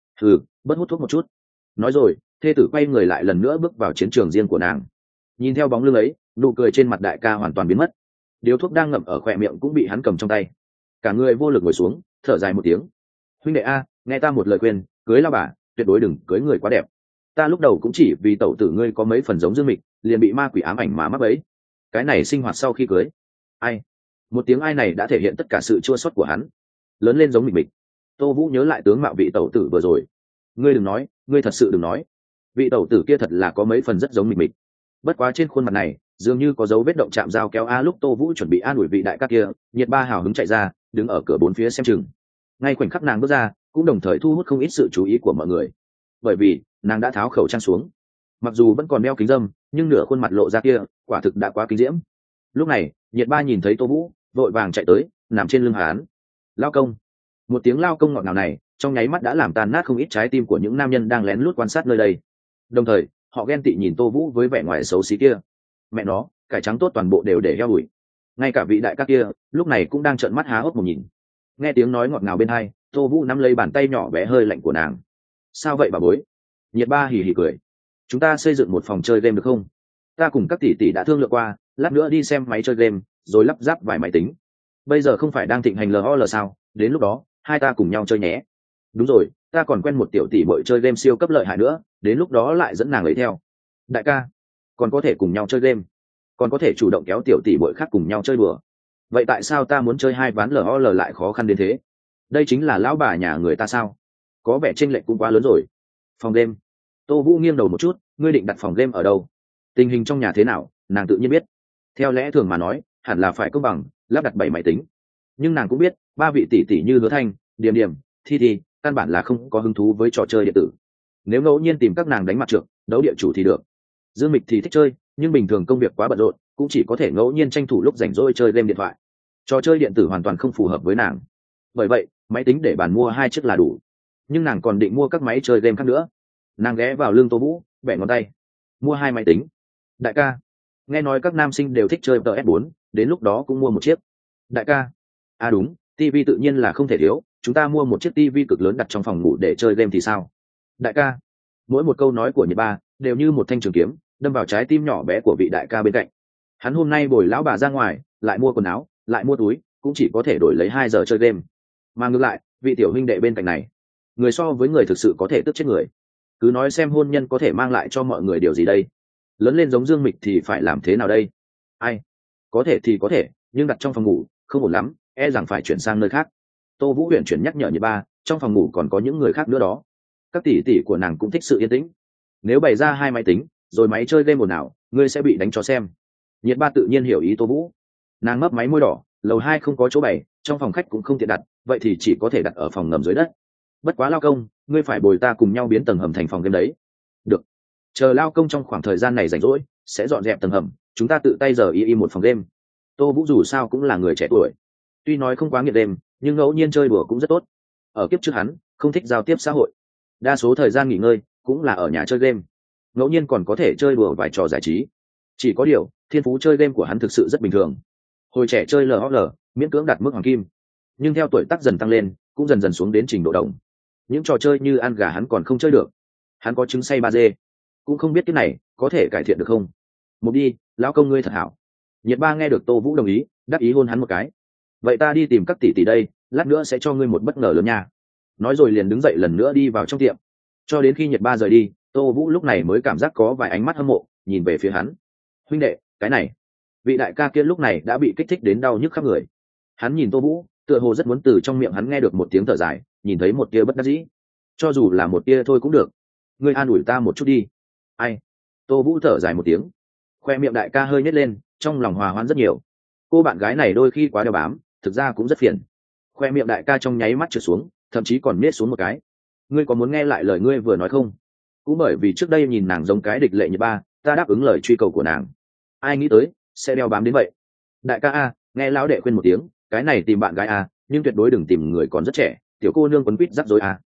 Bớt hút thuốc một chút. Nói rồi, thê tử quay người lại lần nữa bước vào chiến trường riêng của nàng. Nhìn theo bóng lưng ấy, nụ cười trên mặt đại ca hoàn toàn biến mất. Điếu thuốc đang ngậm ở khóe miệng cũng bị hắn cầm trong tay. Cả người vô lực ngồi xuống, thở dài một tiếng. Huynh đệ a, nghe ta một lời khuyên, cưới lão bà, tuyệt đối đừng cưới người quá đẹp. Ta lúc đầu cũng chỉ vì tẩu tử ngươi có mấy phần giống Dương Mịch, liền bị ma quỷ ám ảnh mà mắc bẫy. Cái này sinh hoạt sau khi cưới. Ai? Một tiếng ai này đã thể hiện tất cả sự chua xót của hắn. Lớn lên giống Mịch. Tô Vũ nhớ lại tướng mạo vị tẩu tử vừa rồi. Ngươi đừng nói, ngươi thật sự đừng nói. Vị tẩu tử kia thật là có mấy phần rất giống Mịch. Bất quá trên khuôn mặt này, dường như có dấu vết động chạm dao kéo lúc Tô Vũ chuẩn bị an ủi vị đại ca kia, Nhiệt Ba hào hứng chạy ra, đứng ở cửa bốn phía xem chừng. Ngay khoảnh khắc nàng bước ra, cũng đồng thời thu hút không ít sự chú ý của mọi người. Bởi vì, nàng đã tháo khẩu trang xuống. Mặc dù vẫn còn đeo kính râm, nhưng nửa khuôn mặt lộ ra kia, quả thực đã quá kinh diễm. Lúc này, Nhiệt Ba nhìn thấy Tô Vũ, vội vàng chạy tới, nằm trên lưng hắn. Lao công. Một tiếng lao công ngọt ngào này, trong nháy mắt đã làm tan nát không ít trái tim của những nam nhân đang lén lút quan sát nơi đây. Đồng thời, họ ghen tị nhìn Tô Vũ với vẻ ngoài xấu xí kia. Mẹ nó, cải trắng tốt toàn bộ đều để heo ủi. Ngay cả vị đại ca kia, lúc này cũng đang trợn mắt há hốc mồm nhìn. Nghe tiếng nói ngọt ngào bên tai, Tô Vũ nắm lấy bàn tay nhỏ bé hơi lạnh của nàng. Sao vậy bà bối? Nhiệt Ba hì hì cười. Chúng ta xây dựng một phòng chơi game được không? Ta cùng các tỷ tỷ đã thương lượng qua, lát nữa đi xem máy chơi game, rồi lắp ráp vài máy tính. Bây giờ không phải đang thịnh hành LOL sao? Đến lúc đó, hai ta cùng nhau chơi nhé. Đúng rồi, ta còn quen một tiểu tỷ bội chơi game siêu cấp lợi hại nữa, đến lúc đó lại dẫn nàng ấy theo. Đại ca, còn có thể cùng nhau chơi game, còn có thể chủ động kéo tiểu tỷ bội khác cùng nhau chơi đùa. Vậy tại sao ta muốn chơi 2 ván LOL lại khó khăn đến thế? Đây chính là lão bà nhà người ta sao? Có vẻ chênh lệch cũng quá lớn rồi. Phòng game. Tô Vũ nghiêng đầu một chút, ngươi định đặt phòng game ở đâu? Tình hình trong nhà thế nào, nàng tự nhiên biết. Theo lẽ thường mà nói, hẳn là phải công bằng, lắp đặt 7 máy tính. Nhưng nàng cũng biết, 3 vị tỷ tỷ như Hứa Thanh, Điềm Điềm, Thi, căn bản là không có hứng thú với trò chơi điện tử. Nếu ngẫu nhiên tìm các nàng đánh mặt trược, đấu địa chủ thì được. Dương Mịch thì thích chơi, nhưng bình thường công việc quá bận rộn, cũng chỉ có thể ngẫu nhiên tranh thủ lúc rảnh rỗi chơi game điện thoại. Trò chơi điện tử hoàn toàn không phù hợp với nàng. Bởi vậy, máy tính để bàn mua 2 chiếc là đủ. Nhưng nàng còn định mua các máy chơi game khác nữa. Nàng ghé vào lưng Tô Vũ, bẻ ngón tay. Mua 2 máy tính. Đại ca, nghe nói các nam sinh đều thích chơi PS4, đến lúc đó cũng mua một chiếc. Đại ca, à đúng, TV tự nhiên là không thể thiếu, chúng ta mua một chiếc TV cực lớn đặt trong phòng ngủ để chơi game thì sao? Đại ca, mỗi một câu nói của Nhiệt Ba đều như một thanh trường kiếm, đâm vào trái tim nhỏ bé của vị đại ca bên cạnh. Hắn hôm nay bồi lão bà ra ngoài, lại mua quần áo, lại mua túi, cũng chỉ có thể đổi lấy 2 giờ chơi game. Mà ngược lại, vị tiểu huynh đệ bên cạnh này, người so với người thực sự có thể tức chết người. Cứ nói xem hôn nhân có thể mang lại cho mọi người điều gì đây? Lớn lên giống Dương Mịch thì phải làm thế nào đây? Ai? Có thể thì có thể, nhưng đặt trong phòng ngủ không ổn lắm, e rằng phải chuyển sang nơi khác. Tô Vũ huyền chuyển nhắc nhở Nhiệt Ba, trong phòng ngủ còn có những người khác nữa đó. Các tỷ tỷ của nàng cũng thích sự yên tĩnh. Nếu bày ra 2 máy tính, rồi máy chơi game ồn ào, ngươi sẽ bị đánh cho xem. Nhiệt Ba tự nhiên hiểu ý Tô Vũ. Nàng mấp máy môi đỏ, lầu 2 không có chỗ bày, trong phòng khách cũng không tiện đặt, vậy thì chỉ có thể đặt ở phòng ngầm dưới đất. Bất quá lao công, ngươi phải bồi ta cùng nhau biến tầng hầm thành phòng game đấy. Được. Chờ lao công trong khoảng thời gian này rảnh rỗi, sẽ dọn dẹp tầng hầm, chúng ta tự tay giờ y một phòng game. Tô Vũ dù sao cũng là người trẻ tuổi, tuy nói không quá nghiện game, nhưng ngẫu nhiên chơi đùa cũng rất tốt. Ở kiếp trước hắn không thích giao tiếp xã hội, đa số thời gian nghỉ ngơi cũng là ở nhà chơi game, ngẫu nhiên còn có thể chơi đùa vài trò giải trí. Chỉ có điều thiên phú chơi game của hắn thực sự rất bình thường. Hồi trẻ chơi LOL miễn cưỡng đạt mức hoàng kim, nhưng theo tuổi tác dần tăng lên cũng dần dần xuống đến trình độ đồng. Những trò chơi như ăn gà hắn còn không chơi được. Hắn có trứng say 3D, cũng không biết cái này có thể cải thiện được không. Một đi, lão công ngươi thật hảo. Nhiệt Ba nghe được Tô Vũ đồng ý, đáp ý hôn hắn một cái. Vậy ta đi tìm các tỷ tỷ đây, lát nữa sẽ cho ngươi một bất ngờ lớn nha. Nói rồi liền đứng dậy lần nữa đi vào trong tiệm. Cho đến khi Nhiệt Ba rời đi, Tô Vũ lúc này mới cảm giác có vài ánh mắt hâm mộ nhìn về phía hắn. Huynh đệ, cái này, vị đại ca kia lúc này đã bị kích thích đến đau nhức khắp người. Hắn nhìn Tô Vũ, tựa hồ rất muốn từ trong miệng hắn nghe được một tiếng thở dài, nhìn thấy một tia bất đắc dĩ. Cho dù là một tia thôi cũng được, ngươi an ủi ta một chút đi. Ai? Tô Vũ thở dài một tiếng, khoe miệng đại ca hơi nhếch lên, trong lòng hòa hoãn rất nhiều. Cô bạn gái này đôi khi quá đeo bám, thực ra cũng rất phiền. Khoe miệng đại ca trong nháy mắt trượt xuống, thậm chí còn nết xuống một cái. Ngươi có muốn nghe lại lời ngươi vừa nói không? Cũng bởi vì trước đây nhìn nàng giống cái địch lệ như ba, ta đáp ứng lời truy cầu của nàng. Ai nghĩ tới sẽ đeo bám đến vậy. Đại ca a, nghe lão đệ khuyên một tiếng, cái này tìm bạn gái a, nhưng tuyệt đối đừng tìm người còn rất trẻ, tiểu cô nương quấn quýt rắc rối a.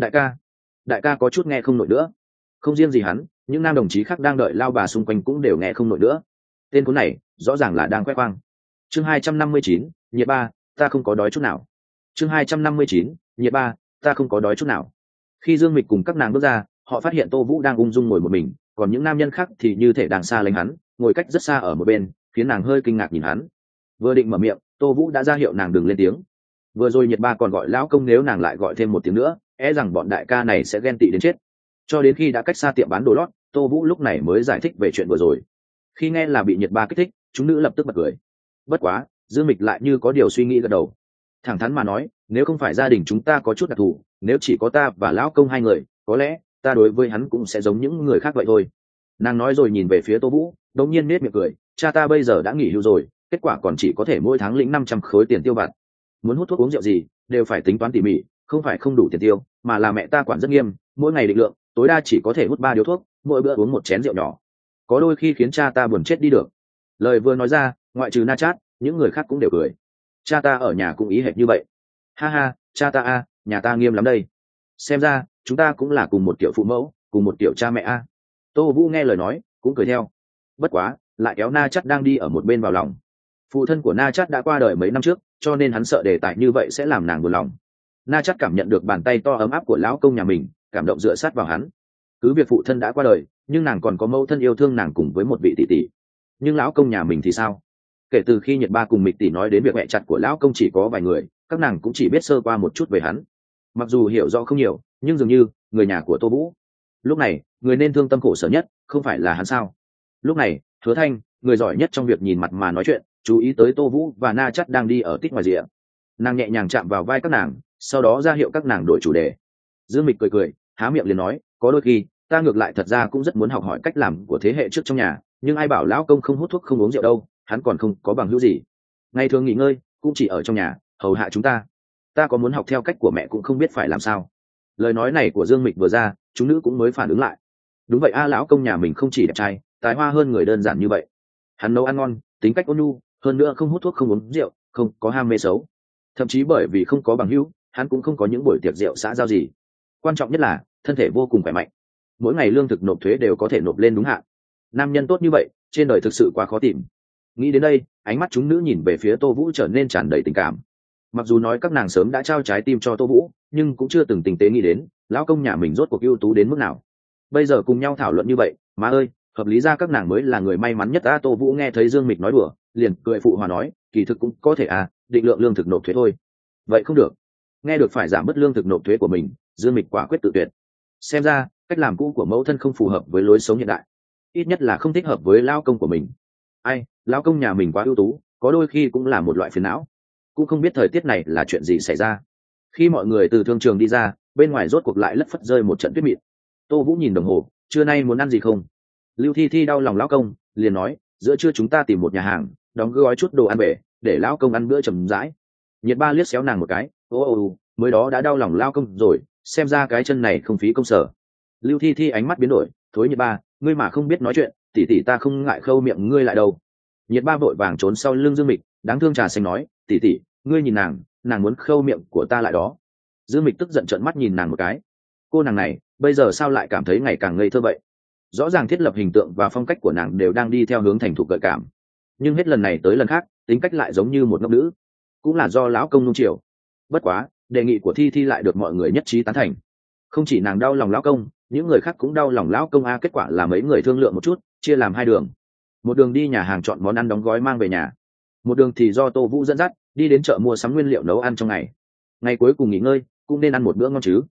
Đại ca có chút nghe không nổi nữa. Không riêng gì hắn, những nam đồng chí khác đang đợi lao bà xung quanh cũng đều nghe không nổi nữa. Tên cuốn này rõ ràng là đang khoe khoang. Chương 259, nhiệt ba, ta không có đói chút nào. Chương 259, nhiệt ba, ta không có đói chút nào. Khi Dương Mịch cùng các nàng bước ra, họ phát hiện Tô Vũ đang ung dung ngồi một mình, còn những nam nhân khác thì như thể đang xa lánh hắn, ngồi cách rất xa ở một bên, khiến nàng hơi kinh ngạc nhìn hắn. Vừa định mở miệng, Tô Vũ đã ra hiệu nàng đừng lên tiếng. Vừa rồi nhiệt ba còn gọi lão công, nếu nàng lại gọi thêm một tiếng nữa, e rằng bọn đại ca này sẽ ghen tị đến chết. Cho đến khi đã cách xa tiệm bán đồ lót, Tô Vũ lúc này mới giải thích về chuyện vừa rồi. Khi nghe là bị nhiệt ba kích thích, chúng nữ lập tức bật cười. Bất quá, Dương Mịch lại như có điều suy nghĩ gật đầu. Thẳng thắn mà nói, nếu không phải gia đình chúng ta có chút đặc thù, nếu chỉ có ta và lão công hai người, có lẽ ta đối với hắn cũng sẽ giống những người khác vậy thôi. Nàng nói rồi nhìn về phía Tô Vũ, đống nhiên nết miệng cười, cha ta bây giờ đã nghỉ hưu rồi, kết quả còn chỉ có thể mỗi tháng lĩnh 500 khối tiền tiêu vặt. Muốn hút thuốc uống rượu gì đều phải tính toán tỉ mỉ, không phải không đủ tiền tiêu, mà là mẹ ta quản rất nghiêm, mỗi ngày định lượng, tối đa chỉ có thể hút 3 điếu thuốc, mỗi bữa uống một chén rượu nhỏ. Có đôi khi khiến cha ta buồn chết đi được. Lời vừa nói ra, ngoại trừ Na Chát, những người khác cũng đều cười. Cha ta ở nhà cũng ý hệt như vậy. Ha ha, cha ta a, nhà ta nghiêm lắm đây. Xem ra chúng ta cũng là cùng một kiểu phụ mẫu, cùng một kiểu cha mẹ a. Tô Vũ nghe lời nói cũng cười theo. Bất quá lại kéo Na Chát đang đi ở một bên vào lòng. Phụ thân của Na Chát đã qua đời mấy năm trước, cho nên hắn sợ đề tài như vậy sẽ làm nàng buồn lòng. Na Chát cảm nhận được bàn tay to ấm áp của lão công nhà mình, cảm động dựa sát vào hắn. Cứ việc phụ thân đã qua đời, nhưng nàng còn có mẫu thân yêu thương nàng cùng với một vị tỷ tỷ. Nhưng lão công nhà mình thì sao? Kể từ khi Nhật Ba cùng Mịch tỷ nói đến việc mẹ chặt của lão công chỉ có vài người, các nàng cũng chỉ biết sơ qua một chút về hắn. Mặc dù hiểu rõ không nhiều, nhưng dường như người nhà của Tô Vũ. Lúc này, người nên thương tâm khổ sở nhất không phải là hắn sao? Lúc này, Hứa Thanh, người giỏi nhất trong việc nhìn mặt mà nói chuyện, chú ý tới Tô Vũ và Na Chát đang đi ở tít ngoài rìa. Nàng nhẹ nhàng chạm vào vai các nàng, sau đó ra hiệu các nàng đổi chủ đề. Dương Mịch cười cười, há miệng liền nói, có đôi khi ta ngược lại thật ra cũng rất muốn học hỏi cách làm của thế hệ trước trong nhà, nhưng ai bảo lão công không hút thuốc không uống rượu đâu, hắn còn không có bằng hữu gì, ngày thường nghỉ ngơi cũng chỉ ở trong nhà hầu hạ chúng ta. Ta có muốn học theo cách của mẹ cũng không biết phải làm sao. Lời nói này của Dương Mịch vừa ra, chúng nữ cũng mới phản ứng lại. Đúng vậy a, lão công nhà mình không chỉ đẹp trai, tài hoa hơn người đơn giản như vậy. Hắn nấu ăn ngon, tính cách ôn nhu, hơn nữa không hút thuốc không uống rượu, không có ham mê xấu. Thậm chí bởi vì không có bằng hữu, hắn cũng không có những buổi tiệc rượu xã giao gì. Quan trọng nhất là thân thể vô cùng khỏe mạnh, mỗi ngày lương thực nộp thuế đều có thể nộp lên đúng hạn. Nam nhân tốt như vậy trên đời thực sự quá khó tìm. Nghĩ đến đây, ánh mắt chúng nữ nhìn về phía Tô Vũ trở nên tràn đầy tình cảm. Mặc dù nói các nàng sớm đã trao trái tim cho Tô Vũ, nhưng cũng chưa từng tinh tế nghĩ đến lão công nhà mình rốt cuộc ưu tú đến mức nào. Bây giờ cùng nhau thảo luận như vậy, má ơi, hợp lý ra các nàng mới là người may mắn nhất. Tô Vũ nghe thấy Dương Mịch nói đùa, liền cười phụ hòa nói, kỳ thực cũng có thể định lượng lương thực nộp thuế thôi. Vậy không được. Nghe được phải giảm bớt lương thực nộp thuế của mình, Dương Mịch quả quyết tự tuyệt. Xem ra cách làm cũ của mẫu thân không phù hợp với lối sống hiện đại, ít nhất là không thích hợp với lao công của mình. Ai, lao công nhà mình quá ưu tú, có đôi khi cũng là một loại phiền não. Cũng không biết thời tiết này là chuyện gì xảy ra. Khi mọi người từ thương trường đi ra, bên ngoài rốt cuộc lại lất phất rơi một trận tuyết mịn. Tô Vũ nhìn đồng hồ, trưa nay muốn ăn gì không? Lưu Thi Thi đau lòng lão công, liền nói, giữa trưa chúng ta tìm một nhà hàng, đóng gói chút đồ ăn về, để lão công ăn bữa chậm rãi. Nhiệt Ba liếc xéo nàng một cái, mới đó đã đau lòng lao công rồi, xem ra cái chân này không phí công sở. Lưu Thi Thi ánh mắt biến đổi, thối Nhiệt Ba, ngươi mà không biết nói chuyện, tỷ tỷ ta không ngại khâu miệng ngươi lại đâu. Nhiệt Ba vội vàng trốn sau lưng Dương Mịch, đáng thương trà xanh nói, tỷ tỷ, ngươi nhìn nàng muốn khâu miệng của ta lại đó. Dương Mịch tức giận trợn mắt nhìn nàng một cái. Cô nàng này bây giờ sao lại cảm thấy ngày càng ngây thơ vậy? Rõ ràng thiết lập hình tượng và phong cách của nàng đều đang đi theo hướng thành thục gợi cảm, nhưng hết lần này tới lần khác tính cách lại giống như một ngốc nữ. Cũng là do lão công nung chiều. Bất quá đề nghị của Thi Thi lại được mọi người nhất trí tán thành. Không chỉ nàng đau lòng lão công, những người khác cũng đau lòng lão công. Kết quả là mấy người thương lượng một chút, chia làm hai đường. Một đường đi nhà hàng chọn món ăn đóng gói mang về nhà, một đường thì do Tô Vũ dẫn dắt đi đến chợ mua sắm nguyên liệu nấu ăn trong ngày. Ngày cuối cùng nghỉ ngơi cũng nên ăn một bữa ngon chứ.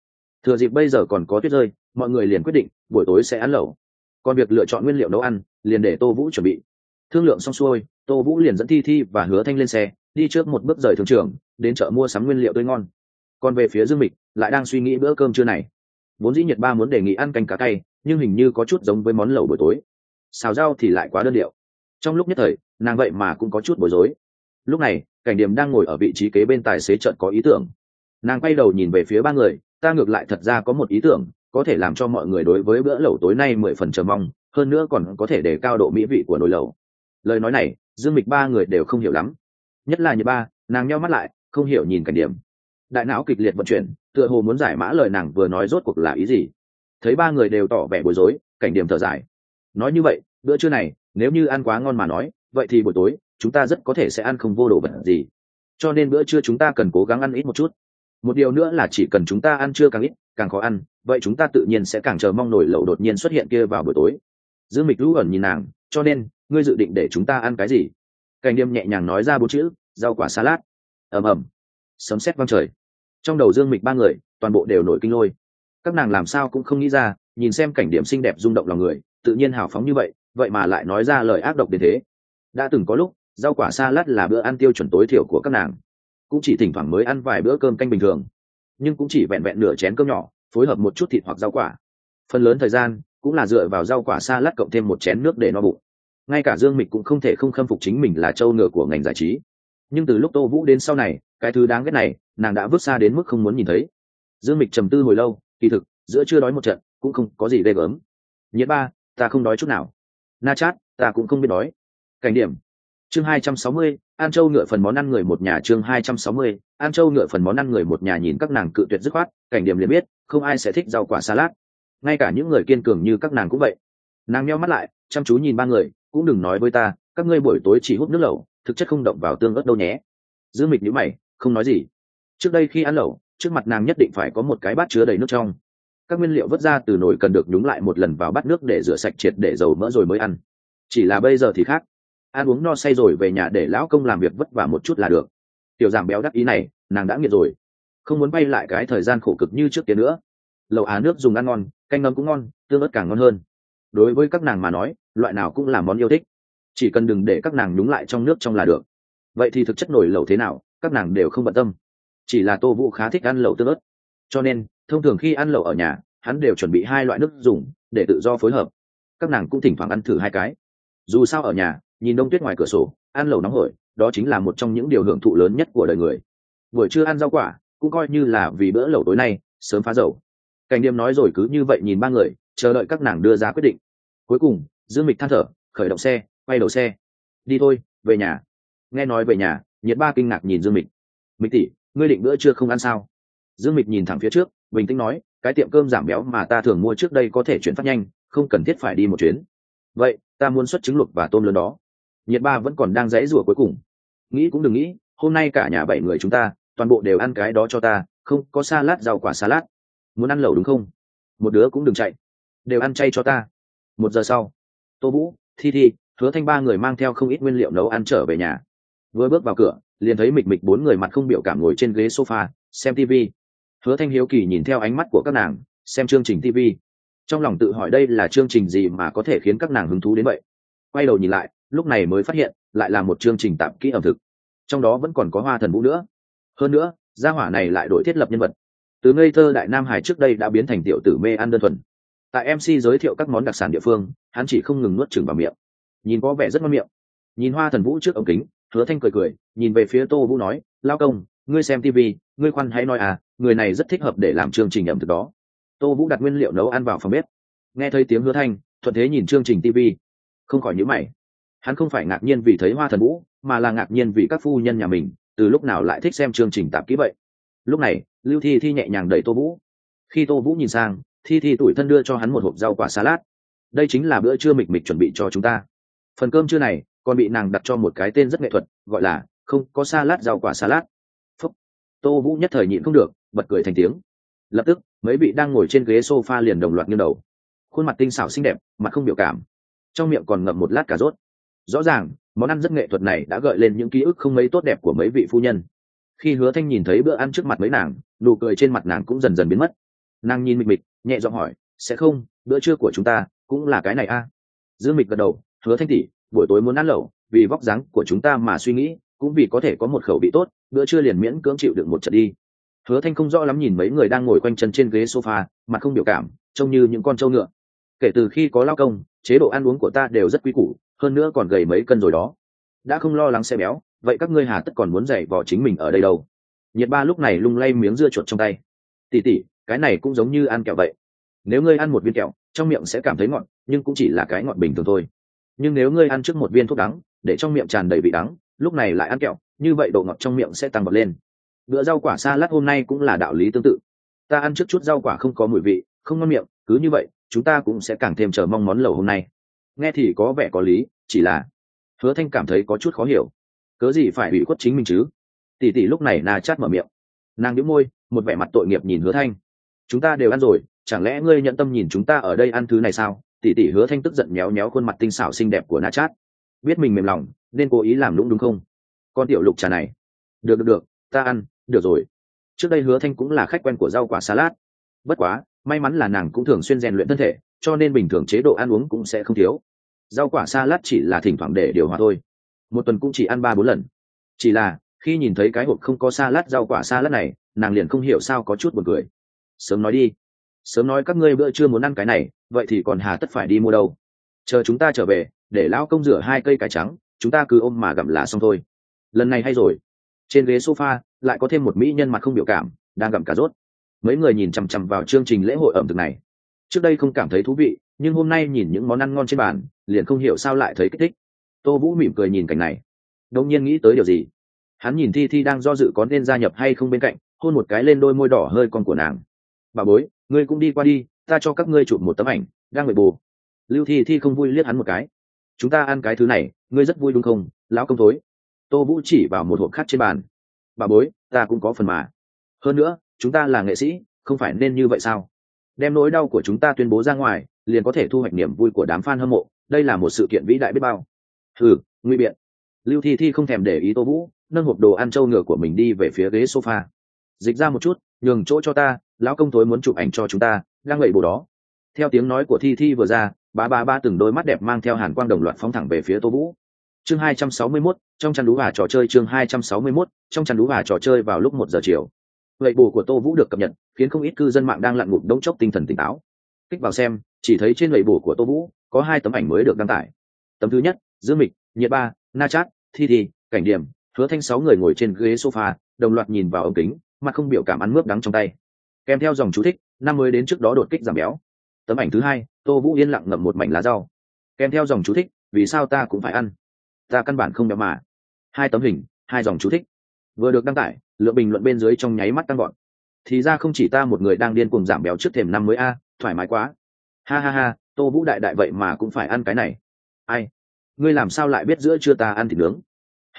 Thừa dịp bây giờ còn có tuyết rơi, mọi người liền quyết định buổi tối sẽ ăn lẩu. Còn việc lựa chọn nguyên liệu nấu ăn liền để Tô Vũ chuẩn bị. Thương lượng xong xuôi, Tô Vũ liền dẫn Thi Thi và Hứa Thanh lên xe, đi trước một bước rời thương trường, đến chợ mua sắm nguyên liệu tươi ngon. Còn về phía Dương Mịch, lại đang suy nghĩ bữa cơm trưa này. Vốn dĩ Nhật Ba muốn đề nghị ăn canh cá cay, nhưng hình như có chút giống với món lẩu buổi tối. Xào rau thì lại quá đơn điệu. Trong lúc nhất thời, nàng vậy mà cũng có chút bối rối. Lúc này, Cảnh Điểm đang ngồi ở vị trí kế bên tài xế chợt có ý tưởng. Nàng quay đầu nhìn về phía ba người, ta ngược lại thật ra có một ý tưởng, có thể làm cho mọi người đối với bữa lẩu tối nay 10 phần chờ mong, hơn nữa còn có thể đề cao độ mỹ vị của nồi lẩu. Lời nói này, Dương Mịch ba người đều không hiểu lắm. Nhất là Nhật Ba, nàng nheo mắt lại, không hiểu nhìn Cảnh Điểm. Đại não kịch liệt vận chuyển, tựa hồ muốn giải mã lời nàng vừa nói rốt cuộc là ý gì. Thấy ba người đều tỏ vẻ bối rối, Cảnh Điểm thở dài. Nói như vậy, bữa trưa này, nếu như ăn quá ngon mà nói, vậy thì buổi tối chúng ta rất có thể sẽ ăn không vô đồ vật gì. Cho nên bữa trưa chúng ta cần cố gắng ăn ít một chút. Một điều nữa là chỉ cần chúng ta ăn trưa càng ít, càng khó ăn, vậy chúng ta tự nhiên sẽ càng chờ mong nồi lẩu đột nhiên xuất hiện kia vào buổi tối. Dương Mịch lú ẩn nhìn nàng, cho nên ngươi dự định để chúng ta ăn cái gì? Cảnh Điềm nhẹ nhàng nói ra bốn chữ, rau quả salad. Ầm ầm, sấm sét vang trời. Trong đầu Dương Mịch ba người, toàn bộ đều nổi kinh lôi. Các nàng làm sao cũng không nghĩ ra, nhìn xem Cảnh Điềm xinh đẹp rung động lòng người, tự nhiên hào phóng như vậy, vậy mà lại nói ra lời ác độc đến thế. Đã từng có lúc, rau quả salad là bữa ăn tiêu chuẩn tối thiểu của các nàng, cũng chỉ thỉnh thoảng mới ăn vài bữa cơm canh bình thường, nhưng cũng chỉ vẹn vẹn nửa chén cơm nhỏ, phối hợp một chút thịt hoặc rau quả. Phần lớn thời gian cũng là dựa vào rau quả salad cộng thêm một chén nước để no bụng. Ngay cả Dương Mịch cũng không thể không khâm phục chính mình là trâu ngựa của ngành giải trí. Nhưng từ lúc Tô Vũ đến sau này, cái thứ đáng ghét này, nàng đã vứt xa đến mức không muốn nhìn thấy. Dương Mịch trầm tư hồi lâu, kỳ thực, giữa chưa đói một trận, cũng không có gì ghê gớm. Nhiệt Ba, ta không đói chút nào. Na Chát, ta cũng không biết đói. Cảnh Điểm. Chương 260, An Châu ngựa phần món ăn người một nhà. Chương 260, An Châu ngựa phần món ăn người một nhà. Nhìn các nàng cự tuyệt dứt khoát, Cảnh Điểm liền biết không ai sẽ thích rau quả salad, ngay cả những người kiên cường như các nàng cũng vậy. Nàng nheo mắt lại, chăm chú nhìn ba người, cũng đừng nói với ta các ngươi buổi tối chỉ hút nước lẩu, thực chất không động vào tương ớt đâu nhé. Dương Mịch nhíu mày, không nói gì. Trước đây khi ăn lẩu, trước mặt nàng nhất định phải có một cái bát chứa đầy nước trong. Các nguyên liệu vớt ra từ nồi cần được nhúng lại một lần vào bát nước để rửa sạch triệt để dầu mỡ rồi mới ăn. Chỉ là bây giờ thì khác, ăn uống no say rồi về nhà để lão công làm việc vất vả một chút là được. Tiểu giảm béo đắc ý này, nàng đã nghiện rồi, không muốn bay lại cái thời gian khổ cực như trước kia nữa. Lẩu Á nước dùng ăn ngon, canh ngâm cũng ngon, tương ớt càng ngon hơn. Đối với các nàng mà nói, loại nào cũng là món yêu thích, chỉ cần đừng để các nàng nhúng lại trong nước trong là được. Vậy thì thực chất nồi lẩu thế nào, các nàng đều không bận tâm. Chỉ là Tô Vũ khá thích ăn lẩu tương ớt, cho nên thông thường khi ăn lẩu ở nhà, hắn đều chuẩn bị hai loại nước dùng để tự do phối hợp. Các nàng cũng thỉnh thoảng ăn thử hai cái. Dù sao ở nhà, nhìn đông tuyết ngoài cửa sổ, ăn lẩu nóng hổi, đó chính là một trong những điều hưởng thụ lớn nhất của đời người. Buổi trưa ăn rau quả, cũng coi như là vì bữa lẩu tối nay sớm phá dầu. Cảnh Điềm nói rồi cứ như vậy nhìn ba người, chờ đợi các nàng đưa ra quyết định. Cuối cùng, Dương Mịch than thở, khởi động xe, quay đầu xe. Đi thôi, về nhà. Nghe nói về nhà, Nhiệt Ba kinh ngạc nhìn Dương Mịch. Mịch tỷ, ngươi định bữa trưa không ăn sao? Dương Mịch nhìn thẳng phía trước, bình tĩnh nói, cái tiệm cơm giảm béo mà ta thường mua trước đây có thể chuyển phát nhanh, không cần thiết phải đi một chuyến. Vậy, ta muốn suất trứng luộc và tôm lớn đó. Nhiệt Ba vẫn còn đang giãy giụa cuối cùng. Nghĩ cũng đừng nghĩ, hôm nay cả nhà 7 người chúng ta, toàn bộ đều ăn cái đó cho ta, không có salad rau quả salad. Muốn ăn lẩu đúng không? Một đứa cũng đừng chạy, đều ăn chay cho ta. 1 giờ sau, Tô Vũ, Thi Thi, Hứa Thanh ba người mang theo không ít nguyên liệu nấu ăn trở về nhà. Vừa bước vào cửa, liền thấy Mịch Mịch 4 người mặt không biểu cảm ngồi trên ghế sofa xem TV. Hứa Thanh hiếu kỳ nhìn theo ánh mắt của các nàng, xem chương trình TV. Trong lòng tự hỏi đây là chương trình gì mà có thể khiến các nàng hứng thú đến vậy. Quay đầu nhìn lại, lúc này mới phát hiện lại là một chương trình tạp kỹ ẩm thực, trong đó vẫn còn có Hoa Thần Vũ nữa. Hơn nữa, gia hỏa này lại đổi thiết lập nhân vật, từ ngây thơ đại nam hải trước đây đã biến thành tiểu tử mê ăn đơn thuần. Tại MC giới thiệu các món đặc sản địa phương, hắn chỉ không ngừng nuốt chửng vào miệng, nhìn có vẻ rất ngon miệng. Nhìn Hoa Thần Vũ trước ống kính, Hứa Thanh cười cười, nhìn về phía Tô Vũ nói, lao công, ngươi xem TV, ngươi khoan hãy nói à, người này rất thích hợp để làm chương trình ẩm thực đó. Tô Vũ đặt nguyên liệu nấu ăn vào phòng bếp, nghe thấy tiếng Hứa Thanh, thuận thế nhìn chương trình TV, không khỏi nhíu mày. Hắn không phải ngạc nhiên vì thấy Hoa Thần Vũ, mà là ngạc nhiên vì các phu nhân nhà mình từ lúc nào lại thích xem chương trình tạp kỹ vậy. Lúc này, Lưu Thi Thi nhẹ nhàng đẩy Tô Vũ. Khi Tô Vũ nhìn sang, Thi Thi tủi thân đưa cho hắn một hộp rau quả salad. Đây chính là bữa trưa Mịch Mịch chuẩn bị cho chúng ta. Phần cơm trưa này còn bị nàng đặt cho một cái tên rất nghệ thuật, gọi là không có salad rau quả salad. Phúc. Tô Vũ nhất thời nhịn không được, bật cười thành tiếng. Lập tức, mấy vị đang ngồi trên ghế sofa liền đồng loạt nghiêng đầu. Khuôn mặt tinh xảo xinh đẹp, mặt không biểu cảm, trong miệng còn ngậm một lát cà rốt. Rõ ràng, món ăn rất nghệ thuật này đã gợi lên những ký ức không mấy tốt đẹp của mấy vị phu nhân. Khi Hứa Thanh nhìn thấy bữa ăn trước mặt mấy nàng, nụ cười trên mặt nàng cũng dần dần biến mất. Nàng nhìn Mịch Mịch, nhẹ giọng hỏi, sẽ không, bữa trưa của chúng ta cũng là cái này a? Dương Mịch gật đầu, Hứa Thanh tỷ, buổi tối muốn ăn lẩu, vì vóc dáng của chúng ta mà suy nghĩ, cũng vì có thể có một khẩu vị tốt, bữa trưa liền miễn cưỡng chịu đựng một trận đi. Hứa Thanh không rõ lắm nhìn mấy người đang ngồi quanh chân trên ghế sofa, mặt không biểu cảm, trông như những con trâu ngựa. Kể từ khi có lao công, chế độ ăn uống của ta đều rất quý củ, hơn nữa còn gầy mấy cân rồi đó. Đã không lo lắng sẽ béo, vậy các ngươi hà tất còn muốn dạy vò chính mình ở đây đâu? Nhiệt Ba lúc này lung lay miếng dưa chuột trong tay. Tỷ tỷ, cái này cũng giống như ăn kẹo vậy. Nếu ngươi ăn một viên kẹo, trong miệng sẽ cảm thấy ngọt, nhưng cũng chỉ là cái ngọt bình thường thôi. Nhưng nếu ngươi ăn trước một viên thuốc đắng, để trong miệng tràn đầy vị đắng, lúc này lại ăn kẹo, như vậy độ ngọt trong miệng sẽ tăng bật lên. Bữa rau quả salad hôm nay cũng là đạo lý tương tự. Ta ăn trước chút rau quả không có mùi vị, không ngon miệng, cứ như vậy, chúng ta cũng sẽ càng thêm chờ mong món lẩu hôm nay. Nghe thì có vẻ có lý, chỉ là Hứa Thanh cảm thấy có chút khó hiểu. Cớ gì phải ủy khuất chính mình chứ? Tỷ tỷ lúc này na chát mở miệng. Nàng nhíu môi, một vẻ mặt tội nghiệp nhìn Hứa Thanh. Chúng ta đều ăn rồi, chẳng lẽ ngươi nhận tâm nhìn chúng ta ở đây ăn thứ này sao? Tỷ tỷ. Hứa Thanh tức giận méo méo khuôn mặt tinh xảo xinh đẹp của na chát. Biết mình mềm lòng, nên cố ý làm lũng đúng không? Con tiểu lục trà này. Được, ta ăn, được rồi. Trước đây Hứa Thanh cũng là khách quen của rau quả salad. Bất quá, may mắn là nàng cũng thường xuyên rèn luyện thân thể, cho nên bình thường chế độ ăn uống cũng sẽ không thiếu. Rau quả salad chỉ là thỉnh thoảng để điều hòa thôi. Một tuần cũng chỉ ăn 3-4 lần. Chỉ là khi nhìn thấy cái hộp không có salad rau quả salad này, nàng liền không hiểu sao có chút buồn cười. Sớm nói đi, sớm nói các ngươi bữa trưa muốn ăn cái này, vậy thì còn hà tất phải đi mua đâu? Chờ chúng ta trở về, để lão công rửa 2 cây cải trắng, chúng ta cứ ôm mà gặm là xong thôi. Lần này hay rồi. Trên ghế sofa lại có thêm một mỹ nhân mặt không biểu cảm, đang gặm cà rốt. Mấy người nhìn chằm chằm vào chương trình lễ hội ẩm thực này. Trước đây không cảm thấy thú vị, nhưng hôm nay nhìn những món ăn ngon trên bàn, liền không hiểu sao lại thấy kích thích. Tô Vũ mỉm cười nhìn cảnh này, đột nhiên nghĩ tới điều gì. Hắn nhìn Thi Thi đang do dự có nên gia nhập hay không bên cạnh, hôn một cái lên đôi môi đỏ hơi con của nàng. Bà bối, ngươi cũng đi qua đi, ta cho các ngươi chụp một tấm ảnh, đang ngồi bù. Lưu Thi Thi không vui liếc hắn một cái. Chúng ta ăn cái thứ này, ngươi rất vui đúng không, lão công thối? Tô Vũ chỉ vào một hộp khác trên bàn. Bà bối, ta cũng có phần mà. Hơn nữa, chúng ta là nghệ sĩ, không phải nên như vậy sao? Đem nỗi đau của chúng ta tuyên bố ra ngoài, liền có thể thu hoạch niềm vui của đám fan hâm mộ, đây là một sự kiện vĩ đại biết bao. Nguy biện. Lưu Thi Thi không thèm để ý Tô Vũ, nâng hộp đồ ăn trâu ngựa của mình đi về phía ghế sofa. Dịch ra một chút, nhường chỗ cho ta, lão công thối muốn chụp ảnh cho chúng ta, đang ngậy bồ đó. Theo tiếng nói của Thi Thi vừa ra, ba từng đôi mắt đẹp mang theo hàn quang đồng loạt phóng thẳng về phía Tô Vũ. Chương 261, trong chăn đú gà trò chơi. Chương 261, trong chăn đú gà trò chơi. Vào lúc 1 giờ chiều, vậy bù của Tô Vũ được cập nhật, khiến không ít cư dân mạng đang lặn ngụp đống chốc tinh thần tỉnh táo. Kích vào xem, chỉ thấy trên vậy bù của Tô Vũ có 2 tấm ảnh mới được đăng tải. Tấm thứ nhất, Dương Mịch, Nhiệt Ba, Na Chát, Thi Thi, Cảnh Điểm, Hứa Thanh 6 người ngồi trên ghế sofa, đồng loạt nhìn vào ống kính, mặt không biểu cảm ăn mướp đắng trong tay. Kèm theo dòng chú thích, năm mới đến trước đó đột kích giảm béo. Tấm ảnh thứ hai, Tô Vũ yên lặng ngậm một mảnh lá rau. Kèm theo dòng chú thích, vì sao ta cũng phải ăn? Ta căn bản không béo mà. 2 tấm hình, 2 dòng chú thích. Vừa được đăng tải, lượng bình luận bên dưới trong nháy mắt tăng gọn. Thì ra không chỉ ta một người đang điên cuồng giảm béo trước thềm năm mới a, thoải mái quá. Ha ha ha, Tô Vũ đại vậy mà cũng phải ăn cái này. Ai? Ngươi làm sao lại biết giữa trưa ta ăn thịt nướng?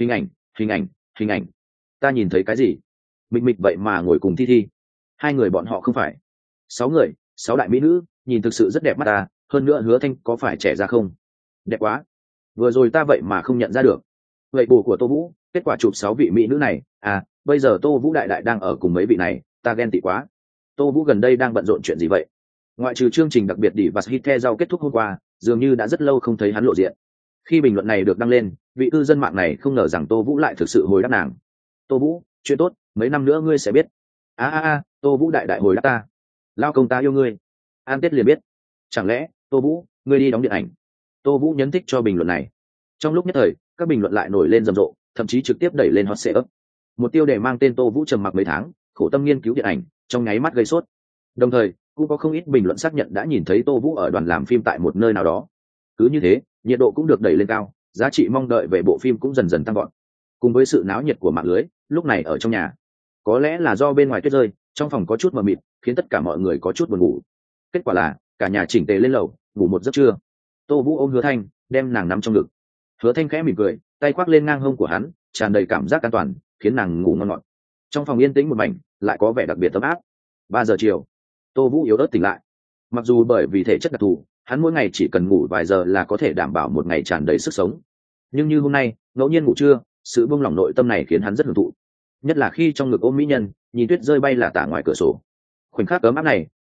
Hình ảnh. Ta nhìn thấy cái gì? Mịch Mịch vậy mà ngồi cùng Thi Thi. 2 người bọn họ không phải. 6 người, 6 đại mỹ nữ, nhìn thực sự rất đẹp mắt ta, hơn nữa Hứa Thanh có phải trẻ ra không? Đẹp quá. Vừa rồi ta vậy mà không nhận ra được. Vậy bù của Tô Vũ, kết quả chụp 6 vị mỹ nữ này, bây giờ Tô Vũ đại đang ở cùng mấy vị này, ta ghen tị quá. Tô Vũ gần đây đang bận rộn chuyện gì vậy? Ngoại trừ chương trình đặc biệt đỉ và hit the rau kết thúc hôm qua, dường như đã rất lâu không thấy hắn lộ diện. Khi bình luận này được đăng lên, vị cư dân mạng này không ngờ rằng Tô Vũ lại thực sự hồi đáp nàng. Tô Vũ, chuyện tốt, mấy năm nữa ngươi sẽ biết. Tô Vũ đại hồi đáp ta. Lao công ta yêu ngươi. An Tết liền biết. Chẳng lẽ, Tô Vũ, ngươi đi đóng điện ảnh? Tô Vũ nhấn thích cho bình luận này. Trong lúc nhất thời, các bình luận lại nổi lên rầm rộ, thậm chí trực tiếp đẩy lên hot search. Một tiêu đề mang tên Tô Vũ trầm mặc mấy tháng, khổ tâm nghiên cứu điện ảnh, trong nháy mắt gây sốt. Đồng thời, cũng có không ít bình luận xác nhận đã nhìn thấy Tô Vũ ở đoàn làm phim tại một nơi nào đó. Cứ như thế, nhiệt độ cũng được đẩy lên cao, giá trị mong đợi về bộ phim cũng dần dần tăng gọn. Cùng với sự náo nhiệt của mạng lưới, lúc này ở trong nhà, có lẽ là do bên ngoài tuyết rơi, trong phòng có chút mờ mịt, khiến tất cả mọi người có chút buồn ngủ. Kết quả là cả nhà chỉnh tề lên lầu, ngủ một giấc trưa. Tô Vũ ôm Hứa Thanh, đem nàng nắm trong ngực. Hứa Thanh khẽ mỉm cười, tay khoác lên ngang hông của hắn, tràn đầy cảm giác an toàn, khiến nàng ngủ ngon ngọt. Trong phòng yên tĩnh một mảnh, lại có vẻ đặc biệt ấm áp. 3 giờ chiều, Tô Vũ yếu ớt tỉnh lại. Mặc dù bởi vì thể chất đặc thù, hắn mỗi ngày chỉ cần ngủ vài giờ là có thể đảm bảo một ngày tràn đầy sức sống. Nhưng như hôm nay, ngẫu nhiên ngủ trưa, sự buông lỏng nội tâm này khiến hắn rất hưởng thụ. Nhất là khi trong ngực ôm mỹ nhân, nhìn tuyết rơi bay là tả ngoài cửa sổ. Khoảnh khắc ấm áp này,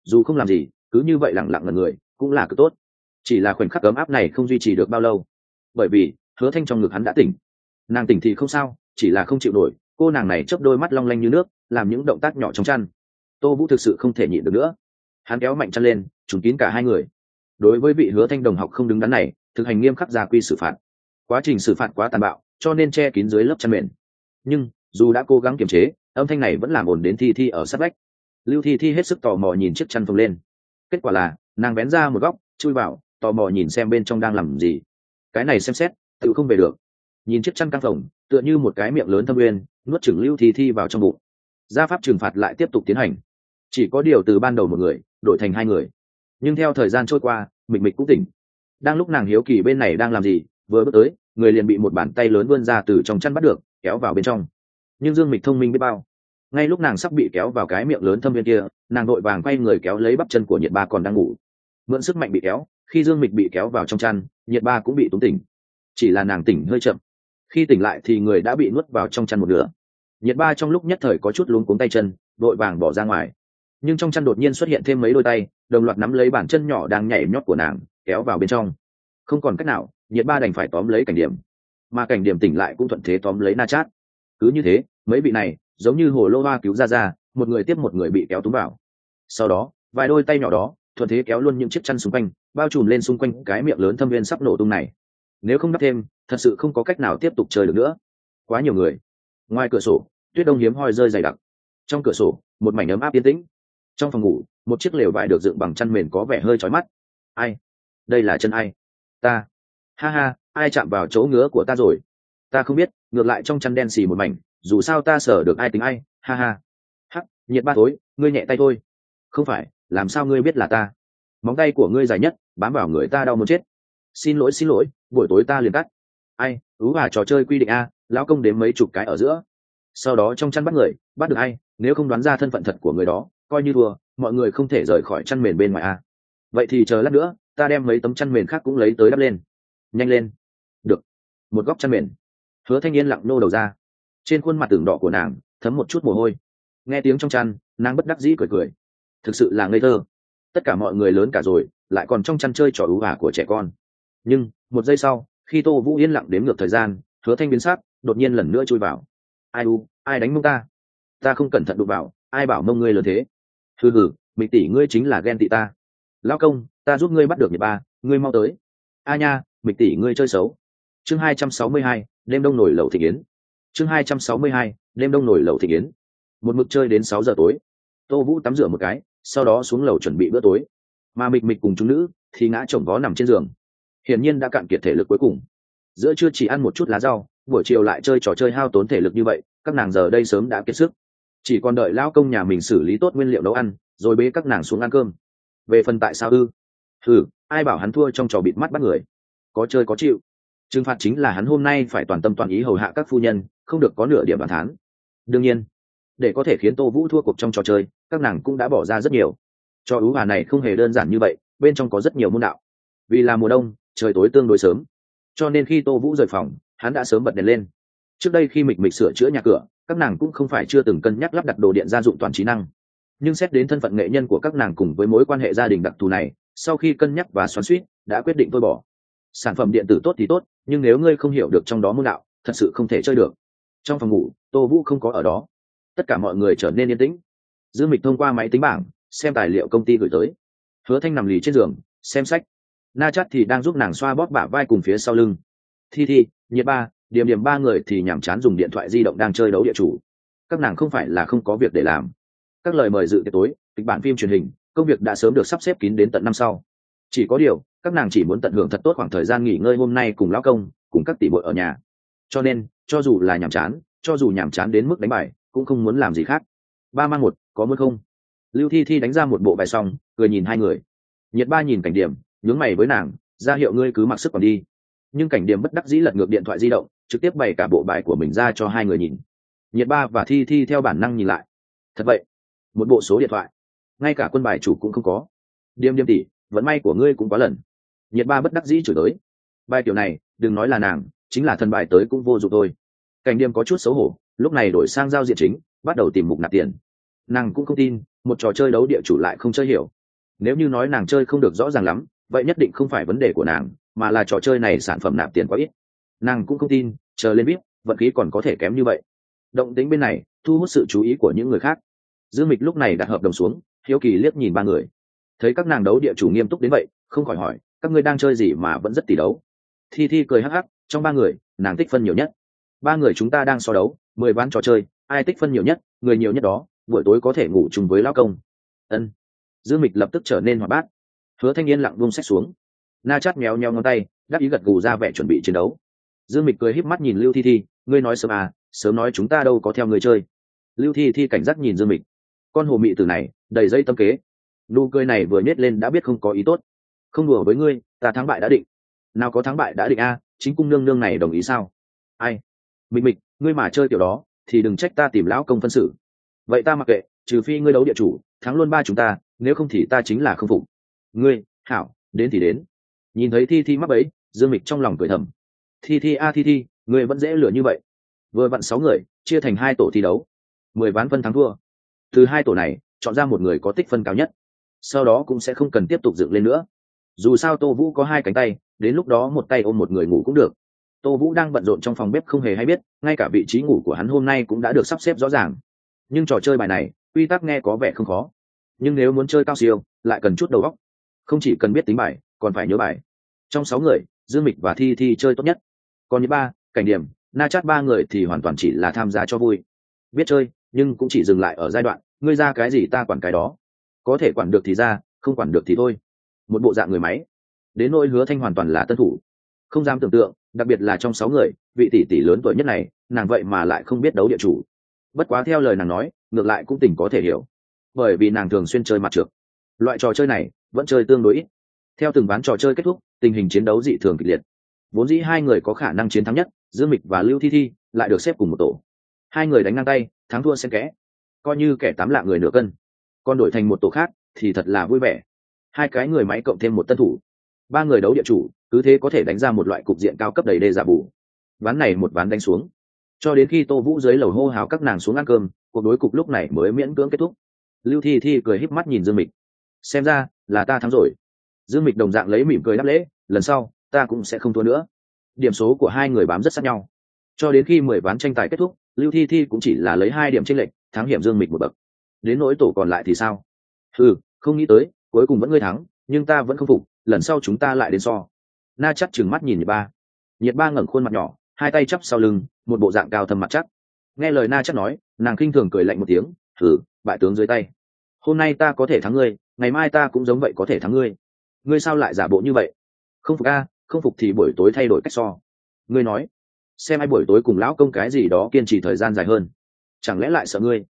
dù không làm gì cứ như vậy lẳng lặng ngần người cũng là cực tốt. Chỉ là khoảnh khắc ấm áp này không duy trì được bao lâu, bởi vì Hứa Thanh trong ngực hắn đã tỉnh. Nàng tỉnh thì không sao, chỉ là không chịu nổi, cô nàng này chớp đôi mắt long lanh như nước, làm những động tác nhỏ trong chăn. Tô Vũ thực sự không thể nhịn được nữa, hắn kéo mạnh chăn lên trùm kín cả hai người. Đối với vị Hứa Thanh đồng học không đứng đắn này, thực hành nghiêm khắc gia quy xử phạt. Quá trình xử phạt quá tàn bạo, cho nên che kín dưới lớp chăn mền. Nhưng dù đã cố gắng kiềm chế, âm thanh này vẫn làm ồn đến Thi Thi ở sát vách. Lưu Thi Thi hết sức tò mò nhìn chiếc chăn phồng lên. Kết quả là nàng bén ra một góc chui vào, tò mò nhìn xem bên trong đang làm gì. Cái này xem xét tự không về được, nhìn chiếc chăn căng phồng tựa như một cái miệng lớn thâm uyên, nuốt chửng Lưu Thi Thi vào trong bụng. Gia pháp trừng phạt lại tiếp tục tiến hành, chỉ có điều từ ban đầu một người đổi thành hai người. Nhưng theo thời gian trôi qua, Mịch Mịch cũng tỉnh. Đang lúc nàng hiếu kỳ bên này đang làm gì, vừa bước tới, người liền bị một bàn tay lớn vươn ra từ trong chăn bắt được, kéo vào bên trong. Nhưng Dương Mịch thông minh biết bao, ngay lúc nàng sắp bị kéo vào cái miệng lớn thâm viên kia, nàng đội vàng quay người kéo lấy bắp chân của Nhiệt Ba còn đang ngủ, mượn sức mạnh bị kéo. Khi Dương Mịch bị kéo vào trong chăn, Nhiệt Ba cũng bị túng tỉnh, chỉ là nàng tỉnh hơi chậm. Khi tỉnh lại thì người đã bị nuốt vào trong chăn một nửa. Nhiệt Ba trong lúc nhất thời có chút luống cuống tay chân, đội vàng bỏ ra ngoài. Nhưng trong chăn đột nhiên xuất hiện thêm mấy đôi tay, đồng loạt nắm lấy bàn chân nhỏ đang nhảy nhót của nàng, kéo vào bên trong. Không còn cách nào, Nhiệt Ba đành phải tóm lấy Cảnh Điểm, mà Cảnh Điểm tỉnh lại cũng thuận thế tóm lấy Na Chát. Cứ như thế, mấy vị này giống như hồ lô hoa cứu ra, một người tiếp một người bị kéo túm vào. Sau đó vài đôi tay nhỏ đó thuận thế kéo luôn những chiếc chăn xung quanh, bao trùm lên xung quanh cái miệng lớn thâm viên sắp nổ tung này. Nếu không đắp thêm, thật sự không có cách nào tiếp tục chơi được nữa, quá nhiều người. Ngoài cửa sổ, tuyết đông hiếm hoi rơi dày đặc. Trong cửa sổ, một mảnh ấm áp yên tĩnh. Trong phòng ngủ, một chiếc lều vải được dựng bằng chăn mền có vẻ hơi chói mắt. Ai? Đây là chân ai? Ta. Ha ha, ai chạm vào chỗ ngứa của ta rồi? Ta không biết, ngược lại trong chăn đen xì một mảnh, dù sao ta sở được ai tính ai. Ha ha. Hắc, Nhiệt Ba thối, ngươi nhẹ tay thôi. Không phải, làm sao ngươi biết là ta? Móng tay của ngươi dài nhất, bám vào người ta đau muốn chết. Xin lỗi, buổi tối ta liền cắt. Ai? Trò chơi quy định a, lão công đếm mấy chục cái ở giữa. Sau đó trong chăn bắt người, bắt được ai, nếu không đoán ra thân phận thật của người đó, coi như thua, mọi người không thể rời khỏi chăn mền bên ngoài a. Vậy thì chờ lát nữa, ta đem mấy tấm chăn mền khác cũng lấy tới đắp lên. Nhanh lên. Được. Một góc chăn mền. Hứa Thanh Yên lặng nô đầu ra, trên khuôn mặt tưởng đỏ của nàng thấm một chút mồ hôi. Nghe tiếng trong chăn, nàng bất đắc dĩ cười cười, thực sự là ngây thơ. Tất cả mọi người lớn cả rồi, lại còn trong chăn chơi trò của trẻ con. Nhưng một giây sau, khi Tô Vũ yên lặng đếm ngược thời gian, Hứa Thanh biến sắc, đột nhiên lần nữa chui vào. Ai đánh mông ta? Ta không cẩn thận đụng vào, ai bảo mông ngươi lớn thế? Hừ, Mịch tỷ ngươi chính là ghen tị ta. Lão công, ta giúp ngươi bắt được Nhiệt Ba, ngươi mau tới. A nha, Mịch tỷ ngươi chơi xấu. Chương 262, đêm đông nổi lẩu thịt yến. Chương 262, đêm đông nổi lẩu thịt yến. Một mực chơi đến 6 giờ tối. Tô Vũ tắm rửa một cái, sau đó xuống lầu chuẩn bị bữa tối. Mà Mịch Mịch cùng chúng nữ thì ngã chồng vó nằm trên giường. Hiển nhiên đã cạn kiệt thể lực cuối cùng. Giữa trưa chỉ ăn một chút lá rau, buổi chiều lại chơi trò chơi hao tốn thể lực như vậy, các nàng giờ đây sớm đã kiệt sức. Chỉ còn đợi lão công nhà mình xử lý tốt nguyên liệu nấu ăn, rồi bế các nàng xuống ăn cơm. Về phần tại sao ai bảo hắn thua trong trò bịt mắt bắt người. Có chơi có chịu. Trừng phạt chính là hắn hôm nay phải toàn tâm toàn ý hầu hạ các phu nhân, không được có nửa điểm bàn thán. Đương nhiên, để có thể khiến Tô Vũ thua cuộc trong trò chơi, các nàng cũng đã bỏ ra rất nhiều. Trò này không hề đơn giản như vậy, bên trong có rất nhiều môn đạo. Vì là mùa đông, trời tối tương đối sớm, cho nên khi Tô Vũ rời phòng, hắn đã sớm bật đèn lên. Trước đây khi Mịch Mịch sửa chữa nhà cửa, các nàng cũng không phải chưa từng cân nhắc lắp đặt đồ điện gia dụng toàn trí năng. Nhưng xét đến thân phận nghệ nhân của các nàng cùng với mối quan hệ gia đình đặc thù này, sau khi cân nhắc và xoắn xuýt, đã quyết định thôi bỏ. Sản phẩm điện tử tốt thì tốt, nhưng nếu ngươi không hiểu được trong đó môn đạo, thật sự không thể chơi được. Trong phòng ngủ, Tô Vũ không có ở đó. Tất cả mọi người trở nên yên tĩnh. Dương Mịch thông qua máy tính bảng xem tài liệu công ty gửi tới. Hứa Thanh nằm lì trên giường xem sách. Na Chát thì đang giúp nàng xoa bóp bả vai cùng phía sau lưng. Thi, Nhiệt Ba, Điểm ba người thì nhàm chán dùng điện thoại di động đang chơi đấu địa chủ. Các nàng không phải là không có việc để làm. Các lời mời dự tiệc tối, kịch bản phim truyền hình, công việc đã sớm được sắp xếp kín đến tận năm sau. Chỉ có điều, các nàng chỉ muốn tận hưởng thật tốt khoảng thời gian nghỉ ngơi hôm nay cùng lão công, cùng các tỷ muội ở nhà. Cho nên, cho dù nhàm chán đến mức đánh bài, cũng không muốn làm gì khác. 3-1, có muốn không? Lưu Thi đánh ra một bộ bài xong, cười nhìn hai người. Nhiệt Ba nhìn Cảnh Điểm, nhướng mày với nàng, ra hiệu ngươi cứ mặc sức còn đi. Nhưng Cảnh Điểm bất đắc dĩ lật ngược điện thoại di động, trực tiếp bày cả bộ bài của mình ra cho hai người nhìn. Nhiệt Ba và Thi theo bản năng nhìn lại. Thật vậy, một bộ số điện thoại, ngay cả quân bài chủ cũng không có. Điềm tỷ, vận may của ngươi cũng quá lần. Nhiệt Ba bất đắc dĩ chửi tới. Bài kiểu này, đừng nói là nàng, chính là thần bài tới cũng vô dụng thôi. Cảnh Điềm có chút xấu hổ, lúc này đổi sang giao diện chính, bắt đầu tìm mục nạp tiền. Nàng cũng không tin, một trò chơi đấu địa chủ lại không chơi hiểu. Nếu như nói nàng chơi không được rõ ràng lắm, vậy nhất định không phải vấn đề của nàng, mà là trò chơi này sản phẩm nạp tiền quá ít. Nàng cũng không tin chờ lên biết vận khí còn có thể kém như vậy. Động tính bên này thu hút sự chú ý của những người khác. Dương Mịch lúc này đặt hợp đồng xuống, hiếu kỳ liếc nhìn ba người, thấy các nàng đấu địa chủ nghiêm túc đến vậy, không khỏi hỏi, các ngươi đang chơi gì mà vẫn rất tỷ đấu? Thi Thi cười hắc hắc, trong ba người nàng tích phân nhiều nhất. Ba người chúng ta đang so đấu 10 ván trò chơi, ai tích phân nhiều nhất, người nhiều nhất đó buổi tối có thể ngủ chung với lão công. Ân. Dương Mịch lập tức trở nên hoạt bát. Hứa Thanh Yên lặng buông sách xuống. Na Chát méo méo ngón tay, đáp ý gật gù ra vẻ chuẩn bị chiến đấu. Dương Mịch cười híp mắt nhìn Lưu Thi Thi, ngươi nói sớm à, sớm nói chúng ta đâu có theo người chơi. Lưu Thi Thi cảnh giác nhìn Dương Mịch, con hồ mị tử này đầy dây tâm kế, nụ cười này vừa nhếch lên đã biết không có ý tốt. Không đùa với ngươi, ta thắng bại đã định. Nào có thắng bại đã định a, chính cung nương nương này đồng ý sao? Ai? Mịch Mịch, ngươi mà chơi kiểu đó thì đừng trách ta tìm lão công phân xử. Vậy ta mặc kệ, trừ phi ngươi đấu địa chủ thắng luôn ba chúng ta, nếu không thì ta chính là không phục. Ngươi, hảo, đến thì đến. Nhìn thấy Thi Thi mắc bẫy, Dương Mịch trong lòng cười thầm. Thi Thi a Thi Thi, ngươi vẫn dễ lừa như vậy. Vừa vặn 6 người chia thành 2 tổ thi đấu, 10 ván phân thắng thua. Từ 2 tổ này chọn ra một người có tích phân cao nhất, sau đó cũng sẽ không cần tiếp tục dựng lên nữa. Dù sao Tô Vũ có 2 cánh tay, đến lúc đó một tay ôm một người ngủ cũng được. Tô Vũ đang bận rộn trong phòng bếp không hề hay biết, ngay cả vị trí ngủ của hắn hôm nay cũng đã được sắp xếp rõ ràng. Nhưng trò chơi bài này quy tắc nghe có vẻ không khó, nhưng nếu muốn chơi cao siêu lại cần chút đầu óc, không chỉ cần biết tính bài còn phải nhớ bài. Trong 6 người, Dương Mịch và Thi Thi chơi tốt nhất, còn như ba Cảnh Điểm, Na Chát ba người thì hoàn toàn chỉ là tham gia cho vui, biết chơi nhưng cũng chỉ dừng lại ở giai đoạn ngươi ra cái gì ta quản cái đó, có thể quản được thì ra, không quản được thì thôi. Một bộ dạng người máy. Đến nỗi Hứa Thanh hoàn toàn là tân thủ, không dám tưởng tượng, đặc biệt là trong 6 người, vị tỷ tỷ lớn tuổi nhất này, nàng vậy mà lại không biết đấu địa chủ. Bất quá theo lời nàng nói, ngược lại cũng tình có thể hiểu, bởi vì nàng thường xuyên chơi mặt trược, loại trò chơi này vẫn chơi tương đối ít. Theo từng ván trò chơi kết thúc, tình hình chiến đấu dị thường kịch liệt. Vốn dĩ 2 người có khả năng chiến thắng nhất, Dương Mịch và Lưu Thi Thi, lại được xếp cùng một tổ. 2 người đánh ngang tay, thắng thua xen kẽ, coi như kẻ 8 lạ người nửa cân. Còn đổi thành một tổ khác thì thật là vui vẻ. 2 cái người máy cộng thêm một tân thủ, 3 người đấu địa chủ, cứ thế có thể đánh ra một loại cục diện cao cấp đầy đê giả bù. Ván này một ván đánh xuống, cho đến khi Tô Vũ dưới lầu hô hào các nàng xuống ăn cơm, cuộc đối cục lúc này mới miễn cưỡng kết thúc. Lưu Thi Thi cười híp mắt nhìn Dương Mịch, xem ra là ta thắng rồi. Dương Mịch đồng dạng lấy mỉm cười đáp lễ, lần sau ta cũng sẽ không thua nữa. Điểm số của 2 người bám rất sát nhau, cho đến khi 10 ván tranh tài kết thúc, Lưu Thi Thi cũng chỉ là lấy 2 điểm chênh lệch thắng hiểm Dương Mịch một bậc. Đến nỗi tổ còn lại thì sao? Không nghĩ tới cuối cùng vẫn ngươi thắng, nhưng ta vẫn không phục, lần sau chúng ta lại đến so. Na Chát trừng mắt nhìn Nhiệt Ba ngẩng khuôn mặt nhỏ, 2 tay chắp sau lưng, một bộ dạng cao thâm mặt chắc. Nghe lời Na Chát nói, nàng khinh thường cười lạnh một tiếng, bại tướng dưới tay. Hôm nay ta có thể thắng ngươi, ngày mai ta cũng giống vậy có thể thắng ngươi. Ngươi sao lại giả bộ như vậy? Không phục a, không phục thì buổi tối thay đổi cách so. Ngươi nói, xem ai buổi tối cùng lão công cái gì đó kiên trì thời gian dài hơn, chẳng lẽ lại sợ ngươi?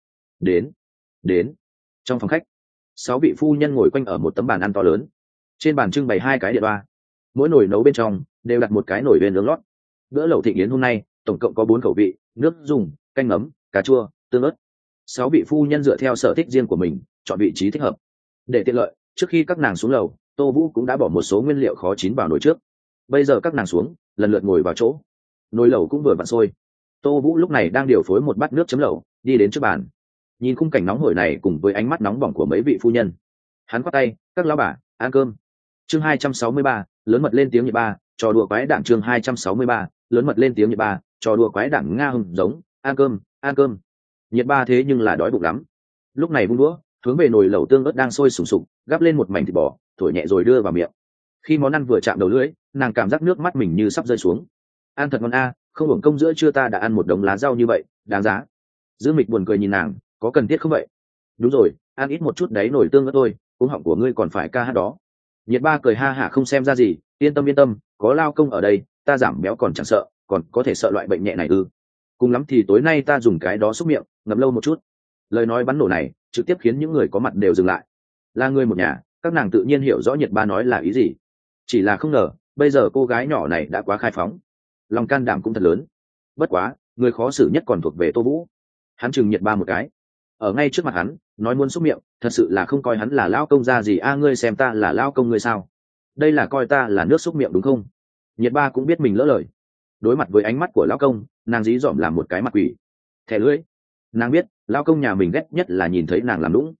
Đến. Trong phòng khách, 6 vị phu nhân ngồi quanh ở một tấm bàn ăn to lớn, trên bàn trưng bày 2 cái điện ba, mỗi nồi nấu bên trong đều đặt một cái nồi bên nướng lót. Bữa lẩu thịnh yến hôm nay tổng cộng có 4 khẩu vị, nước dùng, canh ngấm, cà chua, tương ớt. 6 vị phu nhân dựa theo sở thích riêng của mình chọn vị trí thích hợp. Để tiện lợi, trước khi các nàng xuống lầu, Tô Vũ cũng đã bỏ một số nguyên liệu khó chín vào nồi trước. Bây giờ các nàng xuống, lần lượt ngồi vào chỗ. Nồi lẩu cũng vừa vặn sôi. Tô Vũ lúc này đang điều phối một bát nước chấm lẩu, đi đến trước bàn. Nhìn khung cảnh nóng hổi này cùng với ánh mắt nóng bỏng của mấy vị phu nhân, hắn quát tay, các lão bà, ăn cơm. Chương 263, lớn mật lên tiếng Nhiệt Ba, trò đùa quái đản. Chương 263, lớn mật lên tiếng Nhiệt Ba, trò đùa quái đản. Nga hùng giống, ăn cơm. Nhiệt Ba thế nhưng là đói bụng lắm. Lúc này vung đũa, hướng về nồi lẩu tương ớt đang sôi sùng sục, gắp lên một mảnh thịt bò, thổi nhẹ rồi đưa vào miệng. Khi món ăn vừa chạm đầu lưỡi, nàng cảm giác nước mắt mình như sắp rơi xuống. Ăn thật ngon a, không hưởng công giữa trưa ta đã ăn một đống lá rau như vậy, đáng giá. Dương Mịch buồn cười nhìn nàng, có cần thiết không vậy? Đúng rồi, ăn ít một chút đấy, nồi tương ớt thôi, cuống họng của ngươi còn phải ca hát đó. Nhiệt Ba cười ha hả không xem ra gì, yên tâm, có lao công ở đây, ta giảm béo còn chẳng sợ, còn có thể sợ loại bệnh nhẹ này ư? Cùng lắm thì tối nay ta dùng cái đó xúc miệng, ngậm lâu một chút. Lời nói bắn nổ này trực tiếp khiến những người có mặt đều dừng lại. Là người một nhà, các nàng tự nhiên hiểu rõ Nhiệt Ba nói là ý gì. Chỉ là không ngờ, bây giờ cô gái nhỏ này đã quá khai phóng, lòng can đảm cũng thật lớn. Bất quá, người khó xử nhất còn thuộc về Tô Vũ. Hắn chừng Nhiệt Ba một cái, ở ngay trước mặt hắn nói muốn xúc miệng, thật sự là không coi hắn là lao công ra gì a, ngươi xem ta là lao công ngươi sao? Đây là coi ta là nước xúc miệng đúng không? Nhiệt Ba cũng biết mình lỡ lời, đối mặt với ánh mắt của lao công, nàng dí dỏm làm một cái mặt quỷ, thẻ lưỡi. Nàng biết lao công nhà mình ghét nhất là nhìn thấy nàng làm lũng,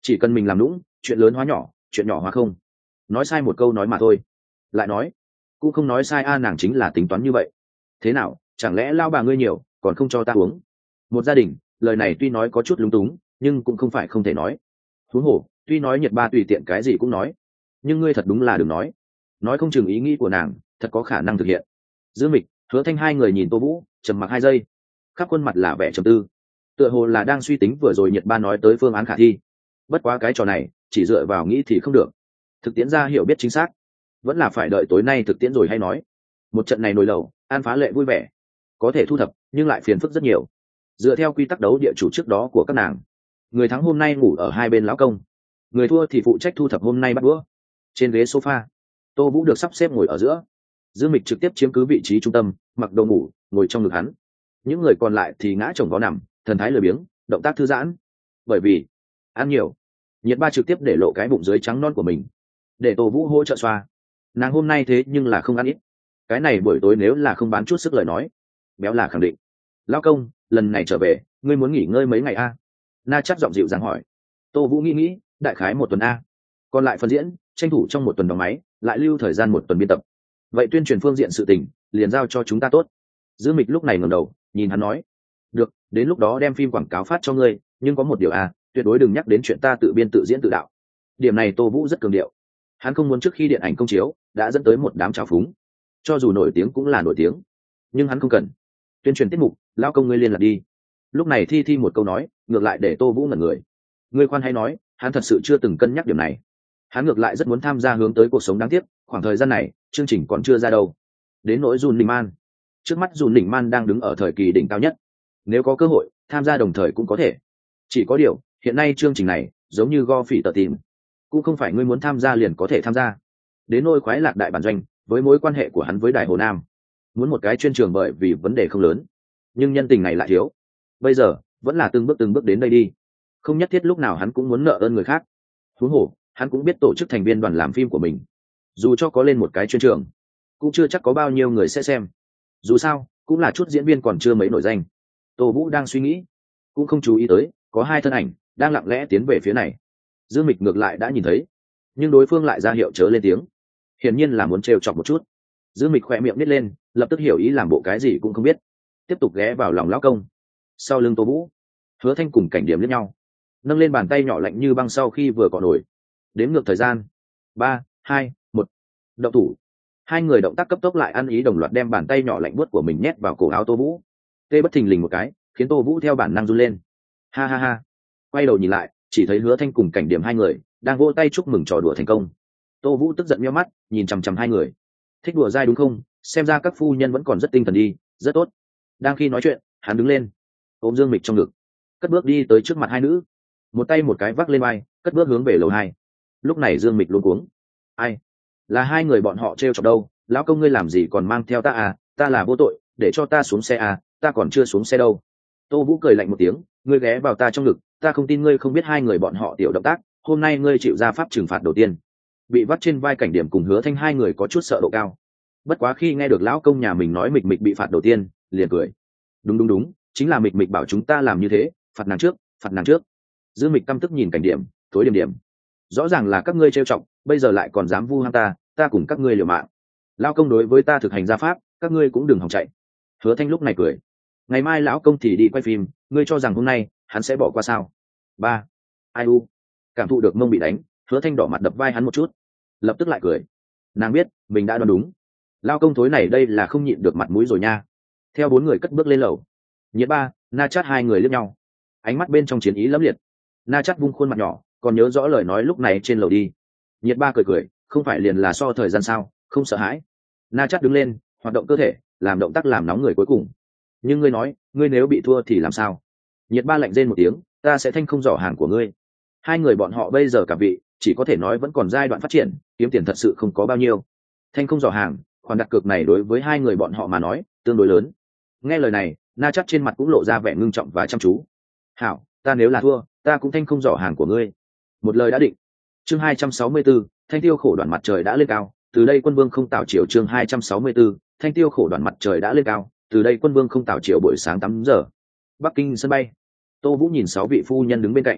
chỉ cần mình làm lũng, chuyện lớn hóa nhỏ, chuyện nhỏ hóa không. Nói sai một câu nói mà thôi. Lại nói cũng không nói sai a, nàng chính là tính toán như vậy. Thế nào, chẳng lẽ lao bà ngươi nhiều còn không cho ta uống? Một gia đình, lời này tuy nói có chút lúng túng, nhưng cũng không phải không thể nói. Huống hồ, tuy nói Nhiệt Ba tùy tiện cái gì cũng nói, nhưng ngươi thật đúng là đừng nói không chừng ý nghĩ của nàng thật có khả năng thực hiện. Dương Mịch, Hứa Thanh hai người nhìn Tô Vũ, trầm mặc 2 giây, khắp khuôn mặt là vẻ trầm tư, tựa hồ là đang suy tính vừa rồi Nhiệt Ba nói tới phương án khả thi. Bất quá cái trò này chỉ dựa vào nghĩ thì không được, thực tiễn ra hiểu biết chính xác, vẫn là phải đợi tối nay thực tiễn rồi hay nói. Một trận này nồi lẩu ăn phá lệ vui vẻ, có thể thu thập nhưng lại phiền phức rất nhiều. Dựa theo quy tắc đấu địa chủ trước đó của các nàng, người thắng hôm nay ngủ ở hai bên lão công, người thua thì phụ trách thu thập hôm nay bắt bữa. Trên ghế sofa, Tô Vũ được sắp xếp ngồi ở giữa, Dương Mịch trực tiếp chiếm cứ vị trí trung tâm, mặc đồ ngủ ngồi trong ngực hắn. Những người còn lại thì ngã chồng vó nằm, thần thái lười biếng, động tác thư giãn. Bởi vì ăn nhiều, Nhiệt Ba trực tiếp để lộ cái bụng dưới trắng non của mình, để Tô Vũ hỗ trợ xoa. Nàng hôm nay thế nhưng là không ăn ít, cái này buổi tối nếu là không bán chút sức lời nói, béo là khẳng định. Lão công, lần này trở về ngươi muốn nghỉ ngơi mấy ngày a? Na chắc giọng dịu dàng hỏi. Tô Vũ nghĩ, đại khái 1 tuần a, còn lại phần diễn tranh thủ trong 1 tuần đóng máy, lại lưu thời gian 1 tuần biên tập. Vậy tuyên truyền phương diện sự tình liền giao cho chúng ta tốt. Dương Mịch lúc này ngẩng đầu nhìn hắn nói, được, đến lúc đó đem phim quảng cáo phát cho ngươi, nhưng có một điều a, tuyệt đối đừng nhắc đến chuyện ta tự biên tự diễn tự đạo. Điểm này Tô Vũ rất cường điệu, hắn không muốn trước khi điện ảnh công chiếu đã dẫn tới một đám trào phúng. Cho dù nổi tiếng cũng là nổi tiếng, nhưng hắn không cần. Tuyên truyền tiết mục, lao công ngươi liên lạc đi. Lúc này Thi một câu nói ngược lại để Tô Vũ ngẩn người. Ngươi khoan hay nói, hắn thật sự chưa từng cân nhắc điểm này. Hắn ngược lại rất muốn tham gia hướng tới cuộc sống, đáng tiếc khoảng thời gian này chương trình còn chưa ra đâu. Đến nỗi Dùn Đình Man, trước mắt Dùn Đình Man đang đứng ở thời kỳ đỉnh cao nhất, nếu có cơ hội tham gia đồng thời cũng có thể. Chỉ có điều hiện nay chương trình này giống như go phỉ tờ tìm, cũng không phải ngươi muốn tham gia liền có thể tham gia. Đến nỗi khoái lạc đại bản doanh, với mối quan hệ của hắn với Đài Hồ Nam, muốn một cái chuyên trường bởi vì vấn đề không lớn, nhưng nhân tình này lại thiếu. Bây giờ vẫn là từng bước đến đây đi, không nhất thiết lúc nào hắn cũng muốn nợ ơn người khác. Huống hồ hắn cũng biết tổ chức thành viên đoàn làm phim của mình, dù cho có lên một cái chuyên trường cũng chưa chắc có bao nhiêu người sẽ xem, dù sao cũng là chút diễn viên còn chưa mấy nổi danh. Tô Vũ đang suy nghĩ, cũng không chú ý tới có 2 thân ảnh đang lặng lẽ tiến về phía này. Dương Mịch ngược lại đã nhìn thấy, nhưng đối phương lại ra hiệu chớ lên tiếng, hiển nhiên là muốn trêu chọc một chút. Dương Mịch khỏe miệng nít lên, lập tức hiểu ý làm bộ cái gì cũng không biết, tiếp tục ghé vào lòng lão công. Sau lưng Tô Vũ, Hứa Thanh cùng Cảnh Điểm liếc nhau, nâng lên bàn tay nhỏ lạnh như băng sau khi vừa cọ nổi. Đếm ngược thời gian, 3, 2, 1, động thủ. Hai người động tác cấp tốc lại ăn ý, đồng loạt đem bàn tay nhỏ lạnh buốt của mình nhét vào cổ áo Tô Vũ. Tê bất thình lình một cái, khiến Tô Vũ theo bản năng run lên. Ha ha ha. Quay đầu nhìn lại, chỉ thấy Hứa Thanh cùng Cảnh Điểm hai người đang vỗ tay chúc mừng trò đùa thành công. Tô Vũ tức giận nhíu mắt, nhìn chằm chằm hai người. Thích đùa dai đúng không? Xem ra các phu nhân vẫn còn rất tinh thần đi, rất tốt. Đang khi nói chuyện, hắn đứng lên, ôm Dương Mịch trong ngực, cất bước đi tới trước mặt hai nữ, một tay một cái vác lên vai, cất bước hướng về lầu 2. Lúc này Dương Mịch luống cuống. Ai? Là hai người bọn họ trêu chọc đâu? Lão công ngươi làm gì còn mang theo ta à? Ta là vô tội, để cho ta xuống xe à? Ta còn chưa xuống xe đâu. Tô Vũ cười lạnh một tiếng, ngươi ghé vào ta trong ngực, ta không tin ngươi không biết hai người bọn họ tiểu động tác, hôm nay ngươi chịu ra pháp trừng phạt đầu tiên. Bị vắt trên vai Cảnh Điểm cùng Hứa Thanh hai người có chút sợ độ cao. Bất quá khi nghe được lão công nhà mình nói Mịch bị phạt đầu tiên, liền cười. Đúng, chính là Mịch bảo chúng ta làm như thế, phạt nàng trước. Dương Mịch căm tức nhìn Cảnh Điểm, thối điểm. Rõ ràng là các ngươi trêu chọc, bây giờ lại còn dám vu ham ta cùng các ngươi liều mạng. Lão công đối với ta thực hành gia pháp, các ngươi cũng đừng hòng chạy. Hứa Thanh lúc này cười. Ngày mai lão công thì đi quay phim, ngươi cho rằng hôm nay hắn sẽ bỏ qua sao? 3. Ai u. Cảm thụ được mông bị đánh, Hứa Thanh đỏ mặt đập vai hắn một chút, lập tức lại cười. Nàng biết mình đã đoán đúng, lao công thối này đây là không nhịn được mặt mũi rồi nha. Theo 4 người cất bước lên lầu, Nhiệt Ba, Na Chát hai người liếc nhau, ánh mắt bên trong chiến ý lẫm liệt. Na Chát vung khuôn mặt nhỏ, còn nhớ rõ lời nói lúc này trên lầu đi. Nhiệt Ba cười, không phải liền là so thời gian sao, không sợ hãi. Na Chát đứng lên, hoạt động cơ thể, làm động tác làm nóng người cuối cùng. Nhưng ngươi nói, ngươi nếu bị thua thì làm sao? Nhiệt Ba lạnh rên một tiếng, ta sẽ thanh không giỏ hàng của ngươi. Hai người bọn họ bây giờ cả vị, chỉ có thể nói vẫn còn giai đoạn phát triển, kiếm tiền thật sự không có bao nhiêu. Thanh không giỏ hàng, khoản đặt cược này đối với hai người bọn họ mà nói tương đối lớn. Nghe lời này, Na Chắc trên mặt cũng lộ ra vẻ ngưng trọng và chăm chú. Hảo, ta nếu là thua, ta cũng thanh không giỏ hàng của ngươi. Một lời đã định. Chương 264, thanh tiêu khổ đoạn mặt trời đã lên cao, từ đây quân vương không tảo chiều. Chương 264, thanh tiêu khổ đoạn mặt trời đã lên cao, từ đây quân vương không tảo chiều. Buổi sáng 8 giờ, Bắc Kinh sân bay. Tô Vũ nhìn 6 vị phu nhân đứng bên cạnh,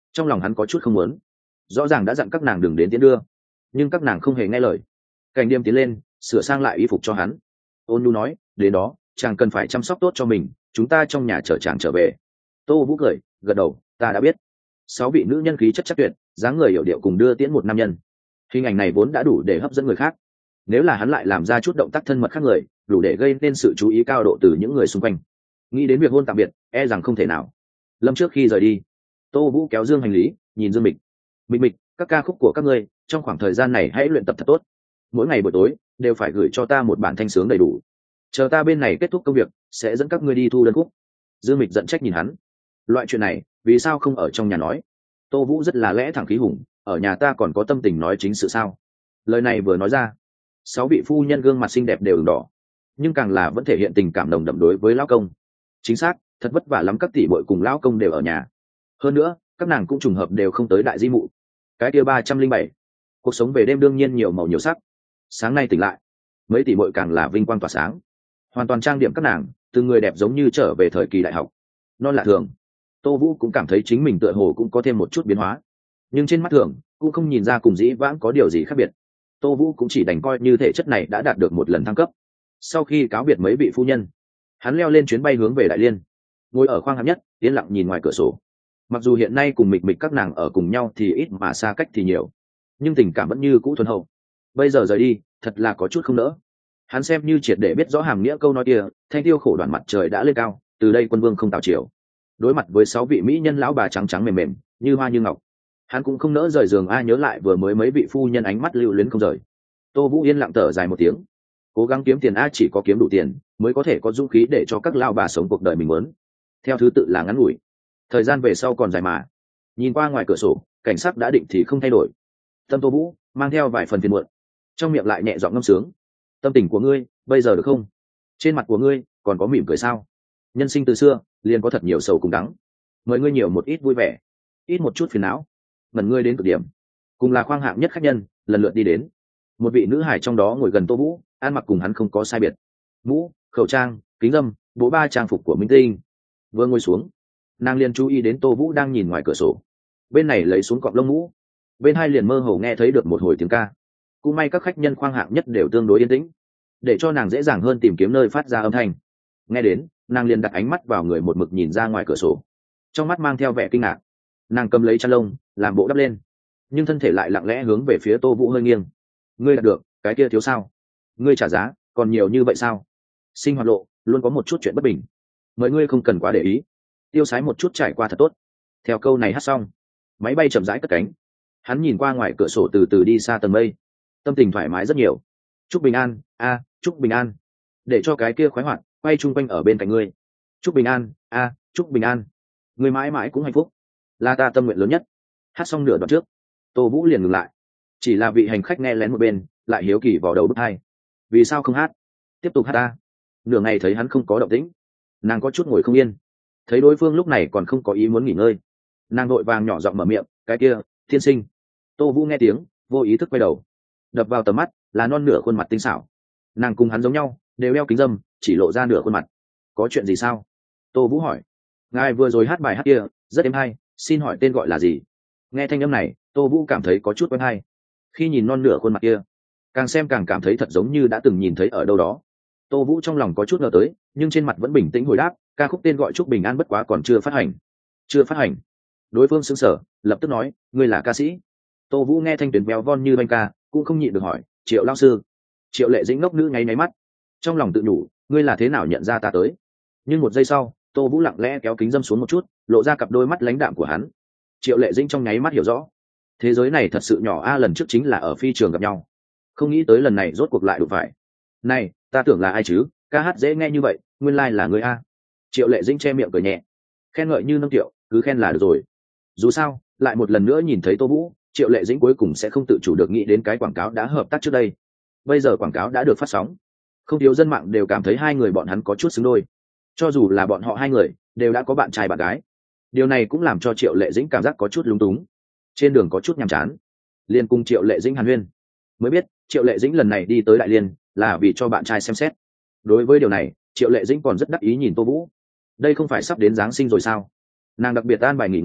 trong lòng hắn có chút không muốn. Rõ ràng đã dặn các nàng đừng đến tiễn đưa, nhưng các nàng không hề nghe lời. Cảnh Điềm tiến lên sửa sang lại y phục cho hắn. Ôn nhu nói, đến đó chàng cần phải chăm sóc tốt cho mình, chúng ta trong nhà chở chàng trở về. Tô Vũ cười gật đầu, ta đã biết. 6 vị nữ nhân khí chất chắc tuyệt, dáng người hiểu điệu cùng đưa tiễn một nam nhân. Hình ảnh này vốn đã đủ để hấp dẫn người khác, nếu là hắn lại làm ra chút động tác thân mật khác người, đủ để gây nên sự chú ý cao độ từ những người xung quanh. Nghĩ đến việc hôn tạm biệt, e rằng không thể nào. Lâm trước khi rời đi, Tô Vũ kéo dương hành lý, nhìn Dương Mịch. Mịch, các ca khúc của các ngươi trong khoảng thời gian này hãy luyện tập thật tốt, mỗi ngày buổi tối đều phải gửi cho ta một bản thanh sướng đầy đủ, chờ ta bên này kết thúc công việc sẽ dẫn các ngươi đi thu đơn khúc. Dương Mịch giận trách nhìn hắn, loại chuyện này vì sao không ở trong nhà nói? Tô Vũ rất là lẽ thẳng khí hùng, ở nhà ta còn có tâm tình nói chính sự sao? Lời này vừa nói ra, 6 vị phu nhân gương mặt xinh đẹp đều ửng đỏ, nhưng càng là vẫn thể hiện tình cảm nồng đậm đối với lão công. Chính xác, thật vất vả lắm, các tỷ muội cùng lão công đều ở nhà, hơn nữa các nàng cũng trùng hợp đều không tới đại di mụ. Cái kia 307, cuộc sống về đêm đương nhiên nhiều màu nhiều sắc. Sáng nay tỉnh lại, mấy tỷ muội càng là vinh quang tỏa sáng, hoàn toàn trang điểm các nàng, từng người đẹp giống như trở về thời kỳ đại học. Non lạ thường, Tô Vũ cũng cảm thấy chính mình tựa hồ cũng có thêm một chút biến hóa, nhưng trên mắt thường cũng không nhìn ra cùng dĩ vãng có điều gì khác biệt. Tô Vũ cũng chỉ đành coi như thể chất này đã đạt được một lần thăng cấp. Sau khi cáo biệt mấy vị phu nhân, hắn leo lên chuyến bay hướng về Đại Liên, ngồi ở khoang hạng nhất, yên lặng nhìn ngoài cửa sổ. Mặc dù hiện nay cùng Mịch các nàng ở cùng nhau thì ít mà xa cách thì nhiều, nhưng tình cảm vẫn như cũ thuần hậu. Bây giờ rời đi thật là có chút không nỡ. Hắn xem như triệt để biết rõ hàm nghĩa câu nói kia, thanh tiêu khổ đoạn mặt trời đã lên cao, từ đây quân vương không tào chiều. Đối mặt với 6 vị mỹ nhân lão bà trắng trắng mềm mềm như hoa như ngọc, hắn cũng không nỡ rời giường. Ai nhớ lại vừa mới mấy vị phu nhân ánh mắt lưu luyến không rời. Tô Vũ yên lặng thở dài một tiếng, cố gắng kiếm tiền, chỉ có kiếm đủ tiền mới có thể có dũng khí để cho các lão bà sống cuộc đời mình muốn. Theo thứ tự là ngắn ngủi, thời gian về sau còn dài mà. Nhìn qua ngoài cửa sổ, cảnh sắc đã định thì không thay đổi. Tâm Tô Vũ mang theo vài phần phiền muộn, trong miệng lại nhẹ giọng ngâm sướng. Tâm tình của ngươi bây giờ được không? Trên mặt của ngươi còn có mỉm cười sao? Nhân sinh từ xưa liền có thật nhiều sầu cùng đắng, mời ngươi nhiều một ít vui vẻ, ít một chút phiền não. Ngẩn ngươi đến cực điểm, cùng là khoang hạng nhất khách nhân lần lượt đi đến. Một vị nữ hải trong đó ngồi gần Tô Vũ, ăn mặc cùng hắn không có sai biệt, mũ, khẩu trang, kính dâm, bộ ba trang phục của minh tinh. Vừa ngồi xuống, nàng liền chú ý đến Tô Vũ đang nhìn ngoài cửa sổ, bên này lấy xuống cọng lông mũ, bên hai liền mơ hồ nghe thấy được một hồi tiếng ca. Cũng may các khách nhân khoang hạng nhất đều tương đối yên tĩnh, để cho nàng dễ dàng hơn tìm kiếm nơi phát ra âm thanh. Nghe đến, nàng liền đặt ánh mắt vào người một mực nhìn ra ngoài cửa sổ, trong mắt mang theo vẻ kinh ngạc. Nàng cầm lấy chăn lông làm bộ đắp lên, nhưng thân thể lại lặng lẽ hướng về phía Tô Vũ hơi nghiêng. Ngươi đạt được cái kia thiếu sao? Ngươi trả giá còn nhiều như vậy sao? Sinh hoạt lộ luôn có một chút chuyện bất bình, mời ngươi không cần quá để ý, tiêu sái một chút trải qua thật tốt. Theo câu này hát xong, máy bay chậm rãi cất cánh. Hắn nhìn qua ngoài cửa sổ từ từ đi xa tầng mây, tâm tình thoải mái rất nhiều. Chúc bình an, chúc bình an, để cho cái kia khoái hoạt quay chung quanh ở bên cạnh ngươi. Chúc bình an, chúc bình an, ngươi mãi mãi cũng hạnh phúc, là ta tâm nguyện lớn nhất. Hát xong nửa đoạn trước, Tô Vũ liền ngừng lại, chỉ là vị hành khách nghe lén một bên lại hiếu kỳ vào đầu bức hai. Vì sao không hát? Tiếp tục hát ta. Nửa ngày thấy hắn không có động tĩnh, nàng có chút ngồi không yên. Thấy đối phương lúc này còn không có ý muốn nghỉ ngơi, nàng vội vàng nhỏ giọng mở miệng, cái kia tiên sinh. Tô Vũ nghe tiếng vô ý thức quay đầu, đập vào tầm mắt là non nửa khuôn mặt tinh xảo. Nàng cùng hắn giống nhau, đều đeo kính dâm, chỉ lộ ra nửa khuôn mặt. Có chuyện gì sao? Tô Vũ hỏi. Ngài vừa rồi hát bài hát kia rất êm hay, xin hỏi tên gọi là gì? Nghe thanh âm này, Tô Vũ cảm thấy có chút quen hay. Khi nhìn non nửa khuôn mặt kia, càng xem càng cảm thấy thật giống như đã từng nhìn thấy ở đâu đó. Tô Vũ trong lòng có chút ngờ tới, nhưng trên mặt vẫn bình tĩnh hồi đáp, ca khúc tên gọi Chúc Bình An, bất quá còn chưa phát hành. Chưa phát hành? Đối phương sững sờ, lập tức nói, ngươi là ca sĩ? Tô Vũ nghe thanh tuyến béo von như banh ca, cũng không nhịn được hỏi, Triệu lao sư. Triệu Lệ Dĩnh ngốc nữ ngáy mắt, trong lòng tự nhủ, ngươi là thế nào nhận ra ta tới? Nhưng một giây sau, Tô Vũ lặng lẽ kéo kính dâm xuống một chút, lộ ra cặp đôi mắt lãnh đạm của hắn. Triệu Lệ Dĩnh trong nháy mắt hiểu rõ, thế giới này thật sự nhỏ. Lần trước chính là ở phi trường gặp nhau, không nghĩ tới lần này rốt cuộc lại đụng phải. Này, ta tưởng là ai chứ, ca hát dễ nghe như vậy, nguyên lai là người a. Triệu Lệ Dĩnh che miệng cười nhẹ, khen ngợi như nâng tiệu, cứ khen là được rồi. Dù sao lại một lần nữa nhìn thấy Tô Vũ, Triệu Lệ Dĩnh cuối cùng sẽ không tự chủ được nghĩ đến cái quảng cáo đã hợp tác trước đây. Bây giờ quảng cáo đã được phát sóng, không thiếu dân mạng đều cảm thấy hai người bọn hắn có chút xứng đôi. Cho dù là bọn họ hai người đều đã có bạn trai bạn gái, điều này cũng làm cho Triệu Lệ Dĩnh cảm giác có chút lúng túng. Trên đường có chút nhàm chán, liền cùng Triệu Lệ Dĩnh hàn huyên, mới biết Triệu Lệ Dĩnh lần này đi tới Đại Liên là vì cho bạn trai xem xét. Đối với điều này, Triệu Lệ Dĩnh còn rất đắc ý nhìn Tô Vũ. Đây không phải sắp đến Giáng sinh rồi sao? Nàng đặc biệt an bài nghỉ ngơi,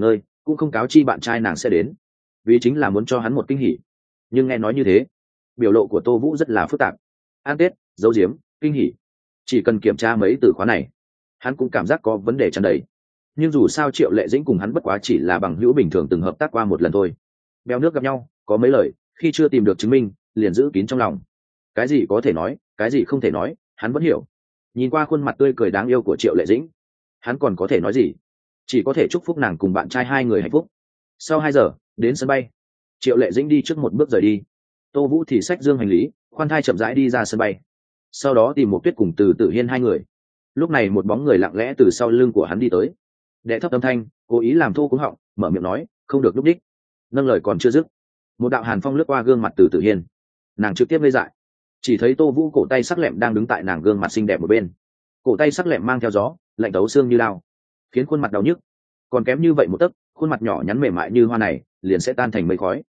cũng không cáo chi bạn trai nàng sẽ đến, vì chính là muốn cho hắn một kinh hỉ. Nhưng nghe nói như thế, biểu lộ của Tô Vũ rất là phức tạp. Ăn Tết, dấu diếm, kinh hỉ, chỉ cần kiểm tra mấy từ khóa này, hắn cũng cảm giác có vấn đề tràn đầy. Nhưng dù sao Triệu Lệ Dĩnh cùng hắn bất quá chỉ là bằng hữu bình thường từng hợp tác qua một lần thôi. Bèo nước gặp nhau, có mấy lời, khi chưa tìm được chứng minh, liền giữ kín trong lòng. Cái gì có thể nói, cái gì không thể nói, hắn vẫn hiểu. Nhìn qua khuôn mặt tươi cười đáng yêu của Triệu Lệ Dĩnh, hắn còn có thể nói gì? Chỉ có thể chúc phúc nàng cùng bạn trai hai người hạnh phúc. Sau 2 giờ, đến sân bay. Triệu Lệ Dĩnh đi trước một bước rời đi. Tô Vũ thì xách dương hành lý, khoan thai chậm rãi đi ra sân bay. Sau đó tìm một Tuyết cùng Từ Tử Hiên hai người. Lúc này một bóng người lặng lẽ từ sau lưng của hắn đi tới. Đệ thấp âm thanh, cố ý làm thô cúng họng, mở miệng nói, không được lúc đích. Nâng lời còn chưa dứt, một đạo hàn phong lướt qua gương mặt Từ Tử Hiên. Nàng trực tiếp ngây dại, chỉ thấy Tô Vũ cổ tay sắc lẹm đang đứng tại nàng gương mặt xinh đẹp một bên. Cổ tay sắc lẹm mang theo gió, lạnh tấu xương như lao, khiến khuôn mặt đau nhức. Còn kém như vậy một tấc, khuôn mặt nhỏ nhắn mềm mại như hoa này liền sẽ tan thành mây khói.